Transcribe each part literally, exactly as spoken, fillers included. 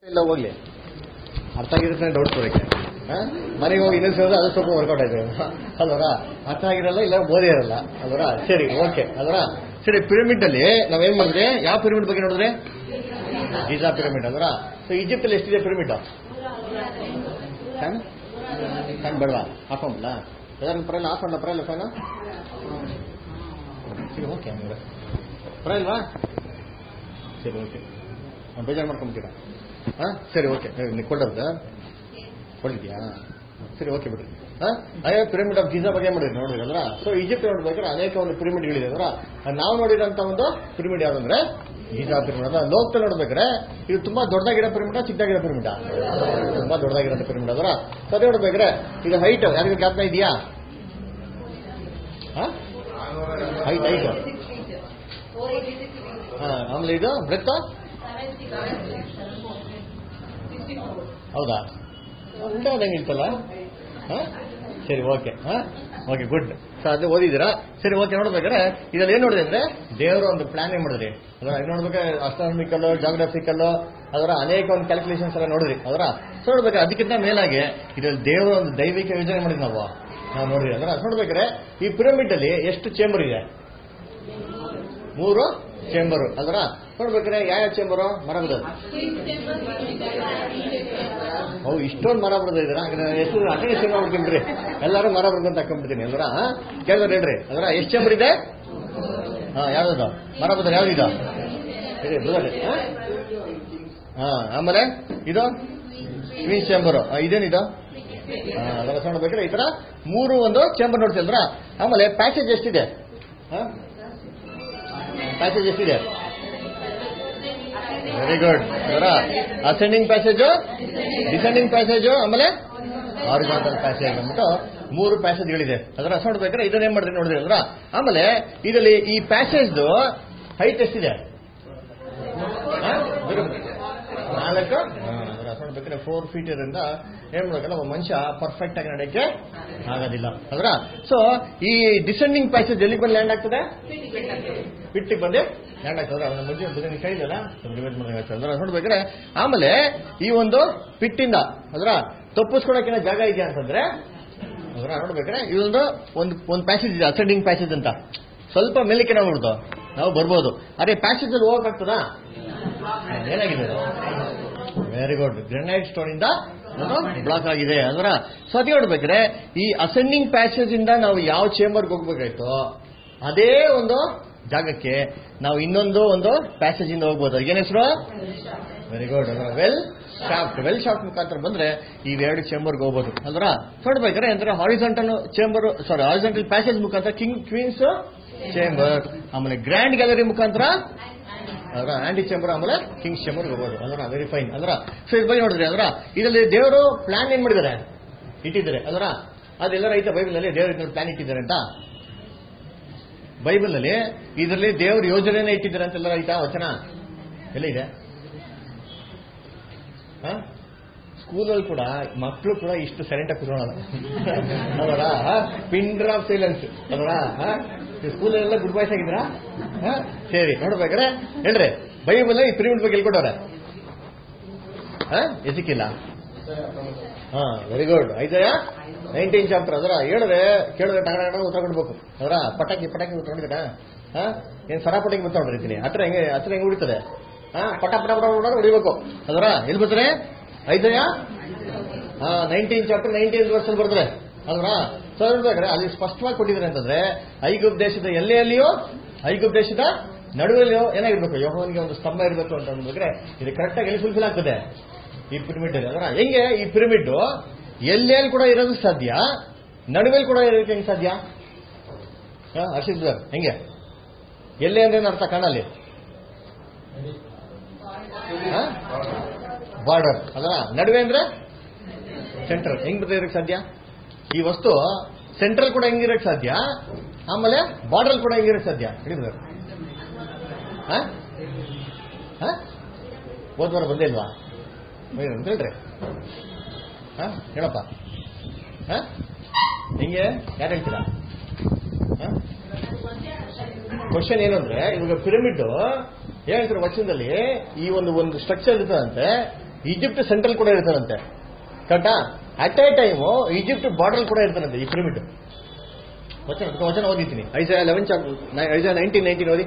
ಇಲ್ಲ ಹೋಗ್ಲಿ ಅರ್ಥ ಆಗಿರುತ್ತೆ ಡೌಟ್ ಬರೋಕ್ಕೆ ಮನೆಗೆ ಹೋಗಿ ಇನ್ನೊಂದು ಸೇರಿದ್ರೆ ಅದು ಸ್ವಲ್ಪ ವರ್ಕೌಟ್ ಆಯ್ತು ಅಲ್ವರ ಅರ್ಥ ಆಗಿರಲ್ಲ ಇಲ್ಲ ಬೋಧೆ ಇರಲ್ಲ ಅಲ್ವರ ಸರಿ ಓಕೆ ಅಲ್ವರ ಸರಿ ಪಿರಮಿಡ್ ಅಲ್ಲಿ ನಾವೇನ್ ಮಾಡಿದ್ರೆ ಯಾವ ಪಿರಮಿಡ್ ಬಗ್ಗೆ ನೋಡಿದ್ರೆ ಗೀಜಾ ಪಿರಮಿಡ್ ಅಲ್ವರ ಸೊ ಈಜಿಪ್ಟ್ ಅಲ್ಲಿ ಎಷ್ಟಿದೆ ಪಿರಮಿಡ್ ಫ್ಯಾನ್ ಬೇಡವಾ ಆಫ್ ಮಾಡಲ್ಲ ಯಾರು ಪರಲ್ಲ ಆಫ್ ಮಾಡಲ್ಲ ಪರಲ್ಲ ಫ್ಯಾನು ಸರಿ ಓಕೆ ಹಂಗಾರೆ ಪರಲ್ವಾ ಸರಿ ಓಕೆ ಬೇಜಾರು ಮಾಡ್ಕೊಂಬಿಟ್ಟಿರಾ ಹಾಂ ಸರಿ ಓಕೆ ನೀವು ಕೊಡೋದು ಕೊಡಿದ್ಯಾ ಸರಿ ಓಕೆ ಬಿಡ್ರಿ ಹಾಂ ಅಯ್ಯೋ ಪಿರಮಿಡ್ ಆಫ್ ಗೀಜಾ ಬಗ್ಗೆ ಮಾಡಿದ್ರಿ ನೋಡಿದ್ರಿ ಅಲ್ರ ಸೊ ಈಜಿಪ್ಟ್ ನೋಡ್ಬೇಕಾದ್ರೆ ಅನೇಕ ಒಂದು ಪಿರಮಿಡ್ಗಳಿದೆ ಅಲ್ರ ನಾವು ನೋಡಿರೋಂಥ ಒಂದು ಪಿರಮಿಡ್ ಯಾವ್ದಂದ್ರೆ ಗೀಜಾ ಪಿರಮಿಡ್ ಅಲ್ಲ ಲೋಕದಲ್ಲಿ ನೋಡ್ಬೇಕಾದ್ರೆ ಇದು ತುಂಬಾ ದೊಡ್ಡದಾಗಿರೋ ಪಿರಮಿಡ ಚಿಕ್ಕದಾಗಿರೋ ಪಿರಮಿಡ ತುಂಬಾ ದೊಡ್ಡದಾಗಿರೋ ಪಿರಮಿಡ್ ಅಲ್ರ ಸೊ ಅದೇ ನೋಡ್ಬೇಕಾದ್ರೆ ಇದು ಹೈಟ್ ಯಾರಿಗೂ ಜ್ಞಾಪನ ಇದೆಯಾ ಹಾಂ ಹೈಟ್ ಹೈಟ್ ಹಾಂ ಆಮೇಲೆ ಇದು ಬ್ರೆತ್ ಹೌದಾ ಉಲ್ಟಾ ಆದಂಗೆ ಇರ್ತಲ್ಲ ಹಾಂ ಸರಿ ಓಕೆ ಹಾಂ ಓಕೆ ಗುಡ್ ಸೊ ಅದೇ ಓದಿದ್ದೀರಾ ಸರಿ ಓಕೆ ನೋಡ್ಬೇಕಾದ್ರೆ ಇದ್ರಲ್ಲಿ ಏನು ನೋಡಿದೆ ಅಂದ್ರೆ ದೇವರು ಒಂದು ಪ್ಲಾನ್ ಏನ್ ಮಾಡಿದ್ರಿ ಅದರ ಇದು ನೋಡ್ಬೇಕಾದ್ರೆ ಅಸ್ಟ್ರಾನಮಿಕಲ್ ಜಾಗ್ರಫಿಕಲ್ ಅದರ ಅನೇಕ ಒಂದು ಕ್ಯಾಲ್ಕುಲೇಷನ್ಸ್ ಎಲ್ಲ ನೋಡಿದ್ರಿ ಅದರ ಸೊ ನೋಡ್ಬೇಕಾದ್ರೆ ಅದಕ್ಕಿಂತ ಮೇಲಾಗಿ ಇದ್ರಲ್ಲಿ ದೇವರು ಒಂದು ದೈವಿಕ ಯೋಜನೆ ಮಾಡಿದ್ವಿ ನಾವು ನಾವು ನೋಡಿದ್ರಿ ಅದರ ನೋಡ್ಬೇಕಾದ್ರೆ ಈ ಪಿರಮಿಡ್ ಅಲ್ಲಿ ಎಷ್ಟು ಚೇಂಬರ್ ಇದೆ ಮೂರು ಚೇಂಬರು ಅದರ ನೋಡ್ಬೇಕಾದ್ರೆ ಯಾವ ಚೇಂಬರು ಮರ ಬರೋದು ಹೌದು ಇಷ್ಟೊಂದು ಮರ ಬರೋದು ಇದ್ರ ಎಷ್ಟು ಅಟೆಂಡ್ ಶುರು ಮಾಡ್ಕೊಂಡ್ರಿ ಎಲ್ಲರೂ ಮರ ಬರ್ಕೊಂತ ಹಾಕೊಂಡ್ಬಿಡ್ತೀನಿ ಅಲ್ರ ಕೇಳಿದ್ರೆ ಹೇಳ್ರಿ ಅದರ ಎಷ್ಟು ಚೇಂಬರ್ ಇದೆ ಹಾ ಯಾವ್ದು ಮರ ಬರೋದು ಯಾವ್ದು ಹಾ ಆಮೇಲೆ ಇದು ಕ್ವೀನ್ಸ್ ಚೇಂಬರು ಇದೇನಿದು ಅದರ ನೋಡ್ಬೇಕಾದ್ರೆ ಈ ತರ ಮೂರು ಒಂದು ಚೇಂಬರ್ ನೋಡ್ತಿದ್ರ ಆಮೇಲೆ ಪ್ಯಾಸೇಜ್ ಎಷ್ಟಿದೆ ಹಾ ಪ್ಯಾಸೇಜ್ ಎಷ್ಟಿದೆ ವೆರಿ ಗುಡ್ ಅದರ ಅಸೆಂಡಿಂಗ್ ಪ್ಯಾಸೇಜು ಡಿಸೆಂಡಿಂಗ್ ಪ್ಯಾಸೇಜು ಆಮೇಲೆ ಹಾರಿಜಾಂಟಲ್ ಪ್ಯಾಸೇಜ್ ಅಂದ್ಬಿಟ್ಟು ಮೂರು ಪ್ಯಾಸೇಜ್ಗಳಿದೆ ಅದರ ನೋಡ್ಬೇಕಾದ್ರೆ ಇದನ್ನೇನ್ ಮಾಡಿದ್ರೆ ನೋಡಿದ್ರಿ ಅಲ್ರ ಆಮೇಲೆ ಇದರಲ್ಲಿ ಈ ಪ್ಯಾಸೇಜ್ದು ಹೈಟ್ ಎಷ್ಟಿದೆ ನಾಲ್ಕು ನೋಡ್ಬೇಕಾದ್ರೆ ಫೋರ್ ಫೀಟ್ ಇರೋದ್ರಿಂದ ಏನ್ ಮಾಡ್ಬೇಕಲ್ಲ ಒಬ್ಬ ಮನುಷ್ಯ ಪರ್ಫೆಕ್ಟ್ ಆಗಿ ನಡೆಯಕ್ಕೆ ಆಗೋದಿಲ್ಲ ಅದರ ಸೊ ಈ ಡಿಸೆಂಡಿಂಗ್ ಪ್ಯಾಸೇಜ್ ಎಲ್ಲಿಗೆ ಬಂದು ಲ್ಯಾಂಡ್ ಆಗ್ತದೆ ಪಿಟ್ಟಿಗೆ ಬಂದು ಲ್ಯಾಂಡ್ ಆಗ್ತದೆ ಅವನ ಮುಂಚೆ ಕೈ ಇದೆಯಲ್ಲ ಅದರ ನೋಡ್ಬೇಕಾದ್ರೆ ಆಮೇಲೆ ಈ ಒಂದು ಪಿಟ್ಟಿಂದ ಅದರ ತಪ್ಪಿಸ್ಕೊಳಕಿನ ಜಾಗ ಇದೆಯಾ ಅಂತಂದ್ರೆ ಅದರ ನೋಡ್ಬೇಕಾದ್ರೆ ಇದೊಂದು ಒಂದು ಒಂದು ಪ್ಯಾಸೇಜ್ ಇದೆ ಅಸೆಂಡಿಂಗ್ ಪ್ಯಾಸೇಜ್ ಅಂತ ಸ್ವಲ್ಪ ಮೇಲಕ್ಕೆ ನಾವು ಬಿಡ್ತು ನಾವು ಬರ್ಬೋದು ಅದೇ ಪ್ಯಾಸೇಜ್ ಅಲ್ಲಿ ಹೋಗಕ್ಕಾಗ್ತದಾ ಏನಾಗಿದೆ ವೆರಿ ಗುಡ್ ಗ್ರೆನೈಟ್ ಸ್ಟೋನ್ ಇಂದ ಬ್ಲಾಕ್ ಆಗಿದೆ ಅದರ ಸತಿ ನೋಡ್ಬೇಕ್ರೆ ಈ ಅಸೆಂಡಿಂಗ್ ಪ್ಯಾಸೇಜ್ ಇಂದ ನಾವು ಯಾವ ಚೇಂಬರ್ಗೆ ಹೋಗ್ಬೇಕಾಯ್ತು ಅದೇ ಒಂದು ಜಾಗಕ್ಕೆ ನಾವು ಇನ್ನೊಂದು ಒಂದು ಪ್ಯಾಸೇಜ್ ಇಂದ ಹೋಗ್ಬೋದು ಏನ್ ಹೆಸರು very good well shaft well shaft ಮುಖಾಂತರ ಬಂದ್ರೆ ಇವೆರಡು ಚೇಂಬರ್ಗೆ ಹೋಗ್ಬೋದು ಅಲ್ರ ನೋಡ್ಬೇಕಾದ್ರೆ ಅಂದ್ರೆ horizontal chamber sorry horizontal passage ಮುಖಾಂತರ ಕಿಂಗ್ ಕ್ವೀನ್ಸ್ ಚೇಂಬರ್ ಆಮೇಲೆ ಗ್ರ್ಯಾಂಡ್ ಗ್ಯಾಲರಿ ಮುಖಾಂತರ ಅದರ ಆಂಟಿ ಚೇಂಬರ್ ಆಮೇಲೆ ಕಿಂಗ್ಸ್ ಚೇಂಬರ್ ಹೋಗೋದು ಅದರ ವೆರಿ ಫೈನ್ ಅದರ ಸೊ ಇದು ಬಗ್ಗೆ ನೋಡಿದ್ರಿ ಅದರ ಇದರಲ್ಲಿ ದೇವರು ಪ್ಲಾನ್ ಏನ್ ಮಾಡಿದ್ದಾರೆ ಇಟ್ಟಿದ್ದಾರೆ ಅದರ ಅದೆಲ್ಲರ ಐತೆ ಬೈಬಲ್ ನಲ್ಲಿ ದೇವರು ಪ್ಲಾನ್ ಇಟ್ಟಿದ್ದಾರೆ ಅಂತ ಬೈಬಲ್ ನಲ್ಲಿ ಇದರಲ್ಲಿ ದೇವ್ರ ಯೋಜನೆನೇ ಇಟ್ಟಿದ್ದಾರೆ ಅಂತ ಎಲ್ಲರ ಐತಾ ವಚನ ಎಲ್ಲ ಇದೆ ಸ್ಕೂಲಲ್ಲಿ ಕೂಡ ಮಕ್ಕಳು ಕೂಡ ಇಷ್ಟು ಸೈಲೆಂಟ್ ಆಗಿ ಕೂತ್ಕೊಳ್ಳೋಣ ಅದರ ಪಿನ್ ಡ್ರಾಪ್ ಸೈಲೆನ್ಸ್ ಅದರ ಸ್ಕೂಲಲ್ಲೆಲ್ಲ ಗುಡ್ ಬಾಯ್ಸ್ ಆಗಿದ್ರಾ ಸರಿ ನೋಡ್ಬೇಕಾದ್ರೆ ಹೇಳ್ರಿ ಬೈಬಲ್ ಈ ಪಿರಮಿಡ್ ಬಗ್ಗೆ ಹೇಳ್ಕೊಟ್ಟವ್ರೆ ಎಸಿಕ್ಕಿಲ್ಲ ಹಾ very good Isaiah nineteen chapter ಅದರ ಹೇಳಿದ್ರೆ ಕೇಳಿದ್ರೆ ಟಗಡ ಉತ್ತರ ಕೊಡ್ಬೇಕು ಅದರ ಪಟಾಕಿ ಪಟಾಕಿ ಉತ್ತರ ಕೊಡಿದ್ರ ಹಾ ಏನ್ ಸರ ಪಟಾಕಿ ಗೊತ್ತಾಡ್ರಿತೀನಿ ಹತ್ರ ಹೆಂಗೆ ಹತ್ರ ಹೆಂಗೆ ಹೊಡಿತದೆ ಹಾ ಪಟ ಪಟ ಪಟ ಹೊಡಿಬೇಕು ಅದರ ಎಲ್ಲಿ ಬರ್ತಾರೆ ಐದಯ ಹಾ ನೈನ್ಟೀನ್ ಚಾಪ್ಟರ್ ನೈನ್ಟೀನ್ ವರ್ಷಲ್ಲಿ ಬರ್ತಾರೆ ಅಲ್ರ ಸೊ ನೋಡ್ಬೇಕಾದ್ರೆ ಅಲ್ಲಿ ಸ್ಪಷ್ಟವಾಗಿ ಕೊಟ್ಟಿದ್ದಾರೆ ಅಂತಂದ್ರೆ ಐಗುಪ್ತ ದೇಶದ ಎಲ್ಲೆಯಲ್ಲಿಯೋ ಐಗುಪ್ತ ದೇಶದ ನಡುವೆಯೋ ಏನಾಗಿರ್ಬೇಕು ಯೆಹೋವನಿಗೆ ಒಂದು ಸ್ತಂಭ ಇರಬೇಕು ಅಂತ ಅಂದ್ಬೇಕಾದ್ರೆ ಇದು ಕರೆಕ್ಟ್ ಆಗಿ ಎಲ್ಲಿ ಫುಲ್ಫಿಲ್ ಆಗ್ತದೆ ಈ ಪಿರಮಿಡ್ ಅಲ್ಲಿ ಅದರ ಹೆಂಗೆ ಈ ಪಿರಮಿಡ್ ಎಲ್ಲೆಲ್ಲಿ ಕೂಡ ಇರೋದಕ್ಕೆ ಸಾಧ್ಯ ನಡುವೆಲ್ಲಿ ಕೂಡ ಇರೋದಕ್ಕೆ ಹೆಂಗೆ ಸಾಧ್ಯ ಹರ್ಷಿತ್ ಸರ್ ಹೆಂಗೆ ಎಲ್ಲೇ ಅಂದ್ರೆ ಅರ್ಥ ಕಾಣಲ್ಲಿ ಬಾರ್ಡರ್ ಅದರ ನಡುವೆ ಅಂದ್ರೆ ಸೆಂಟ್ರಲ್ ಹೆಂಗ್ ಬರ್ತದೆ ಸಾಧ್ಯ ಈ ವಸ್ತು ಸೆಂಟ್ರಲ್ ಕೂಡ ಹೆಂಗಿರಕ್ ಸಾಧ್ಯ ಆಮೇಲೆ ಬಾರ್ಡರ್ ಕೂಡ ಹೆಂಗಿರಕ್ ಸಾಧ್ಯ ಹಿಡಿದ್ರು ಹೋದ್ವಾರ ಬಂದೇ ಇಲ್ವಾ ಅಂತ ಹೇಳ್ರಿ ಹಾ ಹೇಳಪ್ಪ ಹಿಂಗೆ ಯಾರು ಹೇಳ್ತೀರಾ ಕ್ವಶನ್ ಏನು ಅಂದ್ರೆ ಇವಾಗ ಪಿರಮಿಡ್ ಹೇಳ್ತಾರೆ ವಚನದಲ್ಲಿ ಈ ಒಂದು ಒಂದು ಸ್ಟ್ರಕ್ಚರ್ ಇರ್ತದಂತೆ ಈಜಿಪ್ಟ್ ಸೆಂಟ್ರಲ್ ಕೂಡ ಇರ್ತಾರಂತೆ, ಕರೆಕ್ಟಾ? At a time Egypt border ಕೂಡ ಇರ್ತಾರಂತೆ ಈ ಪಿರಮಿಡ್. ವಚನ ವಚನ ಓದಿದ್ದೀನಿ, Isaiah eleven Isaiah nineteen nineteen ಓದಿ.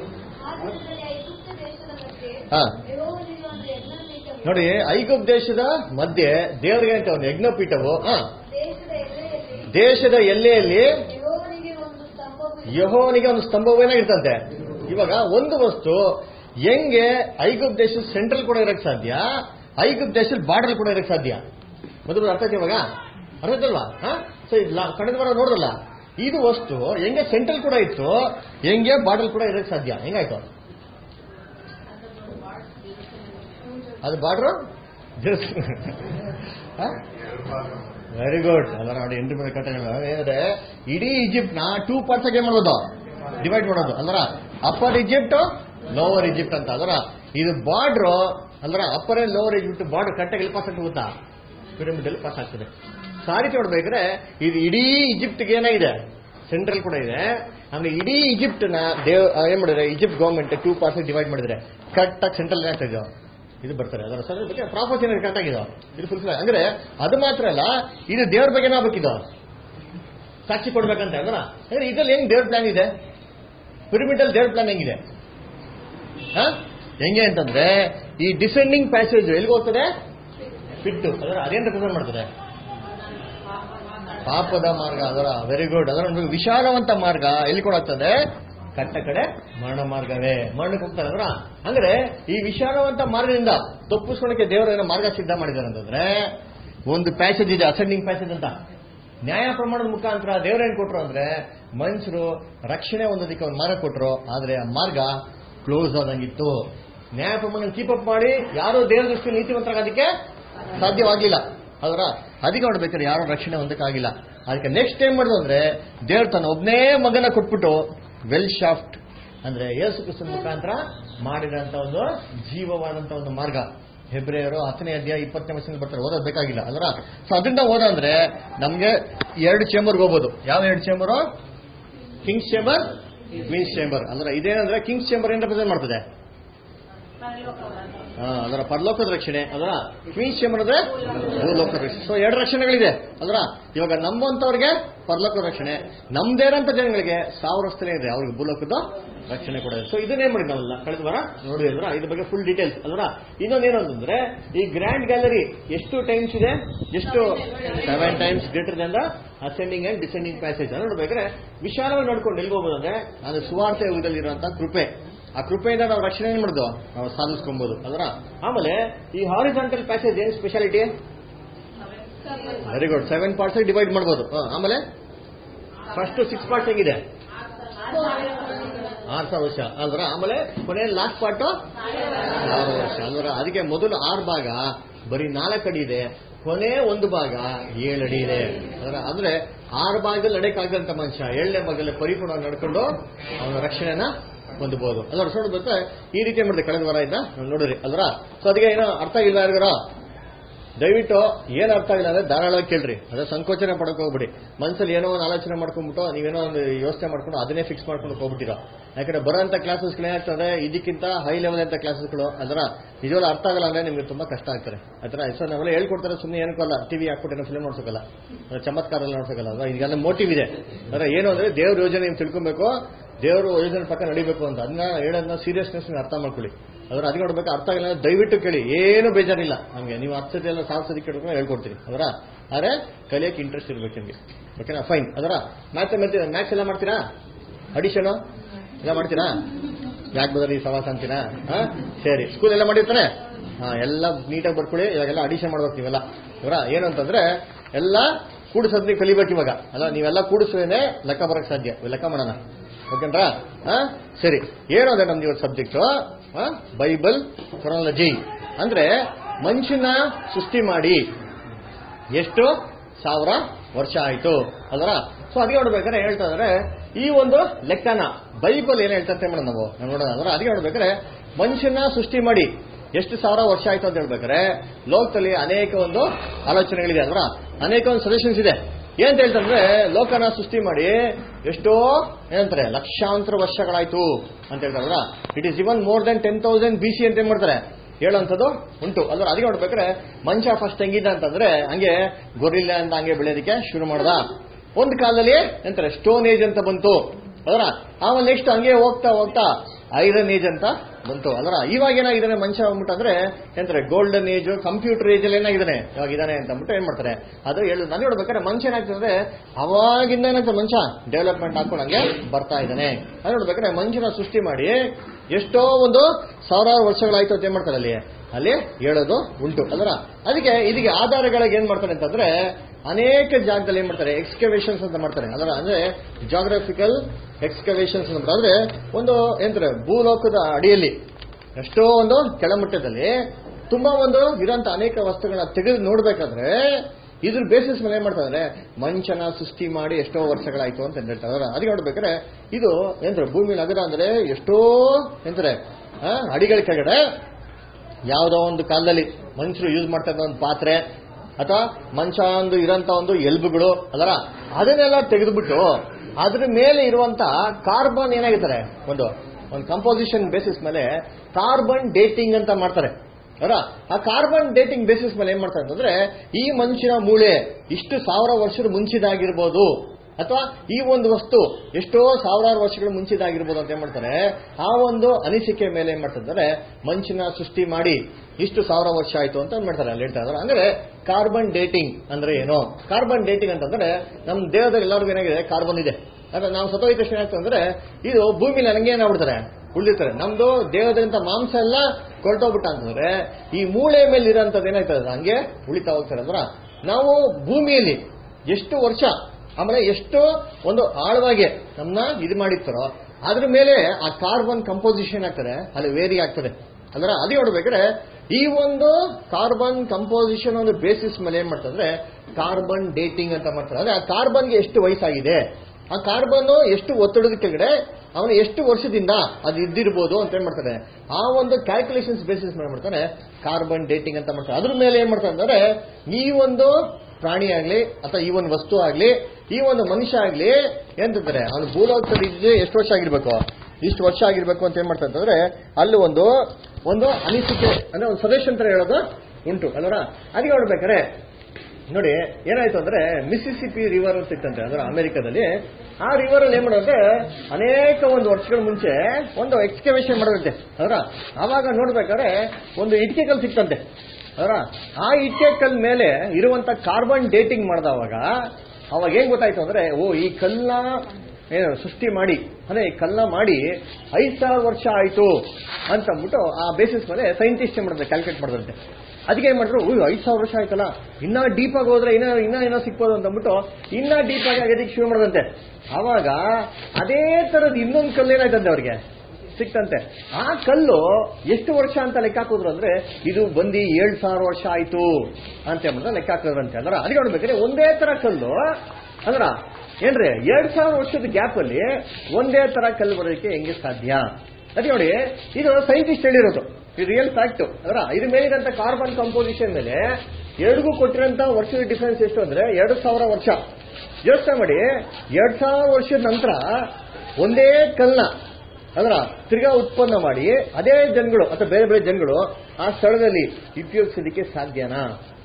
ಹಾ ನೋಡಿ, ಐಗುಪ್ತ ದೇಶದ ಮಧ್ಯೆ ದೇವರಿಗೆ ಅಂತ ಒಂದು ಯಜ್ಞಪೀಠವು, ಹಾ ದೇಶದ ಎಲ್ಲೆಯಲ್ಲಿ ಯೆಹೋವನಿಗೆ ಒಂದು ಸ್ತಂಭವೇನ ಇರ್ತಂತೆ. ಇವಾಗ ಒಂದು ವಸ್ತು ಹೆಂಗೆ ಐಗುಪ್ತ ದೇಶದ ಸೆಂಟ್ರಲ್ ಕೂಡ ಇರಕ್ ಸಾಧ್ಯ, ಐಗುಪ್ತ ದೇಶದ ಬಾರ್ಡರ್ ಕೂಡ ಇರಕ್ ಸಾಧ್ಯ? ಮೊದಲು ಅರ್ಥ ಆಯ್ತು ಇವಾಗ? ಅರ್ಥ ಆಯ್ತಲ್ವಾ? ಸೊ ಕಳೆದ ವಾರ ನೋಡ್ರಲ್ಲ, ಇದು ವಸ್ತು ಹೆಂಗೆ ಸೆಂಟ್ರಲ್ ಕೂಡ ಇತ್ತು, ಹೆಂಗೆ ಬಾರ್ಡರ್ ಕೂಡ ಇರಕ್ ಸಾಧ್ಯ? ಹೆಂಗಾಯ್ತು ಅದು ಬಾರ್ಡ್ರು? Very good. ಅಲ್ಲ ನೋಡಿ, ಎಂಟು ಮೇಲೆ ಕಟ್ಟೆ ಇಡೀ ಈಜಿಪ್ಟ್ ನ ಟೂ ಪಾರ್ಟ್ಸ್ ಆಗಿ ಮಾಡೋದು, ಡಿವೈಡ್ ಮಾಡೋದು. ಅಂದ್ರ ಅಪ್ಪರ್ ಈಜಿಪ್ಟ್, ಲೋವರ್ ಈಜಿಪ್ಟ್ ಅಂತ. ಅದರ ಇದು ಬಾರ್ಡ್ರು ಅಂದ್ರ upper and lower Egypt border ಕರೆಕ್ಟಾಗಿ ಎಲ್ಲಿ ಪಾಸ್ ಆಗ್ತದೆ ಗೊತ್ತಾ? ಪಿರಮಿಡ್ ಅಲ್ಲಿ ಪಾಸ್ ಆಗ್ತದೆ. ಸಾರಿ ನೋಡ್ಬೇಕ್ರೆ ಇದು ಇಡೀ ಈಜಿಪ್ಟ್ಗೆ ಏನಾಗಿದೆ, ಸೆಂಟ್ರಲ್ ಕೂಡ ಇದೆ. ಆಮೇಲೆ ಇಡೀ ಈಜಿಪ್ಟ್ ನ ದೇವ್ ಏನ್ ಮಾಡಿದ್ರೆ, Egypt government two parts divide ಮಾಡಿದ್ರೆ ಕರೆಕ್ಟಾಗಿ ಸೆಂಟ್ರಲ್ ಏನಾಗ್ತದೆ ಇದು ಬರ್ತಾರೆ. ಅದರ ಸರ್ ಬಗ್ಗೆ ಪ್ರಾಫೆಷನ್ ಕರೆಕ್ಟ್ ಆಗಿದೆ, ಇದು ಫುಲ್ ಅಂದ್ರೆ ಅದು ಮಾತ್ರ ಅಲ್ಲ, ಇದು ದೇವ್ರ ಬಗ್ಗೆ ಏನಾಗಬೇಕಿದು ಸಾಕ್ಷಿ ಕೊಡ್ಬೇಕಂತ. ಅದರ ಅಂದ್ರೆ ಇದ್ರಲ್ಲಿ ಹೆಂಗ್ ದೇವ್ರ ಪ್ಲಾನ್ ಇದೆ, ಪಿರಮಿಡ್ ಅಲ್ಲಿ ದೇವ್ರ ಪ್ಲಾನ್ ಹೆಂಗಿದೆ ಹೆಂಗೆ ಅಂತಂದ್ರೆ, ಈ ಡಿಸೆಂಡಿಂಗ್ ಪ್ಯಾಸೇಜ್ ಎಲ್ಲಿಗೆ ಹೋಗ್ತದೆ, ಬಿಟ್ಟು ಅದರ ಅದೇನು ರೆಪ್ರೆಸೆಂಟ್ ಮಾಡ್ತದೆ, ಪಾಪದ ಮಾರ್ಗ. ಅದರ ವೆರಿ ಗುಡ್. ಅದರ ವಿಶಾಲವಂತ ಮಾರ್ಗ ಎಲ್ಲಿ ಕೊಡಾಗ್ತದೆ, ಕಟ್ಟ ಕಡೆ ಮರಣ ಮಾರ್ಗವೇ, ಮರಣಕ್ಕೆ ಹೋಗ್ತಾರೆ. ಅದರ ಅಂದ್ರೆ ಈ ವಿಶಾಲವಂತ ಮಾರ್ಗದಿಂದ ತಪ್ಪಿಸ್ಕೊಳಕ್ಕೆ ದೇವರ ಮಾರ್ಗ ಸಿದ್ಧ ಮಾಡಿದ್ದಾರೆ ಅಂತಂದ್ರೆ, ಒಂದು ಪ್ಯಾಸೇಜ್ ಇದೆ ಅಸೆಂಡಿಂಗ್ ಪ್ಯಾಸೇಜ್ ಅಂತ. ನ್ಯಾಯ ಪ್ರಮಾಣದ ಮುಖಾಂತರ ದೇವರೇನ್ ಕೊಟ್ರು ಅಂದ್ರೆ, ಮನುಷ್ಯರು ರಕ್ಷಣೆ ಹೊಂದೋದಕ್ಕೆ ಒಂದು ಮಾರ್ಗ ಕೊಟ್ರು, ಆದ್ರೆ ಆ ಮಾರ್ಗ ಕ್ಲೋಸ್ ಆದಂಗಿತ್ತು. ನ್ಯಾಯ ಪ್ರಮಾಣ ಕೀಪ್ ಅಪ್ ಮಾಡಿ ಯಾರು ದೇವರ ದೃಷ್ಟಿ ನೀತಿವಂತರಾಗೋದಕ್ಕೆ ಸಾಧ್ಯವಾಗಿಲ್ಲ. ಅದರ ಅದಕ್ಕೆ ನೋಡ್ಬೇಕಾದ್ರೆ ಯಾರು ರಕ್ಷಣೆ ಹೊಂದಕ್ಕಾಗಿಲ್ಲ. ಅದಕ್ಕೆ ನೆಕ್ಸ್ಟ್ ಟೈಮ್ ಮಾಡೋದು ಅಂದ್ರೆ, ದೇವ್ರು ತನ್ನ ಒಬ್ಬನೇ ಮಗನ ಕೊಟ್ಬಿಟ್ಟು ವೆಲ್ ಶಾಫ್ಟ್ ಅಂದ್ರೆ ಯೇಸು ಕ್ರಿಸ್ತನ ಮುಖಾಂತರ ಮಾಡಿದಂತ ಒಂದು ಜೀವವಾದಂತ ಒಂದು ಮಾರ್ಗ. ಹೆಬ್ರಿಯರು ಹತ್ತನೇ ಅಧ್ಯಾಯ ಇಪ್ಪತ್ತನೇ ವರ್ಷದಿಂದ ಬರ್ತಾರೆ, ಓದೋದು ಬೇಕಾಗಿಲ್ಲ. ಅದರ ಸೊ ಅದರಿಂದ ಓದ ಅಂದ್ರೆ ನಮ್ಗೆ ಎರಡು ಚೇಂಬರ್ಗೆ ಹೋಗ್ಬೋದು. ಯಾವ ಎರಡು chamber? Kings chamber, queens chamber. ಅಂದ್ರೆ ಇದೇನಂದ್ರೆ ಕಿಂಗ್ಸ್ ಚೇಂಬರ್ ಏನ್ ರೆಪ್ರೆಸೆಂಟ್ ಮಾಡ್ತದೆ, ಅದರ ಪರಲೋಕದ ರಕ್ಷಣೆ. ಅದರ ಕ್ವೀನ್ಸ್ ಚೇಂಬರ್ ಅಂದ್ರೆ ಭೂಲೋಕದ ರಕ್ಷಣೆ. ಸೊ ಎರಡು ರಕ್ಷಣೆಗಳಿದೆ. ಅದರ ಇವಾಗ ನಂಬುವಂತವ್ರಿಗೆ ಪರಲೋಕದ ರಕ್ಷಣೆ, ನಮ್ದೇರಂತ ಜನಗಳಿಗೆ ಸಾವಿರ ವರ್ಷನೇ ಇದೆ ಅವ್ರಿಗೆ ಭೂಲೋಕದ ರಕ್ಷಣೆ ಕೂಡ ಇದೆ. ಸೊ ಇದನ್ನೇ ಮಾಡಿ ನಾವೆಲ್ಲ ಕಳೆದ ವಾರ ನೋಡಿದ್ರ, ಇದ್ರ ಬಗ್ಗೆ ಫುಲ್ ಡೀಟೇಲ್ಸ್. ಅದರ ಇನ್ನೊಂದೇನು ಅಂತಂದ್ರೆ, ಈ ಗ್ರ್ಯಾಂಡ್ ಗ್ಯಾಲರಿ ಎಷ್ಟು ಟೈಮ್ಸ್ ಇದೆ, ಎಷ್ಟು seven times greater than the ascending and descending passage. ನೋಡ್ಬೇಕಾದ್ರೆ ವಿಶಾಲವಾಗಿ ನೋಡ್ಕೊಂಡು ಎಲ್ಲಿ ಹೋಗ್ಬೋದು ಅಂದ್ರೆ, ಅದು ಸುವಾರ್ಥ ಯುಗದಲ್ಲಿ ಇರುವಂತಹ ಕೃಪೆ. ಆ ಕೃಪೆಯಿಂದ ನಾವು ರಕ್ಷಣೆ ಏನ್ ಮಾಡೋದು, ನಾವು ಸಾಧಿಸ್ಕೊಬಹುದು. ಅದರ ಆಮೇಲೆ ಈ ಹಾರಿಜಾಂಟಲ್ ಪ್ಯಾಸೇಜ್ ಏನ್ speciality? Very good, seven parts divide ಮಾಡಬಹುದು. ಆಮೇಲೆ ಫಸ್ಟ್ ಸಿಕ್ಸ್ ಪಾರ್ಟ್ಸ್ ಹೆಂಗಿದೆ, ಆರು ಸಾವಿರ ವರ್ಷ ಅಲ್ರ. ಆಮೇಲೆ ಕೊನೆ ಲಾಸ್ಟ್ ಪಾರ್ಟ್ ಆರು ವರ್ಷ ಅಲ್ರ. ಅದಕ್ಕೆ ಮೊದಲು ಆರು ಭಾಗ ಬರೀ ನಾಲ್ಕು ಅಡಿ ಇದೆ, ಕೊನೆ ಒಂದು ಭಾಗ ಏಳು ಅಡಿ ಇದೆ. ಅದರ ಅಂದ್ರೆ ಆರು ಭಾಗದಲ್ಲಿ ನಡೆಯಕ್ಕಾಗಂತ ಮನುಷ್ಯ ಏಳನೇ ಭಾಗದಲ್ಲಿ ಪರಿಪೂರ್ಣ ನಡ್ಕೊಂಡು ಅವನ ರಕ್ಷಣೆನ ಹೊಂದಬಹುದು. ಅದರ ನೋಡ್ಬೇಕು ಈ ರೀತಿ ಮಾಡಿದೆ ಕಳೆದ ವಾರ ಇದ್ದ ನೋಡ್ರಿ ಅಲ್ರ. ಸೊ ಅದಕ್ಕೆ ಏನೋ ಅರ್ಥ ಇಲ್ಲ ಯಾರಿಗಾರ, ದಯವಿಟ್ಟು ಏನ್ ಅರ್ಥ ಇಲ್ಲ ಅಂದ್ರೆ ಧಾರಾಳವಾಗಿ ಕೇಳ್ರಿ. ಅದೇ ಸಂಕೋಚನೆ ಪಡಕ್ ಹೋಗ್ಬಿಡಿ. ಮನಸ್ಸಲ್ಲಿ ಏನೋ ಒಂದು ಆಲೋಚನೆ ಮಾಡ್ಕೊಂಡ್ಬಿಟ್ಟು ನೀವೇನೋ ಒಂದು ಯೋಚನೆ ಮಾಡ್ಕೊಂಡು ಅದನ್ನೇ ಫಿಕ್ಸ್ ಮಾಡ್ಕೊಂಡು ಹೋಗ್ಬಿಟ್ಟಿರೋ. ಯಾಕಂದ್ರೆ ಬರೋಂಥ ಕ್ಲಾಸಸ್ಗಳು ಏನಾಗ್ತದೆ, ಇದಕ್ಕಿಂತ ಹೈ ಲೆವೆಲ್ ಅಂತ ಕ್ಲಾಸಸ್ಗಳು ಅದರ ನಿಜವಾಗ್ಲೂ ಅರ್ಥ ಆಗಲ್ಲ ಅಂದ್ರೆ ನಿಮ್ಗೆ ತುಂಬಾ ಕಷ್ಟ ಆಗ್ತಾರೆ. ಆತರ ಸೊ ನಾವೆಲ್ಲ ಹೇಳ್ಕೊಡ್ತಾರೆ, ಸುಮ್ಮನೆ ಏನಕ್ಕಲ್ಲ ಟಿವಿ ಹಾಕ್ಬಿಟ್ಟು ಫಿಲ್ಮ್ ನೋಡ್ಸೋಕಲ್ಲ, ಚಮತ್ಕಾರ ಎಲ್ಲ ನೋಡ್ಸೋಕಲ್ಲ. ಅಲ್ವಾ ಈಗೆಲ್ಲ ಮೋಟಿವ್ ಇದೆ. ಅಂದ್ರೆ ಏನು ಅಂದ್ರೆ ದೇವ್ರ ಯೋಜನೆ ನೀವು ತಿಳ್ಕೊಬೇಕು, ದೇವರು ಯೋಜನೆ ಪಕ್ಕ ನಡಿಬೇಕು ಅಂತ. ಅದನ್ನ ಹೇಳೋದನ್ನ ಸೀರಿಯಸ್ನೆಸ್ ನೀವು ಅರ್ಥ ಮಾಡ್ಕೊಳ್ಳಿ. ಅದ್ರ ಅದಕ್ಕೆ ನೋಡ್ಬೇಕು, ಅರ್ಥ ಆಗಿಲ್ಲ ದಯವಿಟ್ಟು ಕೇಳಿ, ಏನು ಬೇಜಾರಿಲ್ಲ ನಮಗೆ. ನೀವು ಹತ್ತು ಸತಿ ಎಲ್ಲ ಸಾವಿರ ಸತಿ ಕೇಳ್ಕೊಂಡು ಹೇಳ್ಕೊಡ್ತೀರಿ. ಅದರ ಆದ್ರೆ ಕಲಿಯಕ್ಕೆ ಇಂಟ್ರೆಸ್ಟ್ ಇರ್ಬೇಕು ನಿಮಗೆ, ಓಕೆನಾ? ಫೈನ್. ಅದರ ಮ್ಯಾಥ್ಸ್ ಮಾಡ್ತೀರಾ, ಮ್ಯಾಥ್ಸ್ ಎಲ್ಲ ಮಾಡ್ತೀರಾ, ಅಡಿಷನ್ ಎಲ್ಲ ಮಾಡ್ತೀರಾ, ಯಾಕೆ ಬದಲಿ ಸವಾಸ ಅಂತೀರಾ? ಹಾ ಸರಿ, ಸ್ಕೂಲ್ ಎಲ್ಲ ಮಾಡಿರ್ತಾನೆ, ಹಾ ಎಲ್ಲ ನೀಟಾಗಿ ಬರ್ಕೊಳ್ಳಿ. ಇವಾಗೆಲ್ಲ ಅಡಿಷನ್ ಮಾಡ್ಬೇಕು ನೀವೆಲ್ಲ. ಇವರ ಏನು ಅಂತಂದ್ರೆ ಎಲ್ಲ ಕೂಡಿಸೋದ್ ನೀವು ಕಲಿಬೇಕು ಇವಾಗ. ಅಲ್ಲ ನೀವೆಲ್ಲ ಕೂಡಿಸೋದೇ ಲೆಕ್ಕ ಬರಕ್ ಸಾಧ್ಯ. ಲೆಕ್ಕ ಮಾಡೋಣ, ಓಕೆನ್ರಾ? ಹಾ ಸರಿ. ಏನೋದೆ ನಮ್ದು ಇವತ್ತು ಸಬ್ಜೆಕ್ಟ್ ಬೈಬಲ್ ಕ್ರೊನಾಲಜಿ. ಅಂದ್ರೆ ಮನುಷ್ಯನ ಸೃಷ್ಟಿ ಮಾಡಿ ಎಷ್ಟು ಸಾವಿರ ವರ್ಷ ಆಯ್ತು ಅಲ್ರ. ಸೊ ಅದಕ್ಕೆ ನೋಡ್ಬೇಕಾದ್ರೆ ಹೇಳ್ತಾ ಇದಾರೆ ಈ ಒಂದು ಲೆಕ್ಕನ ಬೈಬಲ್ ಏನ್ ಹೇಳ್ತಾರೆ ಮೇಡಮ್ ನಾವು ನೋಡೋಣ. ಅಂದ್ರೆ ಅದಕ್ಕೆ ನೋಡ್ಬೇಕಾದ್ರೆ ಮನುಷ್ಯನ ಸೃಷ್ಟಿ ಮಾಡಿ ಎಷ್ಟು ಸಾವಿರ ವರ್ಷ ಆಯ್ತು ಅಂತ ಹೇಳ್ಬೇಕಾದ್ರೆ ಲೋಕದಲ್ಲಿ ಅನೇಕ ಒಂದು ಆಲೋಚನೆಗಳಿದೆ ಅಲ್ರ, ಅನೇಕ ಒಂದು ಸಜೆಷನ್ಸ್ ಇದೆ. ಏನಂತ ಹೇಳ್ತಂದ್ರೆ ಲೋಕನ ಸೃಷ್ಟಿ ಮಾಡಿ ಎಷ್ಟೋ ಏನಂತಾರೆ ಲಕ್ಷಾಂತರ ವರ್ಷಗಳಾಯ್ತು ಅಂತ ಹೇಳ್ತಾರಲ್ಲ. It is even more than ten thousand B C ಅಂತ ಏನ್ ಮಾಡ್ತಾರೆ ಹೇಳುವಂಥದ್ದು ಉಂಟು ಅಲ್ವಾ. ಅದಕ್ಕೆ ನೋಡ್ಬೇಕಾದ್ರೆ ಮನುಷ್ಯ ಫಸ್ಟ್ ಹೆಂಗಿದ್ದ ಅಂತಂದ್ರೆ ಹಂಗೆ ಗೊರಿಲ್ಲ ಅಂತ ಹಂಗೆ ಬೆಳೆಯೋದಕ್ಕೆ ಶುರು ಮಾಡ್ದ. ಒಂದು ಕಾಲದಲ್ಲಿ ಎಂತಾರೆ ಸ್ಟೋನ್ ಏಜ್ ಅಂತ ಬಂತು ಅದರ. ಆಮೇಲೆ ನೆಕ್ಸ್ಟ್ ಹಂಗೆ ಹೋಗ್ತಾ ಹೋಗ್ತಾ ಐರನ್ ಏಜ್ ಅಂತ ಬಂತು ಅದರ. ಇವಾಗ ಏನಾಗಿದ್ದಾನೆ ಮನುಷ್ಯ ಅಂದ್ಬಿಟ್ಟಂದ್ರೆ ಎಂತಾರೆ ಗೋಲ್ಡನ್ ಏಜ್, ಕಂಪ್ಯೂಟರ್ ಏಜ್ ಅಲ್ಲಿ ಏನಾಗಿದ್ದಾನೆ ಇವಾಗ ಇದಾನೆ ಅಂತ ಅಂದ್ಬಿಟ್ಟು ಏನ್ ಮಾಡ್ತಾರೆ ಅದು ಹೇಳು. ನಾನು ನೋಡ್ಬೇಕಾದ್ರೆ ಮನುಷ್ಯ ಏನಾಗ್ತದೆ ಅವಾಗಿಂದ ಏನಂತ ಮನುಷ್ಯ ಡೆವಲಪ್ಮೆಂಟ್ ಹಾಕೊಂಡು ಹಂಗೆ ಬರ್ತಾ ಇದ್ದಾನೆ. ಅದು ನೋಡ್ಬೇಕಾದ್ರೆ ಮನುಷ್ಯನ ಸೃಷ್ಟಿ ಮಾಡಿ ಎಷ್ಟೋ ಒಂದು ಸಾವಿರಾರು ವರ್ಷಗಳಾಯ್ತು ಅಂತ ಏನ್ ಮಾಡ್ತಾರೆ ಅಲ್ಲಿ ಅಲ್ಲಿ ಹೇಳೋದು ಉಂಟು ಅದರ. ಅದಕ್ಕೆ ಇದಕ್ಕೆ ಆಧಾರಗಳಿಗೆ ಏನ್ ಮಾಡ್ತಾರೆ ಅಂತಂದ್ರೆ ಅನೇಕ ಜಾಗದಲ್ಲಿ ಏನ್ ಮಾಡ್ತಾರೆ ಎಕ್ಸ್ಕವೇಷನ್ಸ್ ಅಂತ ಮಾಡ್ತಾರೆ ಅದರ. ಅಂದ್ರೆ ಜಾಗ್ರಫಿಕಲ್ ಎಕ್ಸ್ಕವೇಷನ್ಸ್ ಅಂತ ಅಂದ್ರೆ ಒಂದು ಏನಂತಾರೆ ಭೂಲೋಕದ ಅಡಿಯಲ್ಲಿ ಎಷ್ಟೋ ಒಂದು ಕೆಳಮಟ್ಟದಲ್ಲಿ ತುಂಬಾ ಒಂದು ಇರೋಂಥ ಅನೇಕ ವಸ್ತುಗಳನ್ನ ತೆಗೆದು ನೋಡ್ಬೇಕಾದ್ರೆ ಇದ್ರ ಬೇಸಿಸ್ ಮೇಲೆ ಏನ್ ಮಾಡ್ತಾರೆ ಮನುಷ್ಯನ ಸೃಷ್ಟಿ ಮಾಡಿ ಎಷ್ಟೋ ವರ್ಷಗಳಾಯ್ತು ಅಂತ ಹೇಳ್ತಾರೆ. ಅದಕ್ಕೆ ನೋಡ್ಬೇಕಾದ್ರೆ ಇದು ಏನಂತಾರೆ ಭೂಮಿ ನಗರ ಅಂದ್ರೆ ಎಷ್ಟೋ ಎಂತಾರೆ ಅಡಿಗಳ ಕೆಳಗಡೆ ಯಾವುದೋ ಒಂದು ಕಾಲದಲ್ಲಿ ಮನುಷ್ಯರು ಯೂಸ್ ಮಾಡ್ತಾ ಇದ್ದ ಒಂದು ಪಾತ್ರೆ ಅಥವಾ ಮನುಷ್ಯ ಒಂದು ಇರೋಂಥ ಒಂದು ಎಲ್ಬುಗಳು ಅದರ ಅದನ್ನೆಲ್ಲ ತೆಗೆದುಬಿಟ್ಟು ಅದ್ರ ಮೇಲೆ ಇರುವಂತ ಕಾರ್ಬನ್ ಏನಾಗಿರ್ತಾರೆ ಒಂದು ಒಂದು ಕಂಪೋಸಿಷನ್ ಬೇಸಿಸ್ ಮೇಲೆ ಕಾರ್ಬನ್ ಡೇಟಿಂಗ್ ಅಂತ ಮಾಡ್ತಾರೆ ಅವರ. ಆ ಕಾರ್ಬನ್ ಡೇಟಿಂಗ್ ಬೇಸಿಸ್ ಮೇಲೆ ಏನ್ ಮಾಡ್ತಾರೆ ಅಂತಂದ್ರೆ ಈ ಮನುಷ್ಯನ ಮೂಳೆ ಇಷ್ಟು ಸಾವಿರ ವರ್ಷದ ಮುಂಚಿದಾಗಿರ್ಬೋದು ಅಥವಾ ಈ ಒಂದು ವಸ್ತು ಎಷ್ಟೋ ಸಾವಿರಾರು ವರ್ಷಗಳ ಮುಂಚಿದಾಗಿರ್ಬೋದು ಅಂತ ಏನ್ ಮಾಡ್ತಾರೆ ಆ ಒಂದು ಅನಿಸಿಕೆ ಮೇಲೆ ಏನ್ ಮಾಡ್ತಾರೆ ಮನುಷ್ಯನ ಸೃಷ್ಟಿ ಮಾಡಿ ಇಷ್ಟು ಸಾವಿರ ವರ್ಷ ಆಯ್ತು ಅಂತ ಏನ್ ಮಾಡ್ತಾರೆ ಅಲ್ಲಿ ಹೇಳ್ತಾರೆ. ಅಂದ್ರೆ ಕಾರ್ಬನ್ ಡೇಟಿಂಗ್ ಅಂದ್ರೆ ಏನು? ಕಾರ್ಬನ್ ಡೇಟಿಂಗ್ ಅಂತಂದ್ರೆ ನಮ್ಮ ದೇಹದಲ್ಲಿ ಎಲ್ಲರಿಗೂ ಏನಾಗಿದೆ ಕಾರ್ಬನ್ ಇದೆ. ಅಂದ್ರೆ ನಾವು ಸತ್ತೋಯ್ದ ತಕ್ಷಣ ಏನಾಗ್ತದೆ ಅಂದ್ರೆ ಇದು ಭೂಮಿಲಿ ಹಂಗೆ ಏನಾಗ್ಬಿಡ್ತಾರೆ ಉಳಿದಿರ್ತಾರೆ. ನಮ್ದು ದೇಹದಿಂದ ಮಾಂಸ ಎಲ್ಲ ಕೊಳ್ತೋಗ್ಬಿಟ್ಟ ಅಂತಂದ್ರೆ ಈ ಮೂಳೆ ಮೇಲೆ ಇರೋಂಥದ್ದು ಏನಾಗ್ತದೆ ಹಂಗೆ ಉಳಿತಾ ಹೋಗ್ತಾರೆ. ಅಂದ್ರೆ ನಾವು ಭೂಮಿಯಲ್ಲಿ ಎಷ್ಟು ವರ್ಷ ಆಮೇಲೆ ಎಷ್ಟು ಒಂದು ಆಳವಾಗಿ ನಮ್ಮನ್ನ ಇದು ಮಾಡಿರ್ತಾರೋ ಅದ್ರ ಮೇಲೆ ಆ ಕಾರ್ಬನ್ ಕಂಪೋಸಿಷನ್ ಆಗ್ತದೆ ಅಲ್ಲಿ ವೇರಿ ಆಗ್ತದೆ ಅಂದ್ರೆ. ಅದೇ ನೋಡ್ಬೇಕಾದ್ರೆ ಈ ಒಂದು ಕಾರ್ಬನ್ ಕಂಪೋಸಿಷನ್ ಒಂದು ಬೇಸಿಸ್ ಮೇಲೆ ಏನ್ ಮಾಡ್ತಾರೆ ಕಾರ್ಬನ್ ಡೇಟಿಂಗ್ ಅಂತ ಮಾಡ್ತಾರೆ. ಅಂದ್ರೆ ಆ ಕಾರ್ಬನ್ಗೆ ಎಷ್ಟು ವಯಸ್ಸಾಗಿದೆ, ಆ ಕಾರ್ಬನ್ ಎಷ್ಟು ಒತ್ತಡದ ಕೆಳಗಡೆ ಅವನು ಎಷ್ಟು ವರ್ಷದಿಂದ ಅದು ಇದ್ದಿರ್ಬೋದು ಅಂತ ಏನ್ ಮಾಡ್ತಾರೆ ಆ ಒಂದು ಕ್ಯಾಲ್ಕುಲೇಷನ್ಸ್ ಬೇಸಿಸ್ ಮೇಲೆ ಮಾಡ್ತಾನೆ ಕಾರ್ಬನ್ ಡೇಟಿಂಗ್ ಅಂತ ಮಾಡ್ತಾರೆ. ಅದ್ರ ಮೇಲೆ ಏನ್ ಮಾಡ್ತಾರೆ ಅಂದ್ರೆ ಈ ಒಂದು ಪ್ರಾಣಿ ಆಗ್ಲಿ ಅಥವಾ ಈ ಒಂದು ವಸ್ತು ಆಗ್ಲಿ ಈ ಒಂದು ಮನುಷ್ಯ ಆಗ್ಲಿ ಎಂತಂದ್ರೆ ಅವನು ಭೂಲೋಕದಲ್ಲಿ ಇದ್ದೇ ಎಷ್ಟು ವರ್ಷ ಆಗಿರ್ಬೇಕು ಇಷ್ಟು ವರ್ಷ ಆಗಿರ್ಬೇಕು ಅಂತ ಏನ್ ಮಾಡ್ತಾರೆ ಅಂತಂದ್ರೆ ಅಲ್ಲಿ ಒಂದು ಒಂದು ಅನಿಸಿಕೆ ಅಂದ್ರೆ ಒಂದು ಸಜೆಷನ್ ತರ ಹೇಳೋದು ಉಂಟು ಅಲ್ವರ. ಅದಕ್ಕೆ ನೋಡ್ಬೇಕಾರೆ ನೋಡಿ ಏನಾಯ್ತು ಅಂದ್ರೆ ಮಿಸಿಸಿಪಿ ರಿವರ್ ಅಂತ ಇತ್ತಂತೆ ಅಂದ್ರೆ ಅಮೆರಿಕದಲ್ಲಿ. ಆ ರಿವರ್ ಅಲ್ಲಿ ಏನ್ ಮಾಡೋದ್ರೆ ಅನೇಕ ಒಂದು ವರ್ಷಗಳ ಮುಂಚೆ ಒಂದು ಎಕ್ಸ್ಕವೇಷನ್ ಮಾಡೋದಂತೆ ಅದರ. ಆವಾಗ ನೋಡ್ಬೇಕಾದ್ರೆ ಒಂದು ಇಟಿಕೆ ಕಲ್ ಸಿಕ್ತಂತೆ ಅದರ. ಆ ಇಟಿಕೆ ಕಲ್ ಮೇಲೆ ಇರುವಂತ ಕಾರ್ಬನ್ ಡೇಟಿಂಗ್ ಮಾಡ್ದವಾಗ ಅವಾಗ ಏನ್ ಗೊತ್ತಾಯ್ತು ಅಂದ್ರೆ ಓ ಈ ಕಲ್ಲ ಏನು ಸೃಷ್ಟಿ ಮಾಡಿ ಅಂದ್ರೆ ಈ ಕಲ್ಲ ಮಾಡಿ ಐದ್ ಸಾವಿರ ವರ್ಷ ಆಯ್ತು ಅಂತ ಅಂದ್ಬಿಟ್ಟು ಆ ಬೇಸಿಸ್ ಮೇಲೆ ಸೈಂಟಿಸ್ಟ್ ಏನ್ ಮಾಡಿದ್ರೆ ಕ್ಯಾಲ್ಕುಲೇಟ್ ಮಾಡಿದಂತೆ. ಅದಕ್ಕೆ ಏನ್ ಮಾಡಿದ್ರು ಐದ್ ಸಾವಿರ ವರ್ಷ ಆಯ್ತಲ್ಲ ಇನ್ನ ಡೀಪ್ ಆಗಿ ಹೋದ್ರೆ ಇನ್ನ ಇನ್ನ ಏನೋ ಸಿಕ್ಬೋದು ಅಂತ ಅಂದ್ಬಿಟ್ಟು ಇನ್ನ ಡೀಪ್ ಆಗಿ ಆಗೋದಕ್ಕೆ ಶುರು ಮಾಡದಂತೆ. ಆವಾಗ ಅದೇ ತರದ್ ಇನ್ನೊಂದು ಕಲ್ಲು ಏನಾಯ್ತಂತೆ ಅವ್ರಿಗೆ ಸಿಕ್ತಂತೆ. ಆ ಕಲ್ಲು ಎಷ್ಟು ವರ್ಷ ಅಂತ ಲೆಕ್ಕ ಹಾಕಿದ್ರು ಅಂದ್ರೆ ಇದು ಬಂದು ಏಳ್ ಸಾವಿರ ವರ್ಷ ಆಯ್ತು ಅಂತ ಹೇಳ್ಬಿಟ್ಟು ಲೆಕ್ಕ ಹಾಕಿದ್ರಂತೆ ಅಂದ್ರೆ. ಅದಕ್ಕೆ ನೋಡ್ಬೇಕಾದ್ರೆ ಒಂದೇ ತರ ಕಲ್ಲು ಅಂದ್ರ ಏನ್ರಿ ಎರಡ್ ಸಾವಿರ ವರ್ಷದ ಗ್ಯಾಪ್ ಅಲ್ಲಿ ಒಂದೇ ತರ ಕಲ್ಲು ಬರೋದಕ್ಕೆ ಹೆಂಗೆ ಸಾಧ್ಯ? ಅದಕ್ಕೆ ನೋಡಿ ಇದು ಸೈಂಟಿಸ್ಟ್ ಹೇಳಿರೋದು, ಇದು ರಿಯಲ್ ಫ್ಯಾಕ್ಟ್ ಅದರ. ಇದ್ರ ಮೇಲಿರಂತ ಕಾರ್ಬನ್ ಕಂಪೋಸಿಷನ್ ಮೇಲೆ ಎರಡಿಗೂ ಕೊಟ್ಟಿರೋಂತ ವರ್ಷದ ಡಿಫರೆನ್ಸ್ ಎಷ್ಟು ಅಂದ್ರೆ ಎರಡು ಸಾವಿರ ವರ್ಷ. ಯೋಚನೆ ಮಾಡಿ, ಎರಡ್ ಸಾವಿರ ವರ್ಷದ ನಂತರ ಒಂದೇ ಕಲ್ನ ಅದರ ತಿರ್ಗಾ ಉತ್ಪನ್ನ ಮಾಡಿ ಅದೇ ಜನಗಳು ಅಥವಾ ಬೇರೆ ಬೇರೆ ಜನಗಳು ಆ ಸ್ಥಳದಲ್ಲಿ ಉಪಯೋಗಿಸೋದಕ್ಕೆ ಸಾಧ್ಯನಾ?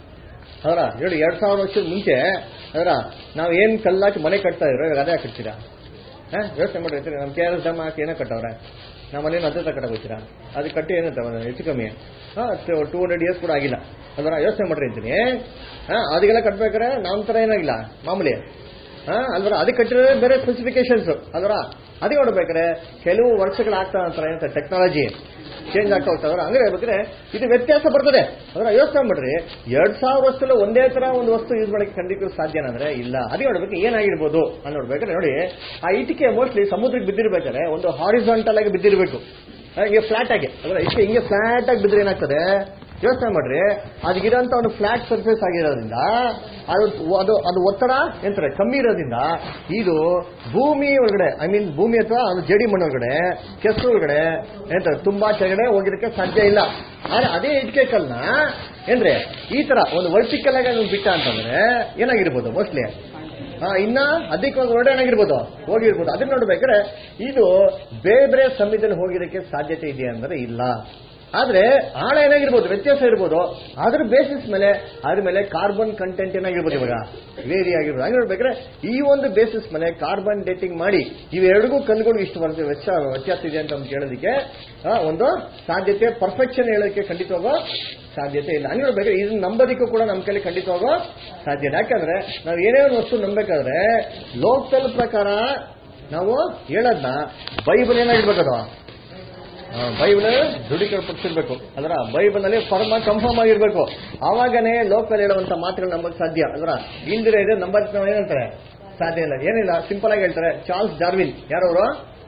ಅದರ ಹೇಳಿ ಎರಡ್ ಸಾವಿರ ವರ್ಷದ ಮುಂಚೆ ಅದರ ನಾವು ಏನ್ ಕಲ್ಲಾಕಿ ಮನೆ ಕಟ್ತಾ ಇದ್ರು ಇವಾಗ ಅದೇ ಕಟ್ತೀರಾ? ಹಾ ಯೋಚನೆ ಮಾಡಿರ್ತೀರಿ. ನಮ್ ಕೆ ಆರ್ ಎಸ್ ಡಮ್ ಹಾಕಿ ಏನೋ ಕಟ್ಟವ್ರೆ, ನಮ್ಮ ಮನೇನು ಅದೇ ಕಟ್ಟಕ್ ಹೋಗ್ತೀರಾ? ಅದು ಕಟ್ಟಿ ಏನಂತ ಹೆಚ್ಚು ಕಮ್ಮಿ ಹಾ ಟೂ ಹಂಡ್ರೆಡ್ ಇಯರ್ಸ್ ಕೂಡ ಆಗಿಲ್ಲ ಅದರ. ಯೋಚನೆ ಮಾಡಿರ್ತೀನಿ ಹಾ ಅದಕ್ಕೆಲ್ಲ ಕಟ್ಬೇಕಾರೆ ನಮ್ಮ ತರ ಏನಾಗಿಲ್ಲ ಮಾಮೂಲಿ ಹಾ ಅಲ್ವರ. ಅದಕ್ಕೆ ಕಟ್ಟಿರೋ ಬೇರೆ ಸ್ಪೆಸಿಫಿಕೇಶನ್ಸ್ ಅದರ. ಅದಕ್ಕೆ ನೋಡ್ಬೇಕಾರೆ ಕೆಲವು ವರ್ಷಗಳಾಗ್ತಾ ಅಂತಾರೆ ಏನಂತ ಟೆಕ್ನಾಲಜಿ ಚೇಂಜ್ ಆಗ್ತಾ ಹೋಗ್ತಾವ್ರ. ಹಂಗೆ ಹೇಳ್ಬೇಕ್ರೆ ಇದು ವ್ಯತ್ಯಾಸ ಬರ್ತದೆ ಅದರ. ಯೋಚನೆ ಮಾಡ್ರಿ, ಎರಡ್ ಸಾವಿರ ವರ್ಷದಲ್ಲೂ ಒಂದೇ ತರ ಒಂದು ವಸ್ತು ಯೂಸ್ ಮಾಡಕ್ಕೆ ಖಂಡಿತ ಸಾಧ್ಯನ ಅಂದ್ರೆ ಇಲ್ಲ. ಅದಕ್ಕೆ ನೋಡ್ಬೇಕು ಏನಾಗಿರ್ಬೋದು ಅಂತ ನೋಡ್ಬೇಕಾದ್ರೆ ನೋಡಿ ಆ ಇಟಿಕೆ ಮೋಸ್ಟ್ಲಿ ಸಮುದ್ರಕ್ಕೆ ಬಿದ್ದಿರ್ಬೇಕಾದ್ರೆ ಒಂದು ಹಾರಿಜಾಂಟಲ್ ಆಗಿ ಬಿದ್ದಿರಬೇಕು, ಹಿಂಗೆ ಫ್ಲಾಟ್ ಆಗಿ ಅದರ. ಇಷ್ಟೇ ಹಿಂಗೆ ಫ್ಲಾಟ್ ಆಗಿ ಬಿದ್ದರೆ ಏನಾಗ್ತದೆ ಯೋಚನೆ ಮಾಡ್ರಿ, ಅದಕ್ಕಿರೋಂಥ ಒಂದು ಫ್ಲಾಟ್ ಸರ್ಫೇಸ್ ಆಗಿರೋದ್ರಿಂದ ಅದು ಅದು ಅದು ಒತ್ತಡ ಎಂತಾರೆ ಕಮ್ಮಿ ಇರೋದ್ರಿಂದ ಇದು ಭೂಮಿ ಒಳಗಡೆ ಐ ಮೀನ್ ಭೂಮಿ ಅಥವಾ ಅದು ಜಡಿ ಮಣ್ಣು ಒಳಗಡೆ ಕೆಸರು ಒಳಗಡೆ ಎಂತಾರೆ ತುಂಬಾ ಕೆಳಗಡೆ ಹೋಗಿರಕ್ಕೆ ಸಾಧ್ಯ ಇಲ್ಲ. ಆದ್ರೆ ಅದೇ ಇಟ್ಕೆ ಕಲ್ನ ಏನ್ರೆ ಈ ತರ ಒಂದು ವರ್ಟಿಕಲ್ ಆಗಿ ನೀವು ಬಿಟ್ಟ ಅಂತಂದ್ರೆ ಏನಾಗಿರ್ಬೋದು ಮೋಸ್ಟ್ಲಿ ಇನ್ನ ಅದಕ್ಕೆ ಒಂದು ಒಡೆ ಏನಾಗಿರ್ಬೋದು ಹೋಗಿರ್ಬೋದು. ಅದನ್ನ ನೋಡ್ಬೇಕಾದ್ರೆ ಇದು ಬೇರೆ ಬೇರೆ ಸಮಯದಲ್ಲಿ ಹೋಗಿರಕ್ಕೆ ಸಾಧ್ಯತೆ ಇದೆ ಅಂದ್ರೆ ಇಲ್ಲ. ಆದ್ರೆ ಆಳ ಏನಾಗಿರ್ಬೋದು, ವ್ಯತ್ಯಾಸ ಇರ್ಬೋದು. ಅದ್ರ ಬೇಸಿಸ್ ಮೇಲೆ ಅದ್ರ ಮೇಲೆ ಕಾರ್ಬನ್ ಕಂಟೆಂಟ್ ಏನಾಗಿರ್ಬೋದು, ಇವಾಗ ವೇರಿ ಆಗಿರ್ಬೋದು. ಹಾಗೆ ನೋಡ್ಬೇಕಾದ್ರೆ ಈ ಒಂದು ಬೇಸಿಸ್ ಮೇಲೆ ಕಾರ್ಬನ್ ಡೇಟಿಂಗ್ ಮಾಡಿ ಇವೆರಡಿಗೂ ಕಲ್ಲುಗಳು ಇಷ್ಟು ಬರುತ್ತೆ ವ್ಯತ್ಯಾಸ ಇದೆ ಅಂತ ಕೇಳೋದಕ್ಕೆ ಒಂದು ಸಾಧ್ಯತೆ, ಪರ್ಫೆಕ್ಷನ್ ಹೇಳೋದಕ್ಕೆ ಖಂಡಿತವಾಗೋ ಸಾಧ್ಯತೆ ಇಲ್ಲ. ಹಂಗೆ ನೋಡ್ಬೇಕಾದ್ರೆ ಇದನ್ನ ನಂಬೋದಕ್ಕೂ ಕೂಡ ನಮ್ಮ ಕೈಲಿ ಖಂಡಿತವಾಗೋ ಸಾಧ್ಯ ಇಲ್ಲ. ಯಾಕಂದ್ರೆ ನಾವು ಏನೇ ಒಂದು ವಸ್ತು ನಂಬೇಕಾದ್ರೆ ಲೋಕಲ್ ಪ್ರಕಾರ ನಾವು ಹೇಳೋದನ್ನ ಬೈಬಲ್ ಏನಾಗಿರ್ಬೇಕದು, ಬೈಬಲ್ ದೃಢೀಕರಿಸಿರ್ಬೇಕು. ಅದರ ಬೈಬಲ್ ನಲ್ಲಿ ಫರ್ಮ್ ಕನ್ಫರ್ಮ್ ಆಗಿರ್ಬೇಕು. ಆವಾಗನೇ ಲೋಕಲ್ ಹೇಳುವಂತ ಮಾತುಗಳು ನಂಬಕ್ ಸಾಧ್ಯ. ಅದರ ಇಂದಿರ ಇದೆ ನಂಬಕ್ ನಾವು ಏನಂತಾರೆ ಸಾಧ್ಯ ಇಲ್ಲ. ಏನಿಲ್ಲ, ಸಿಂಪಲ್ ಆಗಿ ಹೇಳ್ತಾರೆ. ಚಾರ್ಲ್ಸ್ ಡಾರ್ವಿನ್ ಯಾರವರು,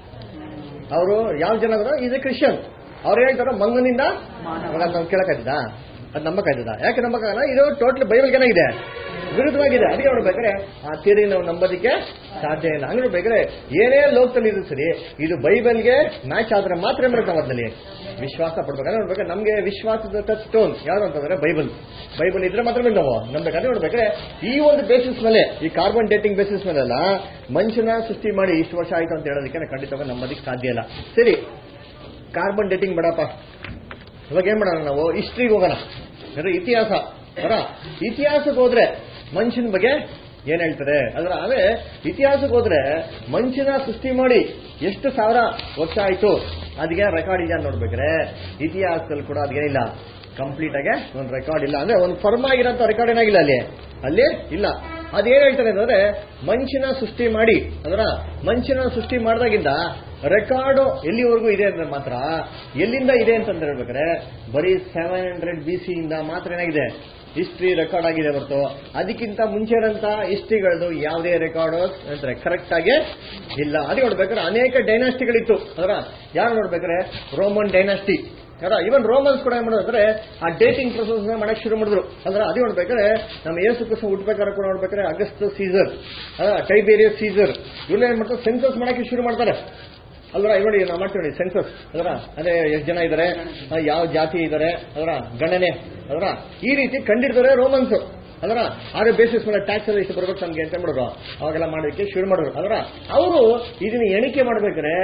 ಅವರು ಯಾವ ಜನ ಅವರು, ಈಸ್ ಎ ಕ್ರಿಶ್ಚಿಯನ್. ಅವ್ರು ಹೇಳ್ತಾರ ಮಂಗನಿಂದ ನಾವು ಕೇಳಕ್ಕಾಯ್ತದ, ಅದು ನಂಬಕ್ಕಾಯ್ತದ? ಯಾಕೆ ನಂಬಕ್ಕಾಗಲ್ಲ? ಇದು ಟೋಟಲ್ ಬೈಬಲ್ಗೆ ಏನಾಗಿದೆ, ವಿರುದ್ಧವಾಗಿದೆ. ಅದಕ್ಕೆ ನೋಡ್ಬೇಕಾದ್ರೆ ಆ ಥಿಯರಿ ನಾವು ನಂಬೋದಕ್ಕೆ ಸಾಧ್ಯ ಇಲ್ಲ. ಹಂಗೆ ನೋಡ್ಬೇಕಾದ್ರೆ ಏನೇ ಲೋಕದಲ್ಲಿ ಇದು ಸರಿ, ಇದು ಬೈಬಲ್ಗೆ ಮ್ಯಾಚ್ ಆದ್ರೆ ಮಾತ್ರ ಮಾಡ್ತಾವ ಅದ್ರಲ್ಲಿ ವಿಶ್ವಾಸ ಪಡ್ಬೇಕಾದ್ರೆ ನೋಡ್ಬೇಕಾದ್ರೆ ನಮ್ಗೆ ವಿಶ್ವಾಸದ ಟಚ್ ಸ್ಟೋನ್ ಯಾವ್ದು ಅಂತಂದ್ರೆ ಬೈಬಲ್. ಬೈಬಲ್ ಇದ್ರೆ ಮಾತ್ರ ನಾವು ನಂಬೇಕಾದ್ರೆ ನೋಡ್ಬೇಕಾದ್ರೆ ಈ ಒಂದು ಬೇಸಿಸ್ ಮೇಲೆ, ಈ ಕಾರ್ಬನ್ ಡೇಟಿಂಗ್ ಬೇಸಿಸ್ ಮೇಲೆಲ್ಲ ಮನುಷ್ಯನ ಸೃಷ್ಟಿ ಮಾಡಿ ಇಷ್ಟು ವರ್ಷ ಆಯ್ತು ಅಂತ ಹೇಳೋದಕ್ಕೆ ಖಂಡಿತವಾಗಿ ನಂಬೋದಕ್ಕೆ ಸಾಧ್ಯ ಇಲ್ಲ. ಸರಿ, ಕಾರ್ಬನ್ ಡೇಟಿಂಗ್ ಬೇಡಪ್ಪ, ಇವಾಗ ಏನ್ ಮಾಡೋಣ, ನಾವು ಹಿಸ್ಟ್ರಿಗೆ ಹೋಗೋಣ. ಅಂದ್ರೆ ಇತಿಹಾಸ, ಅವರ ಇತಿಹಾಸಕ್ಕೆ ಹೋದ್ರೆ ಮನುಷ್ಯನ ಬಗ್ಗೆ ಏನ್ ಹೇಳ್ತಾರೆ ಅದ್ರ ಅವೇ ಇತಿಹಾಸಕ್ಕೆ ಹೋದ್ರೆ ಮನುಷ್ಯನ ಸೃಷ್ಟಿ ಮಾಡಿ ಎಷ್ಟು ಸಾವಿರ ವರ್ಷ ಆಯ್ತು ಅದಕ್ಕೆ ರೆಕಾರ್ಡ್ ಇದೆ ಅಂತ ನೋಡ್ಬೇಕ್ರೆ ಇತಿಹಾಸದಲ್ಲಿ ಕೂಡ ಅದೇನಿಲ್ಲ, ಕಂಪ್ಲೀಟ್ ಆಗಿ ಒಂದು ರೆಕಾರ್ಡ್ ಇಲ್ಲ. ಅಂದ್ರೆ ಒಂದು ಫರ್ಮ್ ಆಗಿರೋಂಥ ರೆಕಾರ್ಡ್ ಏನಾಗಿಲ್ಲ ಅಲ್ಲಿ ಅಲ್ಲಿ ಇಲ್ಲ. ಅದೇನ್ ಹೇಳ್ತಾರೆ ಅಂತಂದ್ರೆ ಮನುಷ್ಯನ ಸೃಷ್ಟಿ ಮಾಡಿ, ಅದರ ಮನುಷ್ಯನ ಸೃಷ್ಟಿ ಮಾಡಿದಾಗಿಂದ ರೆಕಾರ್ಡು ಎಲ್ಲಿವರೆಗೂ ಇದೆ ಅಂದ್ರೆ ಮಾತ್ರ, ಎಲ್ಲಿಂದ ಇದೆ ಅಂತಂದ್ರೆ ಹೇಳ್ಬೇಕಾದ್ರೆ ಬರೀ ಸೆವೆನ್ ಹಂಡ್ರೆಡ್ ಬಿ ಸಿ ಇಂದ ಮಾತ್ರ ಏನಾಗಿದೆ ಹಿಸ್ಟ್ರಿ ರೆಕಾರ್ಡ್ ಆಗಿದೆ ಹೊರತು ಅದಕ್ಕಿಂತ ಮುಂಚೆ ಇರೋಂಥ ಹಿಸ್ಟ್ರಿಗಳದ್ದು ಯಾವುದೇ ರೆಕಾರ್ಡ್ ಅಂತಾರೆ ಕರೆಕ್ಟ್ ಆಗಿ ಇಲ್ಲ. ಅದಕ್ಕೆ ನೋಡ್ಬೇಕಾದ್ರೆ ಅನೇಕ ಡೈನಾಸ್ಟಿಗಳಿತ್ತು. ಅದರ ಯಾರು ನೋಡ್ಬೇಕಾದ್ರೆ ರೋಮನ್ ಡೈನಾಸ್ಟಿ, ಯಾರ ಇವನ್ ರೋಮನ್ಸ್ ಕೂಡ ಏನ್ ಮಾಡೋದಂದ್ರೆ ಆ ಡೇಟಿಂಗ್ ಪ್ರೊಸೆಸ್ ಮಾಡಕ್ ಶುರು ಮಾಡಿದ್ರು. ಅಂದ್ರೆ ಅದೇ ನೋಡ್ಬೇಕಾದ್ರೆ ನಮ್ಮ ಯೇಸು ಕ್ರಿಸ್ತ ಹುಟ್ಟಬೇಕಾದ್ರೆ ಕೂಡ ನೋಡ್ಬೇಕಾದ್ರೆ ಅಗಸ್ಟ್ ಸೀಸರ್, ಟೈಬೇರಿಯಸ್ ಸೀಸರ್ ಇವ್ರು ಏನ್ ಮಾಡ್ತಾರೆ, ಸೆನ್ಸಸ್ ಮಾಡಕ್ಕೆ ಶುರು ಮಾಡ್ತಾರೆ. ಅಲ್ರ ನೋಡಿ ನಾವು ಮಾಡ್ತೀವಿ ನೋಡಿ ಸೆನ್ಸಸ್, ಅದರ ಅದೇ ಎಷ್ಟು ಜನ ಇದ್ದಾರೆ, ಯಾವ ಜಾತಿ ಇದ್ದಾರೆ, ಅದರ ಗಣನೆ, ಅದರ ಈ ರೀತಿ ಕಂಡಿಡ್ತಾರೆ ರೋಮನ್ಸ್. ಅದರ ಆದ್ರೆ ಬೇಸಿಸ್ ಮೇಲೆ ಟ್ಯಾಕ್ಸ್ ಎಲ್ಲ ಇಷ್ಟು ಬರ್ಬೇಕು ನಮ್ಗೆ ಅಂತ ಮಾಡಿದ್ರು, ಅವಾಗೆಲ್ಲ ಮಾಡೋದಕ್ಕೆ ಶುರು ಮಾಡಿದ್ರು. ಅದರ ಅವರು ಇದನ್ನ ಎಣಿಕೆ ಮಾಡ್ಬೇಕಾದ್ರೆ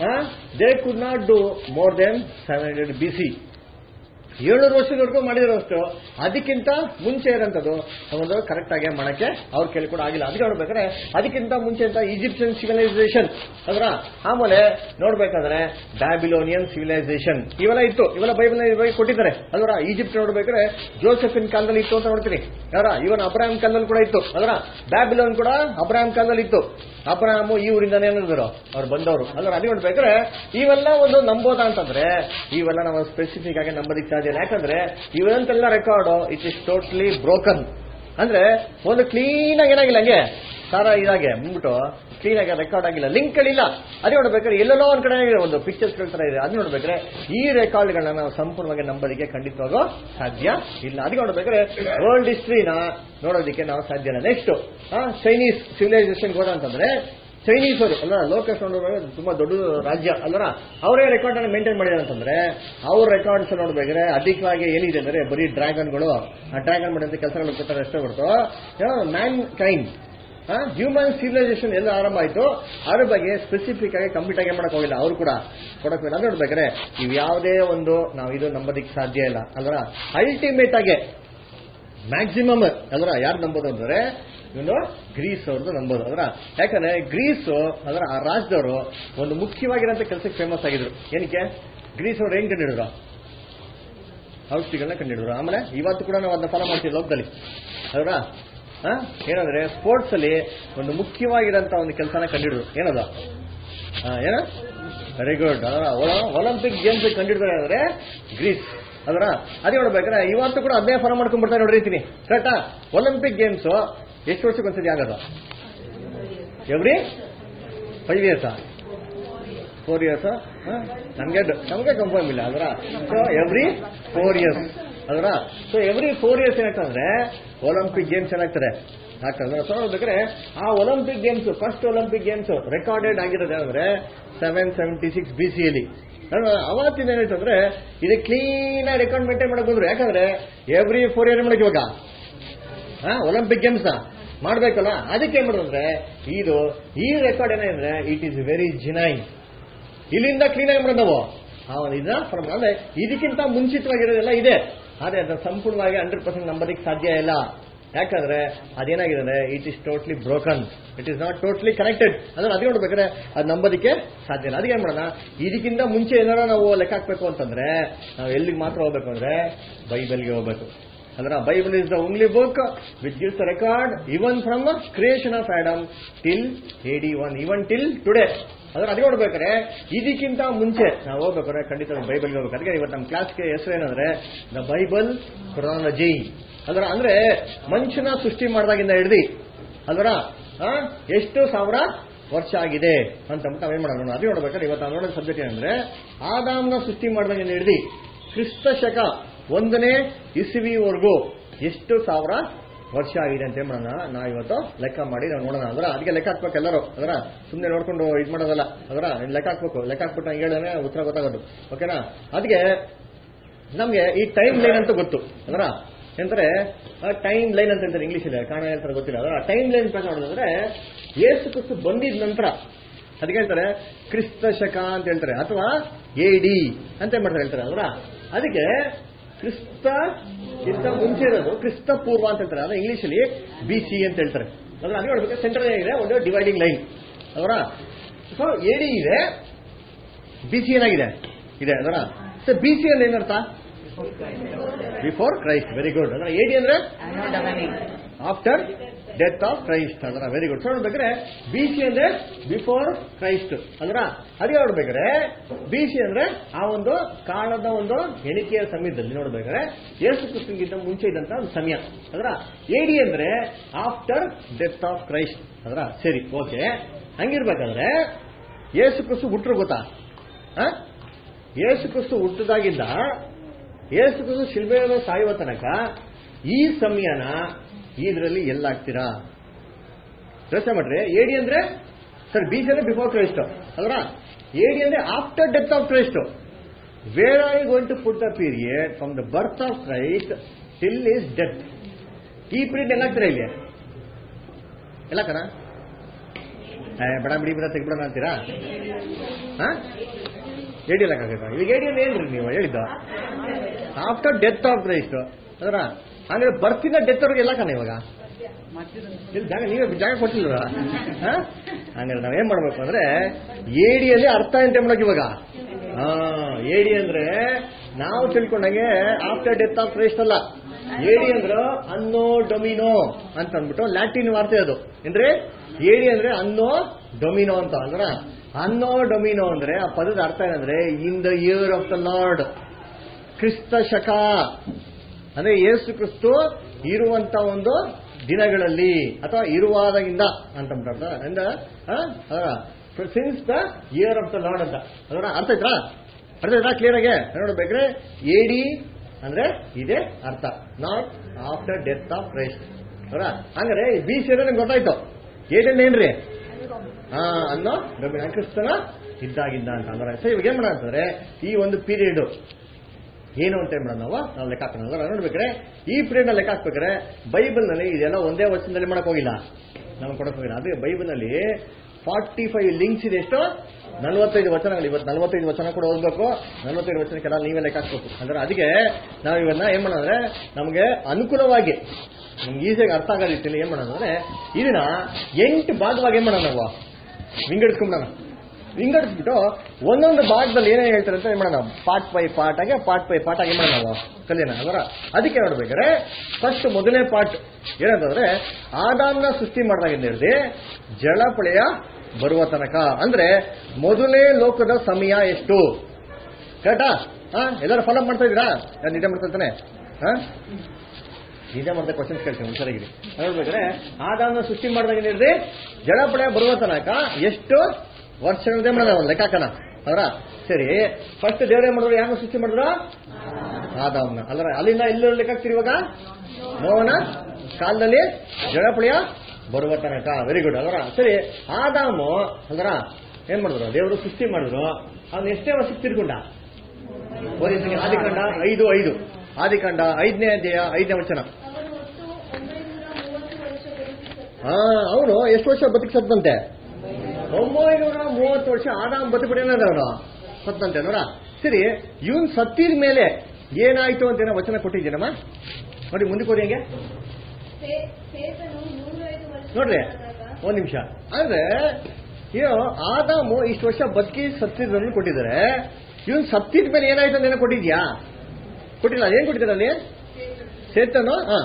they could not do more than seven hundred B C, ಏಳ್ನೂರು ವರ್ಷದವರೆಗೂ ಮಾಡಿರೋಷ್ಟು. ಅದಕ್ಕಿಂತ ಮುಂಚೆ ಇರೋಂಥದ್ದು ಒಂದು ಕರೆಕ್ಟ್ ಆಗಿ ಮಾಡಕ್ಕೆ ಅವ್ರ ಕೈಲಿ ಕೂಡ ಆಗಿಲ್ಲ. ಅದಕ್ಕೆ ನೋಡ್ಬೇಕಾದ್ರೆ ಅದಕ್ಕಿಂತ ಮುಂಚೆ ಅಂತ ಈಜಿಪ್ಷಿಯನ್ ಸಿವಿಲೈಸೇಷನ್, ಅದರ ಆಮೇಲೆ ನೋಡ್ಬೇಕಾದ್ರೆ ಬ್ಯಾಬಿಲೋನಿಯನ್ ಸಿವಿಲೈಸೇಷನ್ ಇವೆಲ್ಲ ಇತ್ತು. ಇವೆಲ್ಲ ಬೈಬಲ್ ಕೊಟ್ಟಿದ್ದಾರೆ. ಅದರ ಈಜಿಪ್ಟ್ ನೋಡ್ಬೇಕಾದ್ರೆ ಜೋಸೆಫಿನ್ ಕಾಲದಲ್ಲಿ ಇತ್ತು ಅಂತ ನೋಡ್ತೀನಿ. ಯಾರ ಇವನ್ ಅಬ್ರಾಹಂ ಕಾಲದಲ್ಲಿ ಕೂಡ ಇತ್ತು. ಅದರ ಬ್ಯಾಬಿಲೋನ್ ಕೂಡ ಅಬ್ರಾಹಂ ಕಾಲದಲ್ಲಿ ಇತ್ತು. ಅಬ್ರಾಹಮು ಈ ಊರಿಂದಾನೇ ಏನಿದ್ರು ಅವ್ರು ಬಂದವರು. ಅದರ ಅದೇ ನೋಡ್ಬೇಕಾದ್ರೆ ಇವೆಲ್ಲ ಒಂದು ನಂಬೋದ ಅಂತಂದ್ರೆ ಇವೆಲ್ಲ ನಾವು ಸ್ಪೆಸಿಫಿಕ್ ಆಗಿ ನಂಬೋದಕ್ಕೆ ಸಾಧ್ಯ. ಯಾಕಂದ್ರೆ ಇವಂತೆಲ್ಲ record it is totally broken. ಅಂದ್ರೆ ಒಂದು ಕ್ಲೀನ್ ಆಗಿ ಏನಾಗಿಲ್ಲ, ಹಂಗೆ ಸಾರ ಇದಾಗೆ ಮುಂದ್ಬಿಟ್ಟು ಕ್ಲೀನ್ ಆಗಿ ರೆಕಾರ್ಡ್ ಆಗಿಲ್ಲ, ಲಿಂಕ್ಗಳಿಲ್ಲ. ಅದೇ ನೋಡ್ಬೇಕಾದ್ರೆ ಎಲ್ಲೆಲ್ಲೋ ಒಂದ್ ಕಡೆ ಒಂದು ಪಿಕ್ಚರ್ಸ್ ತರ ಇದೆ. ಅದು ನೋಡ್ಬೇಕಾದ್ರೆ ಈ ರೆಕಾರ್ಡ್ಗಳನ್ನ ನಾವು ಸಂಪೂರ್ಣವಾಗಿ ನಂಬೋದಕ್ಕೆ ಖಂಡಿತವಾಗೂ ಸಾಧ್ಯ ಇಲ್ಲ. ಅದಕ್ಕೆ ನೋಡ್ಬೇಕಾದ್ರೆ ವರ್ಲ್ಡ್ ಹಿಸ್ಟ್ರಿನ ನೋಡೋದಕ್ಕೆ ನಾವು ಸಾಧ್ಯ ಇಲ್ಲ. ನೆಕ್ಸ್ಟ್ ಚೈನೀಸ್ ಸಿವಿಲೈಸೇಷನ್ ಹೋದ ಅಂತಂದ್ರೆ ಚೈನೀಸ್ ಅವರು ಅಲ್ಲ, ಲೋಕಸ್ ನೋಡ್ಬೇಕಾದ್ರೆ ತುಂಬಾ ದೊಡ್ಡ ರಾಜ್ಯ ಅಲ್ಲರ, ಅವರೇ ರೆಕಾರ್ಡ್ ಅನ್ನು ಮೇಂಟೈನ್ ಮಾಡಿದ್ದಾರೆ ಅಂತಂದ್ರೆ ಅವ್ರ ರೆಕಾರ್ಡ್ಸ್ ನೋಡ್ಬೇಕಾದ್ರೆ ಅಧಿಕವಾಗಿ ಏನಿದೆ ಅಂದ್ರೆ ಬರೀ ಡ್ರ್ಯಾಗನ್ಗಳು, ಆ ಡ್ರ್ಯಾಗನ್ ಮಾಡಿದಂತ ಕೆಲಸಗಳು ಕೊಟ್ಟಾರೆ ಅಷ್ಟೇ ಹೊರತು ಮ್ಯಾನ್ ಕೈಂಡ್ ಹ್ಯೂಮನ್ ಸಿವಿಲೈಸೇಷನ್ ಎಲ್ಲ ಆರಂಭ ಆಯ್ತು. ಅದ್ರ ಬಗ್ಗೆ ಸ್ಪೆಸಿಫಿಕ್ ಆಗಿ ಕಂಪ್ಲೀಟ್ ಆಗಿ ಮಾಡಕ್ ಹೋಗಿಲ್ಲ, ಅವರು ಕೂಡ ಕೊಡಕ್ ಹೋಗಿಲ್ಲ. ಅದು ನೋಡ್ಬೇಕಾದ್ರೆ ಇವ್ ಯಾವುದೇ ಒಂದು ನಾವು ಇದು ನಂಬೋದಕ್ಕೆ ಸಾಧ್ಯ ಇಲ್ಲ. ಅಲ್ರ ಅಲ್ಟಿಮೇಟ್ ಆಗಿ ಮ್ಯಾಕ್ಸಿಮಮ್ ಅಲ್ರ ಯಾರು ನಂಬೋದು ಅಂದ್ರೆ ಇವನು ಗ್ರೀಸ್ ಅವ್ರದ್ದು ನಂಬೋದು. ಅದರ ಯಾಕಂದ್ರೆ ಗ್ರೀಸ್ ಅದರ ಆ ರಾಜ್ಯದವರು ಒಂದು ಮುಖ್ಯವಾಗಿರೋಂಥ ಕೆಲಸಕ್ಕೆ ಫೇಮಸ್ ಆಗಿದ್ರು. ಏನಕ್ಕೆ ಗ್ರೀಸ್ ಅವ್ರು ಹೆಂಗ್ ಕಂಡಿಡಿದ್ರು, ಔಷಧಿಗಳನ್ನ ಕಂಡಿಡಿದ್ರು. ಆಮೇಲೆ ಇವತ್ತು ಕೂಡ ನಾವು ಅದನ್ನ ಫಾಲೋ ಮಾಡ್ತೀವಿ ಲೋಕದಲ್ಲಿ. ಅದರ ಏನಂದ್ರೆ ಸ್ಪೋರ್ಟ್ಸ್ ಅಲ್ಲಿ ಒಂದು ಮುಖ್ಯವಾಗಿರೋಂಥ ಒಂದು ಕೆಲಸನ ಕಂಡಿಡಿದ್ರು. ಏನದ ಏನ ವೆರಿ ಗುಡ್. ಅದರ ಒಲಿಂಪಿಕ್ ಗೇಮ್ಸ್ ಕಂಡಿಡ್ತಾರೆ ಅಂದ್ರೆ ಗ್ರೀಸ್. ಅದರ ಅದೇ ನೋಡ್ಬೇಕಾದ್ರೆ ಇವತ್ತು ಕೂಡ ಅದೇ ಫಾಲೋ ಮಾಡ್ಕೊಂಡ್ಬಿಡ್ತಾರೆ ನೋಡಿರ್ತೀನಿ. ಕರೆಕ್ಟಾ? ಒಲಿಂಪಿಕ್ ಗೇಮ್ಸ್ ಎಷ್ಟು ವರ್ಷಕ್ಕೆ ಒಂದ್ಸತಿ ಆಗೋದು? Every five years four years ನಮ್ಗೆ ನಮ್ಗೆ ಕನ್ಫರ್ಮ್ ಇಲ್ಲ. ಅದರ ಸೊ ಎವ್ರಿ ಫೋರ್ ಇಯರ್ಸ್ ಅದರ ಸೊ ಎವ್ರಿ ಫೋರ್ ಇಯರ್ಸ್ ಏನಾಗ್ತಂದ್ರೆ ಒಲಿಂಪಿಕ್ ಗೇಮ್ಸ್ ಏನಾಗ್ತದೆ ಆಗ್ತದೆ. ಸೊ ನೋಡ್ಬೇಕಾದ್ರೆ ಆ Olympic games first Olympic games recorded ಆಗಿರೋದು ಅಂದ್ರೆ seven seventy six B C ಯಲ್ಲಿ. ಅವತ್ತಿನ ಏನಾಯ್ತಂದ್ರೆ ಇದು ಕ್ಲೀನ್ ಆಗಿ ರೆಕಾರ್ಡ್ ಮೇಂಟೈನ್ ಮಾಡಕ್ ಬಂದ್ರು. ಯಾಕಂದ್ರೆ ಎವ್ರಿ ಫೋರ್ ಇಯರ್ ಮಾಡಕ್ ಇವಾಗ ಒಲಿಂಪಿಕ್ ಗೇಮ್ಸ್ ಮಾಡ್ಬೇಕಲ್ಲ, ಅದಕ್ಕೆ ಏನ್ ಮಾಡೋದಂದ್ರೆ ಇದು ಈ ರೆಕಾರ್ಡ್ ಏನಂದ್ರೆ ಇಟ್ ಈಸ್ ವೆರಿ ಜಿನೈನ್. ಇಲ್ಲಿಂದ ಕ್ಲೀನ್ ಆಗಿ ಮಾಡೋದು ನಾವು ಇದ ಫಾರ್ಮುಲಾ ಅಂದ್ರೆ ಇದಕ್ಕಿಂತ ಮುಂಚಿತವಾಗಿರೋದೆಲ್ಲ ಇದೆ, ಆದ್ರೆ ಅದನ್ನ ಸಂಪೂರ್ಣವಾಗಿ ಹಂಡ್ರೆಡ್ ಪರ್ಸೆಂಟ್ ನಂಬೋದಕ್ಕೆ ಸಾಧ್ಯ ಇಲ್ಲ. ಯಾಕಂದ್ರೆ ಅದೇನಾಗಿದೆ, it is totally broken, it is not totally connected. ಅಂದ್ರೆ ಅದೇ ನೋಡ್ಬೇಕಾದ್ರೆ ಅದು ನಂಬೋದಕ್ಕೆ ಸಾಧ್ಯ ಇಲ್ಲ. ಅದಕ್ಕೆ ಏನ್ ಮಾಡೋಣ, ಇದಕ್ಕಿಂತ ಮುಂಚೆ ಏನಾರ ನಾವು ಲೆಕ್ಕ ಹಾಕ್ಬೇಕು ಅಂತಂದ್ರೆ ನಾವು ಎಲ್ಲಿಗೆ ಮಾತ್ರ ಹೋಗ್ಬೇಕು ಅಂದ್ರೆ ಬೈಬಲ್ಗೆ ಹೋಗ್ಬೇಕು. ಅಂದ್ರೆ Bible is the only book which gives the record even from creation of Adam till AD one even till today. ಅದ್ರ ಅದೇ ನೋಡ್ಬೇಕಾದ್ರೆ ಇದಕ್ಕಿಂತ ಮುಂಚೆ ನಾವು ಹೋಗ್ಬೇಕಾದ್ರೆ ಖಂಡಿತ ಬೈಬಲ್ಗೆ ಹೋಗ್ಬೇಕು. ಅದಕ್ಕೆ ಇವತ್ತು ನಮ್ಮ ಕ್ಲಾಸ್ಗೆ ಹೆಸರು ಏನಂದ್ರೆ ದ ಬೈಬಲ್ ಕ್ರೊನಾಲಜಿ. ಅದರ ಅಂದ್ರೆ ಮನುಷ್ಯನ ಸೃಷ್ಟಿ ಮಾಡಿದಾಗಿಂದ ಹಿಡ್ದು ಅದರ ಎಷ್ಟು ಸಾವಿರ ವರ್ಷ ಆಗಿದೆ ಅಂತ ನಾವೇನ್ ಮಾಡೋಣ ಅದೇ ನೋಡ್ಬೇಕಾದ್ರೆ ಇವತ್ತು ನಾವು ನೋಡೋ ಸಬ್ಜೆಕ್ಟ್ ಏನಂದ್ರೆ ಆದಾಮ್ನ ಸೃಷ್ಟಿ ಮಾಡಿದಾಗಿಂದ ಹಿಡ್ದು ಕ್ರಿಸ್ತ ಶಕ ಒಂದನೇ ಇಸವಿವರೆಗೂ ಎಷ್ಟು ಸಾವಿರ ವರ್ಷ ಆಗಿದೆ ಅಂತ ಏನ್ ಮಾಡೋಣ ನಾವು ಇವತ್ತು ಲೆಕ್ಕ ಮಾಡಿ ನಾವು ನೋಡೋಣ. ಅದರ ಅದಕ್ಕೆ ಲೆಕ್ಕ ಹಾಕ್ಬೇಕು ಎಲ್ಲರೂ. ಅದರ ಸುಮ್ಮನೆ ನೋಡ್ಕೊಂಡು ಇದು ಮಾಡೋದಲ್ಲ, ಅದರ ಲೆಕ್ಕ ಹಾಕ್ಬೇಕು. ಲೆಕ್ಕ ಹಾಕ್ಬಿಟ್ಟು ನಂಗೆ ಹೇಳಿದ್ರೆ ಉತ್ತರ ಗೊತ್ತಾಗೋದು. ಓಕೆನಾ? ಅದಕ್ಕೆ ನಮ್ಗೆ ಈ ಟೈಮ್ ಲೈನ್ ಅಂತ ಗೊತ್ತು. ಅದರ ಎಂದ್ರೆ ಟೈಮ್ ಲೈನ್ ಅಂತ ಹೇಳ್ತಾರೆ ಇಂಗ್ಲಿಷ್ ಇದೆ, ಕಾರಣ ಹೇಳ್ತಾರೆ ಗೊತ್ತಿಲ್ಲ. ಅದರ ಟೈಮ್ ಲೈನ್ ಪ್ರಕಾರ ನೋಡಿದ್ರೆ ಯೇಸು ಕ್ರಿಸ್ತ ಬಂದಿದ ನಂತರ ಅದಕ್ಕೆ ಹೇಳ್ತಾರೆ ಕ್ರಿಸ್ತ ಶಕ ಅಂತ ಹೇಳ್ತಾರೆ, ಅಥವಾ ಎ ಡಿ ಅಂತ ಮಾಡ್ತಾರೆ ಹೇಳ್ತಾರೆ. ಅದರ ಅದಕ್ಕೆ ಕ್ರಿಸ್ತ ಇಂತ ಮುಂಚೆ ಇರೋದು ಕ್ರಿಸ್ತ ಪೂರ್ವ ಅಂತ ಹೇಳ್ತಾರೆ. ಅದ್ರ ಇಂಗ್ಲಿಷ್ ಅಲ್ಲಿ ಬಿ ಸಿ ಅಂತ ಹೇಳ್ತಾರೆ. ಅದ್ರ ಅದೇ ನೋಡ್ಬೇಕು ಸೆಂಟರ್ ಏನಿದೆ ಒಂದು ಡಿವೈಡಿಂಗ್ ಲೈನ್. ಅದರ ಸೊ ಎ ಡಿ ಇದೆ, ಬಿ ಸಿ ಏನಾಗಿದೆ ಇದೆ. ಅದರ ಸೊ ಬಿ ಸಿ ಅಂದ್ರೆ ಏನರ್ಥ? Before Christ. Very good. ಅದರ ಎ ಡಿ ಅಂದ್ರೆ ಆಫ್ಟರ್ ಡೆತ್ ಆಫ್ ಕ್ರೈಸ್ಟ್. ಅದರ ವೆರಿ ಗುಡ್. ಸೊ ನೋಡ್ಬೇಕಾದ್ರೆ ಬಿ ಸಿ ಅಂದ್ರೆ ಬಿಫೋರ್ ಕ್ರೈಸ್ಟ್. ಅದರ ಅದೇ ನೋಡ್ಬೇಕಾದ್ರೆ ಬಿ ಸಿ ಅಂದ್ರೆ ಆ ಒಂದು ಕಾಲದ ಒಂದು ಎಣಿಕೆಯ ಸಮಯದಲ್ಲಿ ನೋಡ್ಬೇಕಾದ್ರೆ ಯೇಸು ಕ್ರಿಸ್ತನಿಗಿಂತ ಮುಂಚೆ ಇದ್ದಂತ ಒಂದು ಸಮಯ. ಅದರ ಎ ಡಿ ಅಂದ್ರೆ ಆಫ್ಟರ್ ಡೆತ್ ಆಫ್ ಕ್ರೈಸ್ಟ್. ಅದರ ಸರಿ, ಓಕೆ. ಹಂಗಿರ್ಬೇಕಾದ್ರೆ ಯೇಸು ಕ್ರಿಸ್ತು ಹುಟ್ಟರು ಗೊತ್ತಾ? ಯೇಸು ಕ್ರಿಸ್ತು ಹುಟ್ಟದಾಗಿಂದ ಯೇಸು ಕ್ರಿಸ್ತು ಶಿಲ್ಬೆಯನ್ನು ಸಾಯುವ ತನಕ ಈ ಸಮಯನ ಇದರಲ್ಲಿ ಎಲ್ಲಾಗ್ತೀರಾ ಯೋಚನೆ ಮಾಡ್ರಿ. ಎಡಿ ಅಂದ್ರೆ ಸರ್ ಬಿ ಸಿ ಅಂದ್ರೆ ಬಿಫೋರ್ ಕ್ರೈಸ್ಟ್. ಅಲ್ರ ಎಡಿ ಅಂದ್ರೆ after death of Christ. Where are you going to put the period from the birth of Christ till is death. ಈ ಪೀರಿಯಡ್ ಎಲ್ಲಾಗ್ತೀರಾ ಇಲ್ಲಿ ಎಲ್ಲ ಕಣ ಬಡ ಬಿಡಿ ಬಿಡ ತೆಗ್ಬಿಡೋಣ ಅಂತೀರಾ? ಹಾ ಎಡಿ ಎಲ್ಲಕ್ಕಾಗತ್ತ? ಈಗ ಎಡಿ ಅಂದ್ರೆ ಏನ್ರಿ ನೀವು ಹೇಳಿದ್ದು? After death of Christ. ಅದರ ಅಂದ್ರೆ ಬರ್ತಿನ ಡೆತ್ ಅವ್ರಿಗೆ ಎಲ್ಲ ಕಣ ಇವಾಗ ಜಾಗ ನೀವೇ ಜಾಗ ಕೊಟ್ಟಿಲ್ವ? ಹಂಗಾರೆ ನಾವೇನ್ ಮಾಡ್ಬೇಕು ಅಂದ್ರೆ ಏಡಿಯಲ್ಲಿ ಅರ್ಥ ಎಂತ ಮಾಡೋಕೆ ಇವಾಗ ಹಾ ಏಡಿ ಅಂದ್ರೆ ನಾವು ತಿಳ್ಕೊಂಡಂಗೆ ಆಫ್ಟರ್ ಡೆತ್ ಆಫ್ ಕ್ರೈಸ್ಟ್ ಅಲ್ಲ. ಏಡಿ ಅಂದ್ರೆ ಅನ್ನೋ ಡೊಮಿನೋ ಅಂತ ಅಂದ್ಬಿಟ್ಟು ಲ್ಯಾಟಿನ್ ವಾರ್ತೆ ಅದು. ಅಂದ್ರೆ ಏಡಿ ಅಂದ್ರೆ ಅನ್ನೋ ಡೊಮಿನೋ ಅಂತ. ಅಂದ್ರ ಅನ್ನೋ ಡೊಮಿನೋ ಅಂದ್ರೆ ಆ ಪದದ ಅರ್ಥ ಏನಂದ್ರೆ in the year of the Lord. ಕ್ರಿಸ್ತ ಶಕ ಅಂದ್ರೆ ಯೇಸು ಕ್ರಿಸ್ತು ಇರುವಂತ ಒಂದು ದಿನಗಳಲ್ಲಿ ಅಥವಾ ಇರುವಾದಾಗಿಂದ ಅಂತ since the year of the Lord ಅಂತ. ಅದರ ಅರ್ಥ ಆಯ್ತಾ? ಅರ್ಥ ಆಯ್ತಾ ಕ್ಲಿಯರ್ ಆಗಿ ನೋಡ್ಬೇಕ್ರೆ ಎಡಿ ಅಂದ್ರೆ ಇದೇ ಅರ್ಥ, not after death of Christ. ಅವರ ಹಂಗಾರೆ ಬಿ ಸಿ ಅಂದ್ರೆ ಗೊತ್ತಾಯ್ತು. ಏಟಲ್ಲಿ ಏನ್ರಿ ಹಾ ಅನ್ನೋ ಕ್ರಿಸ್ತನ ಇದ್ದಾಗಿದ್ದ ಅಂತ ಅಂದ್ರೆ. ಸೊ ಇವಾಗ ಏನ್ ಮಾಡೋಣ ಅಂತಂದ್ರೆ ಈ ಒಂದು ಪೀರಿಯಡ್ ಏನು ಅಂತ ಏನ್ ಮಾಡೋಣ ನಾವು ನಾವು ಲೆಕ್ಕ ಹಾಕೋಣ. ನೋಡ್ಬೇಕ್ರೆ ಈ ಪೀರಿಯಡ್ ನ ಲೆಕ್ಕ ಹಾಕ್ಬೇಕಾದ್ರೆ ಬೈಬಲ್ ನಲ್ಲಿ ಇದೆಲ್ಲ ಒಂದೇ ವಚನದಲ್ಲಿ ಮಾಡಕ್ ಹೋಗಿಲ್ಲ, ನಮ್ಗೆ ಕೊಡಕ್ ಹೋಗಿಲ್ಲ. ಅದೇ ಬೈಬಲ್ ನಲ್ಲಿ ಫಾರ್ಟಿ ಫೈವ್ ಲಿಂಕ್ಸ್ ಇದೆ. ಎಷ್ಟು? ನಲ್ವತ್ತೈದು ವಚನಗಳು. ಇವತ್ತು ನಲ್ವತ್ತೈದು ವಚನ ಕೂಡ ಓದ್ಬೇಕು. ನಲ್ವತ್ತೈದು ವಚನಕ್ಕೆಲ್ಲ ನೀವೇ ಲೆಕ್ಕ ಹಾಕ್ಬೇಕು. ಅಂದ್ರೆ ಅದಕ್ಕೆ ನಾವು ಇವನ್ನ ಏನ್ ಮಾಡೋದ್ರೆ ನಮ್ಗೆ ಅನುಕೂಲವಾಗಿ ನಿಮ್ಗೆ ಈಸಿಯಾಗಿ ಅರ್ಥ ಆಗೋ ರೀತಿಯಲ್ಲಿ ಏನ್ ಮಾಡೋಣ ಅಂದ್ರೆ ಇದನ್ನ ಎಂಟು ಭಾಗವಾಗಿ ಏನ್ ಮಾಡೋಣ ನಾವು ವಿಂಗಡಿಸ್ಕೊಂಬೋಣ. ವಿಂಗಡಿಸ್ಬಿಟ್ಟು ಒಂದೊಂದು ಭಾಗದಲ್ಲಿ ಏನೇನು ಹೇಳ್ತಾರೆ ಅಂತ ಏನ್ ಮಾಡೋಣ ಪಾರ್ಟ್ ಬೈ ಪಾರ್ಟ್ ಆಗಿ ಪಾರ್ಟ್ ಬೈ ಪಾರ್ಟ್ ಆಗಿ ಏನ್ ಮಾಡೋಣ ನಾವು ಕಲಿಯೋಣ. ಅದರ ಅದಕ್ಕೆ ನೋಡ್ಬೇಕಾದ್ರೆ ಫಸ್ಟ್ ಮೊದಲನೇ ಪಾರ್ಟ್ ಏನಂತಂದ್ರೆ ಆದಾಮ್ನ ಸೃಷ್ಟಿ ಮಾಡಿದಾಗಿಂದ ಹಿಡಿದು ಜಲಪ್ರಳಯ ಬರುವ ತನಕ. ಅಂದ್ರೆ ಮೊದಲನೇ ಲೋಕದ ಸಮಯ ಎಷ್ಟು? ಕರೆಕ್ಟಾ? ಹಾ ಎಲ್ಲರೂ ಫಾಲೋ ಮಾಡ್ತಾ ಇದ್ದೀರಾ? ಯಾರು ನಿಜ ಮಾಡ್ತಾ ಇರ್ತಾನೆ? ಹಾ ನಿಜ ಮಾಡ್ತಾ ಕ್ವಶನ್ಸ್ ಕೇಳ್ತೀನಿ ಹುಷಾರಾಗಿರಿ. ನೋಡ್ಬೇಕಾದ್ರೆ ಆದಾಮ್ನ ಸೃಷ್ಟಿ ಮಾಡಿದಾಗಿಂದ ಹಿಡಿದು ಜಲಪ್ರಳಯ ಬರುವ ತನಕ ಎಷ್ಟು ವರ್ಷಗಳದೇ ಮಾಡೋಣ ಲೆಕ್ಕ ಹಾಕೋಣ. ಅವರ ಸರಿ ಫಸ್ಟ್ ದೇವರೇ ಮಾಡಿದ್ರು, ಯಾರನ್ನ ಸೃಷ್ಟಿ ಮಾಡಿದ್ರು? ಆದಾಮ್ನ. ಅಲ್ರ ಅಲ್ಲಿಂದ ಎಲ್ಲರೂ ಲೆಕ್ಕ ಹಾಕ್ತೀರಿ ಇವಾಗ ನೋವನ ಕಾಲದಲ್ಲಿ ಜಲಪ್ರಳಯ ಬರುವ ತನಕ. Very good. ಅದರ ಸರಿ ಆದಾಮು ಅಲ್ರ ಏನ್ ಮಾಡಿದ್ರು? ದೇವರು ಸೃಷ್ಟಿ ಮಾಡಿದ್ರು. ಅವ್ನು ಎಷ್ಟೇ ವರ್ಷಕ್ಕೆ ತಿರ್ಕೊಂಡ? ಆದಿಕಾಂಡ ಐದು ಐದು ಆದಿಕಾಂಡ ಐದನೇ ಅಧ್ಯಾಯ ಐದನೇ ವಚನ. ಹಾ ಅವನು ಎಷ್ಟು ವರ್ಷ ಬದುಕಿ ಸತ್ತಂತೆ? ಒಂಬೈನೂರ ಮೂವತ್ತು ವರ್ಷ ಆದಾಮ್ ಬದುಕುಬಿಡೇನದ ಅವನು ಸತ್ತಂತೆ. ನೋಡ ಸರಿ, ಇವನ್ ಸತ್ತಿದ ಮೇಲೆ ಏನಾಯ್ತು ಅಂತ ಏನೋ ವಚನ ಕೊಟ್ಟಿದ್ದೀನಮ್ಮ ನೋಡಿ, ಮುಂದಕ್ಕೆ ಹೋಗಿ ಹೆಂಗೆ ನೋಡ್ರಿ ಒಂದ್ ನಿಮಿಷ. ಅಂದ್ರೆ ಏನು ಆದಾಮು ಇಷ್ಟು ವರ್ಷ ಬದುಕಿ ಸತ್ತಿದ್ದನ್ನು ಕೊಟ್ಟಿದ್ದಾರೆ, ಇವನ್ ಸತ್ತಿದ ಮೇಲೆ ಏನಾಯ್ತು ಅಂತ ಏನೋ ಕೊಟ್ಟಿದ್ಯಾ? ಕೊಟ್ಟಿಲ್ಲ. ಏನ್ ಕೊಟ್ಟಿದ್ದಾರೆ ಅಲ್ಲಿ? ಸೇತನು ಹ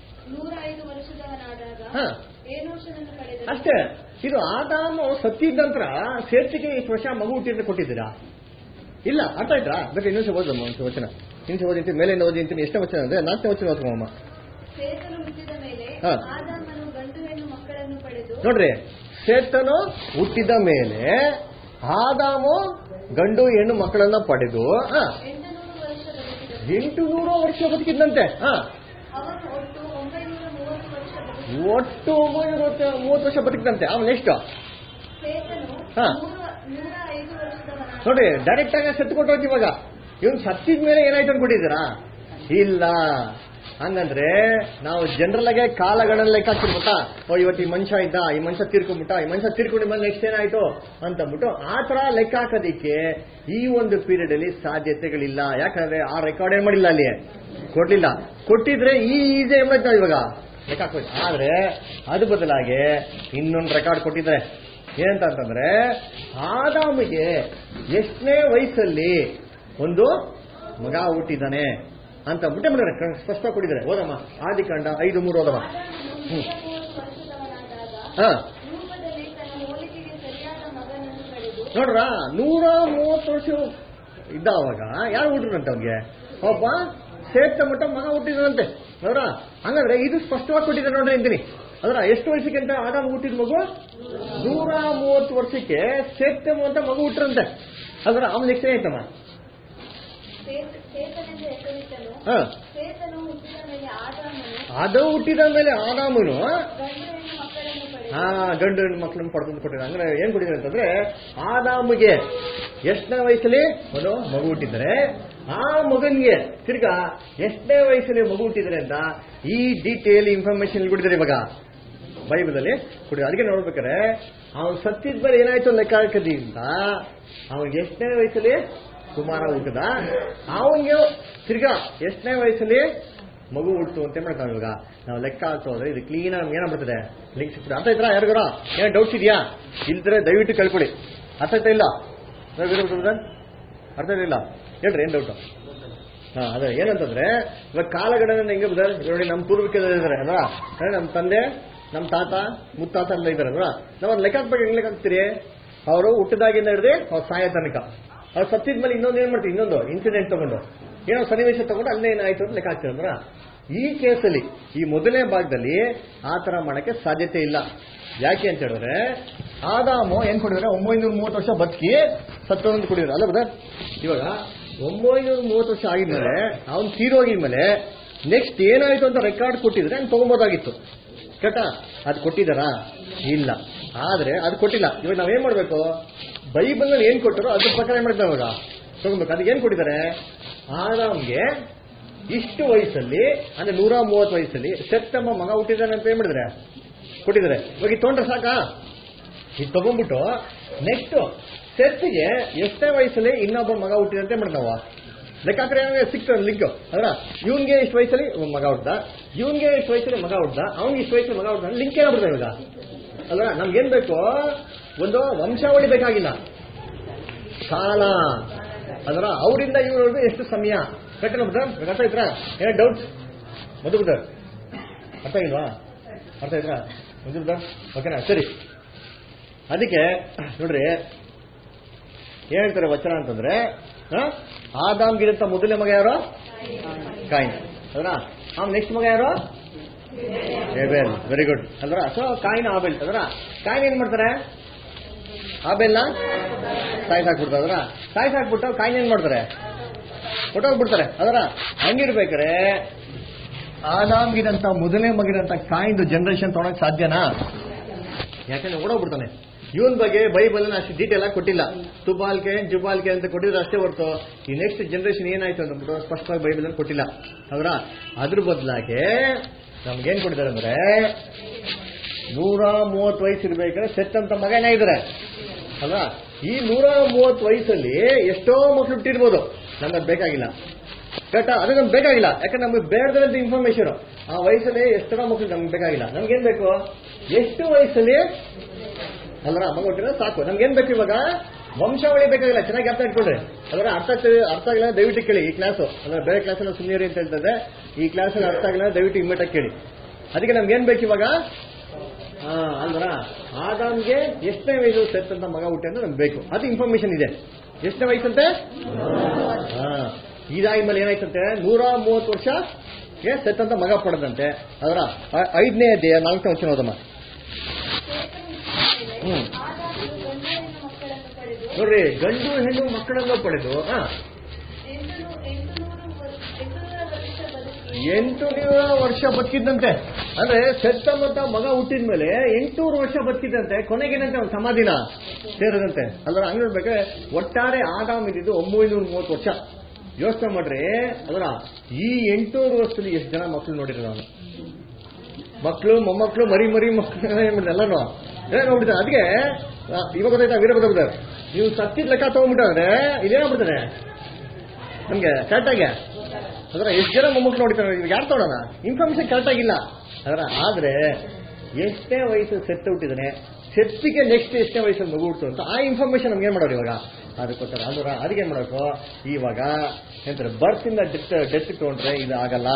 ಅಷ್ಟೇ. ಇದು ಆದಾಮು ಸತ್ತಿದ ನಂತರ ಸೇತಿಗೆ ಇಷ್ಟು ವರ್ಷ ಮಗು ಹುಟ್ಟಿದ್ರೆ ಕೊಟ್ಟಿದ್ದೀರಾ? ಇಲ್ಲ. ಅರ್ಥ ಆಯ್ತಾ? ಬೇಕಾದ್ರೆ ಇನ್ನೊಂದ್ಸ ಓದಮ್ಮ ಒಂದು ವಚನ, ಇನ್ನೊಂದ್ಸ ಓದಿಂತೀನಿ, ಮೇಲೆ ಓದಿಂತೀನಿ. ಎಷ್ಟೇ ವಚನ ಅಂದ್ರೆ ನಾಲ್ಕನೇ ವಚನ ಓದ್ಕೊಂಬಮ್ಮ. ನೋಡ್ರಿ, ಸೇತನು ಹುಟ್ಟಿದ ಮೇಲೆ ಆದಾಮು ಗಂಡು ಹೆಣ್ಣು ಮಕ್ಕಳನ್ನ ಪಡೆದು ಎಂಟು ನೂರು ವರ್ಷ ಬದುಕಿದ್ದಂತೆ. ಹ ಒಟ್ಟು ಒಂಬೈನೂರ ಮೂವತ್ತು ವರ್ಷ ಬದುಕಿದಂತೆ. ಅವನು ನೆಕ್ಸ್ಟ್ ಹ ನೋಡಿ, ಡೈರೆಕ್ಟ್ ಆಗಿ ಸತ್ತು ಕೊಟ್ಟೋಗಿ. ಇವಾಗ ಇವನ್ ಸತ್ತಿದ ಮೇಲೆ ಏನಾಯ್ತು ಅನ್ಕೊಂಡಿದ್ದೀರಾ? ಇಲ್ಲ. ಹಂಗಂದ್ರೆ ನಾವು ಜನರಲ್ ಆಗಿ ಕಾಲಗಳನ್ನ ಲೆಕ್ಕ ಹಾಕಿರ್ಬಿಟ್ಟ, ಓ ಇವತ್ತು ಈ ಮನುಷ್ಯ ಇದ್ದ, ಈ ಮನುಷ್ಯ ತೀರ್ಕೊಂಡ್ಬಿಟ್ಟ, ಈ ಮನುಷ್ಯ ತೀರ್ಕೊಂಡ ಮೇಲೆ ನೆಕ್ಸ್ಟ್ ಏನಾಯ್ತು ಅಂತಂದ್ಬಿಟ್ಟು ಆ ತರ ಲೆಕ್ಕ ಹಾಕೋದಿಕ್ಕೆ ಈ ಒಂದು ಪೀರಿಯಡ್ ಅಲ್ಲಿ ಸಾಧ್ಯತೆಗಳಿಲ್ಲ. ಯಾಕಂದ್ರೆ ಆ ರೆಕಾರ್ಡ್ ಏನ್ ಮಾಡಿಲ್ಲ, ಅಲ್ಲಿ ಕೊಡ್ಲಿಲ್ಲ. ಕೊಟ್ಟಿದ್ರೆ ಈ ಈಜೆ ಏನ್ ಮಾಡ್ತಾವೆ ಇವಾಗ ಲೆಕ್ಕ ಹಾಕೋದು. ಆದ್ರೆ ಅದು ಬದಲಾಗಿ ಇನ್ನೊಂದು ರೆಕಾರ್ಡ್ ಕೊಟ್ಟಿದ್ದಾರೆ. ಏನಂತ ಅಂತಂದ್ರೆ ಆದಾಮಿಗೆ ಎಷ್ಟನೇ ವಯಸ್ಸಲ್ಲಿ ಒಂದು ಮಗ ಹುಟ್ಟಿದ್ದಾನೆ ಅಂತ ಬಿಟ್ಟೆ ಮಾಡಿದ್ರೆ ಸ್ಪಷ್ಟ ಕೊಟ್ಟಿದ್ದಾರೆ. ಓದಮ್ಮ, ಆದಿಕಾಂಡ ಐದು ಮೂರು ಓದಮ್ಮ. ಹ್ಮ್ ಹ ನೋಡ್ರ, ನೂರ ಮೂವತ್ತು ವರ್ಷ ಇದ್ದ ಅವಾಗ ಯಾರು ಹುಟ್ಟಿದ್ರಂತೆ ಅವ್ಗೆ? ಒಬ್ಬ ಸೇತ ಮಟ್ಟ ಮಗ ಹುಟ್ಟಿದ್ರಂತೆ. ನೋಡ್ರ, ಹಂಗಂದ್ರೆ ಇದು ಸ್ಪಷ್ಟವಾಗಿ ಕೊಟ್ಟಿದ್ದಾರೆ ನೋಡ್ರಿ ಅಂತೀನಿ. ಅದ್ರ ಎಷ್ಟು ವರ್ಷಕ್ಕೆ ಅಂತ ಆದಾಮ ಹುಟ್ಟಿದ ಮಗು? ನೂರ ಮೂವತ್ತು ವರ್ಷಕ್ಕೆ ಸೇತಮ್ ಅಂತ ಮಗು ಹುಟ್ಟಿರಂತೆ. ಅದ್ರ ಅವನ ನೆಕ್ಸ್ಟ್ ಆಯ್ತಮ್ಮ ಅದು ಹುಟ್ಟಿದ ಮೇಲೆ ಆದಾಮನು ಹಾ ಗಂಡು ಹೆಣ್ಣು ಮಕ್ಕಳನ್ನು ಪಡ್ಕೊಂಡು ಕೊಟ್ಟಿದ್ದಾರೆ. ಅಂದ್ರೆ ಏನ್ ಕೊಟ್ಟಿದ್ದಾರೆ ಅಂತಂದ್ರೆ ಆದಾಮಿಗೆ ಎಷ್ಟನೇ ವಯಸ್ಸಲ್ಲಿ ಒಂದು ಮಗು ಹುಟ್ಟಿದ್ದಾರೆ, ಆ ಮಗನ್ಗೆ ತಿರ್ಗಾ ಎಷ್ಟನೇ ವಯಸ್ಸಲ್ಲಿ ಮಗು ಹುಟ್ಟಿದ್ದಾರೆ ಅಂತ ಈ ಡೀಟೇಲ್ ಇನ್ಫಾರ್ಮೇಶನ್ ಕೊಟ್ಟಿದ್ದಾರೆ ಇವಾಗ ಬೈಬಲ್ ಅಲ್ಲಿ ಕೊಟ್ಟಿದ್ದಾರೆ. ಅದಕ್ಕೆ ನೋಡ್ಬೇಕಾರೆ ಅವನು ಸತ್ತಿದ ಮೇಲೆ ಏನಾಯ್ತು ಲೆಕ್ಕ ಹಾಕದಿಂದ ಅವನಿಗೆ ಎಷ್ಟನೇ ವಯಸ್ಸಲ್ಲಿ ಕುಮಾರ ಹುಟ್ಟದ, ಅವನಿಗೆ ತಿರ್ಗಾ ಎಷ್ಟನೇ ವಯಸ್ಸಲ್ಲಿ ಮಗು ಹುಟ್ಟು ಅಂತ ಮಾಡ್ತಾವ. ಇವಾಗ ನಾವು ಲೆಕ್ಕ ಹಾಕ್ತಾ ಹೋದ್ರೆ ಇದು ಕ್ಲೀನ್ ಆಗಿ ಏನಾಗ್ಬಿಡ್ತದೆ, ಲಿಂಕ್ ಸಿಗ್ತದೆ. ಅರ್ಥ ಆಯ್ತಾ ಯಾರಿಗಾರ? ಏನ್ ಡೌಟ್ಸ್ ಇದೆಯಾ? ಇಲ್ದ್ರೆ ದಯವಿಟ್ಟು ಕೇಳ್ಕೊಡಿ. ಅರ್ಥ ಆಯ್ತಾ? ಇಲ್ಲ ಅರ್ಥ ಇಲ್ಲ ಹೇಳ್ರಿ, ಏನ್ ಡೌಟ್? ಹಾ ಅದೇ ಏನಂತಂದ್ರೆ ಇವಾಗ ಕಾಲಗಣನೆ ಹೆಂಗೆ ಬದ ನೋಡಿ, ನಮ್ಮ ಪೂರ್ವಿಕರಿದ್ದಾರೆ ಅಲ್ವಾ, ನಮ್ಮ ತಂದೆ ನಮ್ಮ ತಾತ ಮುತ್ತಾತ ಎಲ್ಲ ಇದ್ದಾರೆ ಅಲ್ವಾ. ನಾವು ಲೆಕ್ಕ ಹಾಕ್ಬೇಕು. ಹೆಂಗ್ ಲೆಕ್ಕ ಹಾಕ್ತೀರಿ? ಅವರು ಹುಟ್ಟದಾಗಿಂದ ಹಿಡಿದು ಅವ್ರ ಸಾಯ ತನಕ. ಅವ್ರು ಸತ್ತಿದ ಮೇಲೆ ಇನ್ನೊಂದು ಏನ್ ಮಾಡ್ತೀವಿ, ಇನ್ನೊಂದು ಇನ್ಸಿಡೆಂಟ್ ತಗೊಂಡು ಏನೋ ಸನ್ನಿವೇಶ ತಗೊಂಡು ಅಲ್ಲೇ ಏನಾಯ್ತು ಅಂತ ಲೆಕ್ಕ ಹಾಕ್ತಿರಂದ್ರ. ಈ ಕೇಸಲ್ಲಿ ಈ ಮೊದಲನೇ ಭಾಗದಲ್ಲಿ ಆ ತರ ಮಾಡಕ್ಕೆ ಸಾಧ್ಯತೆ ಇಲ್ಲ. ಯಾಕೆ ಅಂತ ಹೇಳಿದ್ರೆ ಆದಾಮು ಏನ್ ಕೊಡಿದ್ರೆ ಒಂಬೈನೂರ ಮೂವತ್ತು ವರ್ಷ ಬದುಕಿ ಸತ್ತೊಂದು ಕೊಡಿದ್ರು ಅಲ್ಲ ಬದ. ಇವಾಗ ಒಂಬೈನೂರ ಮೂವತ್ತು ವರ್ಷ ಆಗಿದ್ಮೇಲೆ ಅವ್ನು ತೀರೋಗಿದ್ಮೇಲೆ ನೆಕ್ಸ್ಟ್ ಏನಾಯ್ತು ಅಂತ ರೆಕಾರ್ಡ್ ಕೊಟ್ಟಿದ್ರೆ ಅವ್ನು ತಗೊಬೋದಾಗಿತ್ತು. ಕರೆಕ್ಟಾ? ಅದು ಕೊಟ್ಟಿದಾರಾ? ಇಲ್ಲ. ಆದ್ರೆ ಅದು ಕೊಟ್ಟಿಲ್ಲ. ಇವಾಗ ನಾವೇನ್ ಮಾಡ್ಬೇಕು, ಬೈಬಲ್ ನಲ್ಲಿ ಏನ್ ಕೊಟ್ಟರು ಅದ್ರ ಪ್ರಕಾರ ಏನ್ ಮಾಡ್ತಾರೆ ಇವಾಗ ತಗೊಬೇಕು. ಅದಕ್ಕೆ ಏನ್ ಕೊಟ್ಟಿದ್ದಾರೆ? ಆದಾಮ್ಗೆ ಇಷ್ಟು ವಯಸ್ಸಲ್ಲಿ ಅಂದ್ರೆ ನೂರ ಮೂವತ್ತು ವಯಸ್ಸಲ್ಲಿ ಸೆಪ್ಟೆಂಬ ಮಗ ಹುಟ್ಟಿದಾನೆ ಅಂತ ಏನ್ ಮಾಡಿದ್ರೆ ಕೊಟ್ಟಿದ್ದಾರೆ. ಇವಾಗ ಇದು ತೊಗೊಂಡ್ರೆ ಸಾಕಾ? ಇದು ತಗೊಂಡ್ಬಿಟ್ಟು ನೆಕ್ಸ್ಟ್ ಸೆತ್ಗೆ ಎಷ್ಟೇ ವಯಸ್ಸಲ್ಲಿ ಇನ್ನೊಬ್ಬ ಮಗ ಹುಟ್ಟಿದಂತೆ ಮಾಡ್ತಾವ ಲೆಕ್ಕ ಹಾಕ್ರೆ ಸಿಕ್ತ ಲಿಂಕ್. ಅದ್ರ ಇವನ್ಗೆ ಇಷ್ಟು ವಯಸ್ಸಲ್ಲಿ ಮಗ ಹುಡ್ದ, ಇವನ್ಗೆ ಇಷ್ಟು ವಯಸ್ಸಲ್ಲಿ ಮಗ ಹುಡ್ದ, ಅವ್ನಿಗೆ ಇಷ್ಟು ವಯಸ್ಸಲ್ಲಿ ಮಗ ಹುಡ್ದ, ಲಿಂಕ್ ಏನಾಗ್ಬಿಡ್ತಾರೆ ಇವಾಗ. ಅಲ್ವಾ? ನಮ್ಗೇನ್ ಬೇಕು? ಒಂದು ವಂಶಾವಳಿ ಬೇಕಾಗಿಲ್ಲ, ಕಾಲ. ಅದರ ಅವರಿಂದ ಇವ್ರವ್ರದ್ದು ಎಷ್ಟು ಸಮಯ ಕಟ್ಟಿನ ಬಿಟ್ಟ ಅರ್ಥ ಇದ್ರ? ಏನ ಡೌಟ್ಸ್ ಮಧು ಬಿಟ್ಟ ಅರ್ಥ ಇಲ್ವಾ? ಅರ್ಥ ಇದ್ರ ಮಧು ಬಿಟ್ಟ? ಓಕೆನಾ? ಸರಿ. ಅದಕ್ಕೆ ನೋಡ್ರಿ ಏನ್ ಹೇಳ್ತಾರೆ ವಚನ ಅಂತಂದ್ರೆ, ಆದಾಮ್ಗಿರಂತ ಮೊದಲನೇ ಮಗ ಯಾರು? ಕಾಯಿನ್. ಅದರ ಆಮ್ ನೆಕ್ಸ್ಟ್ ಮಗ ಯಾರು? ಏಬೆಲ್. Very good. ಅಲ್ರ ಸೊ ಕಾಯಿನ್ ಆಬೇಲ್. ಅದರ ಕಾಯಿನ್ ಏನ್ ಮಾಡ್ತಾರೆ? ಆಬೇಲ್ನ ಸಾಯ್ಸ್ ಹಾಕ್ಬಿಡ್ತಾರೆ. ಅದರ ಸಾಯ್ಸ್ ಹಾಕ್ಬಿಟ್ಟು ಕಾಯಿನ್ ಏನ್ ಮಾಡ್ತಾರೆ? ಹೊಟ್ಟೋಗ್ಬಿಡ್ತಾರೆ. ಅದರ ಹಂಗಿರ್ಬೇಕಾರೆ ಆದಾಮ್ಗಿರಂತ ಮೊದಲನೇ ಮಗಿರಂತ ಕಾಯಿನ್ ಜನರೇಷನ್ ತೊಗೊಳಕ್ ಸಾಧ್ಯನಾ? ಯಾಕಂದ್ರೆ ಓಡೋಗ್ಬಿಡ್ತಾನೆ. ಇವನ್ ಬಗ್ಗೆ ಬೈಬಲ್ ಅಷ್ಟು ಡೀಟೇಲ್ ಆಗಿ ಕೊಟ್ಟಿಲ್ಲ. ತುಬಾಲ್ಕೆ ಜುಬಾಲ್ಕೆ ಅಂತ ಕೊಟ್ಟಿದ್ರೆ ಅಷ್ಟೇ ಹೊರತು ಈ ನೆಕ್ಸ್ಟ್ ಜನರೇಷನ್ ಏನಾಯ್ತು ಅಂತ ಸ್ಪಷ್ಟವಾಗಿ ಬೈಬಲ್ ಅಲ್ಲಿ ಕೊಟ್ಟಿಲ್ಲ. ಅವರ ಅದ್ರ ಬದಲಾಗಿ ನಮ್ಗೇನ್ ಕೊಟ್ಟಿದ್ದಾರೆ ಅಂದ್ರೆ ನೂರ ಮೂವತ್ತು ವಯಸ್ಸು ಇರ್ಬೇಕಾದ್ರೆ ಸೆತ್ ಅಂತ ಮಗ ಏನಾಗಿದ್ದಾರೆ ಅಲ್ವಾ. ಈ ನೂರ ಮೂವತ್ತು ವಯಸ್ಸಲ್ಲಿ ಎಷ್ಟೋ ಮಕ್ಳು ಹುಟ್ಟಿರ್ಬೋದು, ನಮ್ಗೆ ಅದು ಬೇಕಾಗಿಲ್ಲ. ಕರೆಕ್ಟಾ? ಅದು ನಮ್ಗೆ ಬೇಕಾಗಿಲ್ಲ, ಯಾಕಂದ್ರೆ ನಮ್ಗೆ ಬೇಡದಂತ ಇನ್ಫಾರ್ಮೇಶನ್. ಆ ವಯಸ್ಸಲ್ಲಿ ಎಷ್ಟೋ ಮಕ್ಳು ನಮ್ಗೆ ಬೇಕಾಗಿಲ್ಲ. ನಮ್ಗೇನ್ ಬೇಕು? ಎಷ್ಟು ವಯಸ್ಸಲ್ಲಿ ಅಲ್ರ ಮಗ ಹುಟ್ಟಿದ್ರೆ ಸಾಕು. ನಮ್ಗೇನ್ ಬೇಕು ಇವಾಗ? ವಂಶಾವಳಿ ಬೇಕಾಗಿಲ್ಲ. ಚೆನ್ನಾಗಿ ಅರ್ಥ ಇಟ್ಕೊಂಡ್ರೆ ಅದರ ಅರ್ಥ ಅರ್ಥ ಆಗಿಲ್ಲ ದಯವಿಟ್ಟು ಕೇಳಿ. ಈ ಕ್ಲಾಸು ಅಂದ್ರೆ ಬೇರೆ ಕ್ಲಾಸಲ್ಲಿ ಸುಮ್ಮನೆ ಅಂತ ಹೇಳ್ತದೆ, ಈ ಕ್ಲಾಸಲ್ಲಿ ಅರ್ಥ ಆಗಿಲ್ಲ ದಯವಿಟ್ಟು ಇಮ್ಮಿಡಿಯೇಟ್ ಕೇಳಿ. ಅದಕ್ಕೆ ನಮ್ಗೆ ಏನ್ ಬೇಕು ಇವಾಗ? ಹಾ ಅಲ್ವರ ಆದಾಮ್ಗೆ ಎಷ್ಟನೇ ವಯಸ್ಸು ಸೆತ್ ಅಂತ ಮಗ ಹುಟ್ಟಿ ಅಂತ ನಮ್ಗೆ ಬೇಕು. ಅದು ಇನ್ಫಾರ್ಮೇಶನ್ ಇದೆ. ಎಷ್ಟನೇ ವಯಸ್ಸಂತೆ? ಹಾ ಇದಾದ್ಮೇಲೆ ಏನಾಯ್ತಂತೆ? ನೂರ ಮೂವತ್ತು ವರ್ಷ ಸೆತ್ ಅಂತ ಮಗ ಪಡೆದಂತೆ. ಅದರ ಐದನೇ ಅಧ್ಯಾಯ ನಾಲ್ಕನೇ ವಚನ ಓದಮ್ಮ. ಹ್ಮ್ ನೋಡ್ರಿ, ಗಂಡು ಹೆಣ್ಣು ಮಕ್ಕಳನ್ನು ಪಡೆದು ಹಾ ಎಂಟುನೂರ ವರ್ಷ ಬದುಕಿದ್ದಂತೆ. ಅಂದ್ರೆ ಸೆತ್ತ ಮತ್ತ ಮಗ ಹುಟ್ಟಿದ್ಮೇಲೆ ಎಂಟುನೂರು ವರ್ಷ ಬದುಕಿದ್ದಂತೆ. ಕೊನೆಗೇನಂತೆ ಅವ್ನು ಸಮಾಧಿನ ಸೇರದಂತೆ. ಅಲ್ರ ಹಂಗ್ ನೋಡ್ಬೇಕಾದ್ರೆ ಒಟ್ಟಾರೆ ಆದಾಮ್ ಇದ್ದಿದ್ದು ಒಂಬೈನೂರ ಮೂವತ್ತು ವರ್ಷ. ಯೋಚನೆ ಮಾಡ್ರಿ, ಅದರ ಈ ಎಂಟುನೂರು ವರ್ಷದಲ್ಲಿ ಎಷ್ಟು ಜನ ಮಕ್ಕಳು ನೋಡಿದ್ರು ನಾನು. ಮಕ್ಕಳು ಮೊಮ್ಮಕ್ಕಳು ಮರಿ ಮರಿ ಮಕ್ಕಳು ಎಲ್ಲನೂ ಏನ್ ನೋಡ್ಬಿಡ್ತಾರೆ. ಅದಕ್ಕೆ ಇವಾಗ ಗೊತ್ತಾಯ್ತಾ ವೀರಭದ್ರ ಬುದ್ಧರ್, ನೀವು ಸತ್ತಿದ್ ಲೆಕ್ಕ ತಗೊಂಡ್ಬಿಟ್ಟಾದ್ರೆ ಇದೇನಾಗ್ಬಿಡ್ತದೆ ನಮ್ಗೆ ಕರೆಕ್ಟಾಗಿ. ಅದರ ಎಷ್ಟು ಜನ ಮೊಮ್ಮಕ್ಕಳು ನೋಡಿತಾರೆ ಯಾರು ತಗೊಳ್ಳೋಣ? ಇನ್ಫಾರ್ಮೇಶನ್ ಕರೆಕ್ಟ್ ಆಗಿಲ್ಲ. ಅದರ ಆದ್ರೆ ಎಷ್ಟೇ ವಯಸ್ಸು ಸೆತ್ತು ಹುಟ್ಟಿದಾನೆ, ಸೆತ್ತಿಗೆ ನೆಕ್ಸ್ಟ್ ಎಷ್ಟೇ ವಯಸ್ಸಲ್ಲಿ ಮಗು ಹುಟ್ಟು ಅಂತ ಆ ಇನ್ಫಾರ್ಮೇಶನ್ ನಮ್ಗೆ ಏನ್ ಮಾಡೋರು ಇವಾಗ? ಅದಕ್ಕೆ ಕೊಡ್ತಾರೆ. ಅದರ ಅದಕ್ಕೆ ಏನ್ ಮಾಡಬೇಕು ಇವಾಗ? ಎಂತಾರೆ ಬರ್ತ್ ಇಂದ ಡೆತ್ ಡೆತ್ ತಗೊಂಡ್ರೆ ಇದು ಆಗಲ್ಲ.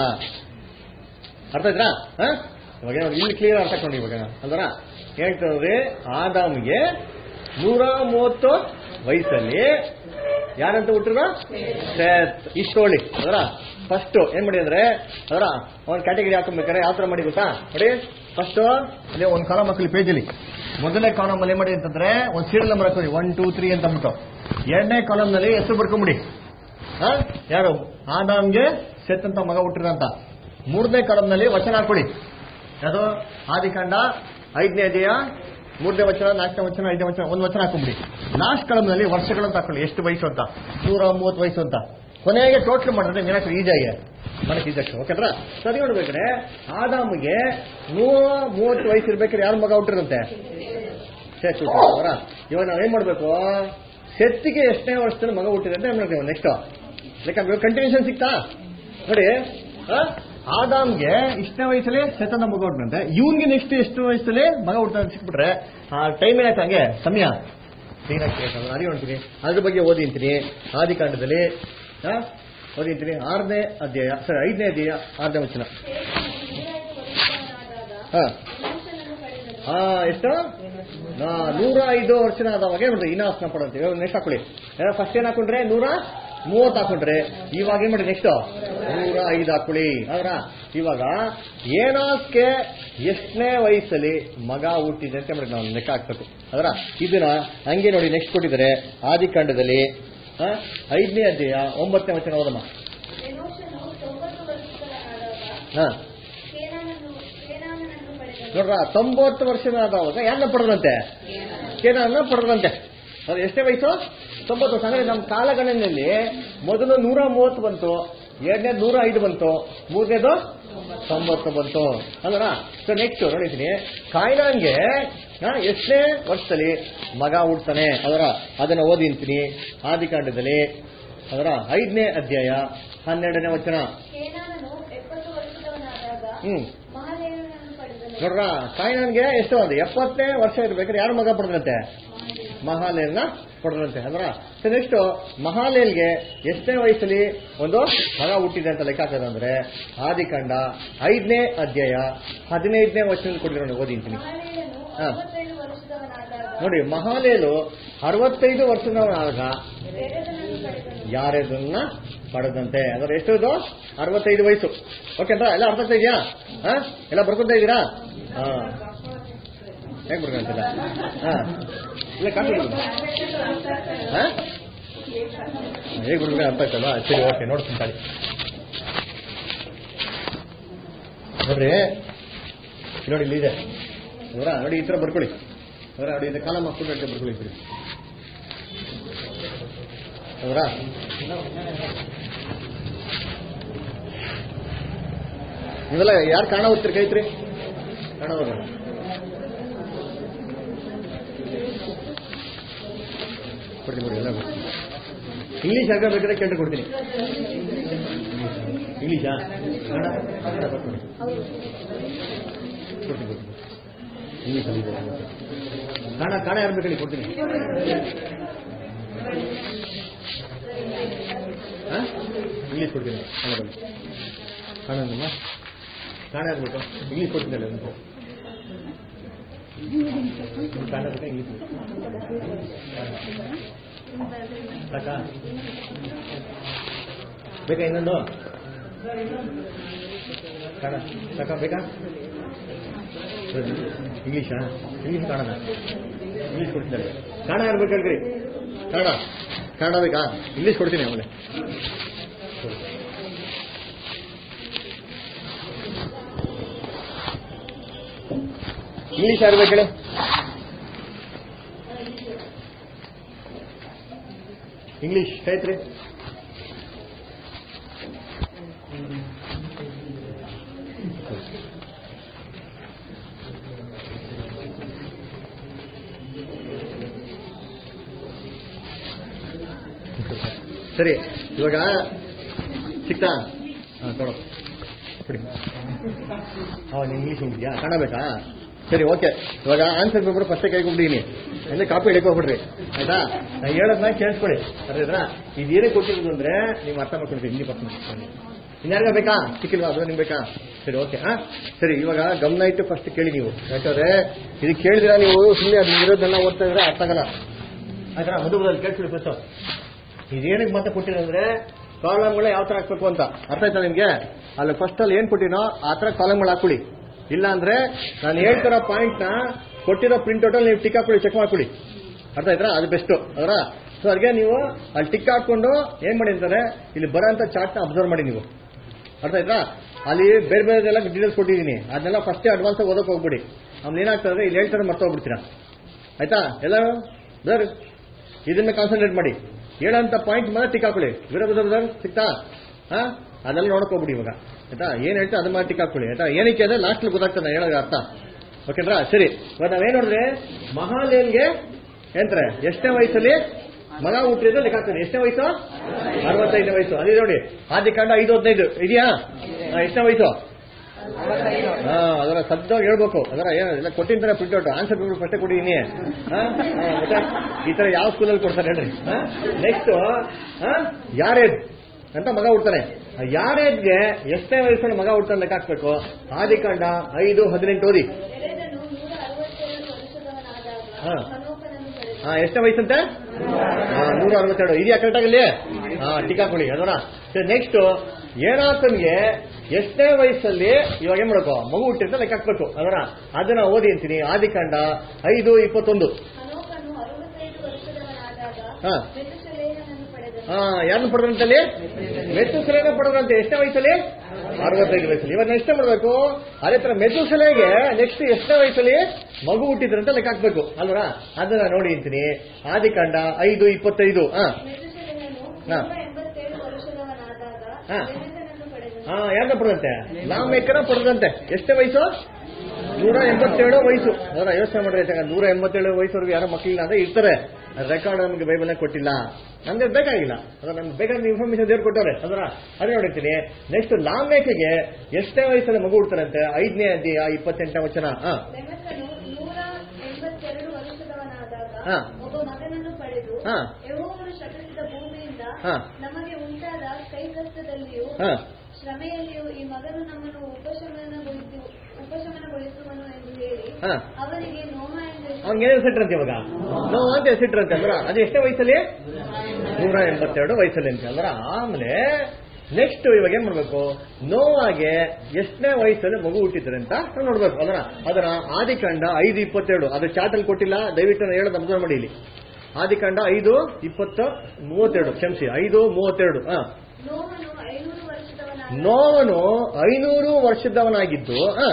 ಅರ್ಥ ಆಯ್ತಾ? ಇವಾಗ ಇಲ್ಲಿ ಕ್ಲಿಯರ್ ಅರ್ಥ ಕೊಂಡು ಇವಾಗ ಅಲ್ವರ ಹೇಳ್ತಾರೆ. ಆದಾಮ್ಗೆ ನೂರ ಮೂವತ್ತು ವಯಸ್ಸಲ್ಲಿ ಯಾರಂತ ಹುಟ್ಟಿದ್ರು? ಸೆತ್. ಇಷ್ಟೋಳಿ ಅದರ ಫಸ್ಟ್ ಏನ್ ಮಾಡಿ ಅಂದ್ರೆ ಅದರ ಒಂದ್ ಕ್ಯಾಟಗರಿ ಹಾಕೊಬೇಕಾರೆ ಯಾವ ತರ ಮಾಡಿ ಗೊತ್ತಾ ನೋಡಿ. ಫಸ್ಟ್ ಅದೇ ಒಂದ್ ಕಾಲಂ ಮಕ್ಕಳು ಪೇಜಲ್ಲಿ ಮೊದಲನೇ ಕಾಲಮ್ ಅಲ್ಲಿ ಏನ್ ಮಾಡಿ ಅಂತಂದ್ರೆ ಒಂದ್ ಸೀರಿಯಲ್ ನಂಬರ್ ಹಾಕೊಳ್ಳಿ, ಒನ್ ಟೂ ತ್ರೀ ಅಂತ ಅಂದ್ಬಿಟ್ಟು. ಎರಡನೇ ಕಾಲಮ್ ನಲ್ಲಿ ಹೆಸರು ಬರ್ಕೊಂಬಿಡಿ. ಹ ಯಾರು? ಆದಾಮ್ಗೆ ಸೆತ್ ಅಂತ ಮಗ ಹುಟ್ಟಿರ ಅಂತ. ಮೂರನೇ ಕಾಲಮ್ ನಲ್ಲಿ ವಚನ ಹಾಕೊಳ್ಳಿ. ಅದು ಆದಿಕಾಂಡ ಐದನೇ ಅಧ್ಯಾಯ ಮೂರನೇ ವಚನ, ನಾಲ್ಕನೇ ವಚನ, ಐದನೇ ವಚನ, ಒಂದ್ ವಚನ ಹಾಕೊಂಬಿಡಿ. ಲಾಸ್ಟ್ ಕಾಲಮ್ ನಲ್ಲಿ ವರ್ಷಗಳಂತ ಹಾಕೊಳ್ಳಿ, ಎಷ್ಟು ವಯಸ್ಸು ಅಂತ. ನೂರ ಮೂವತ್ತು ವಯಸ್ಸು ಅಂತ. ಕೊನೆಗೆ ಟೋಟಲ್ ಮಾಡಿದ್ರೆ ಏನಾಗ್ತದೆ? ಈಜಾಗಿ ಮನಕ್ಕೆ ಈಜಾಗ್ತದೆ. ಓಕೆನಾ? ಸರಿ ನೋಡ್ಬೇಕಾದ್ರೆ ಆದಾಮ್ಗೆ ನೂರ ಮೂವತ್ತು ವಯಸ್ಸು ಇರ್ಬೇಕಾದ್ರೆ ಯಾರ ಮಗ ಹುಟ್ಟಿರಂತೆ? ಸೆತ್ ಹುಟ್ಟಿರ. ಇವಾಗ ನಾವ್ ಏನ್ ಮಾಡ್ಬೇಕು? ಸೆತ್ತಿಗೆ ಎಷ್ಟನೇ ವರ್ಷದಲ್ಲಿ ಮಗ ಹುಟ್ಟಿದೆ ಅಂತ ಏನ್ ಮಾಡ್ತೀವಿ ನೆಕ್ಸ್ಟ್ ಲೆಕ್ಕ ಕಂಟಿನ್ಯೂಷನ್ ಸಿಗ್ತಾ ನೋಡಿ. ಆದಾಮ್ಗೆ ಇಷ್ಟನೇ ವಯಸ್ಸಲ್ಲಿ ಸೆತನ ಮಗ ಹುಟ್ಟಂತೆ, ಇವನ್ಗೆ ನೆಕ್ಸ್ಟ್ ಎಷ್ಟು ವಯಸ್ಸಲ್ಲಿ ಮಗ ಹುಡ್ತಾನೆ ಸಿಕ್ಬಿಟ್ರೆ ಆ ಟೈಮ್ ಏನಾಯ್ತು ಹಂಗೆ ಸಮಯ ಅರಿ ಹೊಂತೀನಿ. ಅದ್ರ ಬಗ್ಗೆ ಓದಿಂತೀನಿ. ಆದಿಕಾಂಡದಲ್ಲಿ ಓದಿಂತೀನಿ ಆರನೇ ಅಧ್ಯಾಯ ಸರಿ ಐದನೇ ಅಧ್ಯಾಯ ಆರನೇ ವಚನ. ಹಾ ಹಾ ಎಷ್ಟು? ನೂರ ಐದು ವರ್ಷನ ಆದವಾಗ ಏನ್ ಮಾಡ್ತೀವಿ? ಇನಾಸ್ನ ಪಡಂತೀವಿ. ನೆಕ್ಸ್ಟ್ ಹಾಕೊಳ್ಳಿ. ಫಸ್ಟ್ ಏನ್ ಹಾಕೊಂಡ್ರೆ ನೂರ ಮೂವತ್ತು ಹಾಕೊಂಡ್ರೆ ಇವಾಗ ಏನ್ ಮಾಡಿ ನೆಕ್ಸ್ಟ್ ನೂರ ಐದು ಹಾಕೊಳ್ಳಿ. ಅವರ ಇವಾಗ ಏನಾಸ್ಗೆ ಎಷ್ಟನೇ ವಯಸ್ಸಲ್ಲಿ ಮಗ ಹುಟ್ಟಿದೆ ಅಂತ ಮಾಡಿ ನಾವು ಲೆಕ್ಕ ಹಾಕ್ಬೇಕು. ಅದರ ಇದನ್ನ ಹಂಗೆ ನೋಡಿ ನೆಕ್ಸ್ಟ್ ಕೊಟ್ಟಿದ್ದಾರೆ ಆದಿಕಾಂಡದಲ್ಲಿ ಐದನೇ ಅಧ್ಯಾಯ ಒಂಬತ್ತನೇ ವಚನ ಓದಮ್ಮ. ಹಾ ನೋಡ್ರ ತೊಂಬತ್ತು ವರ್ಷನಾದವಾಗ ಯಾರನ್ನ ಪಡೆದಂತೆ? ಕೇನಾನ ಪಡೆದಂತೆ. ಅದು ಎಷ್ಟೇ ವಯಸ್ಸು? ತೊಂಬತ್ತು ವರ್ಷ. ಅಂದ್ರೆ ನಮ್ಮ ಕಾಲಗಣನೆಯಲ್ಲಿ ಮೊದಲು ನೂರ ಮೂವತ್ತು ಬಂತು, ಎರಡನೇದು ನೂರ ಐದು ಬಂತು, ಮೂರನೇದು ತೊಂಬತ್ತು ಬಂತು ಅಲ್ವರ. ಸೊ ನೆಕ್ಸ್ಟ್ ನೋಡಿದ್ದೀನಿ ಕಾಯ್ನಾನ್ಗೆ ಎಷ್ಟನೇ ವರ್ಷದಲ್ಲಿ ಮಗ ಹುಡ್ತಾನೆ ಅದರ ಅದನ್ನ ಓದಿಂತೀನಿ ಆದಿಕಾಂಡದಲ್ಲಿ ಅದರ ಐದನೇ ಅಧ್ಯಾಯ ಹನ್ನೆರಡನೇ ವಚನ. ಹ್ಮ್ ನೋಡ್ರ ಕಾಯ್ನಾನ್ಗೆ ಎಷ್ಟು ಒಂದು ಎಪ್ಪತ್ತನೇ ವರ್ಷ ಇರ್ಬೇಕಾದ್ರೆ ಯಾರು ಮಗ ಪಡೆದಂತೆ? ಮಹಾಲೇಲ್ನ ಪಡೆದಂತೆ ಅದರ. ನೆಕ್ಸ್ಟ್ ಮಹಾಲೇಲ್ಗೆ ಎಷ್ಟನೇ ವಯಸ್ಸಲ್ಲಿ ಒಂದು ಮಗ ಹುಟ್ಟಿದೆ ಅಂತ ಲೆಕ್ಕ ಹಾಕೋದಂದ್ರೆ ಆದಿಕಾಂಡ ಐದನೇ ಅಧ್ಯಾಯ ಹದಿನೈದನೇ ವರ್ಷದಲ್ಲಿ ಕೊಟ್ಟಿರೋ ಓದಿಂತೀನಿ. ಹಾ ನೋಡಿ ಮಹಾಲೇಲು ಅರವತ್ತೈದು ವರ್ಷದವನಾಗ ಯಾರೇದನ್ನ ಪಡೆದಂತೆ ಅದರ ಎಷ್ಟದು? ಅರವತ್ತೈದು ವಯಸ್ಸು. ಓಕೆಂದ್ರ ಎಲ್ಲ ಅರ್ಥ ಆಗ್ತಾ ಇದೆಯಾ? ಹಾ ಎಲ್ಲ ಬರ್ಕೊತಾ ಇದ್ದೀರಾ? ಹಾ ಹೇಗ್ ಬರ್ಕೊಂತಿಲ್ಲ? ಹಾ ಇಲ್ಲ ಕಾಫಿ ಹಾ ಹೇಗ್ ಬರ್ಬೇಕು ಅರ್ಥ ಆಯ್ತಲ್ವಾ? ಸರಿ ಓಕೆ ನೋಡ್ತೀನಿ ತಾಳಿ. ನೋಡ್ರಿ ನೋಡಿ ಇಲ್ಲಿ ಇದೆ ಅವರ ನೋಡಿ ಈ ತರ ಬರ್ಕೊಳ್ಳಿ ಅವರ ನೋಡಿ ಇದೆ ಕಾಲ ಮಕ್ಕಳು ಬರ್ಕೊಳ್ಳಿ ಬಿಡಿ ಅವರ. ನೀವೆಲ್ಲ ಯಾರು ಕಾಣ ಹೋಗ್ತೀರಿ ಕೈತ್ರಿ? ಕಾಣ ಹೋಗೋಣ ಕೊಡ್ತೀನಿ ಕೊಡಿ ಎಲ್ಲ ಕೊಡ್ತೀನಿ. ಇಂಗ್ಲೀಷ್ ಆಗ ಬೇಕಾದ್ರೆ ಕೇಳ್ರಿ ಕೊಡ್ತೀನಿ. ಇಂಗ್ಲೀಷಾ ಕನ್ನಡ ಕನ್ನಡ ಬರ್ಕೊಡಿ ಕೊಡ್ತೀನಿ ಕೊಡ್ತೀನಿ ಇಂಗ್ಲೀಷಲ್ಲಿ ಇದೆ ಕನ್ನಡ ಕನ್ನಡ ಯಾರು ಬೇಕಾಗಿ ಕೊಡ್ತೀನಿ. ಹಾಂ ಇಂಗ್ಲೀಷ್ ಕೊಡ್ತೀನಿ ಕನ್ನಡದಲ್ಲಿ ಕನ್ನಡಮ್ಮ ಕನ್ನಡ ಇರಬೇಕು ಇಂಗ್ಲೀಷ್ ಕೊಡ್ತೀನಿ ಅಲ್ಲ ಕನ್ನಡ ಬೇಕಾ ಇಂಗ್ಲೀಷ್ ಸಾಕಾ ಬೇಕಾ ಇನ್ನೊಂದು ಕನ್ನಡ ಸಾಕಾ ಬೇಕಾ ಇಂಗ್ಲೀಷಾ ಇಂಗ್ಲೀಷ್ ಕನ್ನಡ ಇಂಗ್ಲೀಷ್ ಕೊಡ್ತೀನಿ ಕನ್ನಡ ಇರ್ಬೇಕು ಹೇಳ್ರಿ ಕನ್ನಡ ಕನ್ನಡ ಬೇಕಾ ಇಂಗ್ಲೀಷ್ ಕೊಡ್ತೀನಿ ಆಮೇಲೆ ಇಂಗ್ಲೀಷ್ ಯಾರು ಬೇಕು ಹೇಳಿ ಇಂಗ್ಲೀಷ್ ಕೈತ್ರಿ ಸರಿ ಇವಾಗ ಸಿಕ್ತಾ ಹಾಂ ಕೊಡು ಕೊಡಿ ಹಾಂ ನೀನು ಇಂಗ್ಲೀಷ್ ಹೋಗಿದ್ಯಾ ಕನ್ನಡ ಬೇಕಾ ಸರಿ ಓಕೆ ಇವಾಗ ಆನ್ಸರ್ ಪೇಪರ್ ಫಸ್ಟೇ ಕೈಗೊಂಡಿದ್ದೀನಿ ಅಂದರೆ ಕಾಪಿ ಹಿಡ್ಕೊಬಿಡ್ರಿ ಆಯ್ತಾ ನಾನು ಹೇಳೋದನ್ನ ಕೇಳಿಸ್ಕೊಡಿ ಅರ್ಧಾ ಇದೇನೇ ಕೊಟ್ಟಿರೋದು ಅಂದರೆ ನೀವು ಅರ್ಥ ಮಾಡ್ಕೊಳ್ತೀವಿ ಇಲ್ಲಿ ಪರ್ಸೆಂಟ್ ಇನ್ಯಾರಿಗ ಬೇಕಾ ಸಿಕ್ಕಿಲ್ವಾ ಅದು ನಿಮ್ಗೆ ಬೇಕಾ ಸರಿ ಓಕೆ ಹಾಂ ಸರಿ ಇವಾಗ ಗಮನ ಇಟ್ಟು ಫಸ್ಟ್ ಕೇಳಿ ನೀವು ಯಾಕಂದರೆ ಇದು ಕೇಳಿದಿರ ನೀವು ಸುಮ್ಮನೆ ಅದು ಇರೋದನ್ನ ಓದ್ತಾ ಇದ್ರೆ ಅರ್ಥ ಆಗಲ್ಲ ಆಯ್ತಾ ಮಧುಬದಲ್ಲಿ ಕೇಳಿಸ್ಬಿಡಿ ಫಸ್ಟು ಇದೇನಕ್ಕೆ ಮತ್ತೆ ಕೊಟ್ಟಿರೋಂದ್ರೆ ಕಾಲಮ್ಗಳು ಯಾವ ಥರ ಹಾಕ್ಬೇಕು ಅಂತ ಅರ್ಥ ಆಯ್ತಾ ನಿಮಗೆ ಅಲ್ಲಿ ಫಸ್ಟ್ ಅಲ್ಲಿ ಏನು ಕೊಟ್ಟಿನೋ ಆ ಥರ ಕಾಲಮ್ಗಳು ಹಾಕೊಳ್ಳಿ. ಇಲ್ಲ ಅಂದ್ರೆ ನಾನು ಹೇಳ್ತಿರೋ ಪಾಯಿಂಟ್ನ ಕೊಟ್ಟಿರೋ ಪ್ರಿಂಟ್ಔಟಲ್ಲಿ ನೀವು ಟಿಕ್ ಹಾಕೊಳ್ಳಿ ಚೆಕ್ ಮಾಡ್ಕೊಳ್ಳಿ ಅರ್ಥ ಆಯ್ತಾ ಅದು ಬೆಸ್ಟು ಅದರ ಸೊ ಅದಕ್ಕೆ ನೀವು ಅಲ್ಲಿ ಟಿಕ್ ಹಾಕೊಂಡು ಏನು ಮಾಡಿ ಅಂತಾರೆ ಇಲ್ಲಿ ಬರೋಂಥ ಚಾರ್ಟ್ನ ಅಬ್ಸರ್ವ್ ಮಾಡಿ ನೀವು ಅರ್ಥ ಆಯ್ತಾ ಅಲ್ಲಿ ಬೇರೆ ಬೇರೆದೆಲ್ಲ ಡೀಟೇಲ್ಸ್ ಕೊಟ್ಟಿದ್ದೀನಿ ಅದನ್ನೆಲ್ಲ ಫಸ್ಟೇ ಅಡ್ವಾನ್ಸ್ ಆಗಿ ಓದಕ್ಕೆ ಹೋಗ್ಬಿಡಿ ಆಮೇಲೆ ಏನಾಗ್ತದೆ ಇಲ್ಲಿ ಹೇಳ್ತಾರೆ ಮರ್ತ ಹೋಗ್ಬಿಡ್ತೀರಾ ಆಯ್ತಾ ಎಲ್ಲರೂ ಸರ್ ಇದನ್ನ ಕಾನ್ಸಂಟ್ರೇಟ್ ಮಾಡಿ ಹೇಳೋಂಥ ಪಾಯಿಂಟ್ ಮೇಲೆ ಟಿಕ್ ಹಾಕೊಳ್ಳಿ ವಿರೋಧ ಸಿಗ್ತಾ ಹಾಂ ಅದೆಲ್ಲ ನೋಡ್ಕೋಬಿಡಿ ಇವಾಗ ಆಯ್ತಾ ಏನು ಹೇಳ್ತಾ ಅದು ಮಾಡಿ ಟಿಕ್ ಹಾಕೊಳ್ಳಿ ಆಯ್ತಾ ಏನಕ್ಕೆ ಅಂದರೆ ಲಾಸ್ಟಲ್ಲಿ ಗೊತ್ತಾಗ್ತದೆ ಹೇಳೋದು ಅರ್ಥ ಓಕೆನಾ ಸರಿ ಇವಾಗ ನಾವೇನು ನೋಡಿದ್ರೆ ಮಹಾಲೇನ್ಗೆ ಏನಂತಾರೆ ಎಷ್ಟನೇ ವಯಸ್ಸಲ್ಲಿ ಮಗ ಹುಟ್ಟಿದ್ರೆ ಲೆಕ್ಕ ಹಾಕ್ತಾನೆ ಎಷ್ಟನೇ ವಯಸ್ಸು ಅರವತ್ತೈದನೇ ವಯಸ್ಸು ಅದೇ ನೋಡಿ ಆದಿಕಾಂಡ ಐದು ಹದಿನೈದು ಇದೆಯಾ ಎಷ್ಟನೇ ವಯಸ್ಸು ಹಾ ಅದರ ಸದ್ದಾಗ ಹೇಳ್ಬೇಕು ಅದರ ಏನೆಲ್ಲ ಕೊಟ್ಟಿಂತಾನೆ ಪ್ರಿಂಟ್ಔಟ್ ಆನ್ಸರ್ ಪೇಪರ್ ಫಸ್ಟೇ ಕೊಟ್ಟಿದ್ದೀನಿ ಮತ್ತೆ ಈ ತರ ಯಾವ ಸ್ಕೂಲಲ್ಲಿ ಕೊಡ್ತಾರೆ ಹೇಳ್ರಿ ನೆಕ್ಸ್ಟ್ ಯಾರೇದ್ ಅಂತ ಮಗ ಹುಡ್ತಾನೆ ಯಾರೇದ್ಗೆ ಎಷ್ಟನೇ ವಯಸ್ಸಲ್ಲಿ ಮಗ ಹುಡ್ತಾನೆ ಲೆಕ್ಕ ಹಾಕ್ಬೇಕು ಆದಿಕಾಂಡ ಐದು ಹದಿನೆಂಟು ಓದಿ ಹಾ ಹಾ ಎಷ್ಟನೇ ವಯಸ್ಸಂತೆ ನೂರ ಅರವತ್ತೆರಡು ಇದೆಯಾ ಕರೆಕ್ಟಾಗಲ್ಲಿ ಹಾ ಟಿಕ್ ಹಾಕೊಳ್ಳಿ ಅದರ ನೆಕ್ಸ್ಟ್ ಏನಾತನ್ಗೆ ಎಷ್ಟನೇ ವಯಸ್ಸಲ್ಲಿ ಇವಾಗ ಏನ್ ಮಾಡಬೇಕು ಮಗು ಹುಟ್ಟಿರ್ತ ಲೆಕ್ಕ ಹಾಕ್ಬೇಕು ಅದರ ಅದನ್ನ ಓದಿ ಅಂತೀನಿ ಆದಿಕಾಂಡ ಐದು ಇಪ್ಪತ್ತೊಂದು ಹಾ ಹಾ ಯಾರನ್ನ ಪಡೆದಂತಲ್ಲಿ ಮೆತುಸೆಲೆನ ಪಡೆದಂತೆ ಎಷ್ಟನೇ ವಯಸ್ಸಲ್ಲಿ ಅರವತ್ತೈದು ವಯಸ್ಸಲ್ಲಿ ಇವಾಗ ನೆಕ್ಸ್ಟ್ ಮಾಡಬೇಕು ಅದೇ ತರ ಮೆತುಸೆಲೆಗೆ ನೆಕ್ಸ್ಟ್ ಎಷ್ಟನೇ ವಯಸ್ಸಲ್ಲಿ ಮಗು ಹುಟ್ಟಿದ್ರಂತ ಲೆಕ್ಕ ಹಾಕ್ಬೇಕು ಅಲ್ವರ ಅದನ್ನ ನೋಡಿ ಅಂತೀನಿ ಆದಿಕಾಂಡ ಐದು ಇಪ್ಪತ್ತೈದು ಹಾ ಹಾ ಹಾ ಹಾ ಯಾರನ್ನ ಪಡೆದಂತೆ ಲಾಮೆಕನ ಪಡೆದಂತೆ ಎಷ್ಟೇ ವಯಸ್ಸು ನೂರ ಎಂಬತ್ತೇಳು ವಯಸ್ಸು ಅದರ ಯೋಚನೆ ಮಾಡಿದ್ರೆ ನೂರ ಎಂಬತ್ತೇಳು ವಯಸ್ಸವರೆಗೂ ಯಾರೋ ಮಕ್ಕಳಿಲ್ಲ ಅಂದ್ರೆ ಇರ್ತಾರೆ ರೆಕಾರ್ಡ್ ನಮಗೆ ಬೈಬಲ್ ಕೊಟ್ಟಿಲ್ಲ ನಮ್ಗೆ ಬೇಕಾಗಿಲ್ಲ ಅದ್ರ ನಮ್ಗೆ ಬೇಕಾದ ಇನ್ಫಾರ್ಮೇಶನ್ ದೇವ್ರು ಕೊಟ್ಟವ್ರೆ ಅದರ ಅದೇ ನೋಡಿರ್ತೀನಿ ನೆಕ್ಸ್ಟ್ ಲಾಮೆಕಿಗೆ ಎಷ್ಟೇ ವಯಸ್ಸಲ್ಲಿ ಮಗು ಹುಡ್ತಾರಂತೆ ಐದನೇ ಅಧ್ಯಾಯ ಇಪ್ಪತ್ತೆಂಟನೇ ವಚನ ಹಾ ಹಾ ಹಾ ಹಾ ಹಾ ಶ್ರಮೆಯಲ್ಲಿಯೂ ಈ ಮಗನು ನಮ್ಮನ್ನು ಉಪಶಮನಗೊಳಿಸಿ ಉಪಶಮನಗೊಳಿಸುವನು ಎಂದು ಹೇಳಿ ಅವನಿಗೆ ನೋಮ ಎಂದು ಅವ್ನಿಗೆ ಹೆಸರಿಟ್ರಂತೆ ಇವಾಗ ನೋವು ಅಂತ ಹೆಸರಿಟ್ರಂತೆ ಅಂದ್ರ ಅದು ಎಷ್ಟೇ ವಯಸ್ಸಲ್ಲಿ ನೂರ ಎಂಬತ್ತೆರಡು ವಯಸ್ಸಲ್ಲಿ ಅಂತ ಅಂದ್ರ ಆಮೇಲೆ ನೆಕ್ಸ್ಟ್ ಇವಾಗ ಏನ್ ಮಾಡ್ಬೇಕು ನೋವಾಗೆ ಎಷ್ಟನೇ ವಯಸ್ಸಲ್ಲಿ ಮಗು ಹುಟ್ಟಿದ್ರೆ ಅಂತ ನೋಡ್ಬೇಕು ಅದರ ಅದರ ಆದಿಕಾಂಡ ಐದು ಇಪ್ಪತ್ತೆರಡು ಅದು ಚಾರ್ಟಲ್ಲಿ ಕೊಟ್ಟಿಲ್ಲ ದಯವಿಟ್ಟು ಹೇಳೋದು ಅಬ್ಸರ್ವ್ ಮಾಡಿ ಇಲ್ಲಿ ಆದಿಕಾಂಡ ಐದು ಇಪ್ಪತ್ತ ಮೂವತ್ತೆರಡು ಕ್ಷಮಿಸಿ ಐದು ಮೂವತ್ತೆರಡು ಹಾ ನೋವನು ಐನೂರು ವರ್ಷದವನಾಗಿದ್ದು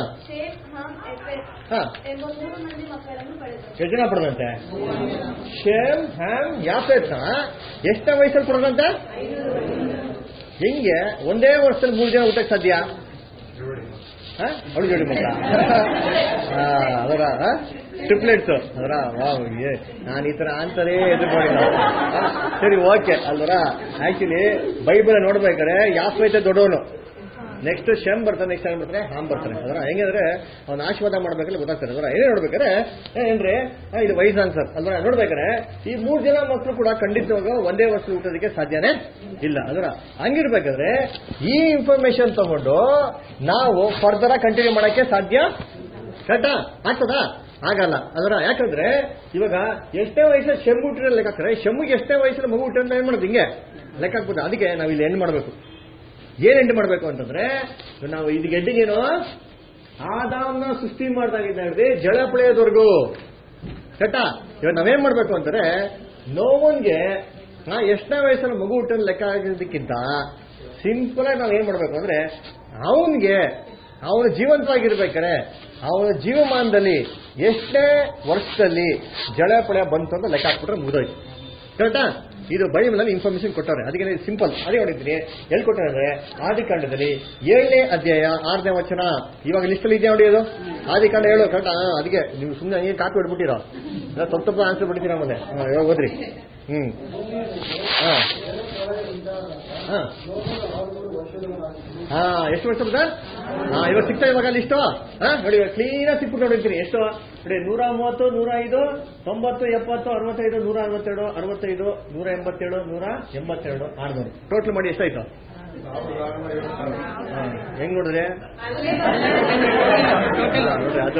ಎಷ್ಟು ಜನ ಪಡೆದಂತೆ ಶೇಮ್ ಹ್ಯಾಮ್ ಯಾಫೆತ್ ಎಷ್ಟನೇ ವಯಸ್ಸಲ್ಲಿ ಪಡೆದಂತೆ ಹೆಂಗೆ ಒಂದೇ ವರ್ಷದಲ್ಲಿ ಮೂರು ಜನ ಊಟಕ್ಕೆ ಸಾಧ್ಯ ಅವಳು ಜೋಡಿ ಮಕ್ಕಳ ಅದರ ಟ್ರಿಪ್ಲೆಟ್ಸ್ ಅದರ ವಾವ್ ನಾನು ಈ ತರ ಅಂತಾನೆ ಎದುರು ಮಾಡಿಲ್ಲ. ಸರಿ ಓಕೆ ಅಲ್ವರ. ಆಕ್ಚುಲಿ ಬೈಬಲ್ ನೋಡ್ಬೇಕಾರೆ ಯಾಫೈತೆ ದೊಡ್ಡವನು, ನೆಕ್ಸ್ಟ್ ಶೆಮ್ ಬರ್ತಾನೆ, ನೆಕ್ಸ್ಟ್ ಟೈಮ್ ಬರ್ತಾನೆ ಹಾಮ್ ಬರ್ತಾನೆ. ಅದರ ಹೆಂಗಂದ್ರೆ ಅವ್ನ ಆಶೀರ್ವಾದ ಮಾಡ್ಬೇಕಲ್ಲ ಗೊತ್ತಾಗ್ತಾರೆ. ಅದರ ಏನೇ ನೋಡ್ಬೇಕಾರೆ ಏನ್ರಿ ಇದು ವೈಸ್ ಆನ್ಸರ್ ಅಲ್ವ. ನೋಡ್ಬೇಕಾರೆ ಈ ಮೂರ್ ಜನ ಮಕ್ಕಳು ಕೂಡ ಖಂಡಿತವಾಗ ಒಂದೇ ವರ್ಷ ಹುಟ್ಟೋದಕ್ಕೆ ಸಾಧ್ಯನೇ ಇಲ್ಲ. ಅದರ ಹಂಗಿರ್ಬೇಕಾದ್ರೆ ಈ ಇನ್ಫಾರ್ಮೇಶನ್ ತಗೊಂಡು ನಾವು ಫರ್ದರ್ ಕಂಟಿನ್ಯೂ ಮಾಡಕ್ಕೆ ಸಾಧ್ಯ ಕರೆಕ್ಟಾ ಆಗ್ತದಾ? ಆಗಲ್ಲ. ಅದರ ಯಾಕಂದ್ರೆ ಇವಾಗ ಎಷ್ಟೇ ವಯಸ್ಸಲ್ಲಿ ಶೆಮ್ ಹುಟ್ಟಿರೋ ಲೆಕ್ಕ ಹಾಕ್ತಾರೆ, ಶೆಮ್ಮಿಗೆ ಎಷ್ಟೇ ವಯಸ್ಸಲ್ಲಿ ಮಗು ಹುಟ್ಟಿ ಅಂತ ಏನ್ ಮಾಡೋದು ಹಿಂಗೆ ಲೆಕ್ಕ ಹಾಕ್ಬೋದು. ಅದಕ್ಕೆ ನಾವು ಇಲ್ಲಿ ಎಂಡ್ ಮಾಡಬೇಕು. ಏನ್ ಎಂಡ್ ಮಾಡ್ಬೇಕು ಅಂತಂದ್ರೆ ನಾವು ಇದಕ್ಕೆ ಎಡ್ಡಿಗೇನು ಆದಾಮ್ನ ಸೃಷ್ಟಿ ಮಾಡ್ದಾಗಿದ್ದ ಹಿಡಿದು ಜಳಪಳೆಯೋದವರೆಗೂ ಕರೆಕ್ಟಾ. ಇವಾಗ ನಾವೇನ್ ಮಾಡ್ಬೇಕು ಅಂತಂದ್ರೆ ನೋವನ್ಗೆ ನಾ ಎಷ್ಟನೇ ವಯಸ್ಸಲ್ಲಿ ಮಗು ಹುಟ್ಟನ್ನು ಲೆಕ್ಕ ಹಾಕೋದಕ್ಕಿಂತ ಸಿಂಪಲ್ ಆಗಿ ನಾವ್ ಏನ್ ಮಾಡ್ಬೇಕು ಅಂದ್ರೆ ಅವನ್ಗೆ ಅವನು ಜೀವಂತವಾಗಿರ್ಬೇಕಾರೆ ಅವನ ಜೀವಮಾನದಲ್ಲಿ ಎಷ್ಟೇ ವರ್ಷದಲ್ಲಿ ಜಳಪಳೆ ಬಂತು ಅಂತ ಲೆಕ್ಕ ಹಾಕ್ಬಿಟ್ರೆ ಮುಗಿದೋಯ್ತು. ಕರೆಕ್ಟಾ. ಇದು ಬೈಬಲ್ ಅಲ್ಲಿ ಇನ್ಫಾರ್ಮೇಶನ್ ಕೊಟ್ಟವ್ರೆ. ಅದಕ್ಕೆ ಸಿಂಪಲ್ ಅದೇ ಹೊಡಿತೀನಿ. ಎಲ್ಲಿ ಕೊಟ್ಟರೆ ಆದಿಕಾಂಡದಲ್ಲಿ ಏಳನೇ ಅಧ್ಯಾಯ ಆರನೇ ವಚನ. ಇವಾಗ ಲಿಸ್ಟ್ ಅಲ್ಲಿ ಇದೆಯಾ ನೋಡಿ ಅದು ಆದಿಕಾಂಡ ಹೇಳು ಕರೆಕ್ಟಾ. ಅದಕ್ಕೆ ನೀವು ಸುಮ್ಮನೆ ಏನ್ ಕಾಪಿ ಹೊಡ್ಬಿಟ್ಟಿರೋ ತಪ್ಪು ತಪ್ಪು ಆನ್ಸರ್ ಬಿಡ್ತೀರಾ ಆಮೇಲೆ ಇವಾಗ ಓದ್ರಿ. ಹ್ಮ್ ಹಾ ಹಾ ಹಾ ಎಷ್ಟು ವರ್ಷ ಸರ್? ಹಾ ಇವಾಗ ಸಿಗ್ತಾ ಇವಾಗ ಲಿಸ್ಟು. ಹಾ ನೋಡಿ ಕ್ಲೀನ್ ಆಗಿ ಸಿಕ್ಬಿಟ್ಟು ನೋಡಿರ್ತೀನಿ. ಎಷ್ಟು ನೋಡಿ? ನೂರ ಮೂವತ್ತು, ನೂರ ಐದು, ತೊಂಬತ್ತು, ಎಪ್ಪತ್ತು, ಅರವತ್ತೈದು, ನೂರ ಅರವತ್ತೆರಡು, ಅರವತ್ತೈದು, ನೂರ ಎಂಬತ್ತೇಳು, ನೂರ ಎಂಬತ್ತೆರಡು, ಆರ್ನೂರು ಟೋಟಲ್ ಮಾಡಿ ಎಷ್ಟಾಯ್ತು? ಹೆಂಗ್ ನೋಡಿದ್ರೆ ನೋಡ್ರಿ ಅದು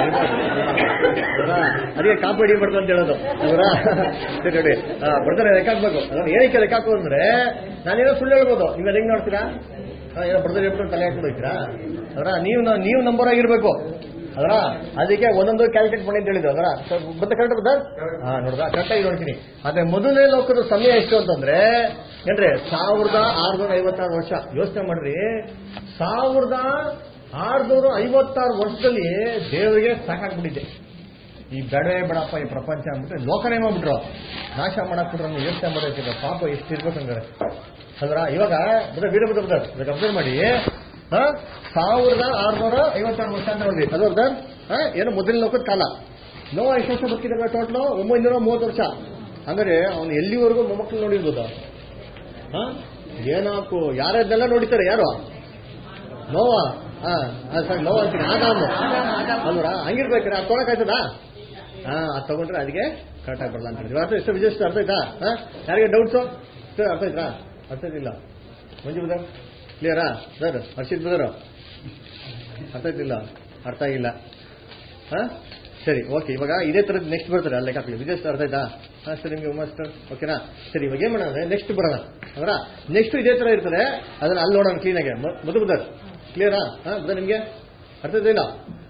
ಅದೇ ಕಾಪಿಡಿ ಬರ್ತು ಅಂತ ಹೇಳೋದು ಅವರ ನೋಡಿ ಬರ್ತಾರೆ ಲೆಕ್ಕ ಹಾಕ್ಬೇಕು. ಅದನ್ನ ಏನಕ್ಕೆ ಲೆಕ್ಕ ಹಾಕು ಅಂದ್ರೆ ನಾನೇನೋ ಸುಳ್ಳು ಹೇಳ್ಬೋದು. ನೀವ್ ಹೆಂಗ್ ನೋಡ್ತೀರಾ? ಏನೋ ಬರ್ತಾರೆ ಹೇಳ್ಬಿಟ್ಟು ತಲೆ ಹಾಕೊಂಡು ಹೋಗ್ತೀರಾ? ಅದರ ನೀವು ನೀವು ನಂಬರ್ ಆಗಿರ್ಬೇಕು. ಅದರ ಅದಕ್ಕೆ ಒಂದೊಂದು ಕ್ಯಾಲ್ಕುಲೇಟ್ ಮಾಡಿ ಅಂತ ಹೇಳಿದ್ರು. ಅದರ ಮತ್ತೆ ಕರೆಕ್ಟ್ ಬದ ಹಾ ನೋಡ್ದ ಕರೆಕ್ಟಾಗಿ ನೋಡ್ತೀನಿ. ಅದೇ ಮೊದಲನೇ ಲೋಕದ ಸಮಯ ಎಷ್ಟು ಅಂತಂದ್ರೆ ಏನ್ರಿ ಸಾವಿರದ ಆರ್ನೂರ ಐವತ್ತಾರು ವರ್ಷ. ಯೋಚನೆ ಮಾಡ್ರಿ, ಸಾವಿರದ ಆರ್ನೂರ ಐವತ್ತಾರು ವರ್ಷದಲ್ಲಿ ದೇವರಿಗೆ ಸಾಕಾಗ್ಬಿಟ್ಟಿದೆ. ಈ ಬೇಡವೇ ಬೇಡಪ್ಪ ಈ ಪ್ರಪಂಚ ಅಂದ್ಬಿಟ್ಟು ಲೋಕನೇ ಮಾಡ್ಬಿಟ್ರು, ನಾಶ ಮಾಡಕ್ ಬಿಟ್ರು. ಯೋಚನೆ ಮಾಡೋಕೆ ಪಾಪ ಎಷ್ಟು ಇರ್ಬೇಕಂದ್ರೆ ಅದ್ರ ಇವಾಗ ಬದ ವೀರಭದ್ರ ಬದ ಇವಾಗ ಅಬ್ಸರ್ವ್ ಮಾಡಿ. ಸಾವಿರದ ಆರ್ನೂರ ಐವತ್ತಾರು ವರ್ಷ ಅಂತ ನೋಡ್ರಿ. ಅದು ಅರ್ಧ ಏನು ಮೊದಲನೇ ಲೋಕದ ಕಾಲ. ನೋವ ಎಷ್ಟು ವರ್ಷ ಬದುಕಿದ್ರೆ ಟೋಟಲ್ ಒಂಬೈನೂರ ಮೂವತ್ತು ವರ್ಷ. ಅಂದ್ರೆ ಅವನು ಎಲ್ಲಿವರೆಗೂ ಮೊಮ್ಮಕ್ಕಳು ನೋಡಿರ್ಬೋದು. ಹ ಏನಾಕು ಯಾರದ್ದೆಲ್ಲ ನೋಡಿತಾರೆ ಯಾರು? ನೋವಾ ಹಾ ಸರಿ ನೋವು ಅಂತೀನಿ ಆದಾಮು ಅಲ್ವರ. ಹಂಗಿರ್ಬೇಕಾರೆ ಅದು ತೊಗೊಳಕಾಯ್ತದ? ಹಾ ಅದು ತಗೊಂಡ್ರೆ ಅದಕ್ಕೆ ಕರೆಕ್ಟಾಗಿ ಬರಲ್ಲ ಅಂತ ಹೇಳಿದ್ವಿ. ಅರ್ಥ ಎಷ್ಟು ವಿಜಯ್ ಅರ್ಥ ಆಯ್ತಾ? ಹಾ ಯಾರಿಗೆ ಡೌಟ್ಸು ಅರ್ಥ ಆಯ್ತಾ? ಅರ್ಥ ಆಯ್ತಿಲ್ಲ? ಮಂಜು ಬದರ್ ಕ್ಲಿಯರಾ ಸರ್? ಹರ್ಷಿತ್ ಬದರು ಅರ್ಥ ಆಯ್ತಿಲ್ಲ? ಅರ್ಥ ಆಗಿಲ್ಲ. ಹಾ ಸರಿ ಓಕೆ. ಇವಾಗ ಇದೇ ತರದ್ದು ನೆಕ್ಸ್ಟ್ ಬರ್ತಾರೆ ಅಲ್ಲಿ ಲೆಕ್ಕ ಹಾಕಲಿ. ವಿಜಯ್ ಅರ್ಥ ಆಯ್ತಾ? ಹಾ ಸರಿ ನಿಮ್ಗೆ ಮಾಸ್ಟರ್ ಓಕೆನಾ? ಸರಿ ಇವಾಗ ಏನ್ ಮಾಡೋಣ ನೆಕ್ಸ್ಟ್ ಬರೋಣ ಅವರ. ನೆಕ್ಸ್ಟ್ ಇದೇ ತರ ಇರ್ತದೆ, ಅದನ್ನ ಅಲ್ಲಿ ನೋಡೋಣ ಕ್ಲೀನಾಗೆ. ಮಧು ಬದರ್ ಕ್ಲಿಯರಾ? ಹಾ ಬದರ್ ನಿಮ್ಗೆ ಅರ್ಥ ಇಲ್ಲ?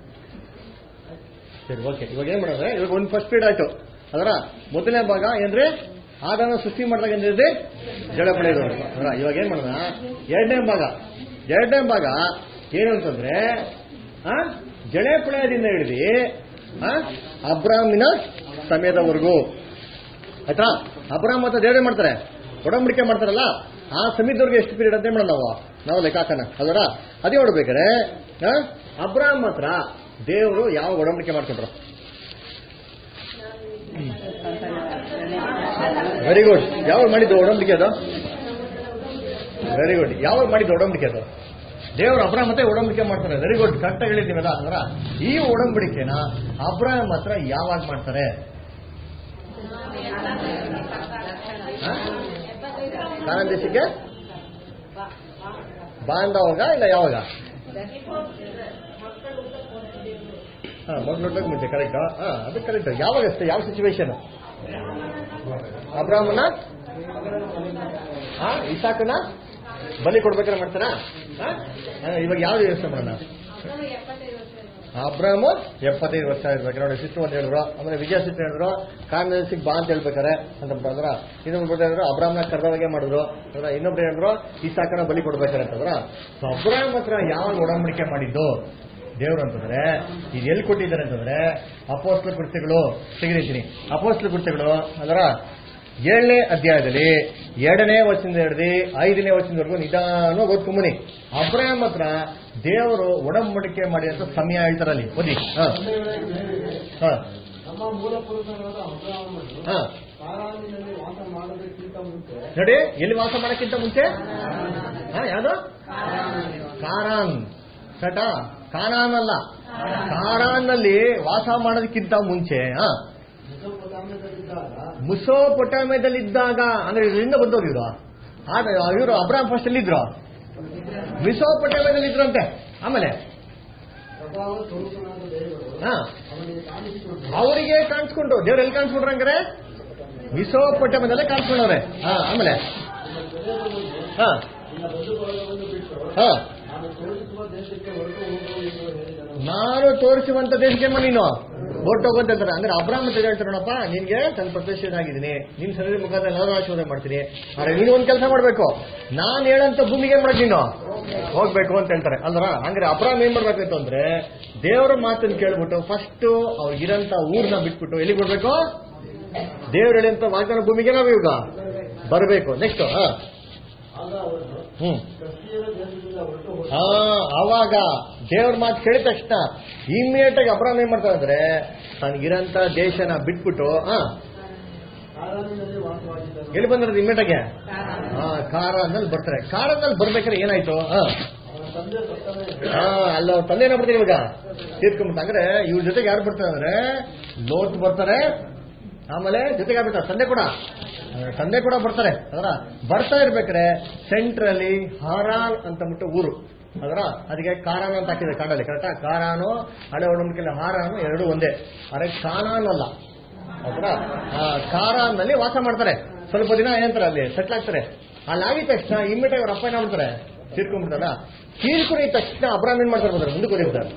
ಸರಿ ಓಕೆ. ಇವಾಗ ಏನ್ ಮಾಡೋಣ, ಇವಾಗ ಒಂದು ಫಸ್ಟ್ ಪೀರಿಯಡ್ ಆಯ್ತು. ಅದರ ಮೊದಲನೇ ಭಾಗ ಏನ್ರಿ ಆದಾನ ಸೃಷ್ಟಿ ಮಾಡಿದಾಗ ಏನಿದೆ ಜಳಪಳೆ ಇರೋದು. ಅದರ ಇವಾಗ ಏನ್ ಮಾಡೋಣ ಎರಡನೇ ಭಾಗ. ಎರಡನೇ ಭಾಗ ಏನು ಅಂತಂದ್ರೆ ಜಳಪಳೆಯದಿಂದ ಹಿಡಿದು ಅಬ್ರಾಮಿನ ಸಮಯದವರೆಗೂ ಆಯ್ತಾ. ಅಬ್ರಾಮ್ ಮತ್ತು ದೇವರೇ ಮಾಡ್ತಾರೆ ಒಡಂಬಡಿಕೆ ಮಾಡ್ತಾರಲ್ಲ, ಆ ಸಮಯದವರೆಗೂ ಎಷ್ಟು ಪೀರಿಯಡ್ ಅಂತ ಮಾಡೋಣ ನಾವು ನಾವು ಲೆಕ್ಕ ಹಾಕೋಣ. ಅದರ ಅದೇ ನೋಡ್ಬೇಕಾರೆ ಅಬ್ರಾಮ್ ಮಾತ್ರ ದೇವರು ಯಾವ ಒಡಂಬಡಿಕೆ ಮಾಡ್ಕೊಂಡ್ರು? Very good. ಯಾವಾಗ ಮಾಡಿದ್ದು ಒಡಂಬಡಿಕೆ ಅದು? Very good. ಯಾವಾಗ ಮಾಡಿದ್ದು ಒಡಂಬಡಿಕೆ ಅದು? ದೇವರು ಅಬ್ರಾಮ್ ಮತ್ತೆ ಒಡಂಬಡಿಕೆ ಮಾಡ್ತಾರೆ. ವೆರಿ ಗುಡ್, ಕರೆಕ್ಟಾಗಿ ಹೇಳಿದ್ದೀವಲ್ಲ. ಅಂದ್ರ ಈ ಒಡಂಬಡಿಕೆನ ಅಬ್ರಾಮ್ ಮಾತ್ರ ಯಾವಾಗ ಮಾಡ್ತಾರೆ? ಕಾನಾನ್ ದೇಶಕ್ಕೆ ಬಾಂಧವಾಗ ಇಲ್ಲ ಯಾವಾಗ? ಹಾ ಮಗ್ಳು ಮುಂಚೆ ಕರೆಕ್ಟ್. ಹಾ ಅದು ಕರೆಕ್ಟ್. ಯಾವಾಗ ಅಷ್ಟೇ ಯಾವ ಸಿಚುವೇಶನ್? ಅಬ್ರಾಮನ ಹಾ ಇಸಾಕನ ಬಲಿ ಕೊಡ್ಬೇಕಾದ್ರೆ ಮಾಡ್ತಾರ. ಇವಾಗ ಯಾವ್ದು ಯೋಚನೆ ಮಾಡೋಣ? ಅಬ್ರಾಮ್ ಎಪ್ಪತ್ತೈದು ವರ್ಷ ಇರ್ಬೇಕು ನೋಡಿ. ಸಿಸ್ಟರ್ ಅಂತ ಹೇಳಿದ್ರು, ಆಮೇಲೆ ವಿಜಯ ಸಿಸ್ಟರ್ ಹೇಳಿದ್ರು ಕಾಂಗ್ರೆಸ್ಗೆ ಬಾ ಅಂತ ಹೇಳ್ಬೇಕಾರೆ ಅಂತ ಬಿಟ್ಟಂದ್ರ. ಇನ್ನೊಬ್ರು ಹೇಳಿದ್ರು ಅಬ್ರಾಮ್ನ ಕರ್ದವಾಗೆ ಮಾಡಿದ್ರು. ಇನ್ನೊಬ್ರು ಹೇಳಿದ್ರು ಇಸಾಕನ ಬಲಿ ಕೊಡ್ಬೇಕಾರೆ ಅಂತಂದ್ರ. ಸೊ ಅಬ್ರಾಮ್ ಹತ್ರ ಯಾವಾಗ ಒಡಂಬಡಿಕೆ ಮಾಡಿದ್ದು ದೇವ್ರು ಅಂತಂದ್ರೆ ಇದು ಎಲ್ಲಿ ಕೊಟ್ಟಿದ್ದಾರೆ ಅಂತಂದ್ರೆ ಅಪೊಸ್ತಲ ಕೃತ್ಯಗಳು ತೆಗೆದಿದ್ದೀನಿ. ಅಪೊಸ್ತಲ ಕೃತ್ಯಗಳು ಅದರ ಏಳನೇ ಅಧ್ಯಾಯದಲ್ಲಿ ಎರಡನೇ ವಚನದಿಂದ ಹಿಡಿದು ಐದನೇ ವಚನದವರೆಗೂ ನಿಧಾನವಾಗಿ ಓದ್ಕೊಂಬನಿ. ಅಬ್ರಾಮ್ ಹತ್ರ ದೇವರು ಒಡಂಬಡಿಕೆ ಮಾಡಿದಂತ ಸಮಯ ಹೇಳ್ತಾರಲ್ಲಿ ಓದಿ. ಹ ಹ ನಮ್ಮ ಮೂಲ ಪುರುಷರಾದ ಅಬ್ರಹಾಮನು ಹ ಕಾರಾನಿನಲ್ಲಿ ವಾಸ ಮಾಡೋದಕ್ಕಿಂತ ಮುಂಚೆ ನೋಡಿ, ಎಲ್ಲಿ ವಾಸ ಮಾಡೋಕ್ಕಿಂತ ಮುಂಚೆ ಹ ಯಾವುದು ಕಾರಾನ್ ಕಟ ಕಾನಾನ್ ಅಲ್ಲ, ಕಾರಾನ್ನಲ್ಲಿ ವಾಸ ಮಾಡೋದಕ್ಕಿಂತ ಮುಂಚೆ ಹ ಮೆಸೊಪೊತಾಮ್ಯದಲ್ಲಿದ್ದಾಗ ಮುಸೋಪೊಟಾಮ್ಯದಲ್ಲಿದ್ದಾಗ ಅಂದ್ರೆ ಇದರಿಂದ ಬಂದವರು ಇವರು ಆಗ ಇವರು ಅಬ್ರಾಹಂ ಫಸ್ಟ್ ಎಲ್ಲಿದ್ರು? ಮಿಸೋಪೊಟಾಮ್ಯದಲ್ಲಿ ಇದ್ರಂತೆ. ಆಮೇಲೆ ಪ್ರಭಾವ ಸ್ವರೂಪನಾದ ದೇವರು ಹ ಅವನಿಗೆ ಕಾಣಿಸಿಕೊಂಡು ಅವರಿಗೆ ಕಾಣಿಸ್ಕೊಂಡು ದೇವ್ರು ಎಲ್ಲಿ ಕಾಣಿಸ್ಕೊಂಡ್ರ ಹಂಗಾರೆ? ಮಿಸೋಪೊಟಾಮ್ಯದಲ್ಲೇ ಕಾಣಿಸ್ಕೊಂಡವ್ರೆ. ಹ ಆಮೇಲೆ ಹ ನಿನ್ನ ಬಂಧುಬಳಗವನ್ನು ಬಿಟ್ಟು ಹ ನಾನು ತೋರಿಸುವ ದೇಶಕ್ಕೆ ಹೊರಟು ಹೋಗುವ ಎಂದು ಹೇಳಿದನು. ನಾನು ತೋರಿಸುವಂತ ದೇಶಕ್ಕೆ ನೀನು ಹೊರಟೋಗಂತ ಹೇಳ್ತಾರೆ. ಅಂದ್ರೆ ಅಬ್ರಾಹ್ಮ ಅಂತ ಹೇಳ್ತಾರೆ, ನೋಡಪ್ಪ ನಿನ್ಗೆ ತನ್ನ ಪ್ರತಿಷ್ಠೆನಾಗಿದ್ದೀನಿ, ನಿನ್ ಶರೀರ ಮುಖಾಂತರ ಎಲ್ಲರೂ ಆಶೀರ್ವಾದ ಮಾಡ್ತೀನಿ, ಆದ್ರೆ ನೀನು ಒಂದ್ ಕೆಲಸ ಮಾಡ್ಬೇಕು, ನಾನ್ ಹೇಳಂತ ಭೂಮಿಗೆ ಏನ್ ಮಾಡಕ್ ನೀನು ಹೋಗ್ಬೇಕು ಅಂತ ಹೇಳ್ತಾರೆ ಅಲ್ರ. ಹಂಗಾರೆ ಅಬ್ರಾಹ್ಮ ಏನ್ ಮಾಡ್ಬೇಕಿತ್ತು ಅಂದ್ರೆ ದೇವರ ಮಾತನ್ನ ಕೇಳ್ಬಿಟ್ಟು ಫಸ್ಟ್ ಅವ್ರಿಗಿರಂತ ಊರ್ನ ಬಿಟ್ಬಿಟ್ಟು ಎಲ್ಲಿಗೆ ಬರ್ಬೇಕು? ದೇವ್ರು ಹೇಳಿದಂತ ವಾಗ್ದಾನ ಭೂಮಿಗೆ ನಾವು ಇವಾಗ ಬರ್ಬೇಕು. ನೆಕ್ಸ್ಟ್ ಹ ಆಗ ಅವನು ಹ್ಮ್ ಕ್ರಿಸ್ತಿಯರ ದೇಶದಿಂದ ಹೊರಟು ಹೋದ. ಹಾ ಅವಾಗ ದೇವ್ರ ಮಾತು ಕೇಳಿದ ತಕ್ಷಣ ಇಮ್ಮಿಡಿಯೇಟ್ ಆಗಿ ಅಬ್ರಾಹ್ಮ ಏನ್ ಮಾಡ್ತಾರೆ ಅಂದ್ರೆ ತನಗಿರಂತ ದೇಶನ ಬಿಟ್ಬಿಟ್ಟು ಹ ಕಾರಾನಿನಲ್ಲಿ ವಾಸವಾಗಿದ್ದನು. ಎಲ್ಲಿ ಬಂದಿರೋದು ಇಮ್ಮಿಡಿಯೇಟ್ ಆಗಿ ಹಾ ಕಾರಲ್ಲಿ ಬರ್ತಾರೆ. ಕಾರಲ್ಲಿ ಬರ್ಬೇಕಾದ್ರೆ ಏನಾಯ್ತು? ಹ ಅವನ ತಂದೆ ಸತ್ತನೇ ಹಾ ಅಲ್ಲ ಅವ್ರ ತಂದೆ ಏನಾಗ್ಬಿಡ್ತಾರೆ ಇವಾಗ ತೀರ್ಕೊಂಡ್ಬಿಟ್ಟು. ಅಂದ್ರೆ ಇವ್ರ ಜೊತೆಗೆ ಯಾರು ಬರ್ತಾರೆ ಅಂದ್ರೆ ಲೋತ್ ಬರ್ತಾರೆ, ಆಮೇಲೆ ಜೊತೆಗೆ ಆಗ್ಬಿಡ್ತಾರೆ ತಂದೆ ಕೂಡ ತಂದೆ ಕೂಡ ಬರ್ತಾರೆ. ಅದರ ಬರ್ತಾ ಇರ್ಬೇಕಾರೆ ಸೆಂಟ್ರಲ್ಲಿ ಹಾರಾನ್ ಅಂತ ಬಿಟ್ಟು ಊರು, ಅದರ ಅದಕ್ಕೆ ಕಾರಾನ್ ಅಂತ ಹಾಕಿದೆ ಕಾಡಲ್ಲಿ. ಕರೆಕ್ಟಾ? ಕಾರಾನು ಹಳೆ ಒಡಂಬಡಿಕೆಯಲ್ಲಿ ಹಾರಾನು ಎರಡು ಒಂದೇ, ಅರೆ ಕಾನಾನ್ ಅಲ್ಲ. ಅದರ ಕಾರಾನ್ ನಲ್ಲಿ ವಾಸ ಮಾಡ್ತಾರೆ ಸ್ವಲ್ಪ ದಿನ. ಏನಂತಾರೆ ಅಲ್ಲಿ ಸೆಟ್ಲ್ ಆಗ್ತಾರೆ. ಅಲ್ಲಿ ಆಗಿದ ತಕ್ಷಣ ಇಮ್ಮಿಡಿಯೇಟ್ ಅವ್ರ ಅಪ್ಪ ಏನಾಗ್ಬಿಡ್ತಾರೆ ತೀರ್ಕೊಂಡ್ಬಿಡ್ತಾರ. ತೀರ್ಕೊಂಡಿದ ತಕ್ಷಣ ಅಬ್ರಾಹ್ಮ ಏನ್ ಮಾಡ್ತಾರೆ ಬರ್ತಾರೆ ಮುಂದಕ್ಕೆ ಓದಿರ್ತಾರೆ.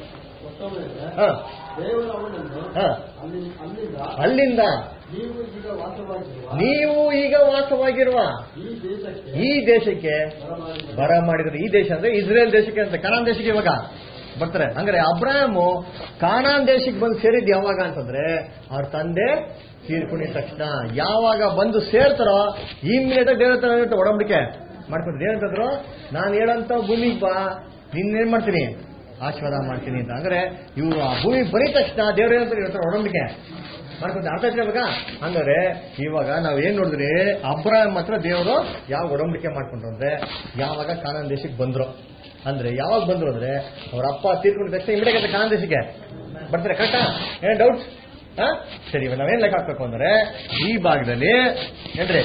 ಹ ದೇವರು ಅವನನ್ನು ಹ ಅಲ್ಲಿ- ಅಲ್ಲಿಂದ ಅಲ್ಲಿಂದ ನೀವು ಈಗ ವಾಸವಾಗಿರುವ ನೀವು ಈಗ ವಾಸವಾಗಿರುವ ಈ ದೇಶಕ್ಕೆ ಈ ದೇಶಕ್ಕೆ ಬರಮಾಡಿದನು. ಬರ ಮಾಡಿದ್ರು. ಈ ದೇಶ ಅಂದ್ರೆ ಇಸ್ರೇಲ್ ದೇಶಕ್ಕೆ ಅಂತ, ಕಾನಾನ್ ದೇಶಕ್ಕೆ ಇವಾಗ ಬರ್ತಾರೆ. ಅಂದ್ರೆ ಅಬ್ರಾಹಮು ಕಾನಾನ್ ದೇಶಕ್ಕೆ ಬಂದು ಸೇರಿದ್ ಯಾವಾಗ ಅಂತಂದ್ರೆ ಅವ್ರ ತಂದೆ ತೀರ್ಕೊಂಡಿದ ತಕ್ಷಣ. ಯಾವಾಗ ಬಂದು ಸೇರ್ತಾರೋ ಇಮ್ಮಿಡಿಯೇಟ್ ದೇವರ ಒಡಂಬಡಿಕೆ ಮಾಡ್ಕೊಂಡ್ರು. ಏನಂತಂದ್ರು, ನಾನು ಹೇಳಂತ ಭೂಮಿಗೆ ಬಾ, ನಿನ್ನೇನ್ ಮಾಡ್ತೀನಿ ಆಶೀರ್ವಾದ ಮಾಡ್ತೀನಿ ಅಂತ. ಅಂದ್ರೆ ಇವರು ಆ ಭೂಮಿಗೆ ಬರೀ ತಕ್ಷಣ ದೇವ್ರ ಏನಂತಾರೆ ಹೇಳ್ತಾರೆ ಒಡಂಬಡಿಕೆ ಮಾಡ್ಕೊಂತ. ಅರ್ಥ ಆಯ್ತು ಇವಾಗ? ಹಂಗಾದ್ರೆ ಇವಾಗ ನಾವ್ ಏನ್ ನೋಡಿದ್ರಿ, ಅಬ್ರಾಹಂ ಹತ್ರ ದೇವರು ಯಾವ ಒಡಂಬಡಿಕೆ ಮಾಡ್ಕೊಂಡ್ರು ಅಂದ್ರೆ ಯಾವಾಗ ಕಾನಾನ್ ದೇಶಕ್ಕೆ ಬಂದ್ರು. ಅಂದ್ರೆ ಯಾವಾಗ ಬಂದ್ರು ಅಂದ್ರೆ ಅವ್ರ ಅಪ್ಪ ತೀರ್ಕೊಂಡಿದ ತಕ್ಷಣ ಇಮಿಡಿಯೇಟ್ ಕಾನಾನ್ ದೇಶಕ್ಕೆ ಬರ್ತಾರೆ. ಕರೆಕ್ಟಾ? ಏನ್ ಡೌಟ್ಸ್? ಹ ಸರಿ, ಇವಾಗ ನಾವೇನ್ ಲೆಕ್ಕ ಹಾಕ್ಬೇಕು ಅಂದ್ರೆ ಈ ಭಾಗದಲ್ಲಿ ಏನ್ರಿ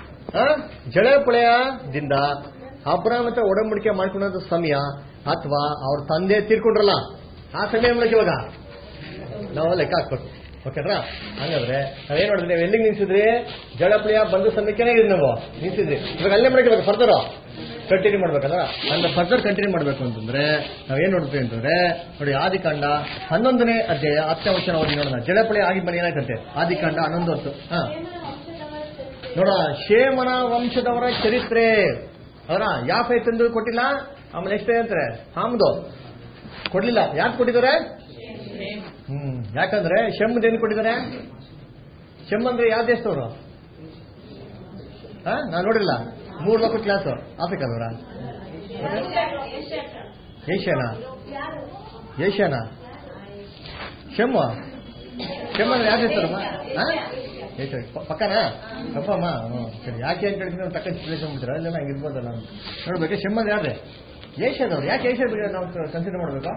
ಜಳಪಳಯದಿಂದ ಅಬ್ರಾಹಂ ಹತ್ರ ಒಡಂಬಡಿಕೆ ಮಾಡ್ಕೊಂಡ ಸಮಯ ಅಥವಾ ಅವ್ರ ತಂದೆ ತೀರ್ಕೊಂಡ್ರಲ್ಲ ಆ ಸಮಯ ಮೂಲಕ ಇವಾಗ ನಾವು ಲೆಕ್ಕ ಹಾಕ್ಬೇಕು. ಓಕೆನಾ? ಹಂಗಾದ್ರೆ ನಾವೇನ್ ನೋಡಿದ್ರಿ, ನೀವು ಎಲ್ಲಿಗೆ ನಿಲ್ಸಿದ್ರಿ? ಜಳಪಳಯ ಬಂದು ಸಮಯಕ್ಕೆ ನಾವು ನಿಲ್ಸಿದ್ರಿ. ಇವಾಗ ಅಲ್ಲೇ ಮಾಡ್ಬೇಕು, ಫರ್ದರ್ ಕಂಟಿನ್ಯೂ ಮಾಡ್ಬೇಕಲ್ಲ. ಅಂದ್ರೆ ಫರ್ದರ್ ಕಂಟಿನ್ಯೂ ಮಾಡ್ಬೇಕು ಅಂತಂದ್ರೆ ನಾವೇನ್ ನೋಡ್ತೀವಿ ಅಂತಂದ್ರೆ ನೋಡಿ, ಆದಿಕಾಂಡ ಹನ್ನೊಂದನೇ ಅಧ್ಯಾಯ ಹತ್ತನೇ ವಚನ ಓದಿ ನೋಡೋಣ. ಜಳಪಳಯ ಆಗಿದ್ಮೇಲೆ ಏನಾಯ್ತಂತೆ? ಆದಿಕಾಂಡ ಹನ್ನೊಂದು ಹೊತ್ತು ಹ ನೋಡ, ಶೇಮನ ವಂಶದವರ ಚರಿತ್ರೆ. ಅವರ ಯಾಫೆತ್ ಎಂದು ಕೊಟ್ಟಿಲ್ಲ. ಆಮೇಲೆ ಎಷ್ಟೇ ಅಂತಾರೆ ಹಾಮ್ದು ಕೊಡ್ಲಿಲ್ಲ. ಯಾಕೆ ಕೊಟ್ಟಿದ್ದಾರೆ? ಹ್ಮ್ ಯಾಕಂದ್ರೆ ಶೆಮ್ದ್ ಏನ್ ಕೊಟ್ಟಿದ್ದಾರೆ? ಶೆಮ್ ಅಂದ್ರೆ ಯಾವ ದೇಶದವರು? ಹಾ ನಾನ್ ನೋಡಿಲ್ಲ. ಮೂರ್ ಲೋಕ ಕ್ಲಾಸ್ ಆಫ್ರಿಕಾದವರ? ಏಷ್ಯಾನ? ಏಷ್ಯಾನ? ಶೆಮ್ಮ ಶೆಮ್ ಅಂದ್ರೆ ಯಾವ ದೇಶದವ್ರಮ್ಮ? ಪಕ್ಕನಾ ಅಪ್ಪಮ್ಮ? ಹ್ಮ್ ಸರಿ. ಯಾಕೆ ಅಂತ ಹೇಳಿದ್ರೆ ನಾವು ತಕ್ಕ ಸಿಚುವೇಶನ್ ಮಾಡ್ತೀರಾ ಇಲ್ಲ ಹಂಗೆ ಇರ್ಬೋದಲ್ಲ ನೋಡ್ಬೇಕು. ಶೆಮ್ ಅಂದ್ರೆ ಯಾರ್ರೆ? ಏಷ್ಯಾದವ್ರು. ಯಾಕೆ ಏಷ್ಯಾ ಬಗ್ಗೆ ನಾವು ಕನ್ಸಿಡರ್ ಮಾಡ್ಬೇಕಾ?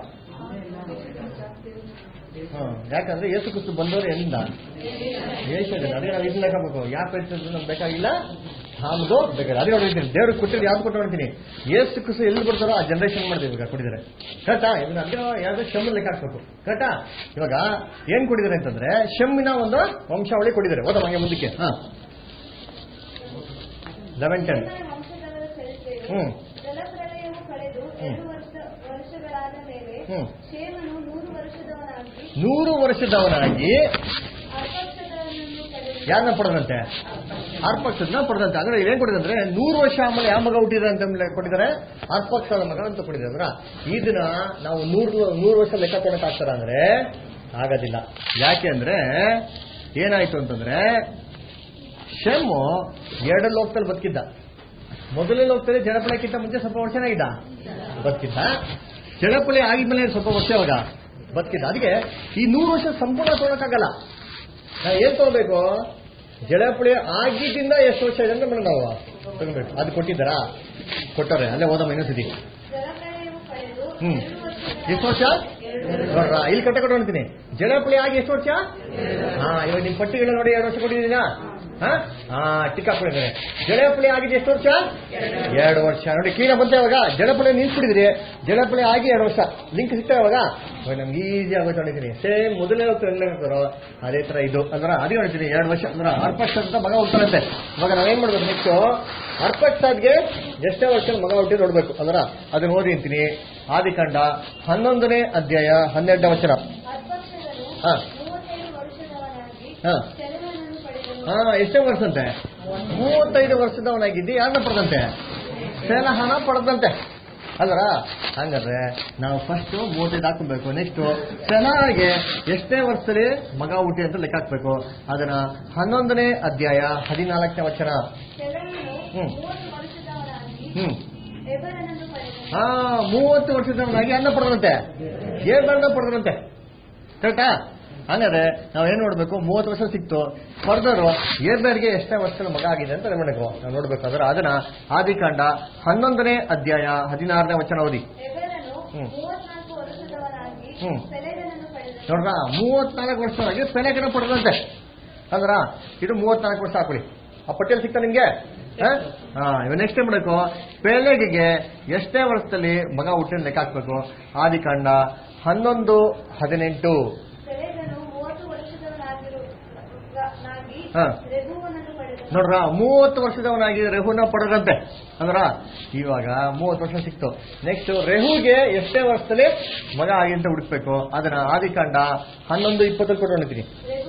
ಹ್ಮ್ ಯಾಕಂದ್ರೆ ಯೇಸು ಕ್ರಿಸ್ತು ಬಂದವರು ಎಲ್ಲಿಂದ? ಏಷ್ಯಾದಲ್ಲಿ. ಅದೇ ನಾವು ಇದನ್ನ ಲೆಕ್ಕಬೇಕು. ಯಾಕೆ ನಮ್ಗೆ ಬೇಕಾಗಿಲ್ಲ, ಹಾಮ್ದು ಬೇಕಾಗಿಲ್ಲ. ಅದೇ ನೋಡಿದ್ದೀನಿ ದೇವ್ರಿಗೆ ಕೊಟ್ಟಿದ್ದು ಯಾವ್ದು ಕೊಟ್ಟು ನೋಡ್ತೀನಿ. ಯೇಸು ಕ್ರಿಸ್ತು ಎಲ್ಲಿ ಬರ್ತಾರೋ ಆ ಜನರೇಷನ್ ಮಾಡ್ತೀವಿ ಇವಾಗ ಕೊಟ್ಟಿದ್ದಾರೆ. ಕರೆಕ್ಟಾ? ಇದನ್ನ ಅದೇ ಯಾವ್ದು ಶೆಮ್ ಲೆಕ್ಕ ಹಾಕ್ಬೇಕು. ಕರೆಕ್ಟಾ? ಇವಾಗ ಏನ್ ಕೊಟ್ಟಿದ್ದಾರೆ ಅಂತಂದ್ರೆ ಶೆಮ್ಮಿನ ಒಂದು ವಂಶಾವಳಿ ಕೊಟ್ಟಿದ್ದಾರೆ. ಓದ ಹಂಗೆ ಮುಂದಕ್ಕೆ. ಹಾ ಲೆವೆನ್ ಟೆನ್ ಹ್ಮ್ ಜಲಪ್ರಳಯವು ಕಳೆದು ಎರಡು ವರ್ಷ ವರ್ಷಗಳಾದ ಮೇಲೆ ಹ್ಮ್ ಶೇಮನು ನೂರು ವರ್ಷದವನಾಗಿ ನೂರು ವರ್ಷದವನಾಗಿ ಅರ್ಪಕ್ಷದವನನ್ನು ಪಡೆದು ಯಾರನ್ನ ಪಡೆದಂತೆ? ಅರ್ಪಕ್ಷದನ್ನ ಪಡೆದಂತೆ. ಅಂದ್ರೆ ಏನ್ ಕೊಟ್ಟಿದ್ರೆ ನೂರು ವರ್ಷ ಆಮೇಲೆ ಯಾವ ಮಗ ಹುಟ್ಟಿದ್ರೆ ಅಂತ ಕೊಟ್ಟಿದ್ದಾರೆ? ಅರ್ಪಕ್ಷದ ಮಗ ಅಂತ ಕೊಟ್ಟಿದ್ದಾರೆ. ಅಂದ್ರ ಇದನ್ನ ನಾವು ನೂರು ನೂರು ವರ್ಷ ಲೆಕ್ಕ ಕೊಡಕ್ ಆಗ್ತಾರ ಅಂದ್ರೆ ಆಗೋದಿಲ್ಲ. ಯಾಕೆ ಅಂದ್ರೆ ಏನಾಯ್ತು ಅಂತಂದ್ರೆ ಶೆಮ್ಮು ಎರಡು ಲೋಕದಲ್ಲಿ ಬದುಕಿದ್ದ. ಮೊದಲನೇ ಲೋಕದಲ್ಲಿ ಜನಪಣಕ್ಕಿಂತ ಮುಂಚೆ ಸ್ವಲ್ಪ ವರ್ಷನಾಗಿದ್ದ ಬದುಕಿದ್ದ. ಜಡಪಳಿ ಆಗಿದ್ಮೇಲೆ ಸ್ವಲ್ಪ ವರ್ಷ ಅವಾಗ ಬದುಕಿದ್ದ. ಅದಕ್ಕೆ ಈ ನೂರು ವರ್ಷ ಸಂಪೂರ್ಣ ತೊಗೊಳಕ್ಕಾಗಲ್ಲ. ನಾವು ಏನ್ ತಗೋಬೇಕು? ಜಡಪಳಿ ಆಗಿದ್ದಿಂದ ಎಷ್ಟು ವರ್ಷ ಇದೆ ಅಂತ ನಾವು ತಗೋಬೇಕು. ಅದು ಕೊಟ್ಟಿದ್ದಾರಾ? ಕೊಟ್ಟವ್ರೆ. ಅಲ್ಲೇ ಹೋದಮ್ಮ ಇನ್ನೊಂದ್ಸತಿ. ಹ್ಮ್ ಎಷ್ಟು ವರ್ಷ ನೋಡ್ರ ಇಲ್ಲಿ ಕಟ್ಟ ಕೊಟ್ಟು ಅಂತೀನಿ. ಜಡಪಳಿ ಆಗಿ ಎಷ್ಟು ವರ್ಷ? ಹಾ ಇವಾಗ ನಿಮ್ ಪಟ್ಟಿಗಳ ನೋಡಿ ಎರಡು ವರ್ಷ ಕೊಟ್ಟಿದ್ದೀನಾ? ಹಾ ಟಿಕ್ ಹಾಕೊಂಡಿದ್ದಾರೆ. ಜಡಪಳಿ ಆಗಿದೆ ಎಷ್ಟು ವರ್ಷ? ಎರಡು ವರ್ಷ. ನೋಡಿ ಕ್ಲೀನ ಬಂತೆ ಇವಾಗ. ಜಡಪಳಿ ನಿಲ್ಸ್ಬಿಟ್ಟಿದ್ರಿ, ಜಡಪಳಿ ಆಗಿ ಎರಡು ವರ್ಷ ಲಿಂಕ್ ಸಿಗ್ತಾ ಇವಾಗ ನಮ್ಗೆ ಈಸಿ ಆಗೋದು ನೋಡಿದ್ದೀನಿ. ಸೇಮ್ ಮೊದಲನೇ ಹೇಳ್ತಾರೋ ಅದೇ ತರ ಇದು ಅಂದ್ರೆ ಅದೇ ಹೇಳ್ತೀನಿ. ಎರಡು ವರ್ಷ ಅಂದ್ರೆ ಅರ್ಪಕ್ಷ ಅಂತ ಮಗ ಹುಡ್ತಾರಂತೆ. ಇವಾಗ ನಾವೇನ್ ಮಾಡ್ಬೇಕು? ನೆಕ್ಸ್ಟ್ ಅರ್ಪಕ್ಷಾದ್ಗೆ ಎಷ್ಟೇ ವರ್ಷ ಮಗ ಹುಟ್ಟಿ ನೋಡ್ಬೇಕು ಅಂದ್ರ ಅದನ್ನ ಓದಿ ಅಂತೀನಿ. ಆದಿಕಾಂಡ ಹನ್ನೊಂದನೇ ಅಧ್ಯಾಯ ಹನ್ನೆರಡನೇ ವಚನ. ಹಾ ಹಾ ಹಾ ಎಷ್ಟೇ ವರ್ಷ ಅಂತೆ? ಮೂವತ್ತೈದು ವರ್ಷದವನಾಗಿದ್ದಿ ಯಾರನ್ನ ಪಡೆದಂತೆ? ಸೇಲಹನ ಪಡೆದಂತೆ ಅಲ್ರ. ಹಂಗಾದ್ರೆ ನಾವು ಫಸ್ಟ್ ಮೂವತ್ತೈದು ಹಾಕಬೇಕು. ನೆಕ್ಸ್ಟ್ ಸೆಲಾಗೆ ಎಷ್ಟೇ ವರ್ಷದಲ್ಲಿ ಮಗ ಹುಟ್ಟಿ ಅಂತ ಲೆಕ್ಕ ಹಾಕ್ಬೇಕು. ಅದನ್ನ ಹನ್ನೊಂದನೇ ಅಧ್ಯಾಯ ಹದಿನಾಲ್ಕನೇ ವಚನ. ಹ್ಮ್ ಹ್ಮ್ ಹಾ ಮೂವತ್ತು ವರ್ಷದವನಾಗಿ ಅನ್ನ ಪಡೆದಂತೆ ಏರ್ಬಣ್ಣ ಪಡೆದಂತೆ. ಕರೆಕ್ಟಾ? ಹಂಗಾದ್ರೆ ನಾವ್ ಏನ್ ನೋಡ್ಬೇಕು? ಮೂವತ್ತು ವರ್ಷ ಸಿಕ್ತು. ಫರ್ದರ್ ಏರ್ಬೇರ್ಗೆ ಎಷ್ಟೇ ವರ್ಷದ ಮಗ ಆಗಿದೆ ಅಂತ ನೋಡ್ಬೇಕು. ನಾವು ನೋಡ್ಬೇಕಾದ್ರೆ ಅದನ್ನ ಆದಿಕಾಂಡ ಹನ್ನೊಂದನೇ ಅಧ್ಯಾಯ ಹದಿನಾರನೇ ವಚನ ಓದಿ. ಹ್ಮ್ ಹ್ಮ್ ನೋಡ್ರ ಮೂವತ್ನಾಲ್ಕು ವರ್ಷವಾಗಿ ಪೆಲೆಗನ ಪಡೆದಂತೆ ಅಂದ್ರ ಇದು ಮೂವತ್ನಾಲ್ಕು ವರ್ಷ ಹಾಕೊಳ್ಳಿ. ಆ ಪಟ್ಟಿಯಲ್ಲಿ ಸಿಗ್ತಾ ನಿಮ್ಗೆ? ಹಾ ಇವಾಗ ನೆಕ್ಸ್ಟ್ ಏನ್ ಮಾಡಬೇಕು? ಪೆಲೆಗಿಗೆ ಎಷ್ಟೇ ವರ್ಷದಲ್ಲಿ ಮಗ ಹುಟ್ಟಿನ ಲೆಕ್ಕ ಹಾಕ್ಬೇಕು. ಆದಿಕಾಂಡ ಹನ್ನೊಂದು ಹದಿನೆಂಟು. ನೋಡ್ರ ಮೂವತ್ತು ವರ್ಷದವನಾಗಿ ರೆಹುನ ಪಡೆದಂತೆ ಅಂದ್ರ ಇವಾಗ ಮೂವತ್ತು ವರ್ಷ ಸಿಕ್ತು. ನೆಕ್ಸ್ಟ್ ರೆಹುಗೆ ಎಷ್ಟೇ ವರ್ಷದಲ್ಲಿ ಮಗ ಆಗಿಂತ ಹುಡುಕ್ಬೇಕು. ಅದನ್ನ ಆದಿಕಾಂಡ ಹನ್ನೊಂದು ಇಪ್ಪತ್ತಲ್ಲಿ ಕೊಟ್ಟು ನೋಡ್ತೀನಿ.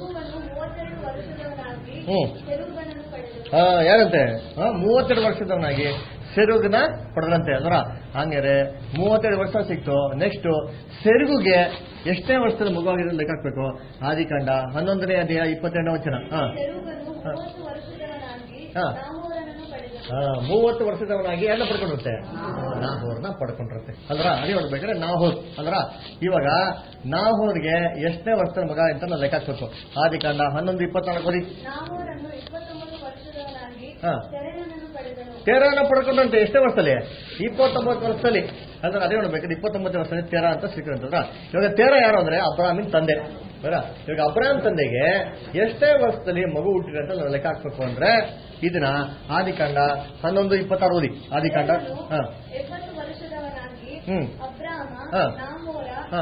ಹ್ಮ್ ಹಾ ಯಾರಂತೆ? ಮೂವತ್ತೆರಡು ವರ್ಷದವನಾಗಿ ಸೆರುಗನ ಪಡೆದಂತೆ ಅಂದ್ರ ಹಂಗಾರೆ ಮೂವತ್ತೆರಡು ವರ್ಷ ಸಿಕ್ತು. ನೆಕ್ಸ್ಟ್ ಸೆರುಗುಗೆ ಎಷ್ಟೇ ವರ್ಷದ ಮಗುವಾಗಿರೋ ಲೆಕ್ಕ ಹಾಕ್ಬೇಕು. ಆದಿಕಾಂಡ ಹನ್ನೊಂದನೇ ಅಧ್ಯಾಯ ಇಪ್ಪತ್ತೆರಡನೇ ವಚನ. ಹಾ ಹಾ ಮೂವತ್ತು ವರ್ಷದವನಾಗಿ ಎಲ್ಲ ಪಡ್ಕೊಂಡಿರುತ್ತೆ. ನಾಹೋರ್ನ ಪಡ್ಕೊಂಡಿರುತ್ತೆ ಅಂದ್ರ ಅದೇ ನೋಡ್ಬೇಕಾದ್ರೆ ನಾಹೋರ್ ಅಂದ್ರ ಇವಾಗ ನಾಹೋರ್ಗೆ ಎಷ್ಟನೇ ವರ್ಷದ ಮಗ ಅಂತ ನಾವು ಲೆಕ್ಕ ಹಾಕ್ಬೇಕು. ಆದಿಕಾಂಡ ಹನ್ನೊಂದು ಇಪ್ಪತ್ನಾಲ್ಕು ಓದಿ. ಹಾ ತೇರಾನ ಪಡ್ಕೊಂಡಂತೆ ಎಷ್ಟೇ ವರ್ಷದಲ್ಲಿ? ಇಪ್ಪತ್ತೊಂಬತ್ತು ವರ್ಷದಲ್ಲಿ. ಅಂದ್ರೆ ಅದೇ ನೋಡ್ಬೇಕಾದ್ರೆ ಇಪ್ಪತ್ತೊಂಬತ್ತು ವರ್ಷದಲ್ಲಿ ತೇರಾ ಅಂತ ಸಿಕ್ಕಂತಂದ್ರ ಇವಾಗ ತೇರಾ ಯಾರು ಅಂದ್ರೆ ಅಬ್ರಾಹ್ಮಿನ ತಂದೆ. ಇವಾಗ ಅಬ್ರಾಹ್ಮ್ ತಂದೆಗೆ ಎಷ್ಟೇ ವರ್ಷದಲ್ಲಿ ಮಗು ಹುಟ್ಟಿದೆ ಅಂತ ನಾವು ಲೆಕ್ಕ ಹಾಕ್ಬೇಕು ಅಂದ್ರೆ ಇದನ್ನ ಆದಿಕಾಂಡ ಹನ್ನೊಂದು ಇಪ್ಪತ್ತಾರು ಓದಿ. ಆದಿಕಾಂಡ ಹಾ ಹ್ಮ್ ಹಾ ಹಾ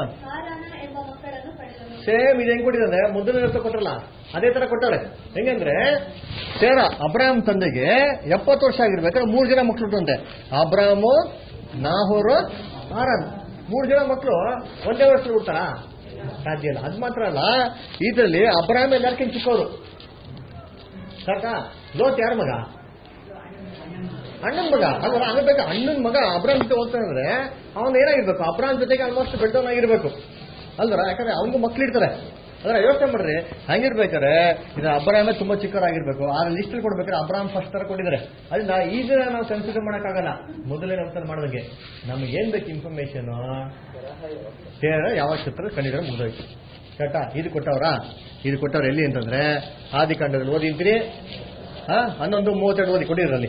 ಸೇಮ್ ಇದು ಹೆಂಗ್ ಕೊಟ್ಟಿದ್ರೆ ಮೊದಲನೇ ವರ್ಷ ಕೊಟ್ಟರಲ್ಲ ಅದೇ ತರ ಕೊಟ್ಟವ್ರೆ. ಹೆಂಗಂದ್ರೆ ತೇರಾ ಅಬ್ರಾಹ್ಮ್ ತಂದೆಗೆ ಎಪ್ಪತ್ತು ವರ್ಷ ಆಗಿರ್ಬೇಕಾದ್ರೆ ಮೂರು ಜನ ಮಕ್ಳು ಹುಟ್ಟಂತೆ. ಅಬ್ರಾಹ್ಮು, ನಾಹೋರು, ಹಾರಾನ್. ಮೂರು ಜನ ಮಕ್ಕಳು ಒಂದೇ ವರ್ಷದಲ್ಲಿ ಹುಡ್ತಾರ? ಸಾಧ್ಯ ಇಲ್ಲ. ಅದ್ ಮಾತ್ರ ಅಲ್ಲ, ಇದರಲ್ಲಿ ಅಬ್ರಾಹ್ಮ್ ಎಲ್ಲಾರ್ಕಿಂತ ಚಿಕ್ಕವರು. ಸಾಕಾ? ಲೋತ್ ಯಾರ ಮಗ? ಅಣ್ಣನ ಮಗ ಅಲ್ವ? ಆಗಬೇಕು ಅಣ್ಣನ ಮಗ ಅಬ್ರಾಹ್ಮ್ ಜೊತೆ ಹೋಗ್ತಾನೆ ಅಂದ್ರೆ ಅವನ್ ಏನಾಗಿರ್ಬೇಕು? ಅಬ್ರಾಹ್ಮ್ ಜೊತೆಗೆ ಆಲ್ಮೋಸ್ಟ್ ಬೆಳ್ದವನಾಗಿರ್ಬೇಕು ಅಲ್ವರ? ಯಾಕಂದ್ರೆ ಅವನಿಗೂ ಮಕ್ಳು ಇರ್ತಾರೆ. ಅಂದ್ರೆ ಯೋಚನೆ ಮಾಡ್ರಿ, ಹಂಗಿರ್ಬೇಕಾರೆ ಇದು ಅಬ್ರಾಹ್ಮೇ ತುಂಬಾ ಚಿಕ್ಕವರಾಗಿರ್ಬೇಕು. ಆ ಲಿಸ್ಟ್ ಕೊಡ್ಬೇಕಾದ್ರೆ ಅಬ್ರಾಹ್ಮ್ ಫಸ್ಟ್ ತರ ಕೊಟ್ಟಿದ್ದಾರೆ. ಅದನ್ನ ಈಗ ನಾವು ಕನ್ಸಿಡರ್ ಮಾಡಕ್ಕಾಗಲ್ಲ. ಮೊದಲೇ ನಾವು ಮಾಡಿದಂಗೆ ನಮ್ಗೆ ಏನ್ ಬೇಕು ಇನ್ಫಾರ್ಮೇಶನ್ ಯಾವ ಚಿತ್ರ ಕಂಡಿದ್ರೆ ಮುಗಿದೋಯ್ತು. ಕರೆಕ್ಟಾ? ಇದು ಕೊಟ್ಟವ್ರ ಇದು ಕೊಟ್ಟವ್ರು ಎಲ್ಲಿ ಅಂತಂದ್ರೆ ಆದಿಕಾಂಡದಲ್ಲಿ ಓದಿರ್ತೀರಿ. ಹಾ ಹನ್ನೊಂದು ಮೂವತ್ತೆರಡು ಓದಿ ಕೊಟ್ಟಿದ್ರಲ್ಲಿ.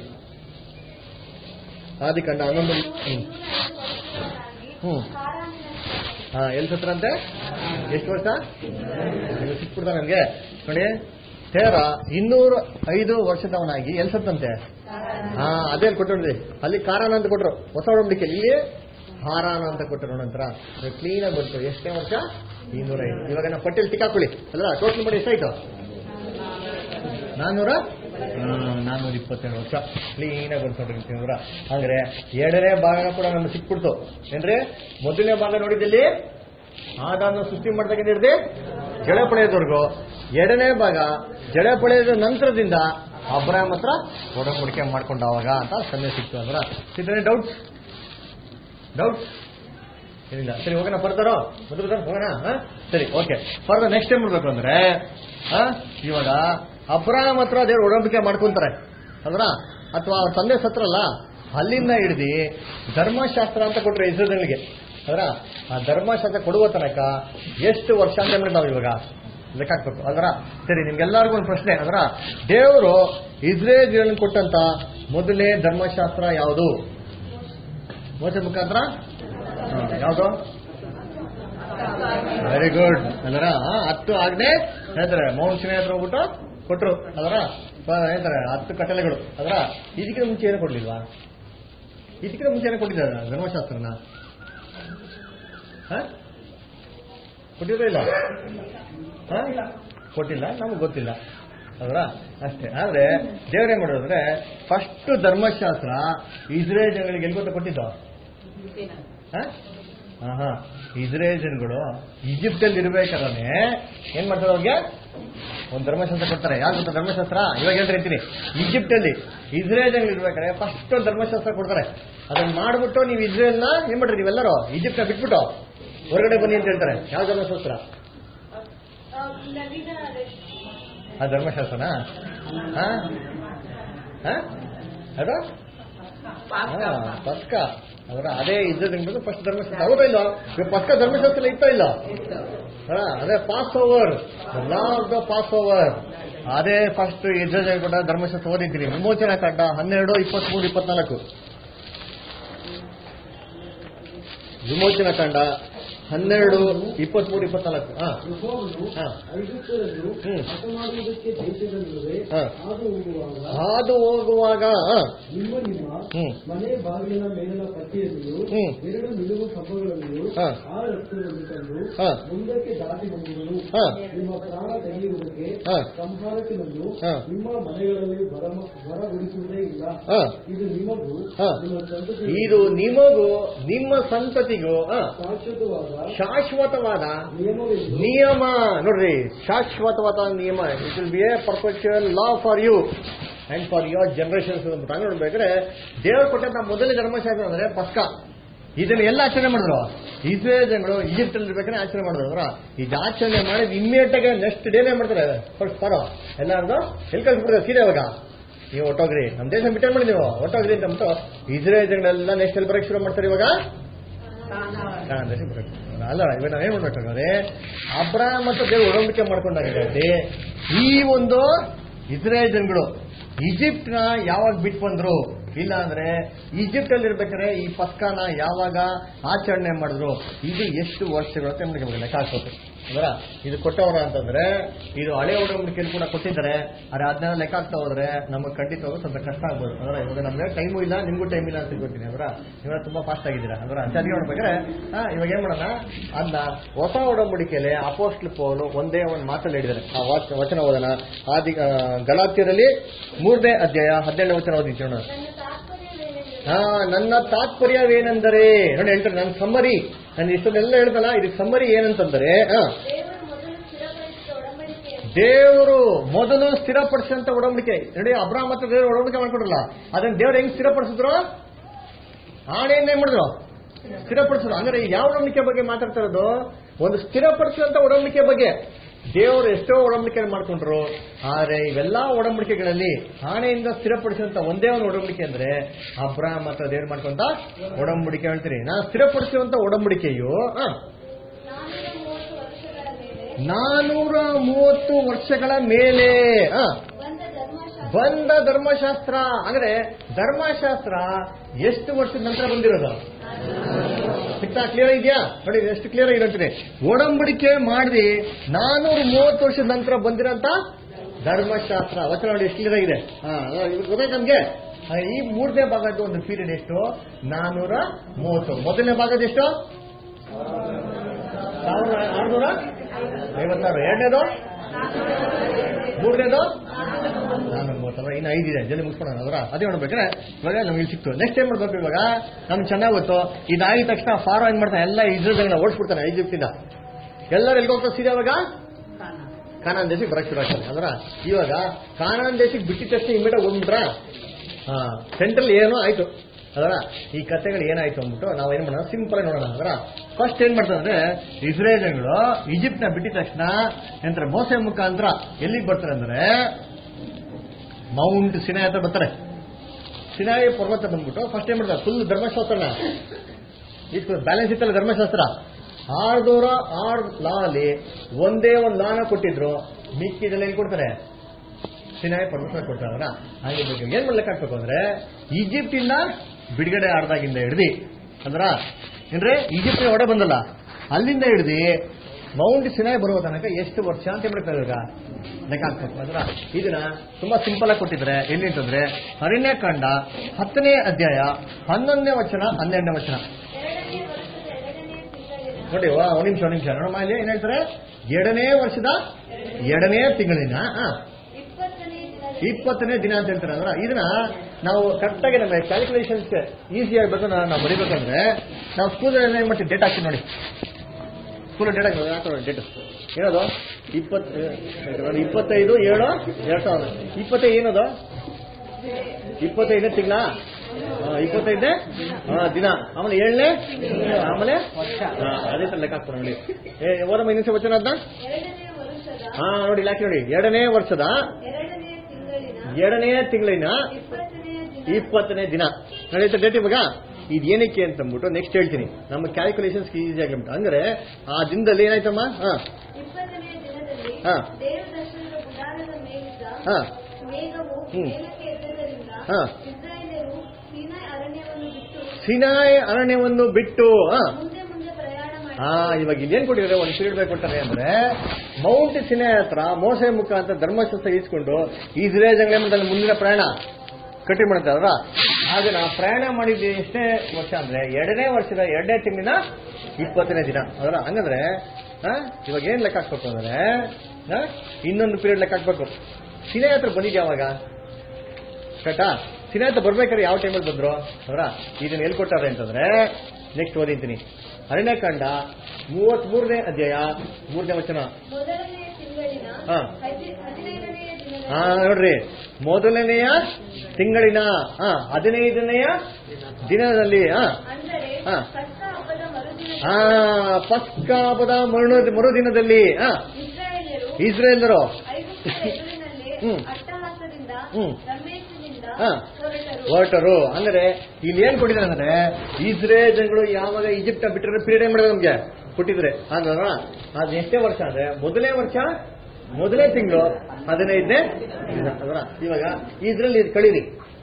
ಆದಿಕಾಂಡ ಹನ್ನೊಂದು ಹ್ಮ್ ಹ್ಮ್ ಹಾ ಎಲ್ಲಿ ಸತ್ರಂತೆ? ಎಷ್ಟು ವರ್ಷ ಸಿಕ್ಬಿಡ್ತ ನನ್ಗೆ ನೋಡಿ. ತೇರಾ ಇನ್ನೂರ ಐದು ವರ್ಷದವನಾಗಿ ಎಲ್ಲಿ ಸತ್ತಂತೆ? ಹಾ ಅದೇ ಕೊಟ್ಟರು. ಅಲ್ಲಿ ಕಾರಾನ ಅಂತ ಕೊಟ್ಟರು ಹೊಸ ಒಡಂಬಡಿಕೆ. ಇಲ್ಲಿ ಹಾರಾನ ಅಂತ ಕೊಟ್ಟರು. ನಂತರ ಕ್ಲೀನ್ ಆಗಿ ಬಂತು. ಎಷ್ಟನೇ ವರ್ಷ? ಇನ್ನೂರ ಐದು. ಇವಾಗ ನಾವು ಪಟ್ಟಿಯಲ್ಲಿ ಟಿಕ್ ಹಾಕೊಳ್ಳಿ ಅಲ್ಲ. ಟೋಟಲ್ ಮಾಡಿ ಎಷ್ಟಾಯ್ತು? ನಾನ್ನೂರ ನಾನ್ನೂರ ಇಪ್ಪತ್ತೆರಡು ವರ್ಷ ಕ್ಲೀನ್ ಆಗಿ ಬಂದ್ಕೊಂಡ್ರ. ಅಂದ್ರೆ ಎರಡನೇ ಭಾಗ ಕೂಡ ನಮ್ಗೆ ಸಿಕ್ಬಿಡ್ತು. ಏನ್ರಿ? ಮೊದಲನೇ ಭಾಗ ನೋಡಿದಲ್ಲಿ ಆದಾನ ಸೃಷ್ಟಿ ಮಾಡ್ತಕ್ಕಂಥ ಜಳೆ ಪಳೆಯೋದವರೆಗೂ. ಎರಡನೇ ಭಾಗ ಜಳೆ ಪಳೆಯೋದ ನಂತರದಿಂದ ಅಬ್ರಾಹ್ಮ್ ಹತ್ರ ಒಡಂಬಡಿಕೆ ಮಾಡ್ಕೊಂಡವಾಗ ಅಂತ ಸಮಯ ಸಿಕ್ತು. ಅಂದ್ರ ಇದ್ರೆ ಡೌಟ್ಸ್ ಡೌಟ್ಸ್ ಏನಿಲ್ಲ. ಸರಿ ಹೋಗೋಣ ಫರ್ದರ್ ಮೊದಲು ಹೋಗೋಣ. ಸರಿ ಓಕೆ. ಫರ್ದರ್ ನೆಕ್ಸ್ಟ್ ಏನ್ ಮಾಡ್ಬೇಕು ಅಂದ್ರೆ ಇವಾಗ ಅಬ್ರಾಹ್ಮ್ ಹತ್ರ ದೇವ್ರು ಒಡಂಬಡಿಕೆ ಮಾಡ್ಕೊಂತಾರೆ ಅಂದ್ರ ಅಥವಾ ಅವ್ರ ತಂದೆ ಸತ್ರಲ್ಲ ಅಲ್ಲಿಂದ ಹಿಡಿದು ಧರ್ಮಶಾಸ್ತ್ರ ಅಂತ ಕೊಟ್ರೆ ಇಸ್ರೇಲ್ಗಳಿಗೆ. ಅದರ ಆ ಧರ್ಮಶಾಸ್ತ್ರ ಕೊಡುವ ತನಕ ಎಷ್ಟು ವರ್ಷ ಅಂತ ಮಾಡಿ ನಾವು ಇವಾಗ ಲೆಕ್ಕ ಹಾಕ್ಬೇಕು ಅದರ. ಸರಿ, ನಿಮ್ಗೆಲ್ಲರಿಗೂ ಒಂದು ಪ್ರಶ್ನೆ. ಅದರ ದೇವರು ಇಸ್ರೇಲ್ ಜನರಿಗೆ ಕೊಟ್ಟಂತ ಮೊದಲನೇ ಧರ್ಮಶಾಸ್ತ್ರ ಯಾವುದು? ಮೋಸೆ ಮುಖಾಂತರ ಯಾವುದು? Very good. ಅದರ ಹತ್ತು ಆಜ್ಞೆ ಹೇಳ್ತಾರೆ, ಮೌಂಟ್ ಸಿನಾಯಿ ಹತ್ರ ಹೋಗ್ಬಿಟ್ಟು ಕೊಟ್ರು. ಅದರ ಹೇಳ್ತಾರೆ ಹತ್ತು ಕಟ್ಟಲೆಗಳು. ಅದರ ಇದಕ್ಕಿಂತ ಮುಂಚೆ ಏನು ಕೊಡ್ಲಿಲ್ವಾ? ಇದಕ್ಕಿಂತ ಮುಂಚೆ ಏನೋ ಕೊಟ್ಟಿದ್ದಾರೆ ಧರ್ಮಶಾಸ್ತ್ರನ? ಕೊಟ್ಟಿರೋ ಇಲ್ಲ? ಕೊಟ್ಟಿಲ್ಲ, ನಮ್ಗೆ ಗೊತ್ತಿಲ್ಲ. ಅದರ ಅಷ್ಟೇ. ಆದ್ರೆ ದೇವ್ರ ಏನ್ ಮಾಡೋದಂದ್ರೆ ಫಸ್ಟ್ ಧರ್ಮಶಾಸ್ತ್ರ ಇಸ್ರೇಲ್ ಜನಗಳಿಗೆ ಎಲ್ಲಿ ಗೊತ್ತ ಕೊಟ್ಟಿದ್ದು? ಹಾ ಹಾ ಇಸ್ರೇಲ್ ಜನಗಳು ಈಜಿಪ್ಟ್ ಅಲ್ಲಿ ಇರ್ಬೇಕಾದ್ರೆ ಏನ್ ಮಾಡ್ತಾರೆ? ಅವ್ರಿಗೆ ಒಂದು ಧರ್ಮಶಾಸ್ತ್ರ ಕೊಡ್ತಾರೆ. ಯಾರು ಗೊತ್ತಾ ಧರ್ಮಶಾಸ್ತ್ರ? ಇವಾಗ ಹೇಳ್ತಿರ್ತೀನಿ, ಈಜಿಪ್ಟ್ ಅಲ್ಲಿ ಇಸ್ರೇಲ್ ಜನಗಳು ಇರ್ಬೇಕಾದ್ರೆ ಫಸ್ಟ್ ಒಂದು ಧರ್ಮಶಾಸ್ತ್ರ ಕೊಡ್ತಾರೆ. ಅದನ್ನ ಮಾಡ್ಬಿಟ್ಟು ನೀವು ಇಸ್ರೇಲ್ನ ಏನ್ ಮಾಡ್ರಿ, ನೀವೆಲ್ಲರೂ ಈಜಿಪ್ಟ್ ನ ಬಿಟ್ಬಿಟ್ಟು ಹೊರಗಡೆ ಬನ್ನಿ ಅಂತ ಹೇಳ್ತಾರೆ. ಯಾವ ಧರ್ಮಶಾಸ್ತ್ರ? ಆ ಧರ್ಮಶಾಸ್ತ್ರನಾ? ಅದು ಪಸ್ಕ. ಅವರ ಅದೇ ಇದ್ದ ಫಸ್ಟ್ ಧರ್ಮಶಾಸ್ತ್ರ. ಹೌದಾ ಇಲ್ಲ? ಪಸ್ಕ ಧರ್ಮಶಾಸ್ತ್ರ ಇತ್ತ ಇಲ್ಲ? ಅದೇ pass over, law of the pass over. ಅದೇ ಫಸ್ಟ್ ಇಸ್ರೇಲ್ ಕೂಡ ಧರ್ಮಶಾಸ್ತ್ರ ಓದಿದ್ದೀನಿ. ವಿಮೋಚನಾ ಕಾಂಡ ಹನ್ನೆರಡು ಇಪ್ಪತ್ಮೂರು ಇಪ್ಪತ್ನಾಲ್ಕು. ವಿಮೋಚನಾ ಕಾಂಡ ಹನ್ನೆರಡು ಇಪ್ಪತ್ಮೂರು ಇಪ್ಪತ್ನಾಲ್ಕು. ಹಾ ಹಾದು ಹೋಗುವಾಗ ನಿಮ್ಮ ನಿಮ್ಮ ಮನೆ ಬಾಗಿಲಿನ ಮೇಲಿನ ಪಟ್ಟಿಯಲ್ಲಿಯೂ ಎರಡು ನಿಲುವು ಕಂಬಗಳಲ್ಲಿಯೂ ಆ ರಕ್ತವನ್ನು ತಂದು ಮುಂದಕ್ಕೆ ದಾಟಿ ಬಂದುವುದು. ನಿಮ್ಮ ಪ್ರಾಣ ತೆಗೆಯುವುದಕ್ಕೆ ಸಂಹಾರಕ್ಕೆ ಬಂದು ನಿಮ್ಮ ಮನೆಗಳಲ್ಲಿ ಹೊರಗುಡಿಸುವುದೇ ಇಲ್ಲ. ಇದು ನಿಮಗೂ ನಿಮ್ಮ ಸಂತತಿ ಇದು ನಿಮಗೂ ನಿಮ್ಮ ಸಂತತಿಗೂ ಶಾಶ್ವತವಾದ ಶಾಶ್ವತವಾದ ನಿಯಮ. ನೋಡ್ರಿ, ಶಾಶ್ವತವಾದ ನಿಯಮ. It will be a perpetual law for you and for your generations ಅಂತ ನೋಡ್ಬೇಕಾದ್ರೆ ದೇವರು ಕೊಟ್ಟಂತ ಮೊದಲನೇ ಧರ್ಮಶಾಸ್ತ್ರ ಅಂದ್ರೆ ಪಸ್ಕ. ಇದನ್ನ ಎಲ್ಲ ಆಚರಣೆ ಮಾಡಿದ್ರು ಇಸ್ರೇಲ್ ಜನಗಳು. ಈಜಿಪ್ಟ್ ಅಲ್ಲಿ ಇರ್ಬೇಕಾದ್ರೆ ಆಚರಣೆ ಮಾಡಿದ್ರು. ಇದು ಆಚರಣೆ ಮಾಡಿದ್ ಇಮ್ಮಿಡಿಯೇಟ್ ಆಗಿ ನೆಕ್ಸ್ಟ್ ಡೇನೇ ಮಾಡ್ತಾರೆ. ಫಸ್ಟ್ ಬರೋ ಎಲ್ಲಾರ್ದು ಎಲ್ಲಿ ಕಳ್ಸಿಬಿಡ್ತಾರೆ ಸೀರೆ. ಇವಾಗ ನೀವು ಹೊಟ್ಟೋಗ್ರಿ, ನಮ್ಮ ದೇಶ ಬಿಟ್ಟೇ ಮಾಡಿ ನೀವು ಹೊಟ್ಟೋಗ್ರಿ ಅಂತ ಅಂದ್ಬಿಟ್ಟು ಇಸ್ರೇಲ್ ಜನಗಳೆಲ್ಲ ನೆಕ್ಸ್ಟ್ ಎಲ್ಲಿ ಬರಕ್ಕೆ ಶುರು ಮಾಡ್ತಾರೆ ಇವಾಗ? ಅಲ್ಲ, ಇವಾಗ ನಾವೇನ್ ಮಾಡ್ಬೇಕಾದ್ರೆ ಅಬ್ರಾಹಂ ಮತ್ತು ದೇವರು ಒಡಂಬಡಿಕೆ ಮಾಡ್ಕೊಂಡಾಗಿದೆ. ಈ ಒಂದು ಇಸ್ರೇಲ್ ಜನಗಳು ಈಜಿಪ್ಟ್ ನ ಯಾವಾಗ ಬಿಟ್ಟು ಬಂದ್ರು? ಇಲ್ಲ ಅಂದ್ರೆ ಈಜಿಪ್ಟ್ ಅಲ್ಲಿ ಇರ್ಬೇಕಾದ್ರೆ ಈ ಪಸ್ಕಾನ ಯಾವಾಗ ಆಚರಣೆ ಮಾಡಿದ್ರು? ಇದು ಎಷ್ಟು ವರ್ಷಗಳು ಅಂತ ನಮಗೆ ಲೆಕ್ಕ ಹಾಕೋದು. ಅಂದ್ರೆ ಇದು ಕೊಟ್ಟವರ ಅಂತಂದ್ರೆ ಇದು ಹಳೆ ಒಡಂಬಡಿಕೆಯಲ್ಲಿ ಕೂಡ ಕೊಟ್ಟಿದ್ದಾರೆ. ಆದ್ರೆ ಅದನ್ನ ಲೆಕ್ಕ ಆಗ್ತಾ ಹೋದ್ರೆ ನಮಗೆ ಖಂಡಿತವಾಗೂ ಸ್ವಲ್ಪ ಕಷ್ಟ ಆಗ್ಬೋದು. ಅಂದ್ರೆ ಇವಾಗ ನಮ್ಗೆ ಟೈಮು ಇಲ್ಲ, ನಿಮ್ಗೂ ಟೈಮ್ ಇಲ್ಲ ಅಂತ ತಿಳ್ಕೊತೀನಿ. ಅಂದ್ರೆ ಇವಾಗ ತುಂಬಾ ಫಾಸ್ಟ್ ಆಗಿದ್ದೀರಾ. ಅಂದ್ರೆ ಸರಿ ನೋಡ್ಬೇಕಾದ್ರೆ ಇವಾಗ ಏನ್ ಮಾಡೋಣ, ಅದನ್ನ ಹೊಸ ಒಡಂಬಡಿಕೆಯಲ್ಲಿ ಅಪೋಸ್ಟಲ್ ಪೌಲು ಒಂದೇ ಒಂದು ಮಾತಲ್ಲಿ ಹೇಳಿದ್ದಾರೆ. ಆ ವಚನ ಓದೋಣ. ಆದಿ ಗಲಾತ್ಯರಲ್ಲಿ ಮೂರನೇ ಅಧ್ಯಾಯ ಹದಿನೇಳನೇ ವಚನ ಓದಿ ನೋಡೋಣ. ಹಾ ನನ್ನ ತಾತ್ಪರ್ಯವೇನೆಂದರೆ ನೋಡಿ ಹೇಳ್ತಾರೆ, ನನ್ನ ಸಮ್ಮರಿ, ನಾನು ಇಷ್ಟನ್ನೆಲ್ಲ ಹೇಳ್ದಲ್ಲ, ಇದಕ್ಕೆ ಸಮ್ಮರಿ ಏನಂತಂದ್ರೆ ದೇವರು ಮೊದಲು ಸ್ಥಿರಪಡಿಸಿದಂತ ಒಡಂಬಡಿಕೆ. ನೋಡಿ, ಅಬ್ರಾಹಂ ಮತ್ತು ದೇವರು ಒಡಂಬಡಿಕೆ ಮಾಡ್ಕೊಡಲ್ಲ, ಅದನ್ನ ದೇವ್ರು ಹೆಂಗ್ ಸ್ಥಿರಪಡಿಸಿದ್ರು? ಆಣೆಯನ್ನ ಏನ್ ಮಾಡಿದ್ರು? ಸ್ಥಿರಪಡಿಸಿದ್ರು. ಅಂದ್ರೆ ಯಾವ ಒಡಂಬಡಿಕೆ ಬಗ್ಗೆ ಮಾತಾಡ್ತಾ ಇರೋದು? ಒಂದು ಸ್ಥಿರಪಡಿಸಿದಂತ ಒಡಂಬಡಿಕೆ ಬಗ್ಗೆ. ದೇವರು ಎಷ್ಟೋ ಒಡಂಬಡಿಕೆ ಮಾಡ್ಕೊಂಡ್ರು, ಆದ್ರೆ ಇವೆಲ್ಲಾ ಒಡಂಬಡಿಕೆಗಳಲ್ಲಿ ಆಣೆಯಿಂದ ಸ್ಥಿರಪಡಿಸಿದಂತ ಒಂದೇ ಒಂದು ಒಡಂಬಡಿಕೆ ಅಂದ್ರೆ ಅಬ್ರಾಹಂ ಮಾತ್ರ ದೇವ್ರು ಮಾಡ್ಕೊಂತ ಒಡಂಬಡಿಕೆ ಹೇಳ್ತೀರಿ. ನಾ ಸ್ಥಿರಪಡಿಸುವಂತ ಒಡಂಬಡಿಕೆಯು ನಾನೂರ ಮೂವತ್ತು ವರ್ಷಗಳ ಮೇಲೆ ಬಂದ ಧರ್ಮಶಾಸ್ತ್ರ. ಅಂದ್ರೆ ಧರ್ಮಶಾಸ್ತ್ರ ಎಷ್ಟು ವರ್ಷದ ನಂತರ ಬಂದಿರೋದು? ಸಿಕ್ತಾ? ಕ್ಲಿಯರ್ ಇದೆಯಾ? ನೋಡಿ ಎಷ್ಟು ಕ್ಲಿಯರ್ ಆಗಿರಂತೀನಿ. ಒಡಂಬಡಿಕೆ ಮಾಡಿ ನಾನೂರ ಮೂವತ್ತು ವರ್ಷದ ನಂತರ ಬಂದಿರೋಂತ ಧರ್ಮಶಾಸ್ತ್ರ ವಚನ ನೋಡಿ ಎಷ್ಟು ಕ್ಲಿಯರ್ ಆಗಿದೆ. ಗೊತ್ತಾಯ್ತು ನಮ್ಗೆ. ಈ ಮೂರನೇ ಭಾಗದ ಒಂದು ಪೀರಿಯಡ್ ಎಷ್ಟು? ನಾನೂರ ಮೂವತ್ತು. ಮೊದಲನೇ ಭಾಗದ ಎಷ್ಟು? ಸಾವಿರದ ಆರುನೂರ ಐವತ್ತಾರು. ಎರಡನೇದು ಮೂರನೇದು ನಾನೂರ ಮೂವತ್ತಲ್ಲ. ಇನ್ನು ಐದಿದೆ, ಜಲ್ದಿ ಮುಗಿಸ್ಕೊಳ್ಳೋಣ. ಅವರ ಅದೇ ನೋಡ್ಬೇಕಾದ್ರೆ ಇವಾಗ ನಮ್ಗೆ ಇಲ್ಲಿ ಸಿಕ್ತು. ನೆಕ್ಸ್ಟ್ ಏನ್ ಮಾಡ್ಬೇಕು? ಇವಾಗ ನಮ್ಗೆ ಚೆನ್ನಾಗಿ ಗೊತ್ತು, ಇದಾಗಿದ ತಕ್ಷಣ ಫಾರೋ ಏನ್ ಮಾಡ್ತಾನೆ, ಎಲ್ಲ ಇಸ್ರೇಲ್ನ ಓಡಿಸ್ಬಿಡ್ತಾನೆ ಈಜಿಪ್ಟಿಂದ. ಎಲ್ಲರೂ ಎಲ್ಲಿ ಹೋಗ್ತಾರೆ ಸೀದಾ? ಇವಾಗ ಕಾನಾನ್ ದೇಶಕ್ಕೆ ಬರಕ್ಕೆ ಶುರು ಆಗ್ತಾನೆ. ಅಂದ್ರ ಇವಾಗ ಕಾನಾನ್ ದೇಶಕ್ಕೆ ಬಿಟ್ಟಿದ ತಕ್ಷಣ ಇಮ್ಮಿಡಿಯೇಟ್ ಹೋಗ್ಬಿಟ್ರ ಹಾ ಸೆಂಟ್ರಲ್ ಏನೋ ಆಯ್ತು. ಅದರ ಈ ಕಥೆಗಳು ಏನಾಯ್ತು ಅಂದ್ಬಿಟ್ಟು ನಾವು ಏನ್ ಮಾಡೋಣ, ಸಿಂಪಲ್ ಆಗಿ ನೋಡೋಣ. ಅದರ ಫಸ್ಟ್ ಏನ್ ಮಾಡ್ತಾರೆ ಅಂದ್ರೆ ಇಸ್ರೇಲ್ ಜನಗಳು ಈಜಿಪ್ಟ್ ನ ಬಿಟ್ಟಿದ ತಕ್ಷಣ ಎಂತಾರೆ ಮೋಸೆ ಮುಖಾಂತರ ಎಲ್ಲಿಗೆ ಬರ್ತಾರೆ ಅಂದ್ರೆ ಮೌಂಟ್ ಸಿನಾಯಿ ಹತ್ರ ಬರ್ತಾರೆ. ಸಿನಾಯಿ ಪರ್ವತ ಬಂದ್ಬಿಟ್ಟು ಫಸ್ಟ್ ಏನ್ ಮಾಡ್ತಾರೆ, ಫುಲ್ ಧರ್ಮಶಾಸ್ತ್ರನ ಈಸ್ಕೊಂಡು ಬ್ಯಾಲೆನ್ಸ್ ಇತ್ತಲ್ಲ ಧರ್ಮಶಾಸ್ತ್ರ. ಆರ್ನೂರ ಆರು ಲಾ ಅಲ್ಲಿ ಒಂದೇ ಒಂದು ಲಾನ ಕೊಟ್ಟಿದ್ರು, ಮಿಕ್ಕಿದೆಲ್ಲ ಎಲ್ಲಿ ಕೊಡ್ತಾರೆ? ಸಿನಾಯಿ ಪರ್ವತ ಕೊಡ್ತಾರ. ಹಾಗೆ ಏನ್ ಮಾಡ್ಲಿಕ್ಕೆ ಹಾಕ್ಬೇಕು ಅಂದ್ರೆ ಈಜಿಪ್ಟ್ ಇಂದ ಬಿಡುಗಡೆ ಆಡ್ದಾಗಿಂದ ಹಿಡ್ದಿ ಅಂದ್ರ ಏನ್ರೆ ಈಜಿಪ್ಟ್ ಹೊಡೆ ಬಂದಲ್ಲ ಅಲ್ಲಿಂದ ಹಿಡ್ದಿ ಮೌಂಟ್ ಸಿನಾಯಿ ಬರುವ ತನಕ ಎಷ್ಟು ವರ್ಷ ಅಂತ ಹೇಳ್ತಾರೆ ಇವಾಗ ಲೆಕ್ಕ ಹಾಕ್ಬೇಕು. ಅದ್ರ ಇದನ್ನ ತುಂಬಾ ಸಿಂಪಲ್ ಆಗಿ ಕೊಟ್ಟಿದ್ರೆ ಎಲ್ಲಿ ಅಂತಂದ್ರೆ ಅರಣ್ಯಕಾಂಡ ಹತ್ತನೇ ಅಧ್ಯಾಯ ಹನ್ನೊಂದನೇ ವಚನ ಹನ್ನೆರಡನೇ ವಚನ ನೋಡಿ. ಒಂದ್ ನಿಮಿಷ ಒಂದ್ ನಿಮಿಷ ನೋಡಮ್ಮ, ಇಲ್ಲಿ ಏನ್ ಹೇಳ್ತಾರೆ? ಎರಡನೇ ವರ್ಷದ ಎರಡನೇ ತಿಂಗಳಿನ ಇಪ್ಪತ್ತನೇ ದಿನ ಅಂತ ಹೇಳ್ತಾರೆ. ಅಂದ್ರೆ ಇದನ್ನ ನಾವು ಕರೆಕ್ಟಾಗಿ ನಮ್ಮ ಕ್ಯಾಲ್ಕುಲೇಷನ್ಸ್ ಈಸಿ ಆಗ್ಬೇಕು ನಾವು ಬರೀಬೇಕಂದ್ರೆ ನಾವು ಸ್ಕೂಲಲ್ಲಿ ಏನ್ ಮಾಡ್ತೀವಿ? ಡೇಟ್ ಹಾಕ್ತೀವಿ ನೋಡಿ. ಸ್ಕೂಲ್ ಡೇಟ್ ಹಾಕಿ ಡೇಟ್ ಏನದು? ಇಪ್ಪತ್ ಇಪ್ಪತ್ತೈದು ಏಳು ಎರಡ್ ಸಾವಿರ ಇಪ್ಪತ್ತೈದು ಏನದು? ಇಪ್ಪತ್ತೈದನೇ ತಿಂಗಳ ಇಪ್ಪತ್ತೈದನೇ ದಿನ, ಆಮೇಲೆ ಏಳನೇ, ಆಮೇಲೆ ಅದೇ ತರ ಲೆಕ್ಕ ಹಾಕ್ತಾರೆ ನೋಡಿ. ಓದಮ್ಮ ಇನ್ನೊಂದು ವಚನ ಅದನ್ನ. ಹಾ ನೋಡಿ, ಲಾಕಿ ನೋಡಿ. ಎರಡನೇ ವರ್ಷದ ಎರಡನೇ ತಿಂಗಳಿನ ಇಪ್ಪತ್ತನೇ ದಿನ ನಡೆಯುತ್ತೆ ಡೇಟ್. ಇವಾಗ ಇದು ಏನಕ್ಕೆ ಅಂತ ಅಂದ್ಬಿಟ್ಟು ನೆಕ್ಸ್ಟ್ ಹೇಳ್ತೀನಿ. ನಮ್ಮ ಕ್ಯಾಲ್ಕುಲೇಷನ್ಸ್ ಈಸಿ ಆಗಿಬಿಟ್ಟು ಅಂದ್ರೆ ಆ ದಿನದಲ್ಲಿ ಏನಾಯ್ತಮ್ಮ? ಹಾ ಹಾ ಹಾ ಹ್ಮ್ ಹಾ ಸಿನಾಯ್ ಅರಣ್ಯವನ್ನು ಬಿಟ್ಟು ಹಾ ಇವಾಗ ಇದೇನ್ ಕೊಟ್ಟಿದ್ರೆ ಒಂದು ಪೀರಿಯಡ್ ಬೇಕು ಕೊಟ್ಟಾರೆ ಅಂದ್ರೆ ಮೌಂಟ್ ಸಿನಾಯ್ ಹತ್ರ ಮೋಸೆ ಮುಖಾಂತರ ಧರ್ಮಶಾಸ್ತ್ರ ಇಸ್ಕೊಂಡು ಇಸ್ರೇಲ್ ಜಂಗಲದಲ್ಲಿ ಮುಂದಿನ ಪ್ರಯಾಣ ಕಟ್ಟಿ ಮಾಡ್ತಾರ. ಹಾಗೆ ನಾವು ಪ್ರಯಾಣ ಮಾಡಿದ್ವಿ ಎಷ್ಟೇ ವರ್ಷ ಅಂದ್ರೆ ಎರಡನೇ ವರ್ಷದ ಎರಡನೇ ತಿಂಗಳಿನ ಇಪ್ಪತ್ತನೇ ದಿನ. ಅದರ ಹಂಗಂದ್ರೆ ಇವಾಗ ಏನ್ ಲೆಕ್ಕ ಹಾಕ್ಬೇಕು ಅಂದ್ರೆ ಇನ್ನೊಂದು ಪೀರಿಯಡ್ ಲೆಕ್ಕ ಹಾಕ್ಬೇಕು. ಸಿನಾಯ್ ಹತ್ರ ಬಂದಿದ್ದೆ ಯಾವಾಗ ಕರೆಕ್ಟಾ? ಸಿನಾಯ್ ಹತ್ರ ಬರ್ಬೇಕಾದ್ರೆ ಯಾವ ಟೈಮಲ್ಲಿ ಬಂದ್ರು ಅವರ ಇದನ್ನ ಎಲ್ಲಿ ಕೊಟ್ಟಾರೆ ಅಂತಂದ್ರೆ ನೆಕ್ಸ್ಟ್ ಓದಿದ್ದೀನಿ. ಅರಣ್ಯಕಾಂಡ ಮೂವತ್ ಮೂರನೇ ಅಧ್ಯಾಯ ಮೂರನೇ ವಚನ. ಹಾ ಹಾ ನೋಡ್ರಿ, ಮೊದಲನೆಯ ತಿಂಗಳಿನ ಹಾ ಹದಿನೈದನೆಯ ದಿನದಲ್ಲಿ ಹಾ ಹಾ ಹಾ ಪಸ್ಕಾ ಹಬ್ಬದ ಮರು ಮರುದಿನದಲ್ಲಿ ಹಾ ಇಸ್ರೇಲರು ಹ್ಮ್ ಹ್ಮ್ ಹಾ ಹೊರಟರು. ಅಂದ್ರೆ ಇಲ್ಲಿ ಏನ್ ಕೊಟ್ಟಿದ್ದಾರೆ ಅಂದ್ರೆ ಇಸ್ರೇಲ್ ಜನಗಳು ಯಾವಾಗ ಈಜಿಪ್ಟ್ ಬಿಟ್ಟರೆ ಪೀರಿಯಡ್ ಏನ್ ಮಾಡಿದ್ರೆ ನಮ್ಗೆ ಕೊಟ್ಟಿದ್ರೆ ಅಲ್ವಾ? ಅದ್ ಎಷ್ಟೇ ವರ್ಷ ಅಂದ್ರೆ ಮೊದಲನೇ ವರ್ಷ ಮೊದಲನೇ ತಿಂಗಳು ಹದಿನೈದನೇ ದಿನ ಅಲ್ವಾ? ಇವಾಗ ಇಸ್ರೇಲ್ ಇದು ಕಳೀರಿ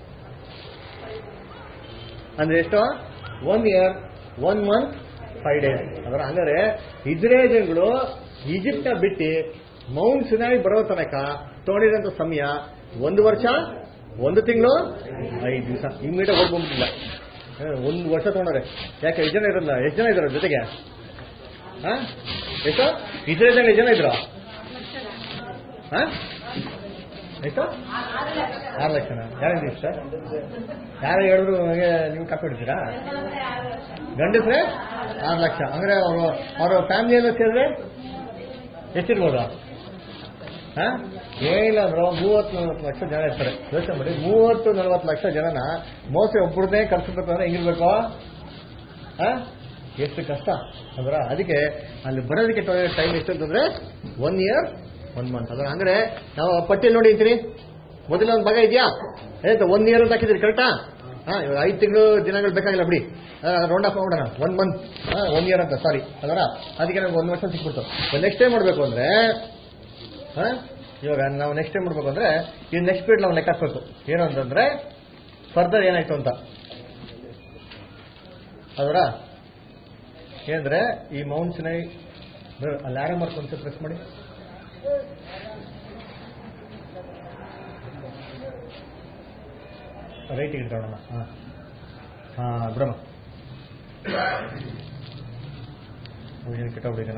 ಅಂದ್ರೆ ಎಷ್ಟು? One year one month five days ಅದರ. ಹಂಗಾರೆ ಇಸ್ರೇಲ್ ಜನಗಳು ಈಜಿಪ್ಟ್ ನ ಬಿಟ್ಟು ಮೌಂಟ್ ಸಿನಾಯ್ ಬರೋ ತನಕ ತಗೊಂಡಿರೋಂಥ ಸಮಯ ಒಂದು ವರ್ಷ ಒಂದು ತಿಂಗಳು ಐದು ದಿವಸ. ಇಮ್ಮಿಡಿಯೇಟ್ ಹೋಗ್ಬಂದ್ಬಿಟ್ಟಿಲ್ಲ, ಒಂದು ವರ್ಷ ತಗೊಂಡ್ರೆ. ಯಾಕೆ ಎಷ್ಟು ಜನ ಇರಲ್ಲ? ಎಷ್ಟು ಜನ ಇದ್ರು ಜೊತೆಗೆ? ಹಾ ಎಷ್ಟು? ಇಸ್ರೇಲ್ ಜನ ಎಷ್ಟು ಜನ ಇದ್ರು? ಹಾ ಎಷ್ಟು? ಆರು ಲಕ್ಷನ. ಯಾರು ಸರ್? ಯಾರು ಹೇಳಿದ್ರು ನನಗೆ ನೀವು ಕಾಪಿಡ್ತೀರಾ? ಗಂಡಸ್ರೆ ಆರು ಲಕ್ಷ. ಅಂದ್ರೆ ಅವರು ಅವರ ಫ್ಯಾಮಿಲಿ ಎಲ್ಲ ಸೇರಿದ್ರೆ ಎಷ್ಟಿರ್ಬೋದು? ಹಾ ಏನಿಲ್ಲ ಅಂದ್ರೆ ಮೂವತ್ತು ನಲ್ವತ್ತು ಲಕ್ಷ ಜನ ಇರ್ತಾರೆ. ಯೋಚನೆ ಮಾಡಿ, ಮೂವತ್ತು ನಲ್ವತ್ತು ಲಕ್ಷ ಜನನ ಮೋಸ ಒಬ್ಬರದೇ ಕರ್ಸಬೇಕು ಅಂದ್ರೆ ಹೆಂಗಿರ್ಬೇಕು? ಹಾ ಎಷ್ಟು ಕಷ್ಟ ಅಂದ್ರ. ಅದಕ್ಕೆ ಅಲ್ಲಿ ಬರೋದಕ್ಕೆ ಟೈಮ್ ಎಷ್ಟು ಅಂತಂದ್ರೆ ಒನ್ ಇಯರ್ ಒನ್ ಮಂತ್ ಅದ್ರ. ಅಂದ್ರೆ ನಾವು ಪಟ್ಟಿಯಲ್ಲಿ ನೋಡಿ ಅಂತೀರಿ, ಮೊದಲ ಒಂದು ಭಾಗ ಇದೆಯಾ ಆಯ್ತಾ? ಒನ್ ಇಯರ್ ಅಂತ ಹಾಕಿದ್ರಿ ಕರೆಕ್ಟಾ? ಹಾ ಇವಾಗ ಐದು ತಿಂಗಳು ದಿನಗಳು ಬೇಕಾಗಿಲ್ಲ ಬಿಡಿ, ರೌಂಡ್ ಆಫ್ ಮಾಡೋಣ ಒನ್ ಮಂತ್ ಒನ್ ಇಯರ್ ಅಂತ. ಸಾರಿ ಅದರ ಅದಕ್ಕೆ ನಮ್ಗೆ ಒಂದು ವರ್ಷ ಸಿಕ್ಬಿಡ್ತು. ನೆಕ್ಸ್ಟ್ ಟೈಮ್ ಮಾಡಬೇಕು ಅಂದ್ರೆ ಹಾ ಇವಾಗ ನಾವು ನೆಕ್ಸ್ಟ್ ಟೈಮ್ ಮಾಡ್ಬೇಕು ಅಂದ್ರೆ ಈ ನೆಕ್ಸ್ಟ್ ಪೀರಿಯಡ್ ನಾವು ಲೆಕ್ಕ ಹಾಕ್ಬೇಕು. ಏನು ಅಂತಂದ್ರೆ ಫರ್ದರ್ ಏನಾಯ್ತು ಅಂತ ಅದರ ಏನಂದ್ರೆ ಈ ಮೌಂಟ್ ಸಿನಾಯ್ ಅಲ್ಲಿ ಯಾರೋ ಮಾರ್ಕ್ ಒಂದು ಪ್ರೆಸ್ ಮಾಡಿ. ರೈಟ್ ಇಟ್ಕೊಳ್ಳೋಣ. ಹಾ ಹಾ ಬ್ರಹ್ಮ ಕೆಟ್ಟೋಗ್ಬಿಟ್ಟಿದ್ದಾನ.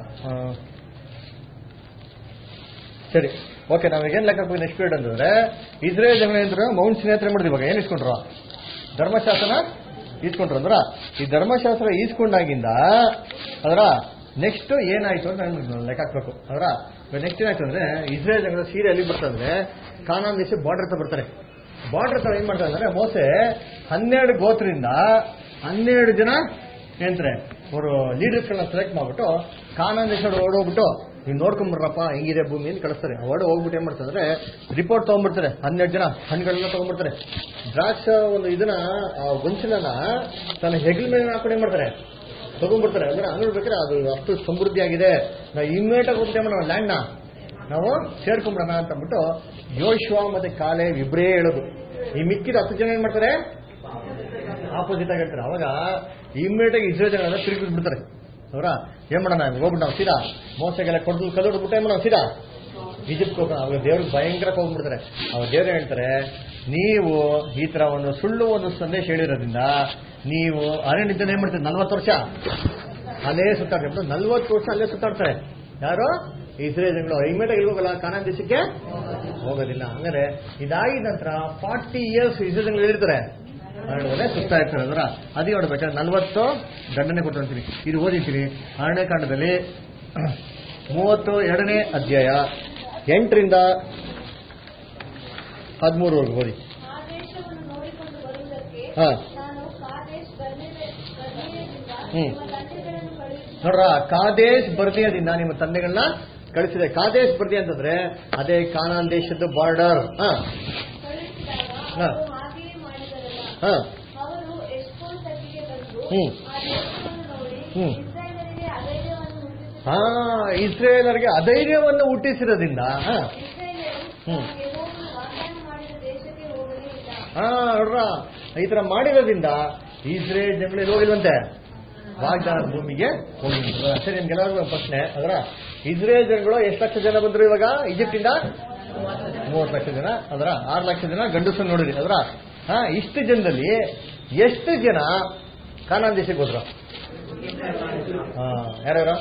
ಸರಿ ಓಕೆ. ನಾವೀಗೇನು ಲೆಕ್ಕ ಹಾಕ್ಬೇಕು ನೆಕ್ಸ್ಟ್ ಪೀರಿಯಡ್ ಅಂತಂದ್ರೆ ಇಸ್ರೇಲ್ ಜನ ಏನಿದ್ರು ಮೌಂಟ್ ಸಿನಾಯ್ ಹತ್ರ ಮಾಡಿದ್ವಿ. ಇವಾಗ ಏನು ಇಸ್ಕೊಂಡ್ರು? ಧರ್ಮಶಾಸ್ತ್ರನ ಈಸ್ಕೊಂಡ್ರು ಅಂದ್ರ. ಈ ಧರ್ಮಶಾಸ್ತ್ರ ಈಸ್ಕೊಂಡಾಗಿಂದ ಅದರ ನೆಕ್ಸ್ಟ್ ಏನಾಯ್ತು ಅಂತ ನಾನು ಲೆಕ್ಕ ಹಾಕ್ಬೇಕು. ಅದರ ನೆಕ್ಸ್ಟ್ ಏನಾಯ್ತು ಅಂದ್ರೆ ಇಸ್ರೇಲ್ ಜನರ ಸೀರೆ ಎಲ್ಲಿ ಬರ್ತಂದ್ರೆ ಕಾನಾನ್ ದೇಶ ಬಾರ್ಡರ್ ಹತ್ರ ಬರ್ತಾರೆ. ಬಾರ್ಡರ್ ಹತ್ರ ಏನ್ ಮಾಡ್ತಾರೆ ಅಂದ್ರೆ ಮೋಸೆ ಹನ್ನೆರಡು ಗೋತ್ರದಿಂದ ಹನ್ನೆರಡು ಜನ ಏನಂತಾರೆ ಅವರು ಲೀಡರ್ಸ್ಗಳನ್ನ ಸೆಲೆಕ್ಟ್ ಮಾಡ್ಬಿಟ್ಟು ಕಾನಾನ್ ದೇಶ ಓಡೋಗ್ಬಿಟ್ಟು ನೀವು ನೋಡ್ಕೊಂಡ್ಬರ್ರಪ್ಪ ಹೆಂಗಿದೆ ಭೂಮಿ ಅಂತ ಕಳಿಸ್ತಾರೆ. ಹೊಡೆ ಹೋಗ್ಬಿಟ್ಟು ಏನ್ ಮಾಡ್ತಾರೆ ಅಂದ್ರೆ ರಿಪೋರ್ಟ್ ತಗೊಂಡ್ಬಿಡ್ತಾರೆ. ಹನ್ನೆರಡು ಜನ ಹಣ್ಣುಗಳನ್ನ ತಗೊಂಡ್ಬಿಡ್ತಾರೆ. ದ್ರಾಕ್ಷ ಒಂದು ಇದನ್ನ ಗೊಂಚಲನ್ನ ತನ್ನ ಹೆಗಲ ಮೇಲೆ ಹಾಕೊಂಡು ಏನ್ ಮಾಡ್ತಾರೆ ತಗೊಂಡ್ಬಿಡ್ತಾರೆ. ಅಂದ್ರೆ ನೋಡ್ಬೇಕಾದ್ರೆ ಅದು ಅಷ್ಟು ಸಮೃದ್ಧಿ ಆಗಿದೆ, ನಾವು ಇಮ್ಮಿಡಿಯೇಟ್ ಆಗಿ ಹೋಗ್ತೇವೆ ನಾವು ಲ್ಯಾಂಡ್ ನ ನಾವು ಸೇರ್ಕೊಂಡ್ಬಿಡೋಣ ಅಂತ ಅಂದ್ಬಿಟ್ಟು ಯೋಶುವ ಮತ್ತೆ ಕಾಲೇಬ್ ಇಬ್ಬರೇ ಹೇಳೋದು. ಈ ಮಿಕ್ಕಿದ ಹತ್ತು ಜನ ಏನ್ ಮಾಡ್ತಾರೆ, ಆಪೋಸಿಟ್ ಆಗಿ ಹೇಳ್ತಾರೆ. ಅವಾಗ ಇಮ್ಮಿಡಿಯೇಟ್ ಆಗಿ ಇಸ್ರೇಲ್ ಜನ ತಿರುಗಿ ಬಿಡ್ತಾರೆ. ಅವರ ಏನ್ ಮಾಡೋಣ ಹೋಗ್ಬಿಟ್ಟು ನಾವು ಸೀದಾ ಮೋಸಗೆಲ್ಲ ಕೊಡ್ದು ಕಲ್ಲು ಬಿಟ್ಟು ಏನ್ ಮಾಡೋಣ ಸೀದಾ ಈಜಿಪ್ಟ್ ಹೋಗೋಣ. ಅವಾಗ ದೇವ್ರಿಗೆ ಭಯಂಕರಕ್ಕೆ ಹೋಗ್ಬಿಡ್ತಾರೆ. ಅವಾಗ ದೇವ್ರು ಹೇಳ್ತಾರೆ, ನೀವು ಈ ತರ ಒಂದು ಸುಳ್ಳು ಒಂದು ಸಂದೇಶ ಹೇಳಿರೋದ್ರಿಂದ ನೀವು ಅರಣ್ಯದಿಂದ ಏನ್ ಮಾಡ್ತೀರಿ ನಲ್ವತ್ತು ವರ್ಷ ಅಲ್ಲೇ ಸುತ್ತಾಡ್ತಾರೆ. ನಲ್ವತ್ತು ವರ್ಷ ಅಲ್ಲೇ ಸುತ್ತಾಡ್ತಾರೆ ಯಾರು, ಇಸ್ರೇಲ್ ಜನಗಳು. ಇಮ್ಮಿಡಿಯೇಟ್ ಆಗಿ ಹೋಗಲ್ಲ, ಕಾನಾನ್ ದೇಶಕ್ಕೆ ಹೋಗೋದಿಲ್ಲ. ಅಂದ್ರೆ ಇದಾಗಿದ ನಂತರ ಫಾರ್ಟಿ ಇಯರ್ಸ್ ಇಸ್ರೇಲ್ ಜನಗಳು ಹೇಳಿರ್ತಾರೆ ಅರಣ್ಯದಲ್ಲೇ ಸುತ್ತಾ ಇರ್ತಾರೆ. ಅದರ ಅದೇ ನೋಡ್ಬೇಕಾದ್ರೆ ನಲ್ವತ್ತು ದಂಡನೆ ಕೊಟ್ಟಿರ್ತೀನಿ. ಇದು ಓದಿರ್ತೀನಿ ಅರಣ್ಯಕಾಂಡದಲ್ಲಿ ಮೂವತ್ತು ಎರಡನೇ ಅಧ್ಯಾಯ ಎಂಟರಿಂದ ಹದಿಮೂರವರೆಗೂ ಓದಿ. ಆ ದೇಶವನ್ನು ನೋಡಿಕೊಂಡು ಬರುವುದಕ್ಕೆ ಹಾ ನಾನು ಕಾದೇಶ್ ಬರ್ನೇಯದಿಂದ ಹ್ಮ್ ನಿಮ್ಮ ತಂದೆಗಳನ್ನು ಕಳುಹಿಸಿ ನೋಡ್ರ, ಕಾದೇಶ್ ಬರ್ದಿಯದಿಂದ ನಿಮ್ಮ ತಂದೆಗಳನ್ನ ಕಳಿಸಿದೆ. ಕಾದೇಶ್ ಬರ್ದಿ ಅಂತಂದ್ರೆ ಅದೇ ಕಾನಾನ್ ದೇಶದ ಬಾರ್ಡರ್. ಹಾ ಕಳುಹಿಸಿದಾಗ ಹಾ. ಅವರು ಹಾಗೆಯೇ ಮಾಡಿದರಲ್ಲ. ಹಾ ಅವರು ಎಷ್ಕೋನ್ ತಗ್ಗಿಗೆ ಬಂದು ಹ್ಮ್. ಆ ದೇಶವನ್ನು ನೋಡಿ ಹ್ಮ್. ಇಸ್ರಾಯೇಲರಿಗೆ ಅಧೈರ್ಯವನ್ನು ಹುಟ್ಟಿಸಿದರು. ಹಾ ಇಸ್ರೇಲರಿಗೆ ಅಧೈರ್ಯವನ್ನು ಹುಟ್ಟಿಸಿರೋದ್ರಿಂದ ಹಾ ಇಸ್ರಾಯೇಲರು ಹ್ಮ್. ತಾವು ಯೆಹೋವನು ವಾಗ್ದಾನ ಮಾಡಿದ ದೇಶಕ್ಕೆ ಹೋಗಲೇ ಇಲ್ಲ. ಹಾ ನೋಡ್ರ, ಈ ತರ ಮಾಡಿರೋದ್ರಿಂದ ಇಸ್ರೇಲ್ ಜನಗಳು ಹೋಗಿಲ್ವಂತೆ ವಾಗ್ದಾನ ಭೂಮಿಗೆ ಹೋಗಿಲ್ಲ. ಸರಿ, ನಿಮ್ಗೆಲ್ಲರಿಗೂ ಒಂದು ಪ್ರಶ್ನೆ. ಅದರ ಇಸ್ರೇಲ್ ಜನಗಳು ಎಷ್ಟು ಲಕ್ಷ ಜನ ಬಂದ್ರು ಇವಾಗ ಈಜಿಪ್ಟ್ ಇಂದ? ಮೂವತ್ತು ಲಕ್ಷ ಜನ. ಅದರ ಆರು ಲಕ್ಷ ಜನ ಗಂಡಸನ್ನು ನೋಡಿರಿ. ಅದರ ಹಾ ಇಷ್ಟು ಜನದಲ್ಲಿ ಎಷ್ಟು ಜನ ಕಾನಾನ್ ದೇಶಕ್ಕೆ ಹೋದ್ರು? ಹಾ ಯಾರ್ಯಾರು?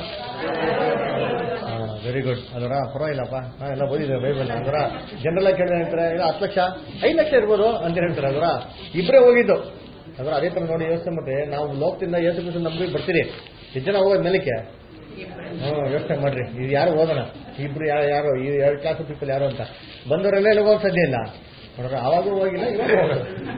Very good. ಅದರ ಪರವಾಗಿಲ್ಲಪ್ಪ, ಹಾ ಎಲ್ಲ ಓದಿದೆ ಬೈಬಲ್. ಅದರ ಜನರಲ್ಲ ಕೇಳಿದ್ರೆ ಹೇಳ್ತಾರೆ ಇಲ್ಲ ಹತ್ತು ಲಕ್ಷ ಐದು ಲಕ್ಷ ಇರ್ಬೋದು ಅಂತ ಹೇಳ್ತಾರೆ. ಅದರ ಇಬ್ಬರೇ ಹೋಗಿದ್ದು. ಅದರ ಅದೇ ತರ ನೋಡಿ ಯೋಚನೆ ಮತ್ತೆ ನಾವು ಲೋಕದಿಂದ ಯೇಸು ಕ್ರಿಸ್ತ ನಮ್ಗೆ ಬರ್ತೀರಿ ಎಷ್ಟು ಜನ ಹೋಗೋದ್ ಮೇಲಕ್ಕೆ? ಹ್ಮ್ ಯೋಚನೆ ಮಾಡ್ರಿ, ಇದು ಯಾರು ಹೋಗೋಣ ಇಬ್ರು ಯಾರು ಯಾರು ಈ ಎರಡು ಕ್ಲಾಸ್ ಪೀಪಲ್ ಯಾರು ಅಂತ ಬಂದವರೆಲ್ಲ ಎಲ್ಲ ಹೋಗೋಕ್ ಸಾಧ್ಯ ಇಲ್ಲ. ನೋಡ್ರ ಅವಾಗೂ ಹೋಗಿಲ್ಲ, ಇವಾಗ ಹೋಗೋದು.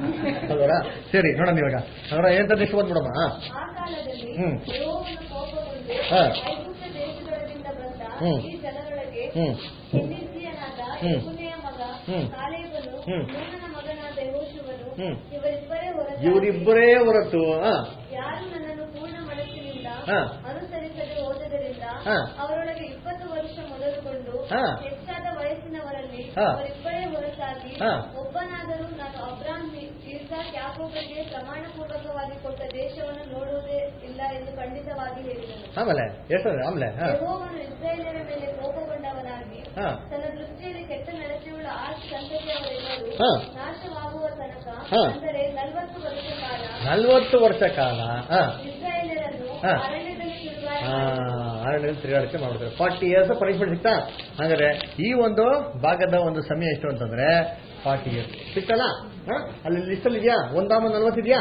ಅದರ ಸರಿ ನೋಡೋಣ ಇವಾಗ. ಅದರ ಎಂತ ದೇಶ ಬಂದ್ಬಿಡಮ್ಮ. ಆ ಕಾಲದಲ್ಲಿ ಹ್ಮ್. ಯೆಹೋವನು ಕೋಪಗೊಂಡು ಹಾ. ಐಗುಪ್ತ ದೇಶದೊಳಗಿಂದ ಬಂದ ಹ್ಮ್. ಈ ಜನರೊಳಗೆ ಹ್ಮ್ ಕೆನಿಜ್ಜಿಯನಾದ ಹ್ಮ್. ಯೆಫುನ್ನೆಯ ಮಗ ಹ್ಮ್. ಕಾಲೇಬನು ಹ್ಮ್. ನೂನನ ಮಗನಾದ ಯೆಹೋಶುವನು ಹ್ಮ್. ಇವರಿಬ್ಬರೇ ಹೊರತಾಗಿ ಇವರಿಬ್ಬರೇ ಹೊರತು ಹಾ ಯಾರು ನನ್ನನ್ನು ಪೂರ್ಣ ಮನಸ್ಸಿನಿಂದ ಹಾ. ಅನುಸರಿಸದೆ ಹೋದದರಿಂದ ಹಾ. ಅವರೊಳಗೆ ಇಪ್ಪತ್ತು ವರ್ಷ ಮೊದಲುಗೊಂಡು ಹಾ. ಹೆಚ್ಚಾದ ವಯಸ್ಸಿನವರಲ್ಲಿ ಹಾ. ಅವರಿಬ್ಬರೇ ಹೊರತಾಗಿ ಹಾ. ಒಬ್ಬನಾದರೂ ನಾನು ಅಬ್ರಾಮ್ ಇಸಾಕ್ ಯಾಕೋಬರಿಗೆ ಪ್ರಮಾಣ ಪೂರ್ವಕವಾಗಿ ಕೊಟ್ಟ ದೇಶವನ್ನು ನೋಡುವುದೇ ಇಲ್ಲ ಎಂದು ಖಂಡಿತವಾಗಿ ಹೇಳಿದನು. ಆಮೇಲೆ ಎಷ್ಟು ಆಮೇಲೆ ಹಾ ಯೆಹೋವನು ಇಸ್ರಾಯೇಲ್ಯರ ಮೇಲೆ ಕೋಪಗೊಂಡವನಾಗಿ ಹಾ. ತನ್ನ ದೃಷ್ಟಿಯಲ್ಲಿ ಕೆಟ್ಟ ನಡತೆಯುಳ್ಳ ಆ ಸಂತತಿಯವರೆಲ್ಲರೂ ಹಾ. ನಾಶವಾಗುವ ತನಕ ಹಾ. ಅಂದರೆ ನಲವತ್ತು ವರ್ಷ ಕಾಲ ನಲ್ವತ್ತು ವರ್ಷ ಕಾಲ ಹಾ ಇಸ್ರಾಯೇಲರನ್ನು ಹಾ. ಅರಣ್ಯದಲ್ಲಿ ತಿರುಗಾಡಿ ಹಾ ಅರಣ್ಯದಲ್ಲಿ ತಿರುಗಾಡಿಕೆ ಮಾಡ್ತಾರೆ. ಫಾರ್ಟಿ ಇಯರ್ಸ್ ಪನಿಷ್ಮೆಂಟ್ ಸಿಗ್ತಾ? ಹಾಗಾದ್ರೆ ಈ ಒಂದು ಭಾಗದ ಒಂದು ಸಮಯ ಎಷ್ಟು ಅಂತಂದ್ರೆ ಫಾರ್ಟಿ ಇಯರ್ಸ್ ಸಿಕ್ತಲ್ಲ. ಅಲ್ಲಿ ಲಿಸ್ಟ್ ಅಲ್ಲಿ ಇದೆಯಾ? ಒಂದಾಮ ನಲ್ವತ್ತು ಇದೆಯಾ?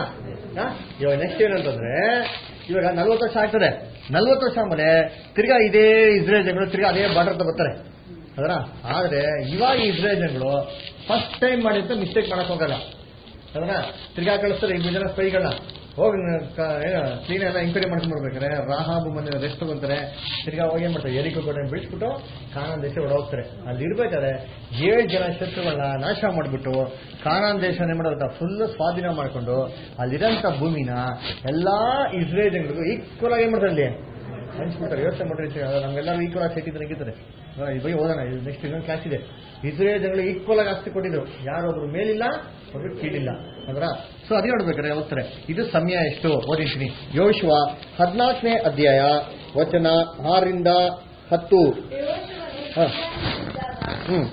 ಇವಾಗ ನೆಕ್ಸ್ಟ್ ಏನಂತಂದ್ರೆ ಇವಾಗ ನಲ್ವತ್ತು ವರ್ಷ ಆಗ್ತದೆ. ನಲ್ವತ್ತು ವರ್ಷ ಆಮೇಲೆ ತಿರ್ಗಾ ಇದೇ ಇಸ್ರೇಲ್ ಜನಗಳು ತಿರ್ಗಾ ಅದೇ ಬಾರ್ಡರ್ ಬರ್ತಾರೆ. ಅದರ ಆದ್ರೆ ಇವಾಗ ಇಸ್ರೇಲ್ ಜನಗಳು ಫಸ್ಟ್ ಟೈಮ್ ಮಾಡಿದಂತ ಮಿಸ್ಟೇಕ್ ಮಾಡಕ್ ಹೋಗಲ್ಲ. ಅದನ್ನ ತಿರ್ಗಾ ಕಳಿಸ್ತಾರೆ ಇಬ್ಬರು ಜನ ಸ್ಪೈಗಳನ್ನ ಹೋಗಿ ಕ್ಲೀನ್ ಎಲ್ಲ ಎಂಕ್ವೈರಿ ಮಾಡ್ಕೊಂಡ್ಬರ್ಬೇಕಾರೆ ರಾಹಾಬು ಮನೆ ರೆಸ್ಟ್ ತಗೊಂತಾರೆ. ತಿರ್ಗಾ ಹೋಗಿ ಏನ್ ಮಾಡ್ತಾರೆ ಎರಿಕೋ ಕಡೆ ಬಿಡಿಸ್ಬಿಟ್ಟು ಕಾನಾನ್ ದೇಶ ಹೊಡೋಗ್ತಾರೆ. ಅಲ್ಲಿ ಇರ್ಬೇಕಾದ್ರೆ ಏಳು ಜನ ಶತ್ರುಗಳನ್ನ ನಾಶ ಮಾಡ್ಬಿಟ್ಟು ಕಾನಾನ್ ದೇಶ ಏನ್ ಮಾಡೋದ ಫುಲ್ ಸ್ವಾಧೀನ ಮಾಡ್ಕೊಂಡು ಅಲ್ಲಿರೋಂಥ ಭೂಮಿನ ಎಲ್ಲಾ ಇಸ್ರೇಲ್ ಜನಗಳಿಗೂ ಈಕ್ವಲ್ ಆಗಿ ಏನ್ ಮಾಡ್ತಾರೆ ಅಲ್ಲಿ ಹಂಚ್ಬಿಡ್ತಾರೆ. ಯೋಚನೆ ಮಾಡ್ರಿ, ನಮ್ಗೆಲ್ಲರೂ ಈಕ್ವಲ್ ಆಗಿ ಸಿಕ್ಕಿದ್ರೆ ನಗಿತಾರೆ. ಬೈ ಓದೋಣ, ನೆಕ್ಸ್ಟ್ ಇನ್ನೊಂದು ಕ್ಲಾಸ್ ಇದೆ. ಇಸ್ರೇಲ್ ಜನಗಳು ಈಕ್ವಲ್ ಆಗಿ ಆಸ್ತಿ ಕೊಟ್ಟಿದ್ರು. ಯಾರು ಒಬ್ರು ಮೇಲಿಲ್ಲ ಒಬ್ರು ಕೀಳಿಲ್ಲ ಅಂದ್ರ. ಸೊ ಅದೇ ನೋಡ್ಬೇಕಾರೆ ಹೋಗ್ತಾರೆ. ಇದು ಸಮಯ ಎಷ್ಟು ಓದಿರ್ತೀನಿ. ಯೋಶುವ ಹದಿನಾಲ್ಕನೇ ಅಧ್ಯಾಯ ವಚನ ಆರರಿಂದ ಹತ್ತು. ಹಾ. ಹ್ಮ್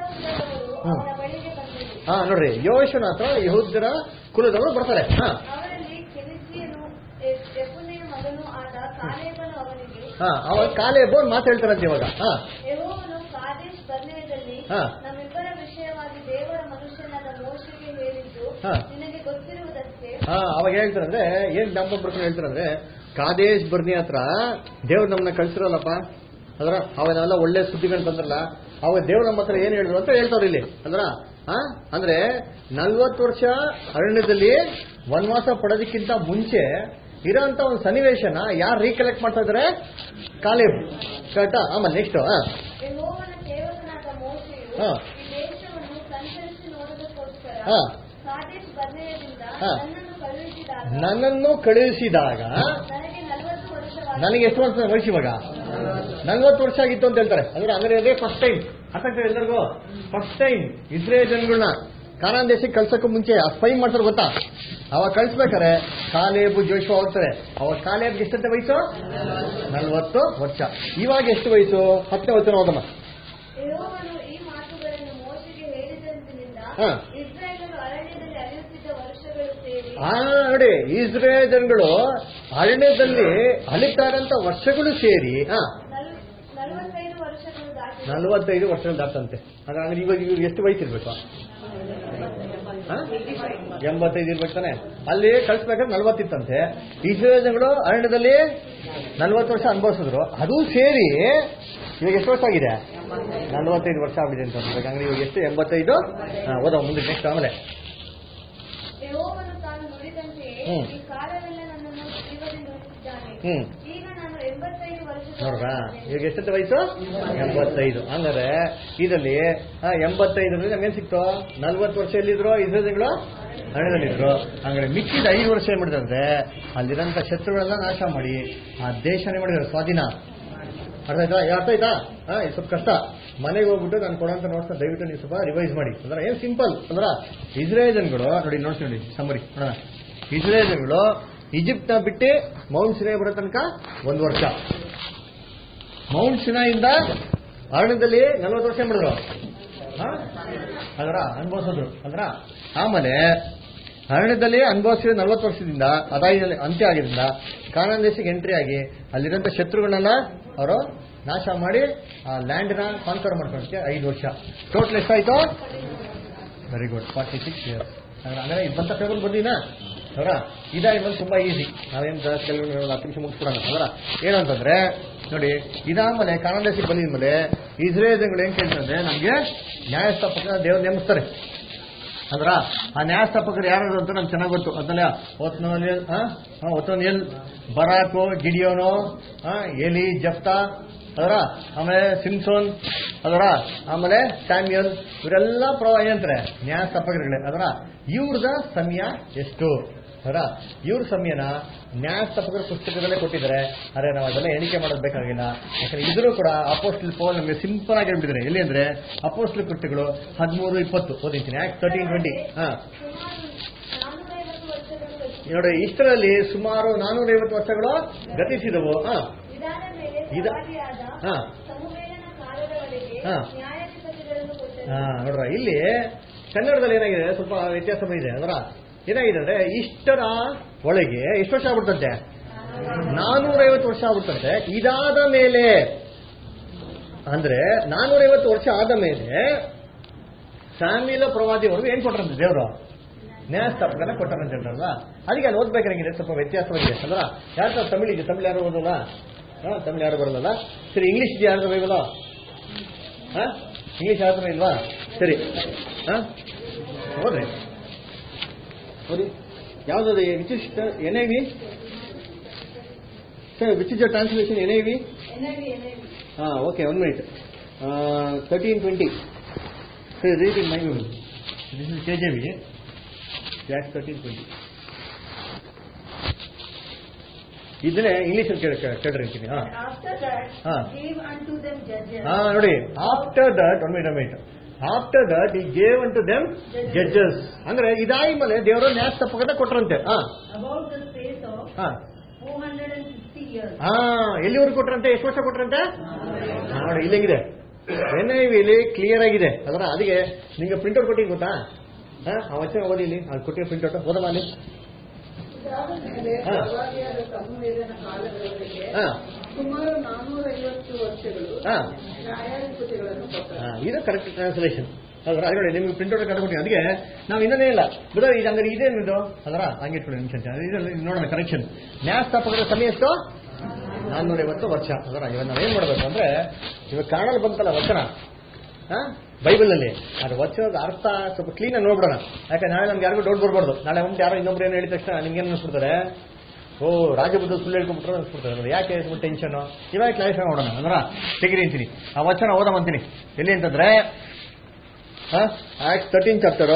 ಹ್ಮ್ ಹಾ ನೋಡ್ರಿ, ಯೋಶುವನ ಹತ್ರ ಯೆಹೂದ್ಯರ ಕುಲದವರು ಬರ್ತಾರೆ. ಹಾ ಅವರಲ್ಲಿ ಕೆನಿಜ್ಜಿಯನು ಯೆಫುನ್ನೆಯ ಮಗನೂ ಆದ ಕಾಲೇಬನು ಅವನಿಗೆ ಹಾ ಅವಾಗ ಕಾಲೇಬು ಮಾತು ಹೇಳ್ತಾರಂತೆ ಇವಾಗ. ಹಾ ಯೆಹೋವನು ಕಾದೇಶ್ ಬರ್ನೇಯದಲ್ಲಿ ಹಾ. ನಮ್ಮಿಬ್ಬರ ವಿಷಯವಾಗಿ ದೇವರ ಮನುಷ್ಯನಾದ ಮೋಶೆಗೆ ಹೇಳಿದ್ದು ಹಾ. ನಿನಗೆ ಗೊತ್ತಿರುವುದಷ್ಟೇ. ಹಾ ಅವಾಗ ಹೇಳ್ತಾರಂದ್ರೆ ಏನ್ ಜ್ಞಾಪಕ ಬರ್ಕೊಂಡು ಹೇಳ್ತಾರಂದ್ರೆ ಕಾದೇಶ್ ಬರ್ನಿ ಹತ್ರ ದೇವ್ರು ನಮ್ಮನ್ನ ಕಳ್ಸಿರಲ್ಲಪ್ಪ. ಅದ್ರ ಅವಾಗ ನಾವೆಲ್ಲ ಒಳ್ಳೆ ಸುದ್ದಿಗಳು ತಂದ್ರಲ್ಲ, ಅವಾಗ ದೇವ್ರು ನಮ್ಮ ಹತ್ರ ಏನ್ ಹೇಳಿದ್ರು ಅಂತ ಹೇಳ್ತಾವ್ರ ಇಲ್ಲಿ. ಅಂದ್ರ ಹಾ ಅಂದ್ರೆ ನಲ್ವತ್ತು ವರ್ಷ ಅರಣ್ಯದಲ್ಲಿ ವನವಾಸ ಪಡೋದಕ್ಕಿಂತ ಮುಂಚೆ ಇರೋಂತ ಒಂದು ಸನ್ನಿವೇಶನ ಯಾರು ರೀಕಲೆಕ್ಟ್ ಮಾಡ್ತಾ ಇದಾರೆ? ಕಾಲೇಬ್. ಕರೆಕ್ಟಾ? ಆಮೇಲೆ ನೆಕ್ಸ್ಟ್ ಯೆಹೋವನ ಸೇವಕನಾದ ಮೋಶೆಯು ಹಾ. ಈ ದೇಶವನ್ನು ಸಂಚರಿಸಿ ನೋಡುವುದಕ್ಕೋಸ್ಕರ ಹಾ. ಕಾದೇಶ್ ಬರ್ನೇಯದಿಂದ ಹಾ. ನನ್ನನ್ನು ಕಳುಹಿಸಿದಾಗ ನನ್ನನ್ನು ಕಳುಹಿಸಿದಾಗ ನನಗೆ ನಲವತ್ತು ನನಗೆ ಎಷ್ಟು ವರ್ಷ ವಯಸ್ಸು ಇವಾಗ ನಲ್ವತ್ತು ವರ್ಷ ಆಗಿತ್ತು ಅಂತ ಹೇಳ್ತಾರೆ. ಅಂದ್ರೆ ಅಂದ್ರೆ ಅದೇ ಫಸ್ಟ್ ಟೈಮ್ ಅರ್ಥ ಆಗ್ತದೆ ಎಲ್ಲರಿಗೂ. ಫಸ್ಟ್ ಟೈಮ್ ಇಸ್ರೇಲ್ ಜನಗಳನ್ನ ಕಾನಾನ್ ದೇಶಕ್ಕೆ ಕಳ್ಸಕ್ಕೂ ಮುಂಚೆ ಆ ಸ್ಪೈ ಮಾಡ್ತಾರೆ ಗೊತ್ತಾ. ಅವಾಗ ಕಳ್ಸ್ಬೇಕಾರೆ ಕಾಲೇಬು ಜೋಶುವ ಹೋಗ್ತಾರೆ. ಅವಾಗ ಕಾಲೇಬ್ಗೆ ಎಷ್ಟಂತೆ ವಯಸ್ಸು? ನಲ್ವತ್ತು ವರ್ಷ. ಇವಾಗ ಎಷ್ಟು ವಯಸ್ಸು? ಹತ್ತನೇ ವಚನ ಹೋದಮ್ಮ. ಯೆಹೋವನು ಈ ಮಾತುಗಳನ್ನು ಮೋಶೆಗೆ ಹೇಳಿದಂದಿನಿಂದ ಇಸ್ರಾಯೇಲರು ಅರಣ್ಯದಲ್ಲಿ ಅಲೆಯುತ್ತಿದ್ದ ವರ್ಷಗಳು ಸೇರಿ. ಹಾ ನೋಡಿ, ಇಸ್ರೇಲ್ ಜನಗಳು ಅರಣ್ಯದಲ್ಲಿ ಅಲಿತಾರಂತ ವರ್ಷಗಳು ಸೇರಿ ಹಾ ನಲವತ್ತೈದು ವರ್ಷಗಳು ದಾಟಿ ನಲವತ್ತೈದು ವರ್ಷಗಳು ದಾಟಂತೆ. ಹಾಗಾದ್ರೆ ಇವಾಗ ಇವ್ರಿಗೆ ಎಷ್ಟು ವಯಸ್ಸಿರ್ಬೇಕು? ಎಂಬತ್ತೈದು ಇರ್ಬೇಕು ತಾನೆ. ಅಲ್ಲಿ ಕಳ್ಸ್ಬೇಕಾದ್ರೆ ನಲ್ವತ್ತಿತ್ತಂತೆ. ಇಸ್ರೇಲ್ ಜನಗಳು ಅರಣ್ಯದಲ್ಲಿ ನಲ್ವತ್ತು ವರ್ಷ ಅನುಭವಿಸಿದ್ರು. ಅದು ಸೇರಿ ಇವಾಗ ಎಷ್ಟು ವರ್ಷ ಆಗಿದೆ? ನಲ್ವತ್ತೈದು ವರ್ಷ ಆಗಿದೆ ಅಂತ ಅಂದ್ರೆ ಇವಾಗ ಎಷ್ಟು? ಎಂಬತ್ತೈದು. ಓದ ಮುಂದೆ ನೆಕ್ಸ್ಟ್. ಆಮೇಲೆ ಯೆಹೋವನು ತಾನು ನುಡಿದಂತೆಯೇ ಈ ಕಾಲವೆಲ್ಲ ನನ್ನನ್ನು ಜೀವದಿಂದ ಉಳಿಸಿದ್ದಾನೆ. ಈಗ ನಾನು ಎಂಬತ್ತೈದು ವರ್ಷ ನೋಡ್ರಾ, ಇವಾಗ ಎಷ್ಟಂತ ವಯಸ್ಸು? ಎಂಬತ್ತೈದು. ಅಂದ್ರೆ ಇದರಲ್ಲಿ ಎಂಬತ್ತೈದರಲ್ಲಿ ನಮ್ಗೇನ್ ಸಿಕ್ತು? ನಲ್ವತ್ತು ವರ್ಷ ಎಲ್ಲಿದ್ರು ಇಸ್ರೇಲ್ಗಳು? ಅರಣ್ಯದಲ್ಲಿದ್ರು. ಹಂಗಾರೆ ಮಿಕ್ಕಿದ ಐದು ವರ್ಷ ಏನ್ ಮಾಡಿದ್ರೆ ಅಲ್ಲಿರಂತ ಶತ್ರುಗಳೆಲ್ಲ ನಾಶ ಮಾಡಿ ಆ ದೇಶನೇ ಮಾಡಿದ್ರು ಸ್ವಾಧೀನ. ಅರ್ಥ ಆಯ್ತಾ? ಅರ್ಥ ಆಯ್ತಾ? ಹಾ, ಇದು ಸ್ವಲ್ಪ ಕಷ್ಟ. ಮನೆಗೆ ಹೋಗ್ಬಿಟ್ಟು ನಾನು ಕೊಡೋಂತ ನೋಡ್ತಾ ದಯವಿಟ್ಟು ನೀವು ಸ್ವಲ್ಪ ರಿವೈಸ್ ಮಾಡಿ. ಅಂದ್ರೆ ಏನ್ ಸಿಂಪಲ್ ಅಂದ್ರ ಇಸ್ರೇಲ್ ಜನಗಳು ನೋಡಿ, ನೋಡ್ತೀನಿ ನೋಡಿ ಸಮರಿ ನೋಡೋಣ. ಇಸ್ರೇಲ್ ಜನಗಳು ಈಜಿಪ್ಟ್ ನ ಬಿಟ್ಟು ಮೌಂಟ್ ಸಿನಾಯ್ ಬರೋ ತನಕ ಒಂದು ವರ್ಷ, ಮೌಂಟ್ ಸಿನಾಯಿಂದ ಅರಣ್ಯದಲ್ಲಿ ನಲ್ವತ್ತು ವರ್ಷ ಮಾಡಿದ್ರು ಅದರ ಅನುಭವಿಸಿದ್ರು ಅಂದ್ರ. ಆಮೇಲೆ ಅರಣ್ಯದಲ್ಲಿ ಅನುಭವಿಸಿದ ನಲ್ವತ್ತು ವರ್ಷದಿಂದ ಅದಾಗಿ ಅಂತ್ಯ ಆಗಿದ್ರಿಂದ ಕಾನಾನ್ ದೇಶಕ್ಕೆ ಎಂಟ್ರಿ ಆಗಿ ಅಲ್ಲಿರಂತ ಶತ್ರುಗಳನ್ನೆಲ್ಲ ಅವರು ನಾಶ ಮಾಡಿ ಆ ಲ್ಯಾಂಡ್ ನ ಕಾನ್ಕರ್ ಮಾಡ್ಕೊಳಕ್ಕೆ ಐದು ವರ್ಷ. ಟೋಟಲ್ ಎಷ್ಟಾಯ್ತು? Very good, forty six years. ಅಂದ್ರೆ ಇದು ಬಂತ ಪೇಪರ್ ಬಂದಿನ ಅವರ ಇದಾಗಿ ಬಂದು ತುಂಬಾ ಈಸಿ. ನಾವೇನು ಕೆಲವು ಹತ್ತು ನಿಮಿಷ ಮುಗಿಸ್ಬಿಡೋಣ. ಅದರ ಏನಂತಂದ್ರೆ ನೋಡಿ, ಇದಾದ್ಮೇಲೆ ಕಾನಾನ್ ದೇಶಕ್ಕೆ ಬಂದಿದ್ಮೇಲೆ ಇಸ್ರೇಲ್ ಜನಗಳು ಏನ್ ಕೇಳ್ತಂದ್ರೆ ನಮ್ಗೆ ನ್ಯಾಯಸ್ಥಾಪಕ ದೇವ್ರು ನೇಮಿಸ್ತಾರೆ. ಅಂದ್ರ ಆ ನ್ಯಾಯಸ್ಥಾಪಕರು ಯಾರು ಅಂತ ನಮ್ಗೆ ಚೆನ್ನಾಗಿ ಗೊತ್ತು. ಅದನ್ನ ಒತ್ತೋನಿಯಲ್, ಬರಾಕೋ, ಗಿಡಿಯೋನೋ, ಎಲಿ, ಜಫ್ತಾ ಅದರ, ಆಮೇಲೆ ಸಿಮ್ಸೋನ್ ಅದರ, ಆಮೇಲೆ ಸ್ಯಾಮ್ಯಲ್, ಇವರೆಲ್ಲ ಪ್ರವ ಏನಂತಾರೆ ನ್ಯಾಯಸ್ಥಾಪಕರುಗಳೇ. ಅದರ ಇವ್ರದ ಸಮಯ ಎಷ್ಟು? ಅದರ ಇವ್ರ ಸಮಯನ ನ್ಯಾಯಸ್ಥಾಪಕರ ಪುಸ್ತಕದಲ್ಲೇ ಕೊಟ್ಟಿದ್ದಾರೆ. ಅರೆ ನಾವು ಅದೆಲ್ಲ ಎಣಿಕೆ ಮಾಡೋದು ಬೇಕಾಗಿಲ್ಲ. ಯಾಕಂದ್ರೆ ಇದ್ರೂ ಕೂಡ ಅಪೋಸ್ಟಲ್ ಪೌಲ್ ನಮಗೆ ಸಿಂಪಲ್ ಆಗಿ ಹೇಳ್ಬಿಟ್ಟಿದ್ದಾರೆ. ಎಲ್ಲಿ ಅಂದ್ರೆ ಅಪೋಸ್ಟಲ್ ಕೃತ್ಯಗಳು ಹದಿಮೂರು ಇಪ್ಪತ್ತು ಓದಿದ್ದೀನಿ. Act thirteen twenty. ಹಾ ನೋಡಿ, ಇಷ್ಟರಲ್ಲಿ ಸುಮಾರು ನಾನೂರೈವತ್ತು ವರ್ಷಗಳು ಗತಿಸಿದವು. ಹಾ ಹಾ ಹಾ ನೋಡ್ರ, ಇಲ್ಲಿ ಕನ್ನಡದಲ್ಲಿ ಏನಾಗಿದೆ ಸ್ವಲ್ಪ ವ್ಯತ್ಯಾಸ ಇದೆ. ಅದರ ಏನಾಗಿದೆ ಅಂದ್ರೆ ಇಷ್ಟರ ಒಳಗೆ ಎಷ್ಟು ವರ್ಷ ಆಗ್ಬಿಡ್ತಂತೆ? ನಾನೂರೈವತ್ತು ವರ್ಷ ಆಗ್ಬಿಡ್ತಂತೆ. ಇದಾದ ಮೇಲೆ ಅಂದ್ರೆ ನಾನೂರೈವತ್ತು ವರ್ಷ ಆದ ಮೇಲೆ ಸ್ಯಾಮ್ಯೇಲ ಪ್ರವಾದಿವರೆಗೂ ಏನ್ ಕೊಟ್ಟರಂತೆ ದೇವರು? ನ್ಯಾಯಸ್ಥಾಪಕನ ಕೊಟ್ಟರಂತೆ ಹೇಳ್ರಲ್ವ. ಅದಕ್ಕೆ ಅಲ್ಲಿ ಓದ್ಬೇಕಾಗಿದೆ, ಸ್ವಲ್ಪ ವ್ಯತ್ಯಾಸವಾಗಿದೆ. ಅಂದ್ರ ಯಾರು ತಮಿಳ್ ಇದೆ? ತಮಿಳ್ ಯಾರು ಓದಲ್ಲ? ಹಾ ತಮಿಳ್ ಯಾರು ಬರಲ್ಲ. ಸರಿ, ಇಂಗ್ಲಿಷ್ ಇದೆ ಯಾರು ಬೈಬಲ್ಲ? ಹಾ ಇಂಗ್ಲಿಷ್ ಯಾರು ಇಲ್ವಾ? ಸರಿ, ಹಾ ಹೋದ್ರಿ ಓದಿ. ಯಾವ್ದು which is N I V? Sir, which is the translation? N I V? ಹಾ okay, one minute. Thirteen twenty. ಸರಿ, reading my will. This is K J V. Act thirteen twenty. ಇದನ್ನೇ ಇಂಗ್ಲಿಷ್ ಅಲ್ಲಿ ಕೇಳಿರ್ತೀನಿ. ಹಾ ಹಾ ನೋಡಿ, after that one minute one minute after that he gave unto them judges. ಅಂದ್ರೆ ಇದಾದ ಮೇಲೆ ದೇವರ ನ್ಯಾಯಸ್ಥಾಪಕತೆ ಕೊಟ್ರಂತೆ. ಹಾ ಹಾ ಹಾ ಎಲ್ಲಿವರೆಗೂ ಕೊಟ್ರಂತೆ? ಎಷ್ಟು ವರ್ಷ ಕೊಟ್ರಂತೆ? ನೋಡಿ, ಇಲ್ಲಿಗಿದೆ ಎನ್ ಐ ವಿಲಿ ಕ್ಲಿಯರ್ ಆಗಿದೆ. ಅದರ ಅದಕ್ಕೆ ನಿಮ್ಗೆ ಪ್ರಿಂಟ್ಔಟ್ ಕೊಟ್ಟಿದ್ದು ಗೊತ್ತಾ? ಹಾ ಆ ವಚನ ಓದಿ, ಇಲ್ಲಿ ಅದು ಕೊಟ್ಟಿರೋ ಪ್ರಿಂಟ್ಔಟ್ ಓದಮ್ಮ ಅಲ್ಲಿ. ಸುಮಾರು ನಾನೂರೈವತ್ತು ವರ್ಷಗಳು ಇದು ಕರೆಕ್ಟ್ ಟ್ರಾನ್ಸ್ಲೇಷನ್. ಅದರ ನೋಡಿ, ನಿಮ್ಗೆ ಪ್ರಿಂಟ್ಔಟ್ ಕಟ್ಕೊಡ್ತೀನಿ. ಅದಕ್ಕೆ ನಾವು ಇನ್ನೇ ಇಲ್ಲ ಬುಧ ಈಗ ಅಂದ್ರೆ ಇದೇನಿದು ಅದರ ಹಂಗಿಟ್ಕೊಳ್ಳಿ ನಿಮಿಷ. ಇದರಲ್ಲಿ ನೋಡೋಣ ಕರೆಕ್ಷನ್. ನ್ಯಾಯಸ್ಥಾಪಕರ ಸಮಯ ಎಷ್ಟು? ನಾನ್ನೂರೈವತ್ತು ವರ್ಷ. ಅದರ ಇವಾಗ ನಾವು ಏನ್ ಮಾಡ್ಬೇಕು ಅಂದ್ರೆ, ಇವಾಗ ಕನ್ನಡಲ್ಲಿ ಬಂತಲ್ಲ ವಚನ ಬೈಬಲ್ ಅಲ್ಲಿ, ಅದು ವಚನದ ಅರ್ಥ ಸ್ವಲ್ಪ ಕ್ಲೀನ್ ಆಗಿ ನೋಡ್ಬಿಡೋಣ. ಯಾಕಂದ್ರೆ ನಾಳೆ ನಮ್ಗೆ ಯಾರಿಗೂ ಡೌಟ್ ಬರ್ಬಾರ್ದು. ನಾಳೆ ಒಂದು ಯಾರೋ ಇನ್ನೊಬ್ರು ಏನು ಹೇಳಿದ ತಕ್ಷಣ ನಿಮ್ಗೆ ಏನು ಅನ್ಸ್ಬಿಡ್ತಾರೆ? ಓ ರಾಜಬುದ್ಧ ಸುಳ್ಳು ಹೇಳ್ಕೊಂಡ್ಬಿಟ್ರೆ ಅನ್ಸ್ಬಿಡ್ತಾರೆ. ಯಾಕೆ ಟೆನ್ಷನ್? ಇವಾಗ ಕ್ಲಾರಿಫೈ ಮಾಡೋಣ. ಅಂದ್ರ ತೆಗಿರಿ ಅಂತೀನಿ, ಆ ವಚನ ಓದಮಂತೀನಿ. ಎಲ್ಲಿ ಅಂತಂದ್ರೆ ಆಕ್ಟ್ ತರ್ಟೀನ್ ಚಾಪ್ಟರ್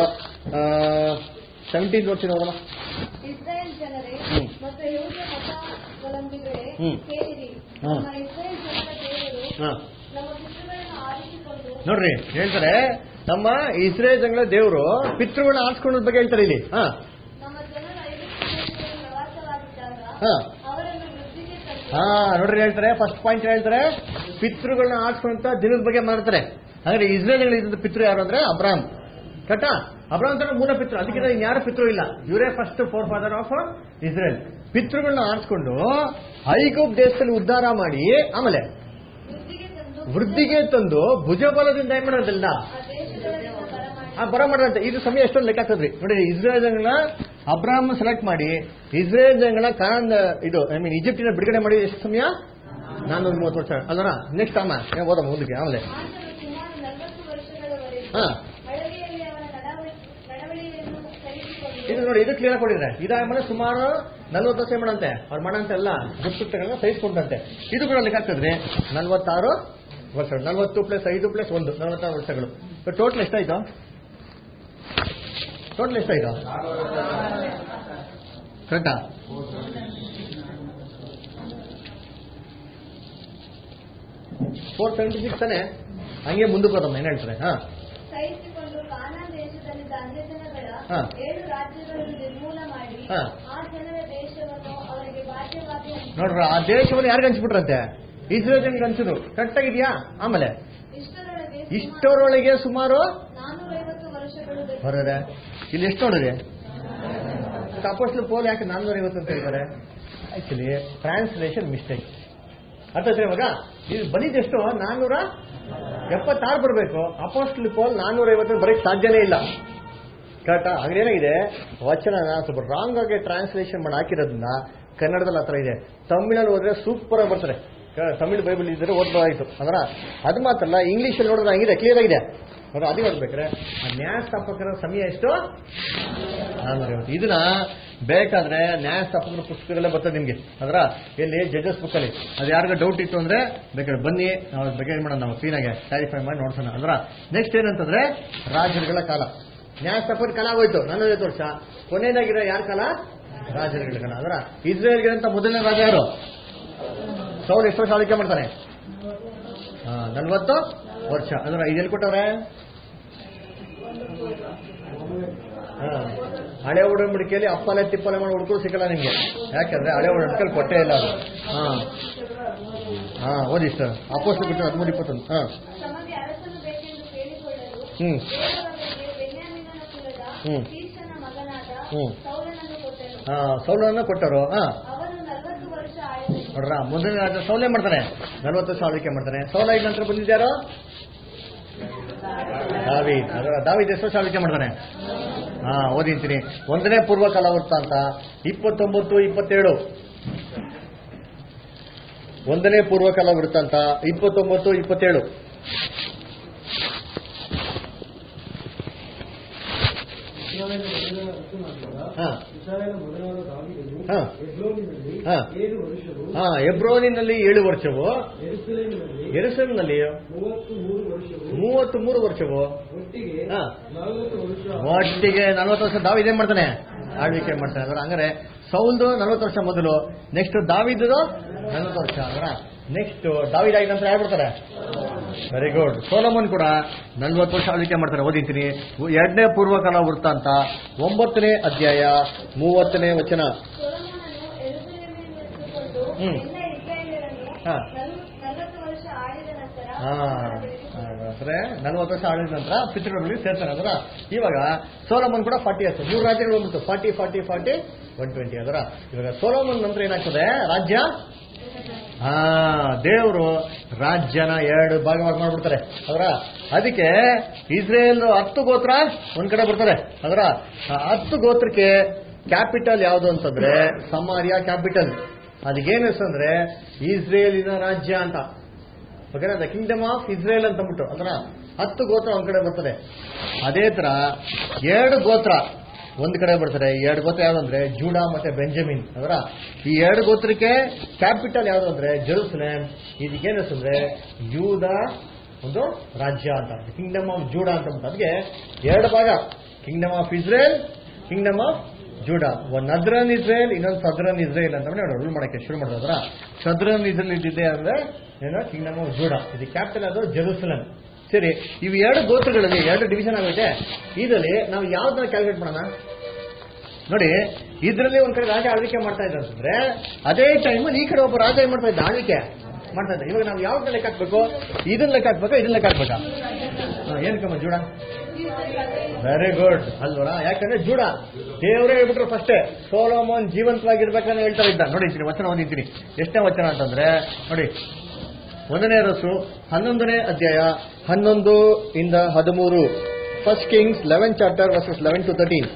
ಸೆವೆಂಟೀನ್ ನೋಡ್ತೀನಿ ಓದೋಣ. ಇಸ್ರಾಯೇಲ್ ಜನರೇ ಮತ್ತು ಯೆಹೂದ ಮತಾವಲಂಬಿಗಳೇ, ಹ್ಮ್. ಕೇಳಿರಿ, ಹ್ಮ್. ನಮ್ಮ ಇಸ್ರಾಯೇಲ್ ಜನರ ದೇವರು ಹಾ. ನಮ್ಮ ಪಿತೃಗಳನ್ನು ಆರಿಸಿಕೊಂಡು ನೋಡ್ರಿ ಹೇಳ್ತಾರೆ, ನಮ್ಮ ಇಸ್ರೇಲ್ ಜನಗಳ ದೇವರು ಪಿತೃಗಳನ್ನ ಆರಿಸ್ಕೊಂಡ ಬಗ್ಗೆ ಹೇಳ್ತಾರೆ ಇಲ್ಲಿ. ಹಾ ನಮ್ಮ ಜನರು ಐಗುಪ್ತ ದೇಶದಲ್ಲಿ ಪ್ರವಾಸವಾಗಿದ್ದಾಗ ಹಾ ಅವರನ್ನು ವೃದ್ಧಿಗೆ ತಂದು ಹಾ ನೋಡ್ರಿ ಹೇಳ್ತಾರೆ, ಫಸ್ಟ್ ಪಾಯಿಂಟ್ ಹೇಳ್ತಾರೆ ಪಿತೃಗಳನ್ನ ಆರಿಸ್ಕೊಂಡ ದಿನದ ಬಗ್ಗೆ ಮಾಡ್ತಾರೆ. ಹಾಗಾದ್ರೆ ಇಸ್ರೇಲ್ ಇದ್ದ ಪಿತೃ ಯಾರು ಅಂದ್ರೆ ಅಬ್ರಾಮ್. ಕರೆಕ್ಟಾ? ಅಬ್ರಾಮ್ ಅಂತ ಮೂಲ ಪಿತೃ, ಅದಕ್ಕಿಂತ ಇನ್ಯಾರು ಪಿತೃ ಇಲ್ಲ, ಇವರೇ first four father of Israel. ಪಿತೃಗಳನ್ನ ಆರಿಸ್ಕೊಂಡು ಐಗುಪ್ತ ದೇಶದಲ್ಲಿ ಉದ್ಧಾರ ಮಾಡಿ ಆಮೇಲೆ ವೃದ್ಧಿಗೆ ತಂದು ವೃದ್ಧಿಗೆ ತಂದು ಭುಜಬಲದಿಂದ ಏನ್ ಮಾಡೋದಿಲ್ಲ ಆ ದೇಶದವರಿಂದ ಬರಮಾಡಿ ಆ ಬರ ಮಾಡಂತೆ. ಇದು ಸಮಯ ಎಷ್ಟೊಂದು ಲೆಕ್ಕ ಹಾಕಿದ್ರಿ ನೋಡಿ. ಇಸ್ರೇಲ್ ಜನಗಳ ಅಬ್ರಾಮ್ ಸೆಲೆಕ್ಟ್ ಮಾಡಿ ಇಸ್ರೇಲ್ ಜನಗಳ ಕಾನ್ ಇದು ಐ ಮೀನ್ ಈಜಿಪ್ಟಿನ ಬಿಡುಗಡೆ ಮಾಡಿ ಎಷ್ಟು ಸಮಯ? ನಾನ್ನೂರ ಮೂವತ್ತು ವರ್ಷ ಅಲ್ವರ. ನೆಕ್ಸ್ಟ್ ಆಮ ಓದ ಮುಂದಕ್ಕೆ ಆಮೇಲೆ ಆತನು ಸುಮಾರು ನಲವತ್ತು ವರ್ಷಗಳವರೆಗೆ ಹಾ ಹಳವೆಯಲ್ಲಿ ಅವನ ನಡವಳಿ- ನಡವಳಿಕೆಯನ್ನು ಸಹಿಸಿಕೊಂಡು ಇದು ನೋಡಿ, ಇದು ಕ್ಲಿಯರ್ ಕೊಟ್ಟಿದ್ರೆ ಇದಾದ್ಮೇಲೆ ಸುಮಾರು ನಲ್ವತ್ತು ವರ್ಷ ಮಾಡಂತೆ ಅವ್ರು ಮಾಡಂತೆಲ್ಲ ದುಷ್ಟಗಳನ್ನ ಸಹಿಸ್ಕೊಂಡಂತೆ. ಇದು ಕೂಡ ಲೆಕ್ಕ ಆಗ್ತದ್ರಿ ನಲ್ವತ್ತಾರು ವರ್ಷಗಳು. ನಲ್ವತ್ತು ಪ್ಲಸ್ ಐದು ಪ್ಲಸ್ ಒಂದು ನಲ್ವತ್ತಾರು ವರ್ಷಗಳು. ಟೋಟಲ್ ಎಷ್ಟಾಯ್ತು? ಟೋಟಲ್ ಎಷ್ಟಾಯ್ತು ಕರೆಕ್ಟಾ? ಫೋರ್ ಸೆವೆಂಟಿ ಸಿಕ್ಸ್ ತಾನೆ. ಹಂಗೆ ಮುಂದಕ್ಕೆ ಹೋದಮ್ಮ ಏನ್ ಹೇಳ್ತಾರೆ? ಹಾ ಸಹಿಸಿಕೊಂಡು ಕಾನಾನ್ ದೇಶದಲ್ಲಿದ್ದ ಅನ್ಯಜನಗಳ ಹಾ. ಏಳು ರಾಜ್ಯಗಳನ್ನು ನಿರ್ಮೂಲ ಮಾಡಿ ಹಾ. ಆ ಜನರ ದೇಶವನ್ನು ಅವರಿಗೆ ಬಾಧ್ಯವಾಗಿ ಹಂಚಿಸಿ ನೋಡ್ರ, ಆ ದೇಶವನ್ನು ಯಾರಿಗೆ ಹಂಚ್ಬಿಟ್ರಂತೆ? ಇಸ್ರೇಲ್ ಜನಕ್ಕೆ ಹಂಚಿದ್ರು. ಕರೆಕ್ಟ್ ಆಗಿದ್ಯಾ? ಆಮೇಲೆ ಇಷ್ಟರೊಳಗೆ ಇಷ್ಟರೊಳಗೆ ಸುಮಾರು ನಾನೂರೈವತ್ತು ವರ್ಷಗಳು ಗತಿಸಿ ಹೊರದೆ. ಇಲ್ಲಿ ಎಷ್ಟು ನೋಡಿದೆ? ಅಪೋಸ್ಟಲ್ ಪೌಲ್ ಯಾಕೆ ನಾನ್ನೂರ ಐವತ್ತು ಅಂತ ಹೇಳ್ತಾರೆ? Actually translation mistake. ಅರ್ಥ ಆಯ್ತಾ ಇವಾಗ? ಇದು ಬಂದಿದ್ದೆಷ್ಟು? ನಾನ್ನೂರ ಎಪ್ಪತ್ತಾರು ಬರಬೇಕು. ಅಪೋಸ್ಟಲ್ ಪೌಲ್ ನಾನ್ನೂರ ಐವತ್ತು ಬರೀಕ್ ಸಾಧ್ಯನೇ ಇಲ್ಲ. ಕರೆಕ್ಟಾ? ಹಾಗೇನಾಗಿದೆ, ವಚನ ಸ್ವಲ್ಪ ರಾಂಗ್ ಆಗಿ ಟ್ರಾನ್ಸ್ಲೇಷನ್ ಮಾಡಿ ಹಾಕಿರೋದ್ರಿಂದ ಕನ್ನಡದಲ್ಲಿ ಹತ್ರ ಇದೆ. ತಮಿಳಲ್ಲಿ ಹೋದ್ರೆ ಸೂಪರ್ ಆಗಿ ಬರ್ತಾರೆ. ತಮಿಳ್ ಬೈಬಲ್ ಇದ್ರೆ ಓದ್ಬೋದಾಯ್ತು. ಅದರ ಅದು ಮಾತ್ರಲ್ಲ, ಇಂಗ್ಲಿಷ್ ಅಲ್ಲಿ ನೋಡಿದ್ರೆ ಹಂಗಿದೆ, ಕ್ಲಿಯರ್ ಆಗಿದೆ. ಅವ್ರು ಅದೇ ಓದ್ಬೇಕ್ರೆ ಆ ನ್ಯಾಯಸ್ಥಾಪಕರ ಸಮಯ ಎಷ್ಟು? ನಾನ್ನೂರ ಐವತ್ತು. ಇದನ್ನ ಬೇಕಾದ್ರೆ ನ್ಯಾಯಸ್ಥಾಪಕರ ಪುಸ್ತಕದಲ್ಲೇ ಬರ್ತದೆ ನಿಮ್ಗೆ. ಅದರ ಇಲ್ಲಿ ಜಡ್ಜಸ್ ಬುಕ್ ಅಲ್ಲಿ ಅದು ಯಾರಿಗ ಡೌಟ್ ಇತ್ತು ಅಂದ್ರೆ ಬೇಕಾದ್ರೆ ಬನ್ನಿ, ನಾವು ಬಗ್ಗೆ ಏನ್ ಮಾಡೋಣ, ನಾವು ಕ್ಲೀನ್ ಆಗಿ ಕ್ಲಾರಿಫೈ ಮಾಡಿ ನೋಡ್ಸೋಣ. ಅದರ ನೆಕ್ಸ್ಟ್ ಏನಂತಂದ್ರೆ ರಾಜರುಗಳ ಕಾಲ. ನ್ಯಾಯಸ್ಥಾಪಕರ ಕಾಲ ಆಗೋಯ್ತು ನಾನ್ನೂರೈವತ್ತು ವರ್ಷ. ಕೊನೆಯದಾಗಿರೋ ಯಾರ ಕಾಲ? ರಾಜರುಗಳ ಕಾಲ. ಅದರ ಇಸ್ರೇಲ್ಗೆ ಅಂತ ಮೊದಲನೇ ರಾಜ ಯಾರು? ಸೌಲ್ ಎಷ್ಟು ವರ್ಷ ಆಳ್ವಿಕೆ ಮಾಡ್ತಾನೆ? ಹಾ ನಲ್ವತ್ತು ವರ್ಷ. ಅದರ ಇದೆಲ್ಲಿ ಕೊಟ್ಟವ್ರೆ? ಹಾ ಹಳೆ ಒಡಂಬಡಿಕೆಯಲ್ಲಿ ಅಪ್ಪಲೆ ತಿಪ್ಪಲೆ ಮಾಡಿ ಹುಡುಕಲು ಸಿಕ್ಕಲ್ಲ ನಿಮ್ಗೆ. ಯಾಕಂದ್ರೆ ಹಳೆ ಒಡಂಬಡಿಕೆಯಲ್ಲಿ ಕೊಟ್ಟೇ ಇಲ್ಲ ಅದು. ಹಾ ಹಾ ಓದಿ ಸರ್. ಅಪೋಸ್ಟಲರ ಕೃತ್ಯ ಹದಿಮೂರು ಇಪ್ಪತ್ತೊಂದು. ಹಾ ತಮಗೆ ಅರಸನು ಬೇಕೆಂದು ಕೇಳಿಕೊಳ್ಳಲು ಹ್ಮ್ ದೇವರವರಿಗೆ ಬೆನ್ಯಾಮೀನನ ಕುಲದ ಹ್ಮ್. ಕೀಷನ ಮಗನಾದ ಹ್ಮ್. ಸೌಲನನ್ನು ಕೊಟ್ಟನು. ಹಾ ಸೌಲನ್ನ ಕೊಟ್ಟರು. ಹಾ ಅವನು ನಲವತ್ತು ವರ್ಷ ಆಳಿದನು. ನೋಡ್ರ, ಮೊದಲನೇ ರಾಜ ಸೌಲೇ ಮಾಡ್ತಾನೆ, ನಲ್ವತ್ತು ವರ್ಷ ಆಳ್ವಿಕೆ ಮಾಡ್ತಾನೆ. ಸೌಲ ಇದ್ದ ನಂತರ ಬಂದಿದ್ಯಾರು? ದಾವೀದ್. ಅದರ ದಾವೀದ್ ಎಷ್ಟು ವರ್ಷ ಆಳ್ವಿಕೆ ಮಾಡ್ತಾನೆ? ಹಾ ಓದಿಂತೀನಿ. ಒಂದನೇ ಪೂರ್ವಕಾಲ ವೃತ್ತಾಂತ ಇಪ್ಪತ್ತೊಂಬತ್ತು ಇಪ್ಪತ್ತೇಳು. ಒಂದನೇ ಪೂರ್ವಕಾಲ ವೃತ್ತಾಂತ ಇಪ್ಪತ್ತೊಂಬತ್ತು ಇಪ್ಪತ್ತೇಳು. ಹಾ ಇಸ್ರಾಯೇಲ್ ಮೊದಲಾದ ದಾವೀದನು ಹಾ. ಹೆಬ್ರೋನಿನಲ್ಲಿ ಹಾ. ಏಳು ವರ್ಷವು, ಹಾ ಎಬ್ರೋನಿನಲ್ಲಿ ಏಳು ವರ್ಷವು, ಯೆರೂಸಲೇಮಿನಲ್ಲಿ ಯೆರೂಸಲೇಮಿನಲ್ಲಿ ಮೂವತ್ತು ಮೂರು ವರ್ಷವು, ಮೂವತ್ತು ಮೂರು ವರ್ಷವು, ಒಟ್ಟಿಗೆ ಹಾ ನಲವತ್ತು ವರ್ಷ. ಒಟ್ಟಿಗೆ ನಲ್ವತ್ತು ವರ್ಷ ದಾವೀದ್ ಏನ್ ಮಾಡ್ತಾನೆ? ಆಳ್ವಿಕೆ ಮಾಡ್ತಾನೆ. ಅದರ ಹಂಗಾರೆ ಸೌಲ್ದು ನಲ್ವತ್ತು ವರ್ಷ ಮೊದಲು, ನೆಕ್ಸ್ಟ್ ದಾವೀದು ನಲ್ವತ್ತು ವರ್ಷ. ಅದರ ನೆಕ್ಸ್ಟ್ ದಾವೀದ್ ಆಗಿ ನಂತರ ಯಾರು ವೆರಿ ಗುಡ್. ಸೋಲಮನ್ ಕೂಡ ನಲ್ವತ್ತು ವರ್ಷ ಆಳ್ವಿಕೆ ಮಾಡ್ತಾರೆ. ಓದಿದ್ದೀನಿ. ಎರಡನೇ ಪೂರ್ವಕಾಲ ವೃತ್ತಾಂತ ಒಂಬತ್ತನೇ ಅಧ್ಯಾಯ ಮೂವತ್ತನೇ ವಚನ. ಸೊಲೊಮೋನನು ಯೆರೂಸಲೇಮಿನಲ್ಲಿದ್ದುಕೊಂಡು ಹ್ಮ್. ಎಲ್ಲ ಇಸ್ರಾಯೇಲರನ್ನು ಹಾ. ನಲವತ್ತು ವರ್ಷ ಆಳಿದ ನಂತರ ಹಾ ಅಂದ್ರೆ ನಲ್ವತ್ತು ವರ್ಷ ಆಳಿದ ನಂತರ ಪಿತೃಗಳಲ್ಲಿ ಸೇರ್ತಾನೆ. ಅದರ ಇವಾಗ ಸೋಲಮನ್ ಕೂಡ ಫಾರ್ಟಿ ಇಯರ್ಸ್, ಮೂರು ರಾಜ್ಯಗಳು ಬಂದ್ಬಿಟ್ಟು forty forty forty one twenty. ಅದರ ಇವಾಗ ಸೋಲಮನ್ ನಂತರ ಏನಾಗ್ತದೆ? ರಾಜ್ಯ ಹಾ ದೇವರು ರಾಜ್ಯನ ಎರಡು ಭಾಗವಾಗಿ ಮಾಡ್ಬಿಡ್ತಾರೆ. ಅದರ ಅದಕ್ಕೆ ಇಸ್ರೇಲ್ ಹತ್ತು ಗೋತ್ರ ಒಂದ್ ಕಡೆ ಬರ್ತಾರೆ. ಅದರ ಹತ್ತು ಗೋತ್ರಕ್ಕೆ ಕ್ಯಾಪಿಟಲ್ ಯಾವುದು ಅಂತಂದ್ರೆ ಸಮಾರಿಯಾ ಕ್ಯಾಪಿಟಲ್. ಅದಕ್ಕೇನು ಹೆಸರು? ಇಸ್ರೇಲಿನ ರಾಜ್ಯ ಅಂತ. ಓಕೆನಾ? ದ ಕಿಂಗ್ಡಮ್ ಆಫ್ ಇಸ್ರೇಲ್ ಅಂತ ಅಂದ್ಬಿಟ್ಟು ಅದರ ಹತ್ತು ಗೋತ್ರ ಒಂದ್ ಕಡೆ ಬರ್ತದೆ. ಅದೇ ತರ ಎರಡು ಗೋತ್ರ ಒಂದ್ ಕಡೆ ಬರ್ತಾರೆ. ಎರಡು ಗೋತ್ರ ಯಾವ್ದು ಅಂದ್ರೆ ಜೂಡಾ ಮತ್ತೆ ಬೆಂಜಮಿನ್. ಅದರ ಈ ಎರಡು ಗೋತ್ರಕ್ಕೆ ಕ್ಯಾಪಿಟಲ್ ಯಾವ್ದು ಅಂದ್ರೆ ಜೆರೂಸಲೇಮ್. ಇದಕ್ಕೇನು ಅಂದ್ರೆ ಯೂದ ಒಂದು ರಾಜ್ಯ ಅಂತ, ಕಿಂಗ್ಡಮ್ ಆಫ್ ಜೂಡಾ ಅಂತ. ಅದಕ್ಕೆ ಎರಡು ಭಾಗ, kingdom of Israel, kingdom of Judah one northern Israel ಇನ್ನೊಂದು ಸದ್ರನ್ ಇಸ್ರೇಲ್ ಅಂತ ರೂಲ್ ಮಾಡಕ್ಕೆ ಶುರು ಮಾಡಿದ್ರ. ಸದ್ರನ್ ಇಸ್ರೇಲ್ ಇದ್ದಿದೆ ಅಂದ್ರೆ ಏನೋ ಕಿಂಗ್ಡಮ್ ಆಫ್ ಜೂಡ, ಇದು ಕ್ಯಾಪಿಟಲ್ ಅದು ಜೆರೂಸಲಂ. ಸರಿ, ಇವು ಎರಡು ಗೋತ್ರಗಳಲ್ಲಿ ಎರಡು ಡಿವಿಷನ್ ಆಗುತ್ತೆ. ಇದರಲ್ಲಿ ನಾವು ಯಾವ್ದನ್ನ ಕ್ಯಾಲ್ಕುಲೇಟ್ ಮಾಡೋಣ ನೋಡಿ. ಇದರಲ್ಲಿ ಒಂದ್ ಕಡೆ ರಾಜ ಆಳ್ವಿಕೆ ಮಾಡ್ತಾ ಇದ್ದ ಅಂತಂದ್ರೆ ಅದೇ ಟೈಮಲ್ಲಿ ಈ ಕಡೆ ಒಬ್ಬ ರಾಜ ಏನ್ ಮಾಡ್ತಾ ಇದ್ದ, ಆಳ್ವಿಕೆ ಮಾಡ್ತಾ ಇದ್ದ. ಇವಾಗ ನಾವು ಯಾವ್ದನ್ನ ಲೆಕ್ಕ ಹಾಕ್ಬೇಕು, ಇದನ್ನ ಲೆಕ್ಕ ಹಾಕ್ಬೇಕಾ ಇದನ್ನ ಲೆಕ್ಕ ಹಾಕ್ಬೇಕಾ? ಏನ್ ಕಮ್ಮ ಜೂಡ? ವೆರಿ ಗುಡ್ ಅಲ್ವರ. ಯಾಕಂದ್ರೆ ಜೂಡ ದೇವರೇ ಹೇಳ್ಬಿಟ್ರು ಫಸ್ಟೇ ಸೊಲೊಮೋನ್ ಜೀವಂತವಾಗಿರ್ಬೇಕಂತ ಹೇಳ್ತಾ ಇದ್ದ. ನೋಡಿ ವಚನ ಓದಿದ್ದೀನಿ. ಎಷ್ಟನೇ ವಚನ ಅಂತಂದ್ರೆ ನೋಡಿ, ಒಂದನೇ ಅರಸು ಹನ್ನೊಂದನೇ ಅಧ್ಯಾಯ ಹನ್ನೊಂದು ಇಂದ ಹದಿಮೂರು. First Kings eleven chapter verses eleven to thirteen.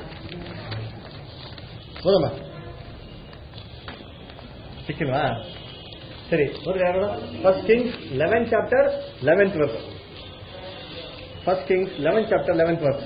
ಓದಮ್ಮ, ಸಿಕ್ಕಿಲ್ವಾ? ಸರಿ ಓದ್ರಿ ಯಾರು? First Kings eleven chapter eleventh verse. First Kings eleven chapter eleventh verse.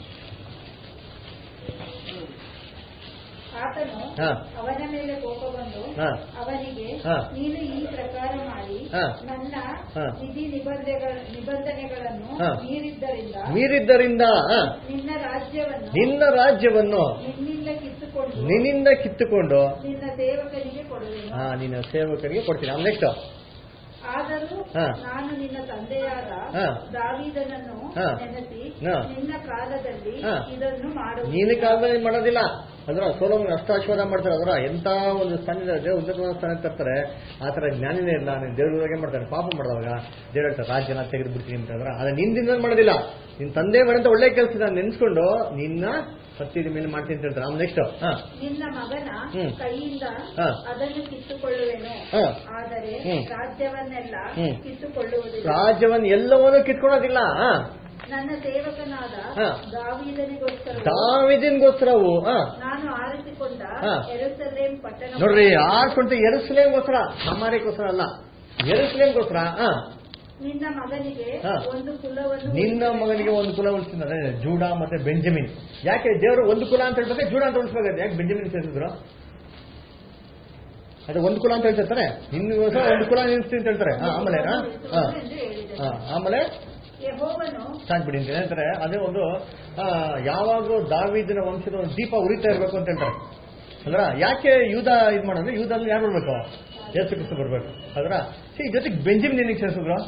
ಆತನು ಹಾ ಅವನ ಮೇಲೆ ಕೋಪ ಬಂದು ಹಾ ಅವನಿಗೆ, ಹಾ. ನೀನು ಈ ಪ್ರಕಾರ ಮಾಡಿ ಹಾ. ನನ್ನ ಹಾ. ವಿಧಿ ನಿಬಂಧನೆಗಳ ನಿಬಂಧನೆಗಳನ್ನು ಹಾ. ಮೀರಿದ್ದರಿಂದ ಮೀರಿದ್ದರಿಂದ ಹಾ, ನಿನ್ನ ರಾಜ್ಯವನ್ನು ನಿನ್ನ ರಾಜ್ಯವನ್ನು ನಿನ್ನಿಂದ ಕಿತ್ತುಕೊಂಡು ನಿನ್ನಿಂದ ಕಿತ್ತುಕೊಂಡು ನಿನ್ನ ಸೇವಕನಿಗೆ ಕೊಡುವೆನು. ಹಾ ನಿನ್ನ ಸೇವಕರಿಗೆ ಕೊಡ್ತೀನಿ. ಆಮೇಲೆ ನೆಕ್ಸ್ಟ್, ಆದರೂ ಹಾ. ನಾನು ನಿನ್ನ ತಂದೆಯಾದ ಹಾ. ದಾವೀದನನ್ನು ಹಾ. ನೆನೆಸಿ ಹಾ. ನಿನ್ನ ಕಾಲದಲ್ಲಿ ಹಾ. ಇದನ್ನು ಮಾಡುವುದು. ನೀನು ಕಾಲದಲ್ಲಿ ಮಾಡೋದಿಲ್ಲ ಅದ್ರ ಸೋಲೋಮನ್ ಅಷ್ಟು ಆಶೀರ್ವಾದ ಮಾಡ್ತಾರೆ. ಅದರ ಎಂತ ಒಂದು ಸ್ಥಾನ ದೇವ್ರ ಉನ್ನತವಾದ ಸ್ಥಾನ ತರ್ತಾರೆ. ಆ ತರ ಜ್ಞಾನಿನೇ ಇಲ್ಲ, ನೀನು ದೇವ್ರಿಗೆ ಮಾಡ್ತಾರೆ. ಪಾಪ ಮಾಡಿದವಾಗ ದೇವ್ರ ಹೇಳ್ತಾರೆ ರಾಜ್ಯನ ತೆಗೆದು ಬಿಡ್ತೀನಿ ಅಂತ. ಅದ್ರ ಅದ ನಿಂದಿಂದ ಮಾಡೋದಿಲ್ಲ, ನಿನ್ ತಂದೆ ಮಾಡಂತ ಒಳ್ಳೆ ಕೆಲಸ ನೆನ್ಸ್ಕೊಂಡು ನಿನ್ನ ಸತ್ಯದ ಮೇಲೆ ಮಾಡ್ತೀನಿ ಅಂತ ಹೇಳ್ತಾರೆ. ಆಮೇಲೆ ನೆಕ್ಸ್ಟ್, ನಿನ್ನ ಮಗನ ಹ್ಮ್. ಕೈಯಿಂದ ಹಾ. ಅದನ್ನು ಕಿತ್ತುಕೊಳ್ಳುವೆನು, ಹಾ. ಆದರೆ ಹ್ಮ್. ರಾಜ್ಯವನ್ನೆಲ್ಲ ಹ್ಮ್. ಕಿತ್ತುಕೊಳ್ಳುವುದಿಲ್ಲ. ರಾಜ್ಯವನ್ನು ಎಲ್ಲವನ್ನೂ ಕಿತ್ಕೊಳೋದಿಲ್ಲ. ಹಾ ನನ್ನ ಸೇವಕನಾದ ಹಾ. ದಾವೀದನಿಗೋಸ್ಕರ ದಾವೀದನಿಗೋಸ್ಕರವು ಹಾ ನಾನು ಆರಿಸಿಕೊಂಡ ಹಾ. ಯೆರೂಸಲೇಮ್ ಪಟ್ಟಣ ನೋಡ್ರಿ, ಆರ್ಕೊಂತ ಯೆರೂಸಲೇಮ್ಗೋಸ್ಕರ, ಸಮಾರ್ಯಕ್ಕೋಸ್ಕರ ಅಲ್ಲ, ಯೆರೂಸಲೇಮ್ಗೋಸ್ಕರ. ಹಾ ನಿನ್ನ ಮಗನಿಗೆ ಹಾ. ಒಂದು ಕುಲವನ್ನು ನಿನ್ನ ಮಗನಿಗೆ ಒಂದು ಕುಲ ಉಳಿಸ್ತಿದ್ದಾರೆ, ಜೂಡ ಮತ್ತೆ ಬೆಂಜಮಿನ್. ಯಾಕೆ ದೇವರು ಒಂದು ಕುಲ ಅಂತ ಹೇಳ್ಬೇಕು, ಜೂಡ ಅಂತ ಉಳಿಸ್ಬೇಕಾದ್ರೆ ಯಾಕೆ ಬೆಂಜಮಿನ್ ಸೇರಿಸಿದ್ರು? ಅದೇ ಒಂದು ಕುಲ ಅಂತ ಹೇಳ್ತಿರ್ತಾರೆ, ನಿನ್ಗೋಸ್ಕರ ಒಂದು ಕುಲ ನಿಲ್ಲಿಸ್ತೀನಿ ಅಂತ ಹೇಳ್ತಾರೆ. ಹಾ ಆಮೇಲೆ ಹಾ ಹಾ ಎಂದು ಹೇಳಿದನು. ಹಾ ಆಮೇಲೆ ಯೆಹೋವನು ಸಾಕ್ಬಿಡಿ ಅಂತ ಹೇಳ್ತಾರೆ. ಅದೇ ಒಂದು ಯಾವಾಗಲೂ ದಾವೀದನ ವಂಶದ ಒಂದು ದೀಪ ಉರಿತಾ ಇರಬೇಕು ಅಂತ ಹೇಳ್ತಾರೆ. ಅದ್ರ ಯಾಕೆ ಯೂದ ಇದು ಮಾಡೋದು, ಯೂದಲ್ಲಿ ಯಾರು ಬರ್ಬೇಕು? ಯೇಸು ಕ್ರಿಸ್ತ ಬರ್ಬೇಕು. ಅದ್ರ ಈ ಜೊತೆಗೆ ಬೆಂಜಮಿನ್ ಏನಕ್ಕೆ ಸೇರಿಸಿದ್ರು?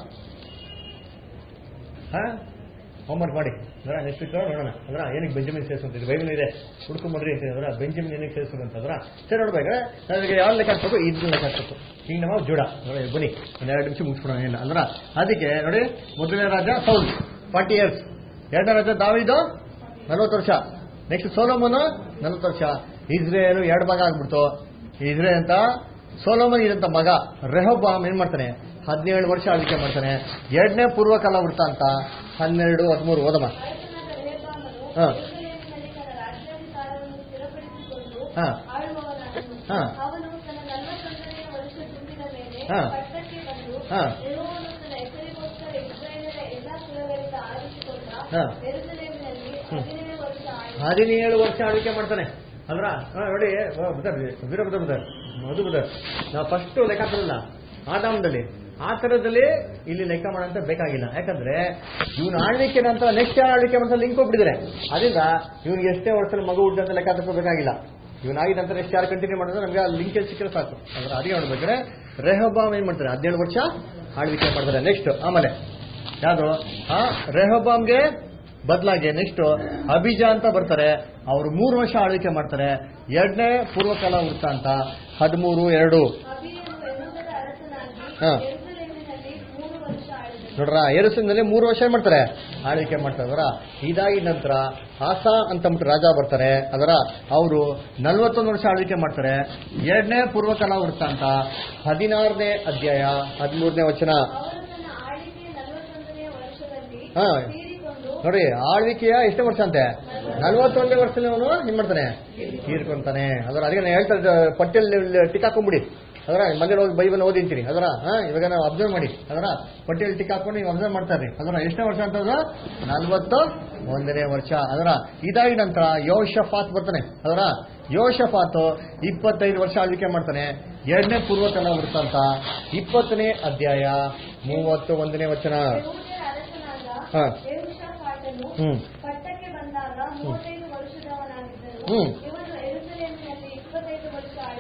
ಹಾ ಹೋಮ್ವರ್ಕ್ ಮಾಡಿ ಅದರ ನೆಕ್ಸ್ಟ್ ವೀಕ್ ನೋಡೋಣ. ಅದ್ರ ಏನಕ್ಕೆ ಬೆಂಜಮಿನ್ ಸೇರಿಸುವಂತಿದೆ, ಬೈಬಲ್ ಇದೆ ಹುಡ್ಕೊಂಡ್ರಿ ಅಂತ ಹೇಳಿದ್ರೆ ಬೆಂಜಮಿನ್ ಏನಕ್ಕೆ ಸೇರಿಸೋದು ಅಂತಂದ್ರ ಸರಿ ನೋಡ್ಬೇಕಾದ್ರೆ ನನಗೆ ಯಾವ ಲೆಕ್ಕ ಹಾಕ್ಬೇಕು, ಇದನ್ನ ಲೆಕ್ಕ ಹಾಕ್ಬೇಕು. ಕಿಂಗ್ಡಮ್ ಆಫ್ ಜೂಡ ನೋಡಿ, ಬನ್ನಿ ಒಂದೆರಡು ನಿಮಿಷ ಮುಗಿಸ್ಬಿಡೋಣ. ಇಲ್ಲ ಅಂದ್ರ ಅದಕ್ಕೆ ನೋಡಿ, ಮೊದಲನೇ ರಾಜ ಸೌಲ್ ಫಾರ್ಟಿ ಇಯರ್ಸ್, ಎರಡನೇ ರಾಜ ದಾವೀದು ನಲ್ವತ್ತು ವರ್ಷ, ನೆಕ್ಸ್ಟ್ ಸೊಲೊಮೋನ್ ನಲ್ವತ್ತು ವರ್ಷ. ಇಸ್ರೇಲ್ ಎರಡು ಭಾಗ ಆಗ್ಬಿಡ್ತು. ಇಸ್ರೇಲ್ ಅಂತ ಸೊಲೊಮನ್ ಇದಂತ ಮಗ ರೆಹೋಬಾಮ್ ಏನ್ ಮಾಡ್ತಾನೆ, ಹದಿನೇಳು ವರ್ಷ ಆಳ್ವಿಕೆ ಮಾಡ್ತಾನೆ. ಎರಡನೇ ಪೂರ್ವಕಾಲ ವೃತ್ತ ಅಂತ ಹನ್ನೆರಡು ಹದಿಮೂರು ಓದಮ್ಮ. ಅರಸನಾದ ರೆಹಬ್ಬಾಮನು ಹಾ. ಯೆರೂಸಲೇಮಿನಲ್ಲಿ ತನ್ನ ರಾಜ್ಯಾಧಿಕಾರವನ್ನು ಸ್ಥಿರಪಡಿಸಿಕೊಂಡು ಹಾ. ಆಳುವವನಾದನು. ಹಾ. ಅವನು ತನ್ನ ನಲವತ್ತೊಂದನೆಯ ವರ್ಷ ತುಂಬಿದ ಮೇಲೆ ಹಾ. ಪಟ್ಟಣಕ್ಕೆ ಬಂದು ಹಾ. ಯೆಹೋವನು ತನ್ನ ಹೆಸರಿಗೋಸ್ಕರ ಇಸ್ರಾಯೇಲರ ಎಲ್ಲಾ ಕುಲಗಳಿಂದ ಆರಿಸಿಕೊಂಡ ಹಾ. ಯೆರೂಸಲೇಮಿನಲ್ಲಿ ಹದಿನೇಳು ವರ್ಷ ಆಳಿದನು. ಹದಿನೇಳು ವರ್ಷ ಆಳ್ವಿಕೆ ಮಾಡ್ತಾನೆ. ಅಲ್ರ ನೋಡಿ, ಬುಧರ್ ವೀರ ಬುಧರ್ ಬುಧರ್ ಮಧು ಬುಧರ್ ನಾವು ಫಸ್ಟ್ ಲೆಕ್ಕ ಹಾಕಲ್ಲ ಆದಾಮದಲ್ಲಿ. ಆ ಥರದಲ್ಲಿ ಇಲ್ಲಿ ಲೆಕ್ಕ ಮಾಡೋಂತ ಬೇಕಾಗಿಲ್ಲ. ಯಾಕಂದ್ರೆ ಇವನು ಆಳ್ವಿಕೆ ನಂತರ ನೆಕ್ಸ್ಟ್ ಆಳ್ವಿಕೆ ಮಾಡ್ತಾ ಲಿಂಕ್ ಹೋಗ್ಬಿಟ್ಟಿದ್ದಾರೆ. ಅದರಿಂದ ಇವ್ನಿಗೆ ಎಷ್ಟೇ ವರ್ಷದಲ್ಲಿ ಮಗು ಹುಟ್ಟಿದಂತ ಲೆಕ್ಕ ಹಾಕೋಬೇಕಾಗಿಲ್ಲ. ಇವನಾಗಿ ನಂತರ ಎಷ್ಟು ಯಾರು ಕಂಟಿನ್ಯೂ ಮಾಡಿದ್ರೆ ನಮ್ಗೆ ಆ ಲಿಂಕ್ ಸಿಕ್ಕರೆ ಸಾಕು. ಅಂದ್ರೆ ಅದೇ ನೋಡ್ಬೇಕಾದ್ರೆ ರೆಹೋಬಾಮ್ ಏನ್ ಮಾಡ್ತಾರೆ, ಹದಿನೇಳು ವರ್ಷ ಆಳ್ವಿಕೆ ಮಾಡ್ತಾರೆ. ನೆಕ್ಸ್ಟ್ ಆಮೇಲೆ ಯಾವುದು ಆ ರೆಹೋಬಾಮ್ಗೆ ಬದಲಾಗಿ ನೆಕ್ಸ್ಟ್ ಅಬಿಜಾ ಅಂತ ಬರ್ತಾರೆ, ಅವರು ಮೂರು ವರ್ಷ ಆಳ್ವಿಕೆ ಮಾಡ್ತಾರೆ. ಎರಡನೇ ಪೂರ್ವಕಾಲ ವೃತ್ತ ಅಂತ ಹದಿಮೂರು ಎರಡು. ಅಬೀಯನು ಯೆಹೂದದ ಅರಸನಾಗಿ ಹಾ. ಯೆರೂಸಲೇಮಿನಲ್ಲಿ ಮೂರು ವರ್ಷ ಆಳಿದನು. ನೋಡ್ರ, ಯೆರೂಸಲೇಮಿನಲ್ಲಿ ಮೂರು ವರ್ಷ ಏನ್ ಮಾಡ್ತಾರೆ, ಆಳ್ವಿಕೆ ಮಾಡ್ತಾರೆ. ಅದರ ಇದಾಗಿ ನಂತರ ಆಸ ಅಂತಂದ್ಬಿಟ್ಟು ರಾಜ ಬರ್ತಾರೆ. ಅದರ ಅವರು ನಲ್ವತ್ತೊಂದು ವರ್ಷ ಆಳ್ವಿಕೆ ಮಾಡ್ತಾರೆ. ಎರಡನೇ ಪೂರ್ವಕಾಲ ವೃತ್ತ ಅಂತ ಹದಿನಾರನೇ ಅಧ್ಯಾಯ ಹದಿಮೂರನೇ ವಚನ. ಅವನು ತನ್ನ ಆಳ್ವಿಕೆಯ ನಲವತ್ತೊಂದನೆಯ ವರ್ಷದಲ್ಲಿ ಹಾ. ತೀರಿಕೊಂಡು ನೋಡಿ, ಆಳ್ವಿಕೆಯ ಎಷ್ಟೇ ವರ್ಷ ಅಂತೆ, ನಲ್ವತ್ತೊಂದನೇ ವರ್ಷದಲ್ಲಿ ಅವನು ಏನ್ ಮಾಡ್ತಾನೆ, ತೀರ್ಕೊಂತಾನೆ. ಅದರ ಅದಕ್ಕೆ ನಾನು ಹೇಳ್ತಾ ಇದ್ದ ಪಟ್ಟಿಯಲ್ಲಿ ಟಿಕ್ ಹಾಕೊಂಡ್ಬಿಡಿ. ಅದರ ಮನೇಲಿ ಹೋಗಿ ಬೈಬಲ್ ಓದಿಂತೀನಿ. ಅದರ ಇವಾಗ ನಾವು ಅಬ್ಸರ್ವ್ ಮಾಡಿ, ಅದರ ಪಟ್ಟಿಯಲ್ಲಿ ಟಿಕ್ ಹಾಕೊಂಡು ನೀವು ಅಬ್ಸರ್ವ್ ಮಾಡ್ತಾರೆ. ಅದರ ಎಷ್ಟನೇ ವರ್ಷ ಅಂತಂದ್ರೆ ನಲ್ವತ್ತು ಒಂದನೇ ವರ್ಷ. ಅದರ ಇದಾಗಿ ನಂತರ ಯೋಷಫಾತ್ ಬರ್ತಾನೆ. ಅದರ ಯೋಷಫಾತ್ ಇಪ್ಪತ್ತೈದು ವರ್ಷ ಆಳ್ವಿಕೆ ಮಾಡ್ತಾನೆ. ಎರಡನೇ ಪೂರ್ವಕಾಲ ವೃತ್ತ ಅಂತ ಇಪ್ಪತ್ತನೇ ಅಧ್ಯಾಯ ಮೂವತ್ತು ಒಂದನೇ ವಚನ. ಯೆಹೂದ್ಯರ ಅರಸನಾದ ಹಾ. ಯೆಹೋಷಾಫಾಟನು ಹ್ಮ್ ಪಟ್ಟಕ್ಕೆ ಬಂದಾಗ ಮೂವತ್ತೈದು ವರ್ಷದವನಾಗಿದ್ದನು. ಹ್ಮ್. ಇವನು ಯೆರೂಸಲೇಮಿನ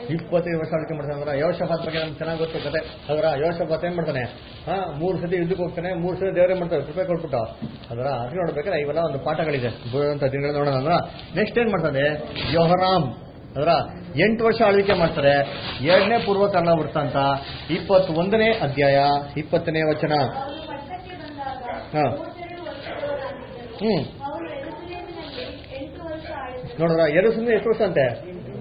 ಇಪ್ಪತ್ತೈದು ವರ್ಷ ಆಳ್ವಿಕೆ ಮಾಡ್ತಾನೆ ಅಂದ್ರೆ ಯೋಷಫಾತ್ ಬಗ್ಗೆ ನಮ್ಗೆ ಚೆನ್ನಾಗಿ ಗೊತ್ತು ಕತೆ ಅದರ ಯೋಷಫಾತ್ ಏನ್ ಮಾಡ್ತಾನೆ ಹಾ ಮೂರು ಸತಿ ಯುದ್ಧಕ್ಕೆ ಹೋಗ್ತಾನೆ ಮೂರು ಸತಿ ದೇವರೇ ಮಾಡ್ತಾರೆ ಕೃಪೆ ಕೊಟ್ಬಿಟ್ಟು ಅದರ ಅದಕ್ಕೆ ನೋಡ್ಬೇಕಾದ್ರೆ ಇವೆಲ್ಲ ಒಂದು ಪಾಠಗಳಿದೆ ಬರುವಂತ ದಿನಗಳು ನೋಡೋಣ ಅಂದ್ರ ನೆಕ್ಸ್ಟ್ ಏನ್ ಮಾಡ್ತಾನೆ ಯೋಹರಾಮ್ ಅದರ ಎಂಟು ವರ್ಷ ಆಳ್ವಿಕೆ ಮಾಡ್ತಾರೆ ಎರಡನೇ ಪೂರ್ವ ಕಾಲ ವೃತ್ತಾಂತ ಇಪ್ಪತ್ತೊಂದನೇ ಅಧ್ಯಾಯ ಇಪ್ಪತ್ತನೇ ವಚನ ಅವನು ಪಟ್ಟಕ್ಕೆ ಬಂದಾಗ ಹಾ ಮೂವತ್ತೆರಡು ವರ್ಷದವನಾಗಿದ್ದನು. ಹ್ಮ್ ಅವನು ಯೆರೂಸಲೇಮಿನಲ್ಲಿ ಎಂಟು ವರ್ಷ ಆಳಿದನು. ನೋಡ್ರ ಎರಡು ಸುಮ್ಮನೆ ಎಷ್ಟು ವರ್ಷ ಅಂತೆ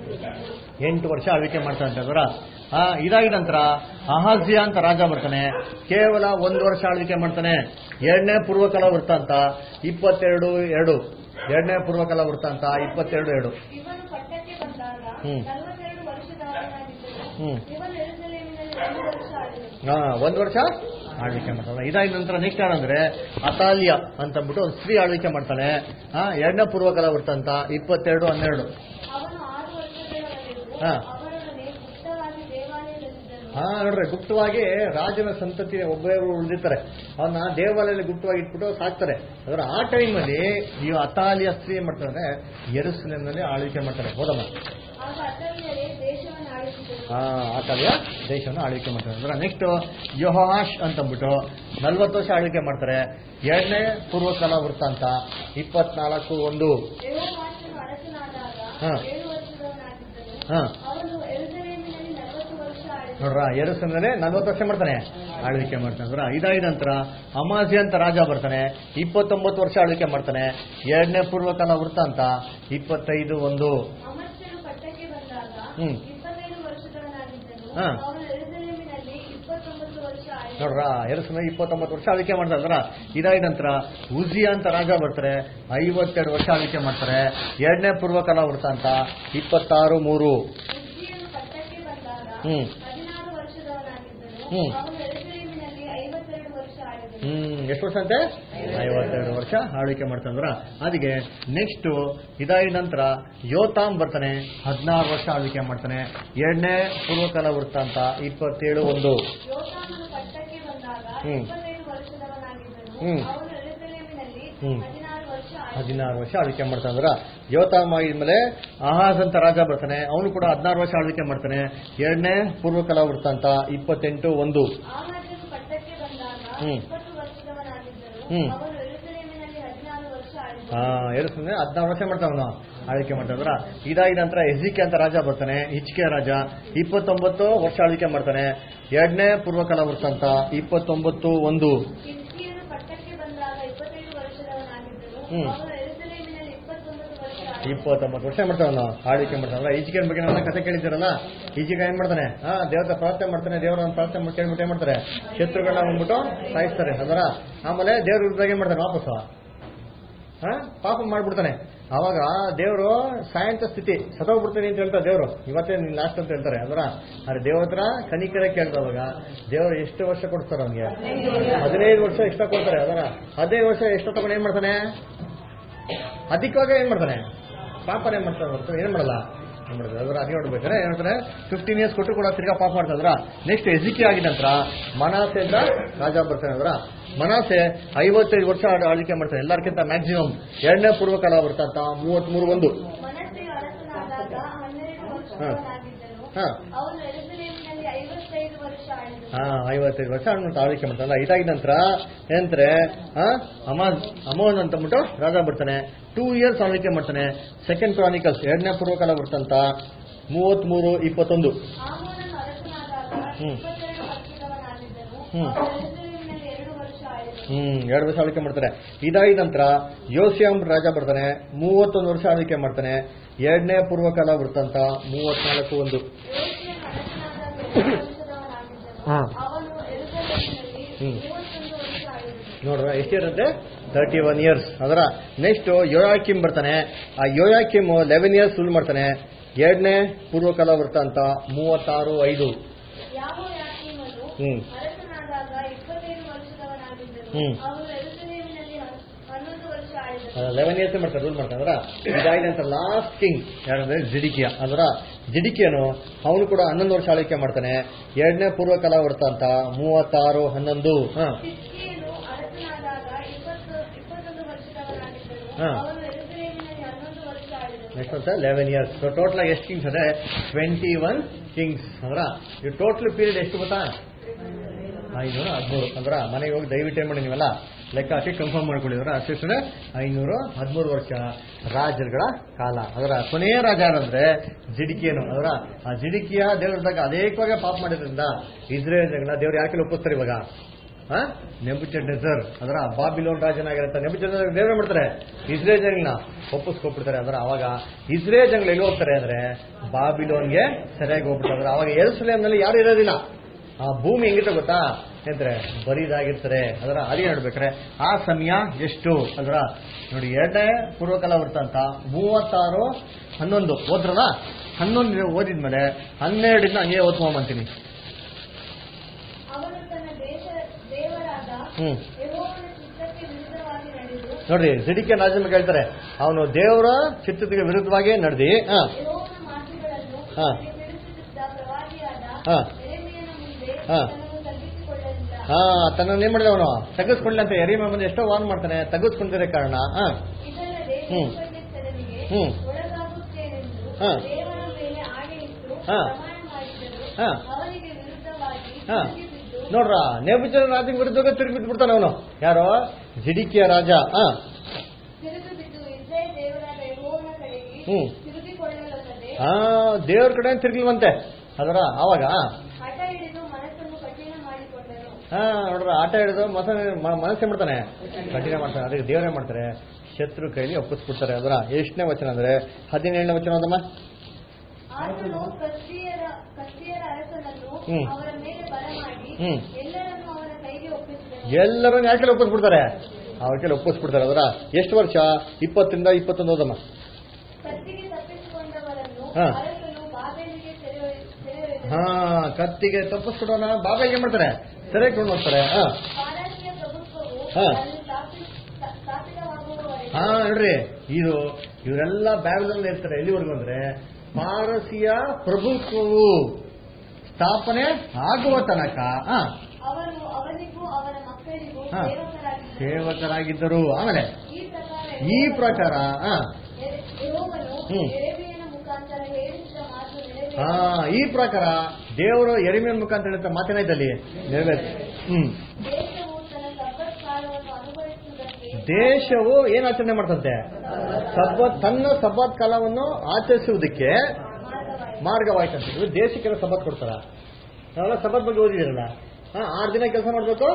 ಎಂಟು ವರ್ಷ ಆಳ್ವಿಕೆ ಮಾಡ್ತಾರಂತೆ ಅದರ ಆ ಇದಾಗಿದ ನಂತರ ಅಹಾಜಿಯಾ ಅಂತ ರಾಜ ಬರ್ತಾನೆ ಕೇವಲ ಒಂದು ವರ್ಷ ಆಳ್ವಿಕೆ ಮಾಡ್ತಾನೆ ಎರಡನೇ ಪೂರ್ವಕಾಲ ವೃತ್ತಾಂತ ಇಪ್ಪತ್ತೆರಡು ಎರಡು ಎರಡನೇ ಪೂರ್ವಕಾಲ ವೃತ್ತಾಂತ ಇಪ್ಪತ್ತೆರಡು ಎರಡು ಇವನು ಪಟ್ಟಕ್ಕೆ ಬಂದಾಗ ಹ್ಮ್. ನಲವತ್ತೆರಡು ವರ್ಷದವನಾಗಿದ್ದನು. ಹ್ಮ್ ಇವನು ಯೆರೂಸಲೇಮಿನಲ್ಲಿ ಒಂದು ವರ್ಷ ಆಳಿದನು. ಹಾ ಒಂದ್ ವರ್ಷ ಆಳ್ವಿಕೆ ಮಾಡ್ತಾನೆ ಇದಾದ ನಂತರ ನೆಕ್ಸ್ಟ್ ಯಾರಂದ್ರೆ ಅತಾಲ್ಯ ಅಂತಂದ್ಬಿಟ್ಟು ಒಂದು ಸ್ತ್ರೀ ಆಳ್ವಿಕೆ ಮಾಡ್ತಾನೆ ಆ ಎರಡನೇ ಪೂರ್ವಕಾಲ ವೃತ್ತಾಂತ ಇಪ್ಪತ್ತೆರಡು ಹನ್ನೆರಡು ಅವನು ಆರು ವರ್ಷದವರೆಗೂ ಹಾ. ಅವರೊಡನೆ ಗುಪ್ತವಾಗಿ ದೇವಾಲಯದಲ್ಲಿದ್ದನು. ಹಾ ನೋಡ್ರಿ ಗುಪ್ತವಾಗಿ ರಾಜನ ಸಂತತಿ ಒಬ್ಬರು ಉಳಿದಿರ್ತಾರೆ ಅವನ್ನ ದೇವಾಲಯದಲ್ಲಿ ಗುಪ್ತವಾಗಿ ಇಟ್ಬಿಟ್ಟು ಸಾಕ್ತಾರೆ ಅದರ ಆ ಟೈಮಲ್ಲಿ ಈ ಅತಾಲಿಯ ಸ್ತ್ರೀ ಏನ್ ಮಾಡ್ತಾರೆ ಯೆರೂಸಲೇಮಿನಲ್ಲಿ ಆಳ್ವಿಕೆ ಮಾಡ್ತಾರೆ ಹೋದಮ್ಮ ಆಗ ಅತಲ್ಯರೇ ದೇಶವನ್ನು ಆಳಿಸಿದರು. ಆ ಅತಾಲಿಯ ದೇಶವನ್ನು ಆಳ್ವಿಕೆ ಮಾಡ್ತಾರೆ ಅಂದ್ರೆ ನೆಕ್ಸ್ಟ್ ಯೆಹೋವಾಷ್ ಅಂತಂದ್ಬಿಟ್ಟು ನಲ್ವತ್ತು ವರ್ಷ ಆಳ್ವಿಕೆ ಮಾಡ್ತಾರೆ ಎರಡನೇ ಪೂರ್ವಕಾಲ ವೃತ್ತಾಂತ ಇಪ್ಪತ್ನಾಲ್ಕು ಒಂದು ಯೆಹೋವಾಷನು ಅರಸನಾದಾಗ ಹಾ. ಏಳು ವರ್ಷದವನಾಗಿದ್ದನು. ಹಾ ಅವನು ಯೆರೂಸಲೇಮಿನಲ್ಲಿ ನಲವತ್ತು ವರ್ಷ ಆಳಿದನು. ನೋಡ್ರ ಯೆರೂಸಲೇಮಿನಲ್ಲಿ ನಲ್ವತ್ತು ವರ್ಷ ಮಾಡ್ತಾನೆ ಆಳ್ವಿಕೆ ಮಾಡ್ತಾನೆ ಅಂದ್ರೆ ಇದಾದ ನಂತರ ಅಮಾಜಿ ಅಂತ ರಾಜ ಬರ್ತಾನೆ ಇಪ್ಪತ್ತೊಂಬತ್ತು ವರ್ಷ ಆಳ್ವಿಕೆ ಮಾಡ್ತಾನೆ ಎರಡನೇ ಪೂರ್ವಕಾಲ ವೃತ್ತಾಂತ ಇಪ್ಪತ್ತೈದು ಒಂದು ಅಮಚ್ಯನು ಪಟ್ಟಕ್ಕೆ ಬಂದಾಗ ಹ್ಮ್. ಇಪ್ಪತ್ತೈದು ವರ್ಷದವನಾಗಿದ್ದನು. ಹಾ. ಅವನು ಯೆರೂಸಲೇಮಿನಲ್ಲಿ ಇಪ್ಪತ್ತೊಂಬತ್ತು ವರ್ಷ ಆಳಿದನು. ನೋಡ್ರ ಯೆರೂಸಲೇಮಿನಲ್ಲಿ ಇಪ್ಪತ್ತೊಂಬತ್ತು ವರ್ಷ ಆಳ್ವಿಕೆ ಮಾಡ್ತಾರೆ ಅಂದ್ರ ಇದಾದ ನಂತರ ಉಜಿಯಾ ಅಂತ ರಾಜ ಬರ್ತಾರೆ ಐವತ್ತೆರಡು ವರ್ಷ ಆಳ್ವಿಕೆ ಮಾಡ್ತಾರೆ ಎರಡನೇ ಪೂರ್ವಕಾಲ ವೃತ್ತಾಂತ ಇಪ್ಪತ್ತಾರು ಮೂರು ಉಜ್ಜೀಯನು ಪಟ್ಟಕ್ಕೆ ಬಂದಾಗ ಹ್ಮ್ ಹದಿನಾರು ವರ್ಷದವನಾಗಿದ್ದನು. ಹ್ಮ್. ಅವನು ಯೆರೂಸಲೇಮಿನಲ್ಲಿ ಐವತ್ತೆರಡು ವರ್ಷ ಆಳಿದನು. ಹ್ಮ್ ಎಷ್ಟು ವರ್ಷ ಅಂತೆ ಐವತ್ತೆರಡು ವರ್ಷ ಆಳ್ವಿಕೆ ಮಾಡ್ತಂದ್ರ ಅದಕ್ಕೆ ನೆಕ್ಸ್ಟ್ ಇದಾದ ನಂತರ ಯೋತಾಮ್ ಬರ್ತಾನೆ ಹದಿನಾರು ವರ್ಷ ಆಳ್ವಿಕೆ ಮಾಡ್ತಾನೆ ಎರಡನೇ ಪೂರ್ವಕಾಲ ವೃತ್ತಾಂತ ಇಪ್ಪತ್ತೇಳು ಒಂದು ಯೋತಾಮನು ಪಟ್ಟಕ್ಕೆ ಬಂದಾಗ ಹ್ಮ್. ಇಪ್ಪತ್ತೈದು ವರ್ಷದವನಾಗಿದ್ದನು. ಹ್ಮ್. ಅವನು ಯೆರೂಸಲೇಮಿನಲ್ಲಿ ಹ್ಮ್. ಹದಿನಾರು ವರ್ಷ ಆಳಿದನು. ಹದಿನಾರು ವರ್ಷ ಆಳ್ವಿಕೆ ಮಾಡ್ತಾನಂದ್ರ ಯೋತಾಮ್ ಆಗಿದ್ಮೇಲೆ ಆಹಾಜ್ ಅಂತ ರಾಜ ಬರ್ತಾನೆ ಅವನು ಕೂಡ ಹದಿನಾರು ವರ್ಷ ಆಳ್ವಿಕೆ ಮಾಡ್ತಾನೆ ಎರಡನೇ ಪೂರ್ವಕಾಲ ವೃತ್ತಾಂತ ಇಪ್ಪತ್ತೆಂಟು ಒಂದು ಆಹಾಜನು ಪಟ್ಟಕ್ಕೆ ಬಂದಾಗ ಹ್ಮ್. ಇಪ್ಪತ್ತು ವರ್ಷದವನಾಗಿದ್ದನು. ಹ್ಮ್. ಅವನು ಯೆರೂಸಲೇಮಿನಲ್ಲಿ ಹದಿನಾರು ವರ್ಷ ಆಳಿದನು. ಹಾ ಎರಡು ಹದಿನಾರು ವರ್ಷ ಮಾಡ್ತಾವನು ಆಳ್ವಿಕೆ ಮಾಡ್ತಾನಂದ್ರ ಇದಾದ ನಂತರ ಎಜಿಕೆ ಅಂತ ರಾಜ ಬರ್ತಾನೆ ಹಿಚ್ಕೆ ರಾಜ ಇಪ್ಪತ್ತೊಂಬತ್ತು ವರ್ಷ ಆಳ್ವಿಕೆ ಮಾಡ್ತಾನೆ ಎರಡನೇ ಪೂರ್ವಕಾಲ ವೃತ್ತಾಂತ ಇಪ್ಪತ್ತೊಂಬತ್ತು ಒಂದು ಹಿಜ್ಕೀಯನು ಪಟ್ಟಕ್ಕೆ ಬಂದಾಗ ಇಪ್ಪತ್ತೈದು ವರ್ಷದವನಾಗಿದ್ದನು. ಹ್ಮ್. ಅವನು ಯೆರೂಸಲೇಮಿನಲ್ಲಿ ಇಪ್ಪತ್ತೊಂಬತ್ತು ವರ್ಷ ಆಳಿದನು. ಇಪ್ಪತ್ತೊಂಬತ್ತು ವರ್ಷ ಮಾಡ್ತಾವನು ಆಳ್ವಿಕೆ ಮಾಡ್ತಾನಲ್ಲ ಈಜಿಕೆನ್ ಬಗ್ಗೆ ನಾವೆಲ್ಲ ಕಥೆ ಕೇಳಿದ್ದೀರಲ್ಲ ಈಜಿಕ ಏನ್ ಮಾಡ್ತಾನೆ ಹಾ ದೇವರ ಪ್ರಾರ್ಥನೆ ಮಾಡ್ತಾನೆ ದೇವರ ಪ್ರಾರ್ಥನೆ ಮಾಡಿ ಕೇಳ್ಬಿಟ್ಟು ಏನ್ ಮಾಡ್ತಾರೆ ಶತ್ರುಗಳನ್ನ ಬಂದ್ಬಿಟ್ಟು ಸಾಯಿಸ್ತಾರೆ ಅದರ ಆಮೇಲೆ ದೇವ್ರ ವಿರುದ್ಧ ಏನ್ ಮಾಡ್ತಾನೆ ವಾಪಸ್ ಹಾ ಪಾಪ ಮಾಡ್ಬಿಡ್ತಾನೆ ಅವಾಗ ದೇವರು ಸಾಯಂತ ಸ್ಥಿತಿ ಸತ್ತೋಗ್ಬಿಡ್ತೀನಿ ಅಂತ ಹೇಳ್ತಾರೆ ದೇವರು ಇವತ್ತೇ ನಿನ್ ಲಾಸ್ಟ್ ಅಂತ ಹೇಳ್ತಾರೆ ಅದರ ಅರೆ ದೇವ್ರ ಹತ್ರ ಕನಿಕರ ಕೇಳ್ದವಾಗ ದೇವರು ಎಷ್ಟು ವರ್ಷ ಕೊಡ್ತಾರೆ ಅವ್ನಿಗೆ ಹದಿನೈದು ವರ್ಷ ಇಷ್ಟ ಕೊಡ್ತಾರೆ ಅದರ ಹದಿನೈದು ವರ್ಷ ಇಷ್ಟ ತಗೊಂಡು ಏನ್ ಮಾಡ್ತಾನೆ ಅಧಿಕವಾಗಿ ಏನ್ ಮಾಡ್ತಾನೆ ಪಾಪನ ಏನ್ ಮಾಡ್ತಾನೆ ಹೊರತು ಏನ್ ಮಾಡಲ್ಲ ಏನ್ ಮಾಡ್ತಾರೆ ಅದರ ಅದೇ ನೋಡ್ಬೇಕಾದ್ರೆ ಏನ್ ಹೇಳ್ತಾರೆ ಫಿಫ್ಟೀನ್ ಇಯರ್ಸ್ ಕೊಟ್ಟು ಕೂಡ ತಿರ್ಗಾ ಪಾಪ ಮಾಡ್ತಾರ ನೆಕ್ಸ್ಟ್ ಎಜಿಕೆ ಆಗಿದ ನಂತರ ಮನಾಸೆ ಅಂತ ರಾಜ ಬರ್ತಾನೆ ಅದರ ಮನಾಸೆ ಐವತ್ತೈದು ವರ್ಷ ಆಳ್ವಿಕೆ ಮಾಡ್ತಾನೆ ಎಲ್ಲರಿಗಿಂತ ಮ್ಯಾಕ್ಸಿಮಮ್ ಎರಡನೇ ಪೂರ್ವಕಾಲ ವೃತ್ತಾಂತ ಮೂವತ್ಮೂರು ಒಂದು ಮನಸ್ಸೆಯು ಅರಸನಾದಾಗ ಹನ್ನೆರಡು ವರ್ಷದವನಾಗಿದ್ದನು. ಹಾ ಅವನು ಯೆರೂಸಲೇಮಿನಲ್ಲಿ ಐವತ್ತೈದು ವರ್ಷ ಆಳಿದನು. ಹಾ ಐವತ್ತೈದು ವರ್ಷ ಅವ್ನು ಆಳ್ವಿಕೆ ಮಾಡ್ತಾನಲ್ಲ ಇದಾಗಿದ ನಂತರ ಏನಂದ್ರೆ ಅಮಾನ್ ಅಮೋನ್ ಅಂತಂದ್ಬಿಟ್ಟು ರಾಜ ಬರ್ತಾನೆ ಟೂ ಇಯರ್ಸ್ ಆಳ್ವಿಕೆ ಮಾಡ್ತಾನೆ ಸೆಕೆಂಡ್ ಕ್ರಾನಿಕಲ್ಸ್ ಎರಡನೇ ಪೂರ್ವಕಾಲ ವೃತ್ತಾಂತ ಮೂವತ್ಮೂರು ಇಪ್ಪತ್ತೊಂದು ಆಮೋನನು ಅರಸನಾದಾಗ ಹ್ಮ್. ಇಪ್ಪತ್ತೆರಡು ವರ್ಷದವನಾಗಿದ್ದನು. ಹ್ಮ್. ಅವನು ಯೆರೂಸಲೇಮಿನಲ್ಲಿ ಎರಡು ವರ್ಷ ಆಳಿದನು. ಹ್ಮ್ ಎರಡು ವರ್ಷ ಆಳ್ವಿಕೆ ಮಾಡ್ತಾರೆ ಇದಾಗಿದ ನಂತರ ಯೋಸಿಯಾಮ್ ರಾಜ ಬರ್ತಾನೆ ಮೂವತ್ತೊಂದು ವರ್ಷ ಆಳ್ವಿಕೆ ಮಾಡ್ತಾನೆ ಎರಡನೇ ಪೂರ್ವಕಾಲ ವೃತ್ತಾಂತ ಮೂವತ್ನಾಲ್ಕು ಒಂದು ಯೋಷೀಯನು ಅರಸನಾದಾಗ ಎರಡು ವರ್ಷದವನಾಗಿದ್ದನು. ಹಾ. ಅವನು ಯೆರೂಸಲೇಮಿನಲ್ಲಿ ಹ್ಮ್. ಮೂವತ್ತೊಂದು ವರ್ಷ ಆಳಿದನು. ನೋಡ್ರ ಎಷ್ಟಿರುತ್ತೆ ತರ್ಟಿ ಒನ್ ಇಯರ್ಸ್ ಅದರ ನೆಕ್ಸ್ಟ್ ಯೋಯಾಕಿಮ್ ಬರ್ತಾನೆ ಆ ಯೋಯಾಕಿಮ್ ಲೆವೆನ್ ಇಯರ್ಸ್ ರೂಲ್ ಮಾಡ್ತಾನೆ ಎರಡನೇ ಪೂರ್ವಕಾಲ ವೃತ್ತಾಂತ ಮೂವತ್ತಾರು ಐದು ಯಾಹೋಯಾಕೀಮನು ಹ್ಮ್ ಅರಸನಾದಾಗ ಇಪ್ಪತ್ತೈದು ವರ್ಷದವನಾಗಿದ್ದನು. ಹ್ಮ್. ಅವನು ಯೆರೂಸಲೇಮಿನಲ್ಲಿ ಹನ್- ಹನ್ನೊಂದು ವರ್ಷ ಆಳಿದನು. ಲೆವೆನ್ ಇಯರ್ಸ್ ಮಾಡ್ತಾರೆ ರೂಲ್ ಮಾಡ್ತಾರೆ ಅದರ ಇದಾಗಿದ ನಂತರ ಲಾಸ್ಟ್ ಕಿಂಗ್ ಯಾರಂದ್ರೆ ಜಿಡಿಕಿಯ ಅದರ ಜಿಡಿಕಿಯನು ಅವನು ಕೂಡ ಹನ್ನೊಂದು ವರ್ಷ ಆಳ್ವಿಕೆ ಮಾಡ್ತಾನೆ ಎರಡನೇ ಪೂರ್ವಕಾಲ ವೃತ್ತಾಂತ ಮೂವತ್ತಾರು ಹನ್ನೊಂದು ಹಾ ಹಿಜ್ಕೀಯನು ಅರಸನಾದಾಗ ಇಪ್ಪತ್ತು ಇಪ್ಪತ್ತೊಂದು ವರ್ಷದವನಾಗಿದ್ದನು. ಹಾ. ಅವನು ಯೆರೂಸಲೇಮಿನಲ್ಲಿ ಹನ್ನೊಂದು ವರ್ಷ ಆಳಿದನು. ನೆಕ್ಸ್ಟ್ ಅಂತ ಲೆವೆನ್ ಇಯರ್ಸ್ ಸೊ ಟೋಟಲ್ ಎಷ್ಟು ಕಿಂಗ್ಸ್ ಅದೇ ಟ್ವೆಂಟಿ ಒನ್ ಕಿಂಗ್ಸ್ ಅಂದ್ರ ಈ ಟೋಟಲ್ ಪೀರಿಯಡ್ ಎಷ್ಟು ಗೊತ್ತಾ? ಐನೂರ ಹದಿಮೂರು ಅಂದ್ರ ಮನೆಗೆ ಹೋಗಿ ದಯವಿಟ್ಟು ಏನ್ ಮಾಡಿ ನೀವೆಲ್ಲ ಲೆಕ್ಕ ಹಾಕಿ ಕನ್ಫರ್ಮ್ ಮಾಡ್ಕೊಂಡಿದ್ರ ಅಷ್ಟೇ ಐನೂರ ಹದಿಮೂರು ವರ್ಷ ರಾಜರುಗಳ ಕಾಲ. ಅದರ ಕೊನೆಯ ರಾಜ ಯಾರಂದ್ರೆ ಜಿಡಿಕಿಯನು. ಅದರ ಆ ಜಿಡಿಕಿಯ ದೇವರದಾಗ ಅನೇಕವಾಗಿ ಪಾಪ ಮಾಡಿದ್ರಿಂದ ಇಸ್ರೇಲ್ ಜನಗಳನ್ನ ದೇವ್ರು ಯಾಕೆ ಒಪ್ಪಿಸ್ತಾರೆ ಇವಾಗ? ನೆಬೂಕದ್ನೆಚ್ಚರ್ ಅದರ ಬಾಬಿಲೋನ್ ರಾಜನಾಗಿರುತ್ತೆ. ನೆಬೂಕದ್ನೆಚ್ಚರ್ ದೇವ್ರ ಮಾಡ್ತಾರೆ ಇಸ್ರೇಲ್ ಜನಗಳನ್ನ ಒಪ್ಪಿಸ್ಕೊಟ್ಬಿಡ್ತಾರೆ. ಅದರ ಅವಾಗ ಇಸ್ರೇಲ್ ಜನಗಳು ಎಲ್ಲಿ ಹೋಗ್ತಾರೆ ಅಂದ್ರೆ ಬಾಬಿಲೋನ್ಗೆ ಸರಿಯಾಗಿ ಹೋಗ್ಬಿಡ್ತಾರೆ. ಅವಾಗ ಯೆರೂಸಲೇಮ್ ನಲ್ಲಿ ಯಾರು ಇರೋದಿಲ್ಲ. ಆ ಭೂಮಿ ಹೆಂಗಿರುತ್ತೆ ಗೊತ್ತಾ ಅಂದ್ರೆ ಬರೀದಾಗಿರ್ತಾರೆ. ಅದರ ಅದೇ ನೋಡ್ಬೇಕಾರೆ ಆ ಸಮಯ ಎಷ್ಟು ಅದರ ನೋಡಿ, ಎರಡನೇ ಪೂರ್ವಕಾಲ ವೃತ್ತಾಂತ ಮೂವತ್ತಾರು ಹನ್ನೊಂದು ಓದ್ರಲ್ಲ, ಹನ್ನೊಂದು ಓದಿದ್ಮೇಲೆ ಹನ್ನೆರಡಿಂದ ಹಂಗೆ ಓದ್ಕೊಂಬಂತೀನಿ. ಅವನು ತನ್ನ ದೇಶ ದೇವರಾದ ಹ್ಮ್ ಯೆಹೋವನ ಚಿತ್ತಕ್ಕೆ ವಿರುದ್ಧವಾಗಿ ನಡೆದು ನೋಡ್ರಿ, ಸಿಡಿಕೆ ರಾಜನ ಹೇಳ್ತಾರೆ ಅವನು ದೇವರ ಚಿತ್ತಕ್ಕೆ ವಿರುದ್ಧವಾಗಿ ನಡೆದಿ ಹ ಯೆಹೋವನ ಮಾತುಗಳನ್ನು ಹಾ. ಅವನಿಗೆ ತಿಳಿಸುತ್ತಿದ್ದ ಪ್ರವಾದಿಯಾದ ಹಾ. ಯೆರೆಮೀಯನ ಮುಂದೆ ಹಾ. ತನ್ನನ್ನು ತಗ್ಗಿಸಿಕೊಳ್ಳಲಿಲ್ಲ. ಹಾ ತನ್ನ ಏನ್ ಮಾಡಿದ ಅವನು ತೆಗೆಸ್ಕೊಳ್ಳಿ ಅಂತ ಯೆರೆಮೀಯ ಮುಂದೆ ಎಷ್ಟೋ ವಾರ್ನ್ ಮಾಡ್ತಾನೆ. ತೆಗೆಸ್ಕೊಂಡಿರೋ ಕಾರಣ ಹ ಇದಲ್ಲದೆ ಹ್ಮ್. ನೆಬೂಕದ್ನೆಚ್ಚರನಿಗೆ ಹ್ಮ್. ಒಳಗಾಗುತ್ತೇನೆಂದು ಹಾ. ದೇವರ ಮೇಲೆ ಆಣೆ ಇಟ್ಟು ಹಾ. ಪ್ರಮಾಣ ಮಾಡಿದರು. ಹಾ. ಅವನಿಗೆ ವಿರುದ್ಧವಾಗಿ ಹಾ. ತಿರುಗಿಬಿದ್ದು ನೋಡ್ರ ನೆಬೂಕದ್ನೆಚ್ಚರ್ ರಾಜನ ವಿರುದ್ಧ ತಿರುಗಿ ಬಿದ್ದು ಬಿಡ್ತಾನೆ ಅವನು. ಯಾರೋ ಜಿಡಿಕಿಯ ರಾಜ. ಹ ತಿರುಗಿ ಬಿದ್ದು ಇಸ್ರಾಯೇಲ್ ದೇವರಾದ ಯೆಹೋವನ ಕಡೆಗೆ ಹ್ಮ್. ತಿರುಗಿಕೊಳ್ಳಲಲ್ಲದೆ ಹಾ ದೇವ್ರ ಕಡೆ ತಿರುಗಿಲ್ವಂತೆ. ಅದರ ಅವಾಗ ಹಠ ಹಿಡಿದು ಮನಸ್ಸನ್ನು ಕಠಿಣ ಮಾಡಿಕೊಂಡನು. ಹಾ ನೋಡ್ರ ಆಟ ಹಿಡಿದು ಮಸ ಮನಸ್ಸೇ ಮಾಡ್ತಾನೆ ಕಠಿಣ ಮಾಡ್ತಾನೆ. ಅದಕ್ಕೆ ದೇವರೇ ಮಾಡ್ತಾರೆ ಶತ್ರು ಕೈಲಿ ಒಪ್ಪಿಸ್ಬಿಡ್ತಾರೆ. ಅದರ ಎಷ್ಟನೇ ವಚನ ಅಂದ್ರೆ ಹದಿನೇಳನೇ ವಚನ ಅದಮ್ಮ. ಆತನು ಕಸ್ದೀಯರ ಕಸ್ದೀಯರ ಅರಸನನ್ನು ಹ್ಮ್. ಅವರ ಮೇಲೆ ಬರಮಾಡಿ ಹ್ಮ್. ಎಲ್ಲರನ್ನೂ ಅವನ ಕೈಗೆ ಒಪ್ಪಿಸಿದನು. ಎಲ್ಲರೂ ಯಾಕೆ ಒಪ್ಪಿಸ್ಬಿಡ್ತಾರೆ? ಅವ್ರ ಕೈಲಿ ಒಪ್ಪಿಸ್ಬಿಡ್ತಾರೆ. ಅದರ ಎಷ್ಟು ವರ್ಷ? ಇಪ್ಪತ್ತರಿಂದ ಇಪ್ಪತ್ತೊಂದು ಓದಮ್ಮ. ಕತ್ತಿಗೆ ತಪ್ಪಿಸಿಕೊಂಡವರನ್ನು ಹಾ. ಅರಸನು ಬಾಬೆಲಿಗೆ ಸೆರೆ ಸೆರೆ ಹಾ ಕತ್ತಿಗೆ ತಪ್ಪಿಸ್ಬಿಡೋಣ ಬಾಬಾಗೆ ಏನ್ ಮಾಡ್ತಾರೆ? ಸರಿಯಾಗಿ ಕೊಂಡು ಹೋಗ್ತಾರೆ. ಹಾ ಪಾರಸಿಯ ಪ್ರಭುತ್ವವು ಹಾ. ಅಲ್ಲಿ ಸ್ಥಾಪಿ- ಸ್ಥಾ- ಸ್ಥಾಪಿತವಾಗುವವರೆಗೆ ಹಾ ನೋಡ್ರಿ, ಇದು ಇವರೆಲ್ಲ ಬ್ಯಾಬಿಲೋನ್ ಇರ್ತಾರೆ. ಎಲ್ಲಿವರೆಗೂ ಅಂದ್ರೆ ಪಾರಸಿಯ ಪ್ರಭುತ್ವವು ಸ್ಥಾಪನೆ ಆಗುವ ತನಕ ಹಾ ಅವನು ಅವನಿಗೂ ಅವನ ಮಕ್ಕಳಿಗೂ ಹಾ. ಸೇವಕರಾಗಿದ್ದನು. ಸೇವಕರಾಗಿದ್ದರು. ಆಮೇಲೆ ಈ ಪ್ರಕಾರ ಈ ಪ್ರಕಾರ ಹಾ ಯೆರೆ- ಯೆಹೋವನು ಹ್ಮ್. ಯೆರೆಮೀಯನ ಮುಖಾಂತರ ಹೇಳಿದ ಮಾತು ನೆರವೇರಿತು. ಹಾ ಈ ಪ್ರಕಾರ ದೇವರು ಯೆರೆಮೀಯನ ಮುಖಾಂತರ ಹೇಳಿದ ಮಾತೇನಾಯ್ತಲ್ಲಿ ನೆರವೇರಿತು. ಹ್ಮ್ ದೇಶವು ತನ್ನ ಸಬ್ಬತ್ ಕಾಲವನ್ನು ಅನುಭವಿಸುವುದಕ್ಕೆ ದೇಶವು ಏನ್ ಆಚರಣೆ ಮಾಡ್ತಂತೆ? ಸಬ್ಬತ್ ತನ್ನ ಸಬ್ಬತ್ ಕಾಲವನ್ನು ಆಚರಿಸುವುದಕ್ಕೆ ಮಾರ್ಗವಾಯಿತು. ಮಾರ್ಗವಾಯ್ತಂತೆ. ಇವರು ದೇಶಕ್ಕೆಲ್ಲ ಸಬ್ಬತ್ ಕೊಡ್ತಾರ? ನಾವೆಲ್ಲ ಸಬ್ಬತ್ ಬಗ್ಗೆ ಓದಿದಿರಲ್ಲ. ಹಾ ಆರು ದಿನ ಕೆಲಸ ಮಾಡ್ಬೇಕು.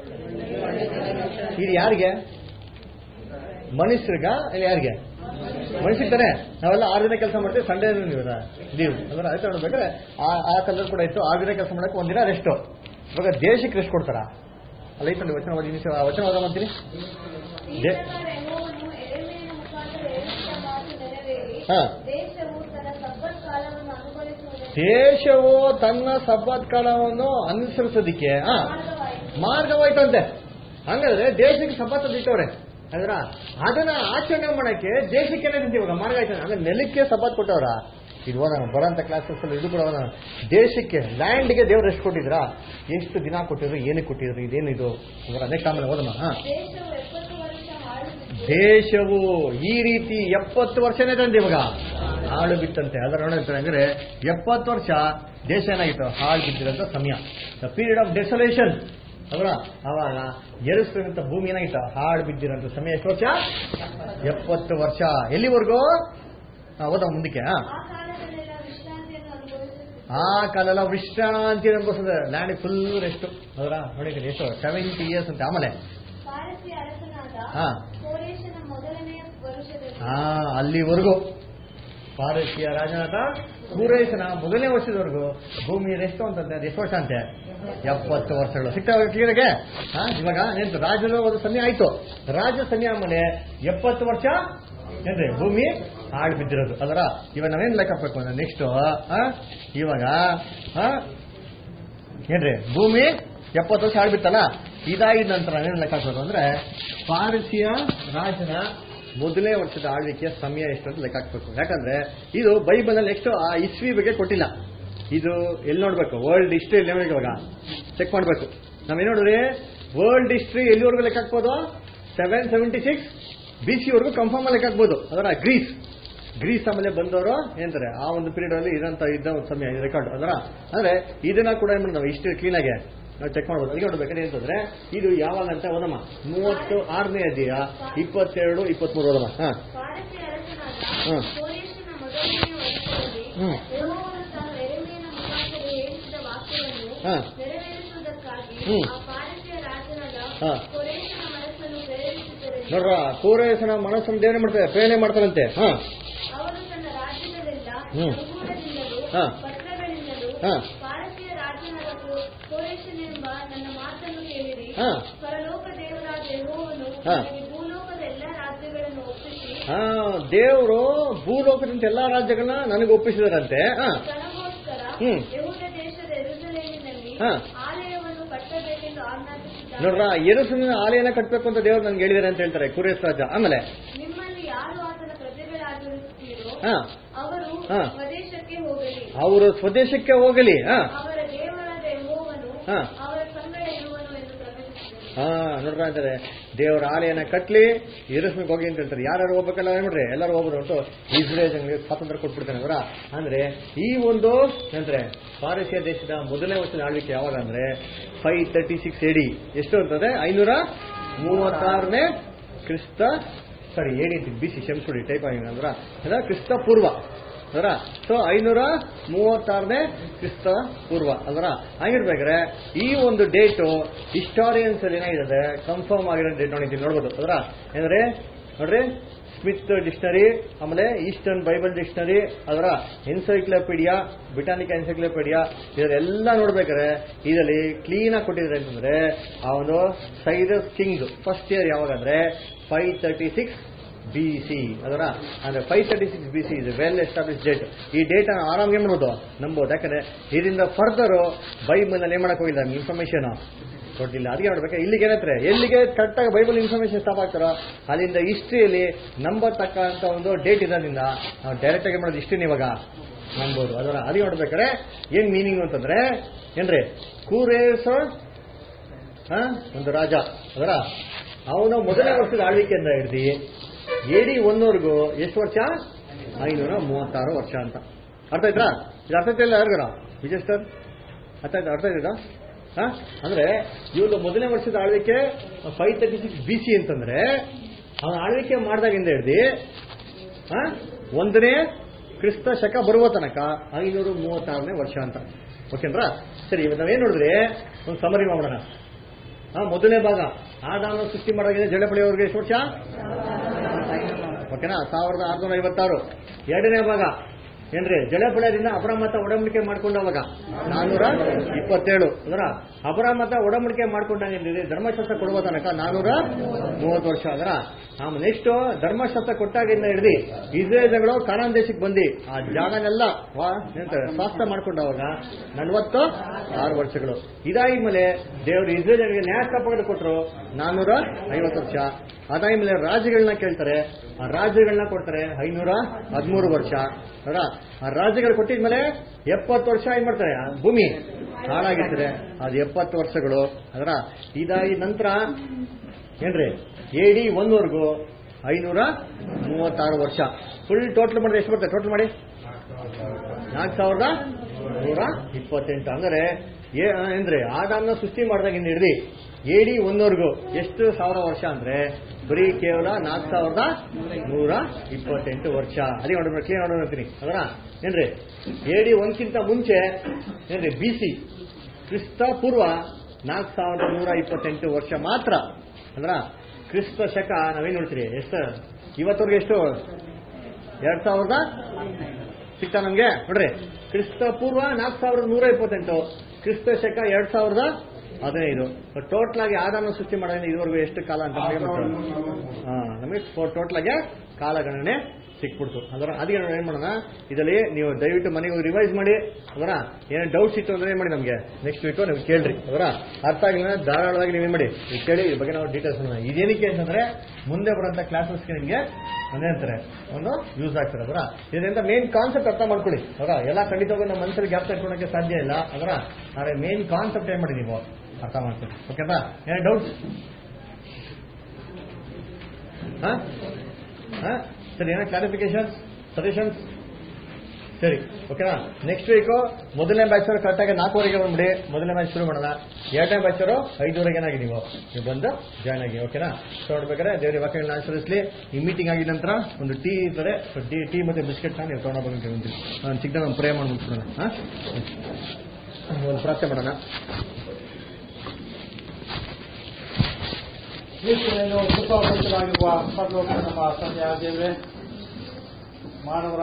ಇದು ಯಾರಿಗೆ? ಮನುಷ್ಯರಿಗ ಇಲ್ಲ ಯಾರಿಗೆ? ಮನುಷ್ಯರಿಗೆ ತಾನೆ. ನಾವೆಲ್ಲ ಆರು ದಿನ ಕೆಲಸ ಮಾಡ್ತೀವಿ. ಸಂಡೇ ನೀವು ಲೀವ್ ಅಂದ್ರೆ ಆಯ್ತು ನೋಡ್ಬೇಕಾದ್ರೆ ಆ ಆ ಕಲರ್ ಕೂಡ ಇತ್ತು. ಆರು ದಿನ ಕೆಲಸ ಮಾಡಕ್ಕೆ ಒಂದಿನ ರೆಸ್ಟ್. ಇವಾಗ ದೇಶಕ್ಕೆ ರೆಸ್ಟ್ ಕೊಡ್ತಾರ? ಅಲ್ಲ ಐತಂడి ವಚನ ಓದಿ ನಿಮಿಷ ವಚನ ಓದ ಮಾಡ್ತೀನಿ. ಈ ದೇ- ಪ್ರಕಾರ ಯೆಹೋವನು ಯೆರೆಮೀಯನ ಮುಖಾಂತರ ಹೇಳಿದ ಮಾತು ನೆರವೇರಿ ಹಾ. ದೇಶವು ತನ್ನ ಸಬ್ಬತ್ ಕಾಲವನ್ನು ಅನುಭವಿಸುವುದಕ್ಕೆ ದೇಶವು ತನ್ನ ಸಬ್ಬತ್ ಕಾಲವನ್ನು ಅನುಸರಿಸೋದಿಕ್ಕೆ ಹಾ ಮಾರ್ಗವಾಯಿತು. ಮಾರ್ಗವಾಯ್ತಂತೆ. ಹಂಗಾದ್ರೆ ದೇಶಕ್ಕೆ ಸಬ್ಬತ್ ದಿಟ್ಟವ್ರೆ ಅಂದ್ರ ಅದನ್ನ ಆಚರಣೆ ಮಾಡಕ್ಕೆ ದೇಶಕ್ಕೆ ಏನಾಯ್ತು ಇವಾಗ ಮಾರ್ಗ ಆಯ್ತು. ಅಂದ್ರೆ ನೆಲಕ್ಕೆ ಸಬ್ಬತ್ ಕೊಟ್ಟವ್ರ. ಇದು ಓದೋಣ ಬರೋಂಥ ಕ್ಲಾಸಸ್ ಅಲ್ಲಿ ಇದು ಕೂಡ ಓದೋಣ. ದೇಶಕ್ಕೆ ಲ್ಯಾಂಡ್ಗೆ ದೇವ್ರು ಎಷ್ಟು ಕೊಟ್ಟಿದ್ರಾ? ಎಷ್ಟು ದಿನ ಕೊಟ್ಟಿದ್ರು? ಏನಕ್ಕೆ ಕೊಟ್ಟಿದ್ರು? ಇದೇನಿದು ಅಂದ್ರೆ ನೆಕ್ಸ್ಟ್ ಆಮೇಲೆ ಓದೋಣ. ಹಾ ದೇಶವು ಎಪ್ಪತ್ತು ವರ್ಷ ಆಳುತ್ತಿದ್ದು ದೇಶವು ಈ ರೀತಿ ಎಪ್ಪತ್ತು ವರ್ಷನೇ ತಂದೆ ಇವಾಗ ಹಾಳು ಬಿತ್ತಂತೆ. ಅದರ ನೋಡ್ತಾರೆ ಅಂದ್ರೆ ಎಪ್ಪತ್ತು ವರ್ಷ ದೇಶ ಏನಾಗಿತ್ತು? ಹಾಳು ಬಿದ್ದಿರೋಂಥ ಸಮಯ, ದ ಪೀರಿಯಡ್ ಆಫ್ ಡೆಸೊಲೇಷನ್. ಅವರ ಅವಾಗ ಎರಿಸಿದಂತ ಭೂಮಿ ಏನಾಗಿತ್ತು? ಹಾಳು ಬಿದ್ದಿರೋಂಥ ಸಮಯ. ಎಷ್ಟು ವರ್ಷ? ಎಪ್ಪತ್ತು ವರ್ಷ. ಎಲ್ಲಿವರೆಗೂ? ಓದ ಮುಂದಕ್ಕೆ. ಆ ಕಾಲದಲ್ಲೆಲ್ಲ ವಿಶ್ರಾಂತಿಯನ್ನು ಅನುಭವಿಸುತ್ತಿದ್ದು ಆ ಕಾಲೆಲ್ಲ ವಿಶ್ರಾಂತಿ ಅನ್ಭವಿಸಿದ್ರೆ ಲ್ಯಾಂಡ್ ಫುಲ್ ರೆಸ್ಟ್. ಅದರ ನೋಡಿ ಎಷ್ಟು ಸೆವೆಂಟಿ ಇಯರ್ಸ್ ಅಂತ. ಆಮೇಲೆ ಪಾರಸಿಯ ಅರಸನಾದ ಹಾ ಕೋರೇಶನ ಮೊದಲನೆಯ ವರುಷದಲ್ಲಿ ಹಾ ಅಲ್ಲಿವರೆಗೂ ಪಾರಸಿಯ ರಾಜನಾಥ ಕೂರೇಶನ ಮೊದಲನೇ ವರ್ಷದವರೆಗೂ ಭೂಮಿ ಎಷ್ಟು ಅಂತಂದ್ರೆ ಅದು ಎಷ್ಟು ವರ್ಷ ಅಂತೆ? ಎಪ್ಪತ್ತು ವರ್ಷಗಳು. ಸಿಗ್ತಾ ಕ್ಲಿಯರ್ಗೆ? ಹಾ ಇವಾಗ ಏನ್ತು ರಾಜನ ಒಂದು ಸಮಯ ಆಯ್ತು. ರಾಜ ಸಮಯ ಆಮೇಲೆ ಎಪ್ಪತ್ತು ವರ್ಷ ಏನ್ರಿ ಭೂಮಿ ಹಾಳು ಬಿದ್ದಿರೋದು. ಅದರ ಇವಾಗ ನಾವೇನ್ ಲೆಕ್ಕ ಹಾಕ್ಬೇಕು ಅಂದ್ರೆ ನೆಕ್ಸ್ಟ್ ಇವಾಗ ಏನ್ರಿ ಭೂಮಿ ಎಪ್ಪತ್ತು ವರ್ಷ ಹಾಳು ಬಿತ್ತಲ್ಲ. ಇದಾಗಿದ ನಂತರ ಏನ್ ಲೆಕ್ಕ ಹಾಕ್ಬೇಕು ಅಂದ್ರೆ ಪಾರಸಿಯ ರಾಜನ ಮೊದಲನೇ ವರ್ಷದ ಆಳ್ವಿಕೆಯ ಸಮಯ ಎಷ್ಟು ಅಂತ ಲೆಕ್ಕ ಹಾಕ್ಬೇಕು. ಯಾಕಂದ್ರೆ ಇದು ಬೈಬಲ್ ಅಲ್ಲಿ ಎಷ್ಟು ಆ ಇಸ್ವಿ ಬಗ್ಗೆ ಕೊಟ್ಟಿಲ್ಲ. ಇದು ಎಲ್ಲಿ ನೋಡ್ಬೇಕು? ವರ್ಲ್ಡ್ ಹಿಸ್ಟ್ರಿ ಎಲ್ಲಿ ನೋಡ್ಬೇಕು? ಇವಾಗ ಚೆಕ್ ಮಾಡ್ಬೇಕು. ನಾವೇನ್ ನೋಡ್ರಿ ವರ್ಲ್ಡ್ ಹಿಸ್ಟ್ರಿ ಎಲ್ಲಿವರೆಗೂ ಲೆಕ್ಕ ಹಾಕ್ಬೋದು? Seven seventy six B C ವರೆಗೂ ಕನ್ಫರ್ಮ್ ಲೆಕ್ಕ ಹಾಕ್ಬೋದು. ಅದರ ಗ್ರೀಸ್ ಗ್ರೀಸ್ ಆಮೇಲೆ ಬಂದವರು ಏನಂತಾರೆ ಆ ಒಂದು ಪೀರಿಯಡ್ ಅಲ್ಲಿ ಇದಂತ ಇದ್ದ ಒಂದು ಸಮಯ ರೆಕಾರ್ಡ್ ಅದರ ಅಂದ್ರೆ ಇದನ್ನ ಕೂಡ ಏನ್ ನಾವು ಇಷ್ಟು ಕ್ಲೀನ್ ಆಗಿ ನಾವು ಚೆಕ್ ಮಾಡ್ಬೋದು. ಅದಕ್ಕೆ ನೋಡ್ಬೇಕಾದ್ರೆ ಅಂತಂದ್ರೆ ಇದು ಯಾವಾಗ ಅಂತ ಓದಮ್ಮ ಮೂವತ್ತು ಆರನೇ ಅಧ್ಯಾಯ ಇಪ್ಪತ್ತೆರಡು ಇಪ್ಪತ್ಮೂರು ಓದಮ್ಮ. ಹಾ ಪಾರಸಿಯ ಅರಸನಾದ ಹ್ಮ್. ಕೋರೇಶನ ಮೊದಲನೆಯ ವರ್ಷದಲ್ಲಿ ಹ್ಮ್. ಯೆಹೋವನು ತಾನು ಯೆರೆಮೀಯನ ಮುಖಾಂತರ ಹೇಳಿಸಿದ ವಾಕ್ಯವನ್ನು ಹಾ. ನೆರವೇರಿಸುವುದಕ್ಕಾಗಿ ಹ್ಮ್. ಆ ಪಾರಸಿಯ ರಾಜನಾದ ಹಾ. ಕೋರೇಶನ ಮನಸ್ಸನ್ನು ಪ್ರೇರೇಪಿಸಿದರೆಂದು ನೋಡ್ರ ಕೋರೇಶನ ಮನಸ್ಸನ್ನು ದೇವರೇ ಮಾಡ್ತಾರೆ ಪ್ರೇರಣೆ ಮಾಡ್ತಾರಂತೆ. ಹಾ ಅವನು ತನ್ನ ರಾಜ್ಯದಲ್ಲೆಲ್ಲ ಹ್ಮ್. ಸಂಪೂರ್ಣದಿಂದಲೂ ಹಾ. ಪತ್ರಗಳಿಂದಲೂ ಹಾ. ಪಾರಸಿಯ ರಾಜನಾದ ಕೋ- ಕೋರೇಶನೆಂಬ ನನ್ನ ಮಾತನ್ನು ಕೇಳಿರಿ. ಹಾ. ಪರಲೋಕ ದೇವರಾದ ಯೆಹೋವನು ಹಾ. ನನಗೆ ಭೂಲೋಕದ ಎಲ್ಲ ರಾಜ್ಯಗಳನ್ನು ಒಪ್ಪಿಸಿ ಹಾ ದೇವರು ಭೂಲೋಕದಂತ ಎಲ್ಲಾ ರಾಜ್ಯಗಳನ್ನ ನನಗೆ ಒಪ್ಪಿಸಿದಾರಂತೆ. ಹಾ ತನಗೋಸ್ಕರ ಹ್ಮ್. ಯೆಹೂದ ದೇಶದ ಯೆರೂಸಲೇಮಿನಲ್ಲಿ ಹಾ. ಆಲಯವನ್ನು ಕಟ್ಟಬೇಕೆಂದು ಆಜ್ಞಾಪಿಸಿದ್ದಾನೆ. ನೋಡ್ರ ಯೆರೂಸಲೇಮಿನ ಆಲಯನ ಕಟ್ಟಬೇಕು ಅಂತ ದೇವ್ರು ನನ್ಗೆ ಹೇಳಿದಾರೆ ಅಂತ ಹೇಳ್ತಾರೆ ಕುರೇಶ್ ರಾಜ. ಆಮೇಲೆ ನಿಮ್ಮಲ್ಲಿ ಯಾರು ಆತನ ಪ್ರಜೆಗಳಾಗಿರುತ್ತೀರೋ ಹಾ. ಅವರು ಹಾ. ಸ್ವದೇಶಕ್ಕೆ ಹೋಗಲಿ. ಅವರು ಸ್ವದೇಶಕ್ಕೆ ಹೋಗಲಿ. ಹಾ ಅವರ ದೇವರಾದ ಯೆಹೋವನು ಹಾ. ಅವರ ಸಂಗಡ ಇರುವನು ಎಂದು ಪ್ರಕಟಿಸಿದರು. ಹಾ ನೋಡ್ರ ಅಂತಾರೆ ದೇವರ ಆಲಯನ ಕಟ್ಲಿ ಯೆರೂಸಲೇಮಿಗೆ ಹೋಗಿ ಅಂತ ಹೇಳ್ತಾರೆ. ಯಾರು ಹೋಗ್ಬೇಕಲ್ಲ ನೋಡ್ರಿ ಎಲ್ಲರೂ ಹೋಗೋದು ಉಂಟು ಇಸ್ರೇಲ್ ಜನಗಳಿಗೆ ಸ್ವಾತಂತ್ರ್ಯ ಕೊಟ್ಬಿಡ್ತಾನೆ ಅವರ. ಅಂದ್ರೆ ಈ ಒಂದು ಅಂದ್ರೆ ಪಾರಸಿಯ ದೇಶದ ಮೊದಲನೇ ವರ್ಷದ ಆಳ್ವಿಕೆ ಯಾವಾಗ ಅಂದ್ರೆ ಫೈವ್ ತರ್ಟಿ ಸಿಕ್ಸ್ ಎಡಿ ಎಷ್ಟು ಅಂತಂದ್ರೆ ಐನೂರ ಮೂವತ್ತಾರನೇ ಕ್ರಿಸ್ತ ಸಾರಿ ಏಡಿ ಬಿ ಸಿ ಶಂಸುಡಿ ಟೈಪ್ ಆಗಿ ಅಂದ್ರ ಕ್ರಿಸ್ತ ಪೂರ್ವ ಅದರ ಸೊ ಐನೂರ ಮೂವತ್ತಾರನೇ ಕ್ರಿಸ್ತ ಪೂರ್ವ ಅದರ ಹಂಗಿರ್ಬೇಕಾದ್ರೆ ಈ ಒಂದು ಡೇಟು ಹಿಸ್ಟಾರಿಯನ್ಸ್ ಅಲ್ಲಿ ಏನಾಗಿದೆ ಕನ್ಫರ್ಮ್ ಆಗಿರೋ ಡೇಟ್ ನೋಡಿದ್ದೀನಿ ನೋಡ್ಬೋದು ಅದರ ಏನಂದ್ರೆ ನೋಡ್ರಿ ಸ್ಮಿತ್ ಡಿಕ್ಷನರಿ ಆಮೇಲೆ ಈಸ್ಟರ್ನ್ ಬೈಬಲ್ ಡಿಕ್ಷನರಿ ಅದರ ಎನ್ಸೈಕ್ಲೋಪೀಡಿಯಾ ಬ್ರಿಟಾನಿಕಾ ಎನ್ಸೈಕ್ಲೋಪೀಡಿಯಾ ಇದರೆಲ್ಲ ನೋಡ್ಬೇಕಾದ್ರೆ ಇದರಲ್ಲಿ ಕ್ಲೀನ್ ಆಗಿ ಕೊಟ್ಟಿದ್ರೆ ಅಂತಂದ್ರೆ ಆ ಒಂದು ಸೈರಸ್ ಕಿಂಗ್ ಫಸ್ಟ್ ಇಯರ್ ಯಾವಾಗ ಅಂದ್ರೆ five thirty six B C ಅದರ ಅಂದ್ರೆ five thirty six B C is well establish date. ಈ ಡೇಟ್ ಆರಾಮ್ಗೆ ಮಾಡ್ಬೋದು ನಂಬೋದು. ಯಾಕಂದ್ರೆ ಇದರಿಂದ ಫರ್ದರ್ ಬೈಬಲ್ ನಲ್ಲಿ ಏನ್ ಮಾಡಕ್ ಹೋಗಿಲ್ಲ ಇನ್ಫಾರ್ಮೇಶನ್ ಕೊಟ್ಟಿಲ್ಲ. ಅದಕ್ಕೆ ನೋಡ್ಬೇಕು ಇಲ್ಲಿಗೆ ಏನಂತಾರೆ ಎಲ್ಲಿಗೆ ಕರೆಕ್ಟಾಗಿ ಬೈಬಲ್ ಇನ್ಫಾರ್ಮೇಶನ್ ಸ್ಟಾಪ್ ಆಗ್ತಾರೋ ಅಲ್ಲಿಂದ ಹಿಸ್ಟ್ರಿಯಲ್ಲಿ ನಂಬತಕ್ಕಂತ ಒಂದು ಡೇಟ್ ಇರೋದ್ರಿಂದ ನಾವು ಡೈರೆಕ್ಟ್ ಆಗಿ ಮಾಡೋದು ಹಿಸ್ಟ್ರಿನ ಇವಾಗ ನಂಬೋದು ಅದರ. ಅದಕ್ಕೆ ನೋಡ್ಬೇಕಾದ್ರೆ ಏನ್ ಮೀನಿಂಗ್ ಅಂತಂದ್ರೆ ಏನ್ರಿ ಕೂರೇಸ ಒಂದು ರಾಜ ಅದರ ಅವನು ಮೊದಲನೇ ವರ್ಷದ ಆಳ್ವಿಕೆಯಿಂದ ಹಿಡ್ದು ಎಡಿ ಒಂದವರೆಗೂ ಎಷ್ಟು ವರ್ಷ ಐನೂರ ಮೂವತ್ತಾರು ವರ್ಷ ಅಂತ ಅರ್ಥ ಆಯ್ತಾ? ಇದು ಅರ್ಥ ಆಯ್ತಾ ಇಲ್ಲ ಯಾರಿಗಾರ ವಿಜಯ್ ಸರ್ ಅರ್ಥ ಆಯ್ತಾ ಅರ್ಥ ಆಯ್ತಾ ಹಾ ಅಂದ್ರೆ ಇವ್ರು ಮೊದಲನೇ ವರ್ಷದ ಆಳ್ವಿಕೆ five thirty six B C ಅಂತಂದ್ರೆ ಅವನ ಆಳ್ವಿಕೆ ಮಾಡಿದಾಗಿಂದ ಹಿಡ್ದು ಹಾ ಒಂದನೇ ಕ್ರಿಸ್ತ ಶಕ ಬರುವ ತನಕ ಐನೂರ ಮೂವತ್ತಾರನೇ ವರ್ಷ ಅಂತ. ಓಕೆನ್ರಾ? ಸರಿ ಇವತ್ತು ನಾವೇನ್ ನೋಡಿದ್ರೆ ಒಂದು ಸಮರಿ ಮಾಡೋಣ. ಹಾ ಮೊದಲನೇ ಭಾಗ ಆದಾಮ ಸೃಷ್ಟಿ ಮಾಡೋಗಿದೆ ಜಡಪಡಿಯವರೆಗೆ ಎಷ್ಟು ವರ್ಷ ಓಕೆನಾ ಸಾವಿರದ ಆರ್ನೂರ ಐವತ್ತಾರು. ಎರಡನೇ ಭಾಗ ಏನ್ರಿ ಜಲಪಳ್ಯದಿಂದ ಅಪರಾಮತ ಒಡಂಬಡಿಕೆ ಮಾಡ್ಕೊಂಡವಾಗ ನಾನೂರ ಇಪ್ಪತ್ತೇಳು ಅದರ ಅಪರಾಮತ ಒಡಂಬಡಿಕೆ ಮಾಡ್ಕೊಂಡಾಗ ಧರ್ಮಶಾಸ್ತ್ರ ಕೊಡುವ ತನಕ ನಾನೂರ ಮೂವತ್ತು ವರ್ಷ ಅದರ. ಆಮೇಲೆ ನೆಕ್ಸ್ಟ್ ಧರ್ಮಶಾಸ್ತ್ರ ಕೊಟ್ಟಾಗಿಂದ ಹಿಡಿದು ಇಸ್ರೇಲ್ ಜನಗಳು ಕಾನಾನ್ ದೇಶಕ್ಕೆ ಬಂದು ಆ ಜಾಗನೆಲ್ಲ ಸ್ವಾಸ್ಥ್ಯ ಮಾಡ್ಕೊಂಡವಾಗ ನಲ್ವತ್ತು ಆರು ವರ್ಷಗಳು. ಇದಾದ್ಮೇಲೆ ದೇವರು ಇಸ್ರೇಲ್ ಜನರಿಗೆ ನ್ಯಾಯಸ್ಥಾಪಕರು ಕೊಟ್ಟರು ನಾನೂರ ಐವತ್ತು ವರ್ಷ. ಅದಾದ್ಮೇಲೆ ರಾಜ್ಯಗಳನ್ನ ಕೇಳ್ತಾರೆ, ಆ ರಾಜ್ಯಗಳನ್ನ ಕೊಡ್ತಾರೆ ಐನೂರ ಹದಿಮೂರು ವರ್ಷ ಅದರ. ಆ ರಾಜ್ಯಗಳು ಕೊಟ್ಟಿದ್ಮೇಲೆ ಎಪ್ಪತ್ತು ವರ್ಷ ಏನ್ ಮಾಡ್ತಾರೆ ಭೂಮಿ ಹಾಳಾಗಿರ್ತಾರೆ ಅದು ಎಪ್ಪತ್ತು ವರ್ಷಗಳು ಅದರ. ಇದಾಗಿ ನಂತರ ಏನ್ರಿ ಎಡಿ ಒಂದವರೆಗೂ ಐನೂರ ಮೂವತ್ತಾರು ವರ್ಷ. ಫುಲ್ ಟೋಟಲ್ ಮಾಡಿದ್ರೆ ಎಷ್ಟು ಬರ್ತದೆ ಟೋಟಲ್ ಮಾಡಿ ನಾಲ್ಕು ಸಾವಿರದ ನೂರ ಇಪ್ಪತ್ತೆಂಟು. ಅಂದ್ರೆ ಏನ್ರಿ ಆದಾಮ್ನ ಸೃಷ್ಟಿ ಮಾಡಿದಾಗಿಂದ ಹಿಡಿದು ಎಡಿ ಒಂದವರೆಗೂ ಎಷ್ಟು ಸಾವಿರ ವರ್ಷ ಅಂದ್ರೆ ಬರೀ ಕೇವಲ ನಾಲ್ಕು ಸಾವಿರದ ನೂರ ಇಪ್ಪತ್ತೆಂಟು ವರ್ಷ. ಅದೇ ನೋಡ್ಬೇಕು ಕ್ಲಿಯರ್ ನೋಡ್ತೀನಿ ಅದರ ಏನ್ರಿ ಎಡಿ ಒಂದ್ಕಿಂತ ಮುಂಚೆ ಏನ್ರಿ ಬಿ ಸಿ ಕ್ರಿಸ್ತ ಪೂರ್ವ ನಾಲ್ಕು ಸಾವಿರದ ನೂರ ಇಪ್ಪತ್ತೆಂಟು ವರ್ಷ ಮಾತ್ರ ಅಂದ್ರ. ಕ್ರಿಸ್ತ ಶಕ ನಾವೇನ್ ನೋಡ್ತೀರಿ ಎಷ್ಟು ಇವತ್ತವರೆಗೆ ಎಷ್ಟು ಎರಡ್ ಸಾವಿರದ ಸಿಗ್ತಾ ನಮ್ಗೆ ನೋಡ್ರಿ. ಕ್ರಿಸ್ತ ಪೂರ್ವ ನಾಲ್ಕು ಸಾವಿರದ ನೂರ ಇಪ್ಪತ್ತೆಂಟು, ಕ್ರಿಸ್ತ ಶಕ ಎರಡ್ ಸಾವಿರದ ಹದಿನೈದು. ಟೋಟಲ್ ಆಗಿ ಆದಾಮ ಸೃಷ್ಟಿ ಮಾಡೋದ್ರಿಂದ ಇದುವರೆಗೂ ಎಷ್ಟು ಕಾಲ ಅಂತ ನಮಗೆ ಟೋಟಲ್ ಆಗಿ ಕಾಲಗಣನೆ ಸಿಕ್ಬಿಡ್ತು ಅದರ. ಅದಕ್ಕೆ ನಾವು ಏನ್ ಮಾಡೋಣ ಇದರಲ್ಲಿ ನೀವು ದಯವಿಟ್ಟು ಮನೆಗೆ ಹೋಗಿ ರಿವೈಸ್ ಮಾಡಿ ಅದರ. ಏನೇನು ಡೌಟ್ಸ್ ಇತ್ತು ಅಂದ್ರೆ ಏನ್ ಮಾಡಿ ನಮಗೆ ನೆಕ್ಸ್ಟ್ ವೀಕ್ ನೀವು ಕೇಳ್ರಿ ಅದರ. ಅರ್ಥ ಆಗಿಲ್ಲ ಧಾರಾಳವಾಗಿ ನೀವೇನ್ ಮಾಡಿ ಕೇಳಿ ಈ ಬಗ್ಗೆ ನಾವು ಡೀಟೇಲ್ಸ್ ಮಾಡೋಣ. ಇದೇನಕ್ಕೆ ಅಂತಂದ್ರೆ ಮುಂದೆ ಬರೋಂಥ ಕ್ಲಾಸಸ್ಗೆ ನಿಮಗೆ ಅದೇ ಅಂತಾರೆ ಒಂದು ಯೂಸ್ ಆಗ್ತಾರೆ ಅದರ. ಇದರಿಂದ ಮೇನ್ ಕಾನ್ಸೆಪ್ಟ್ ಅರ್ಥ ಮಾಡ್ಕೊಳ್ಳಿ ಅದರ. ಎಲ್ಲ ಖಂಡಿತವಾಗಿ ನಮ್ಮ ಮನಸ್ಸಲ್ಲಿ ಗ್ಯಾಪ್ ಇಟ್ಕೊಳಕ್ಕೆ ಸಾಧ್ಯ ಇಲ್ಲ ಅದರ. ಆದ್ರೆ ಮೇನ್ ಕಾನ್ಸೆಪ್ಟ್ ಏನ್ ಮಾಡಿ ನೀವು ಅರ್ಥ ಮಾಡ್ಕೊಳ್ಳಿ. ಓಕೆನಾ? ಏನೇ ಡೌಟ್ಸ್? ಹಾ ಹಾ ಸರಿ ಏನೋ ಕ್ಲಾರಿಫಿಕೇಶನ್ ಸಜೆಷನ್ ಸರಿ ಓಕೆನಾ. ನೆಕ್ಸ್ಟ್ ವೀಕು ಮೊದಲನೇ ಬ್ಯಾಚ್ ಅವರು ಕರೆಕ್ಟಾಗಿ ನಾಲ್ಕೂವರೆಗೆ ಬಂದ್ಬಿಡಿ. ಮೊದಲನೇ ಬ್ಯಾಚ್ ಶುರು ಮಾಡೋಣ. ಎರಡನೇ ಬ್ಯಾಚ್ ಅವರು ಐದುವರೆಗೇನಾಗಿ ನೀವು ನೀವು ಬಂದು ಜಾಯ್ನ್ ಆಗಿ ಓಕೆನಾ. ಸೊ ನೋಡ್ಬೇಕಾದ್ರೆ ದೇವರ ವಾಕ್ಯಗಳನ್ನ ಆಚರಿಸಲಿ. ಈ ಮೀಟಿಂಗ್ ಆಗಿದ ನಂತರ ಒಂದು ಟೀ ಇರ್ತದೆ, ಟೀ ಟೀ ಮತ್ತು ಬಿಸ್ಕೆಟ್ನ ನೀವು ತೊಗೊಂಡೋಗ್ಬೇಕು. ನಾನು ಚಿಕ್ಕದ ಒಂದು ಪ್ರೇ ಮಾಡಿ ಮುಗಿಸ್ಬಿಡೋಣ. ಹಾಂ ಒಂದು ಪ್ರಾರ್ಥನೆ ಮಾಡೋಣ. ಕೃಪಾವಂತರಾಗಿರುವ ಪರಲೋಕ ನಮ್ಮ ತಂದೆಯಾದ ದೇವರೇ, ಮಾನವರ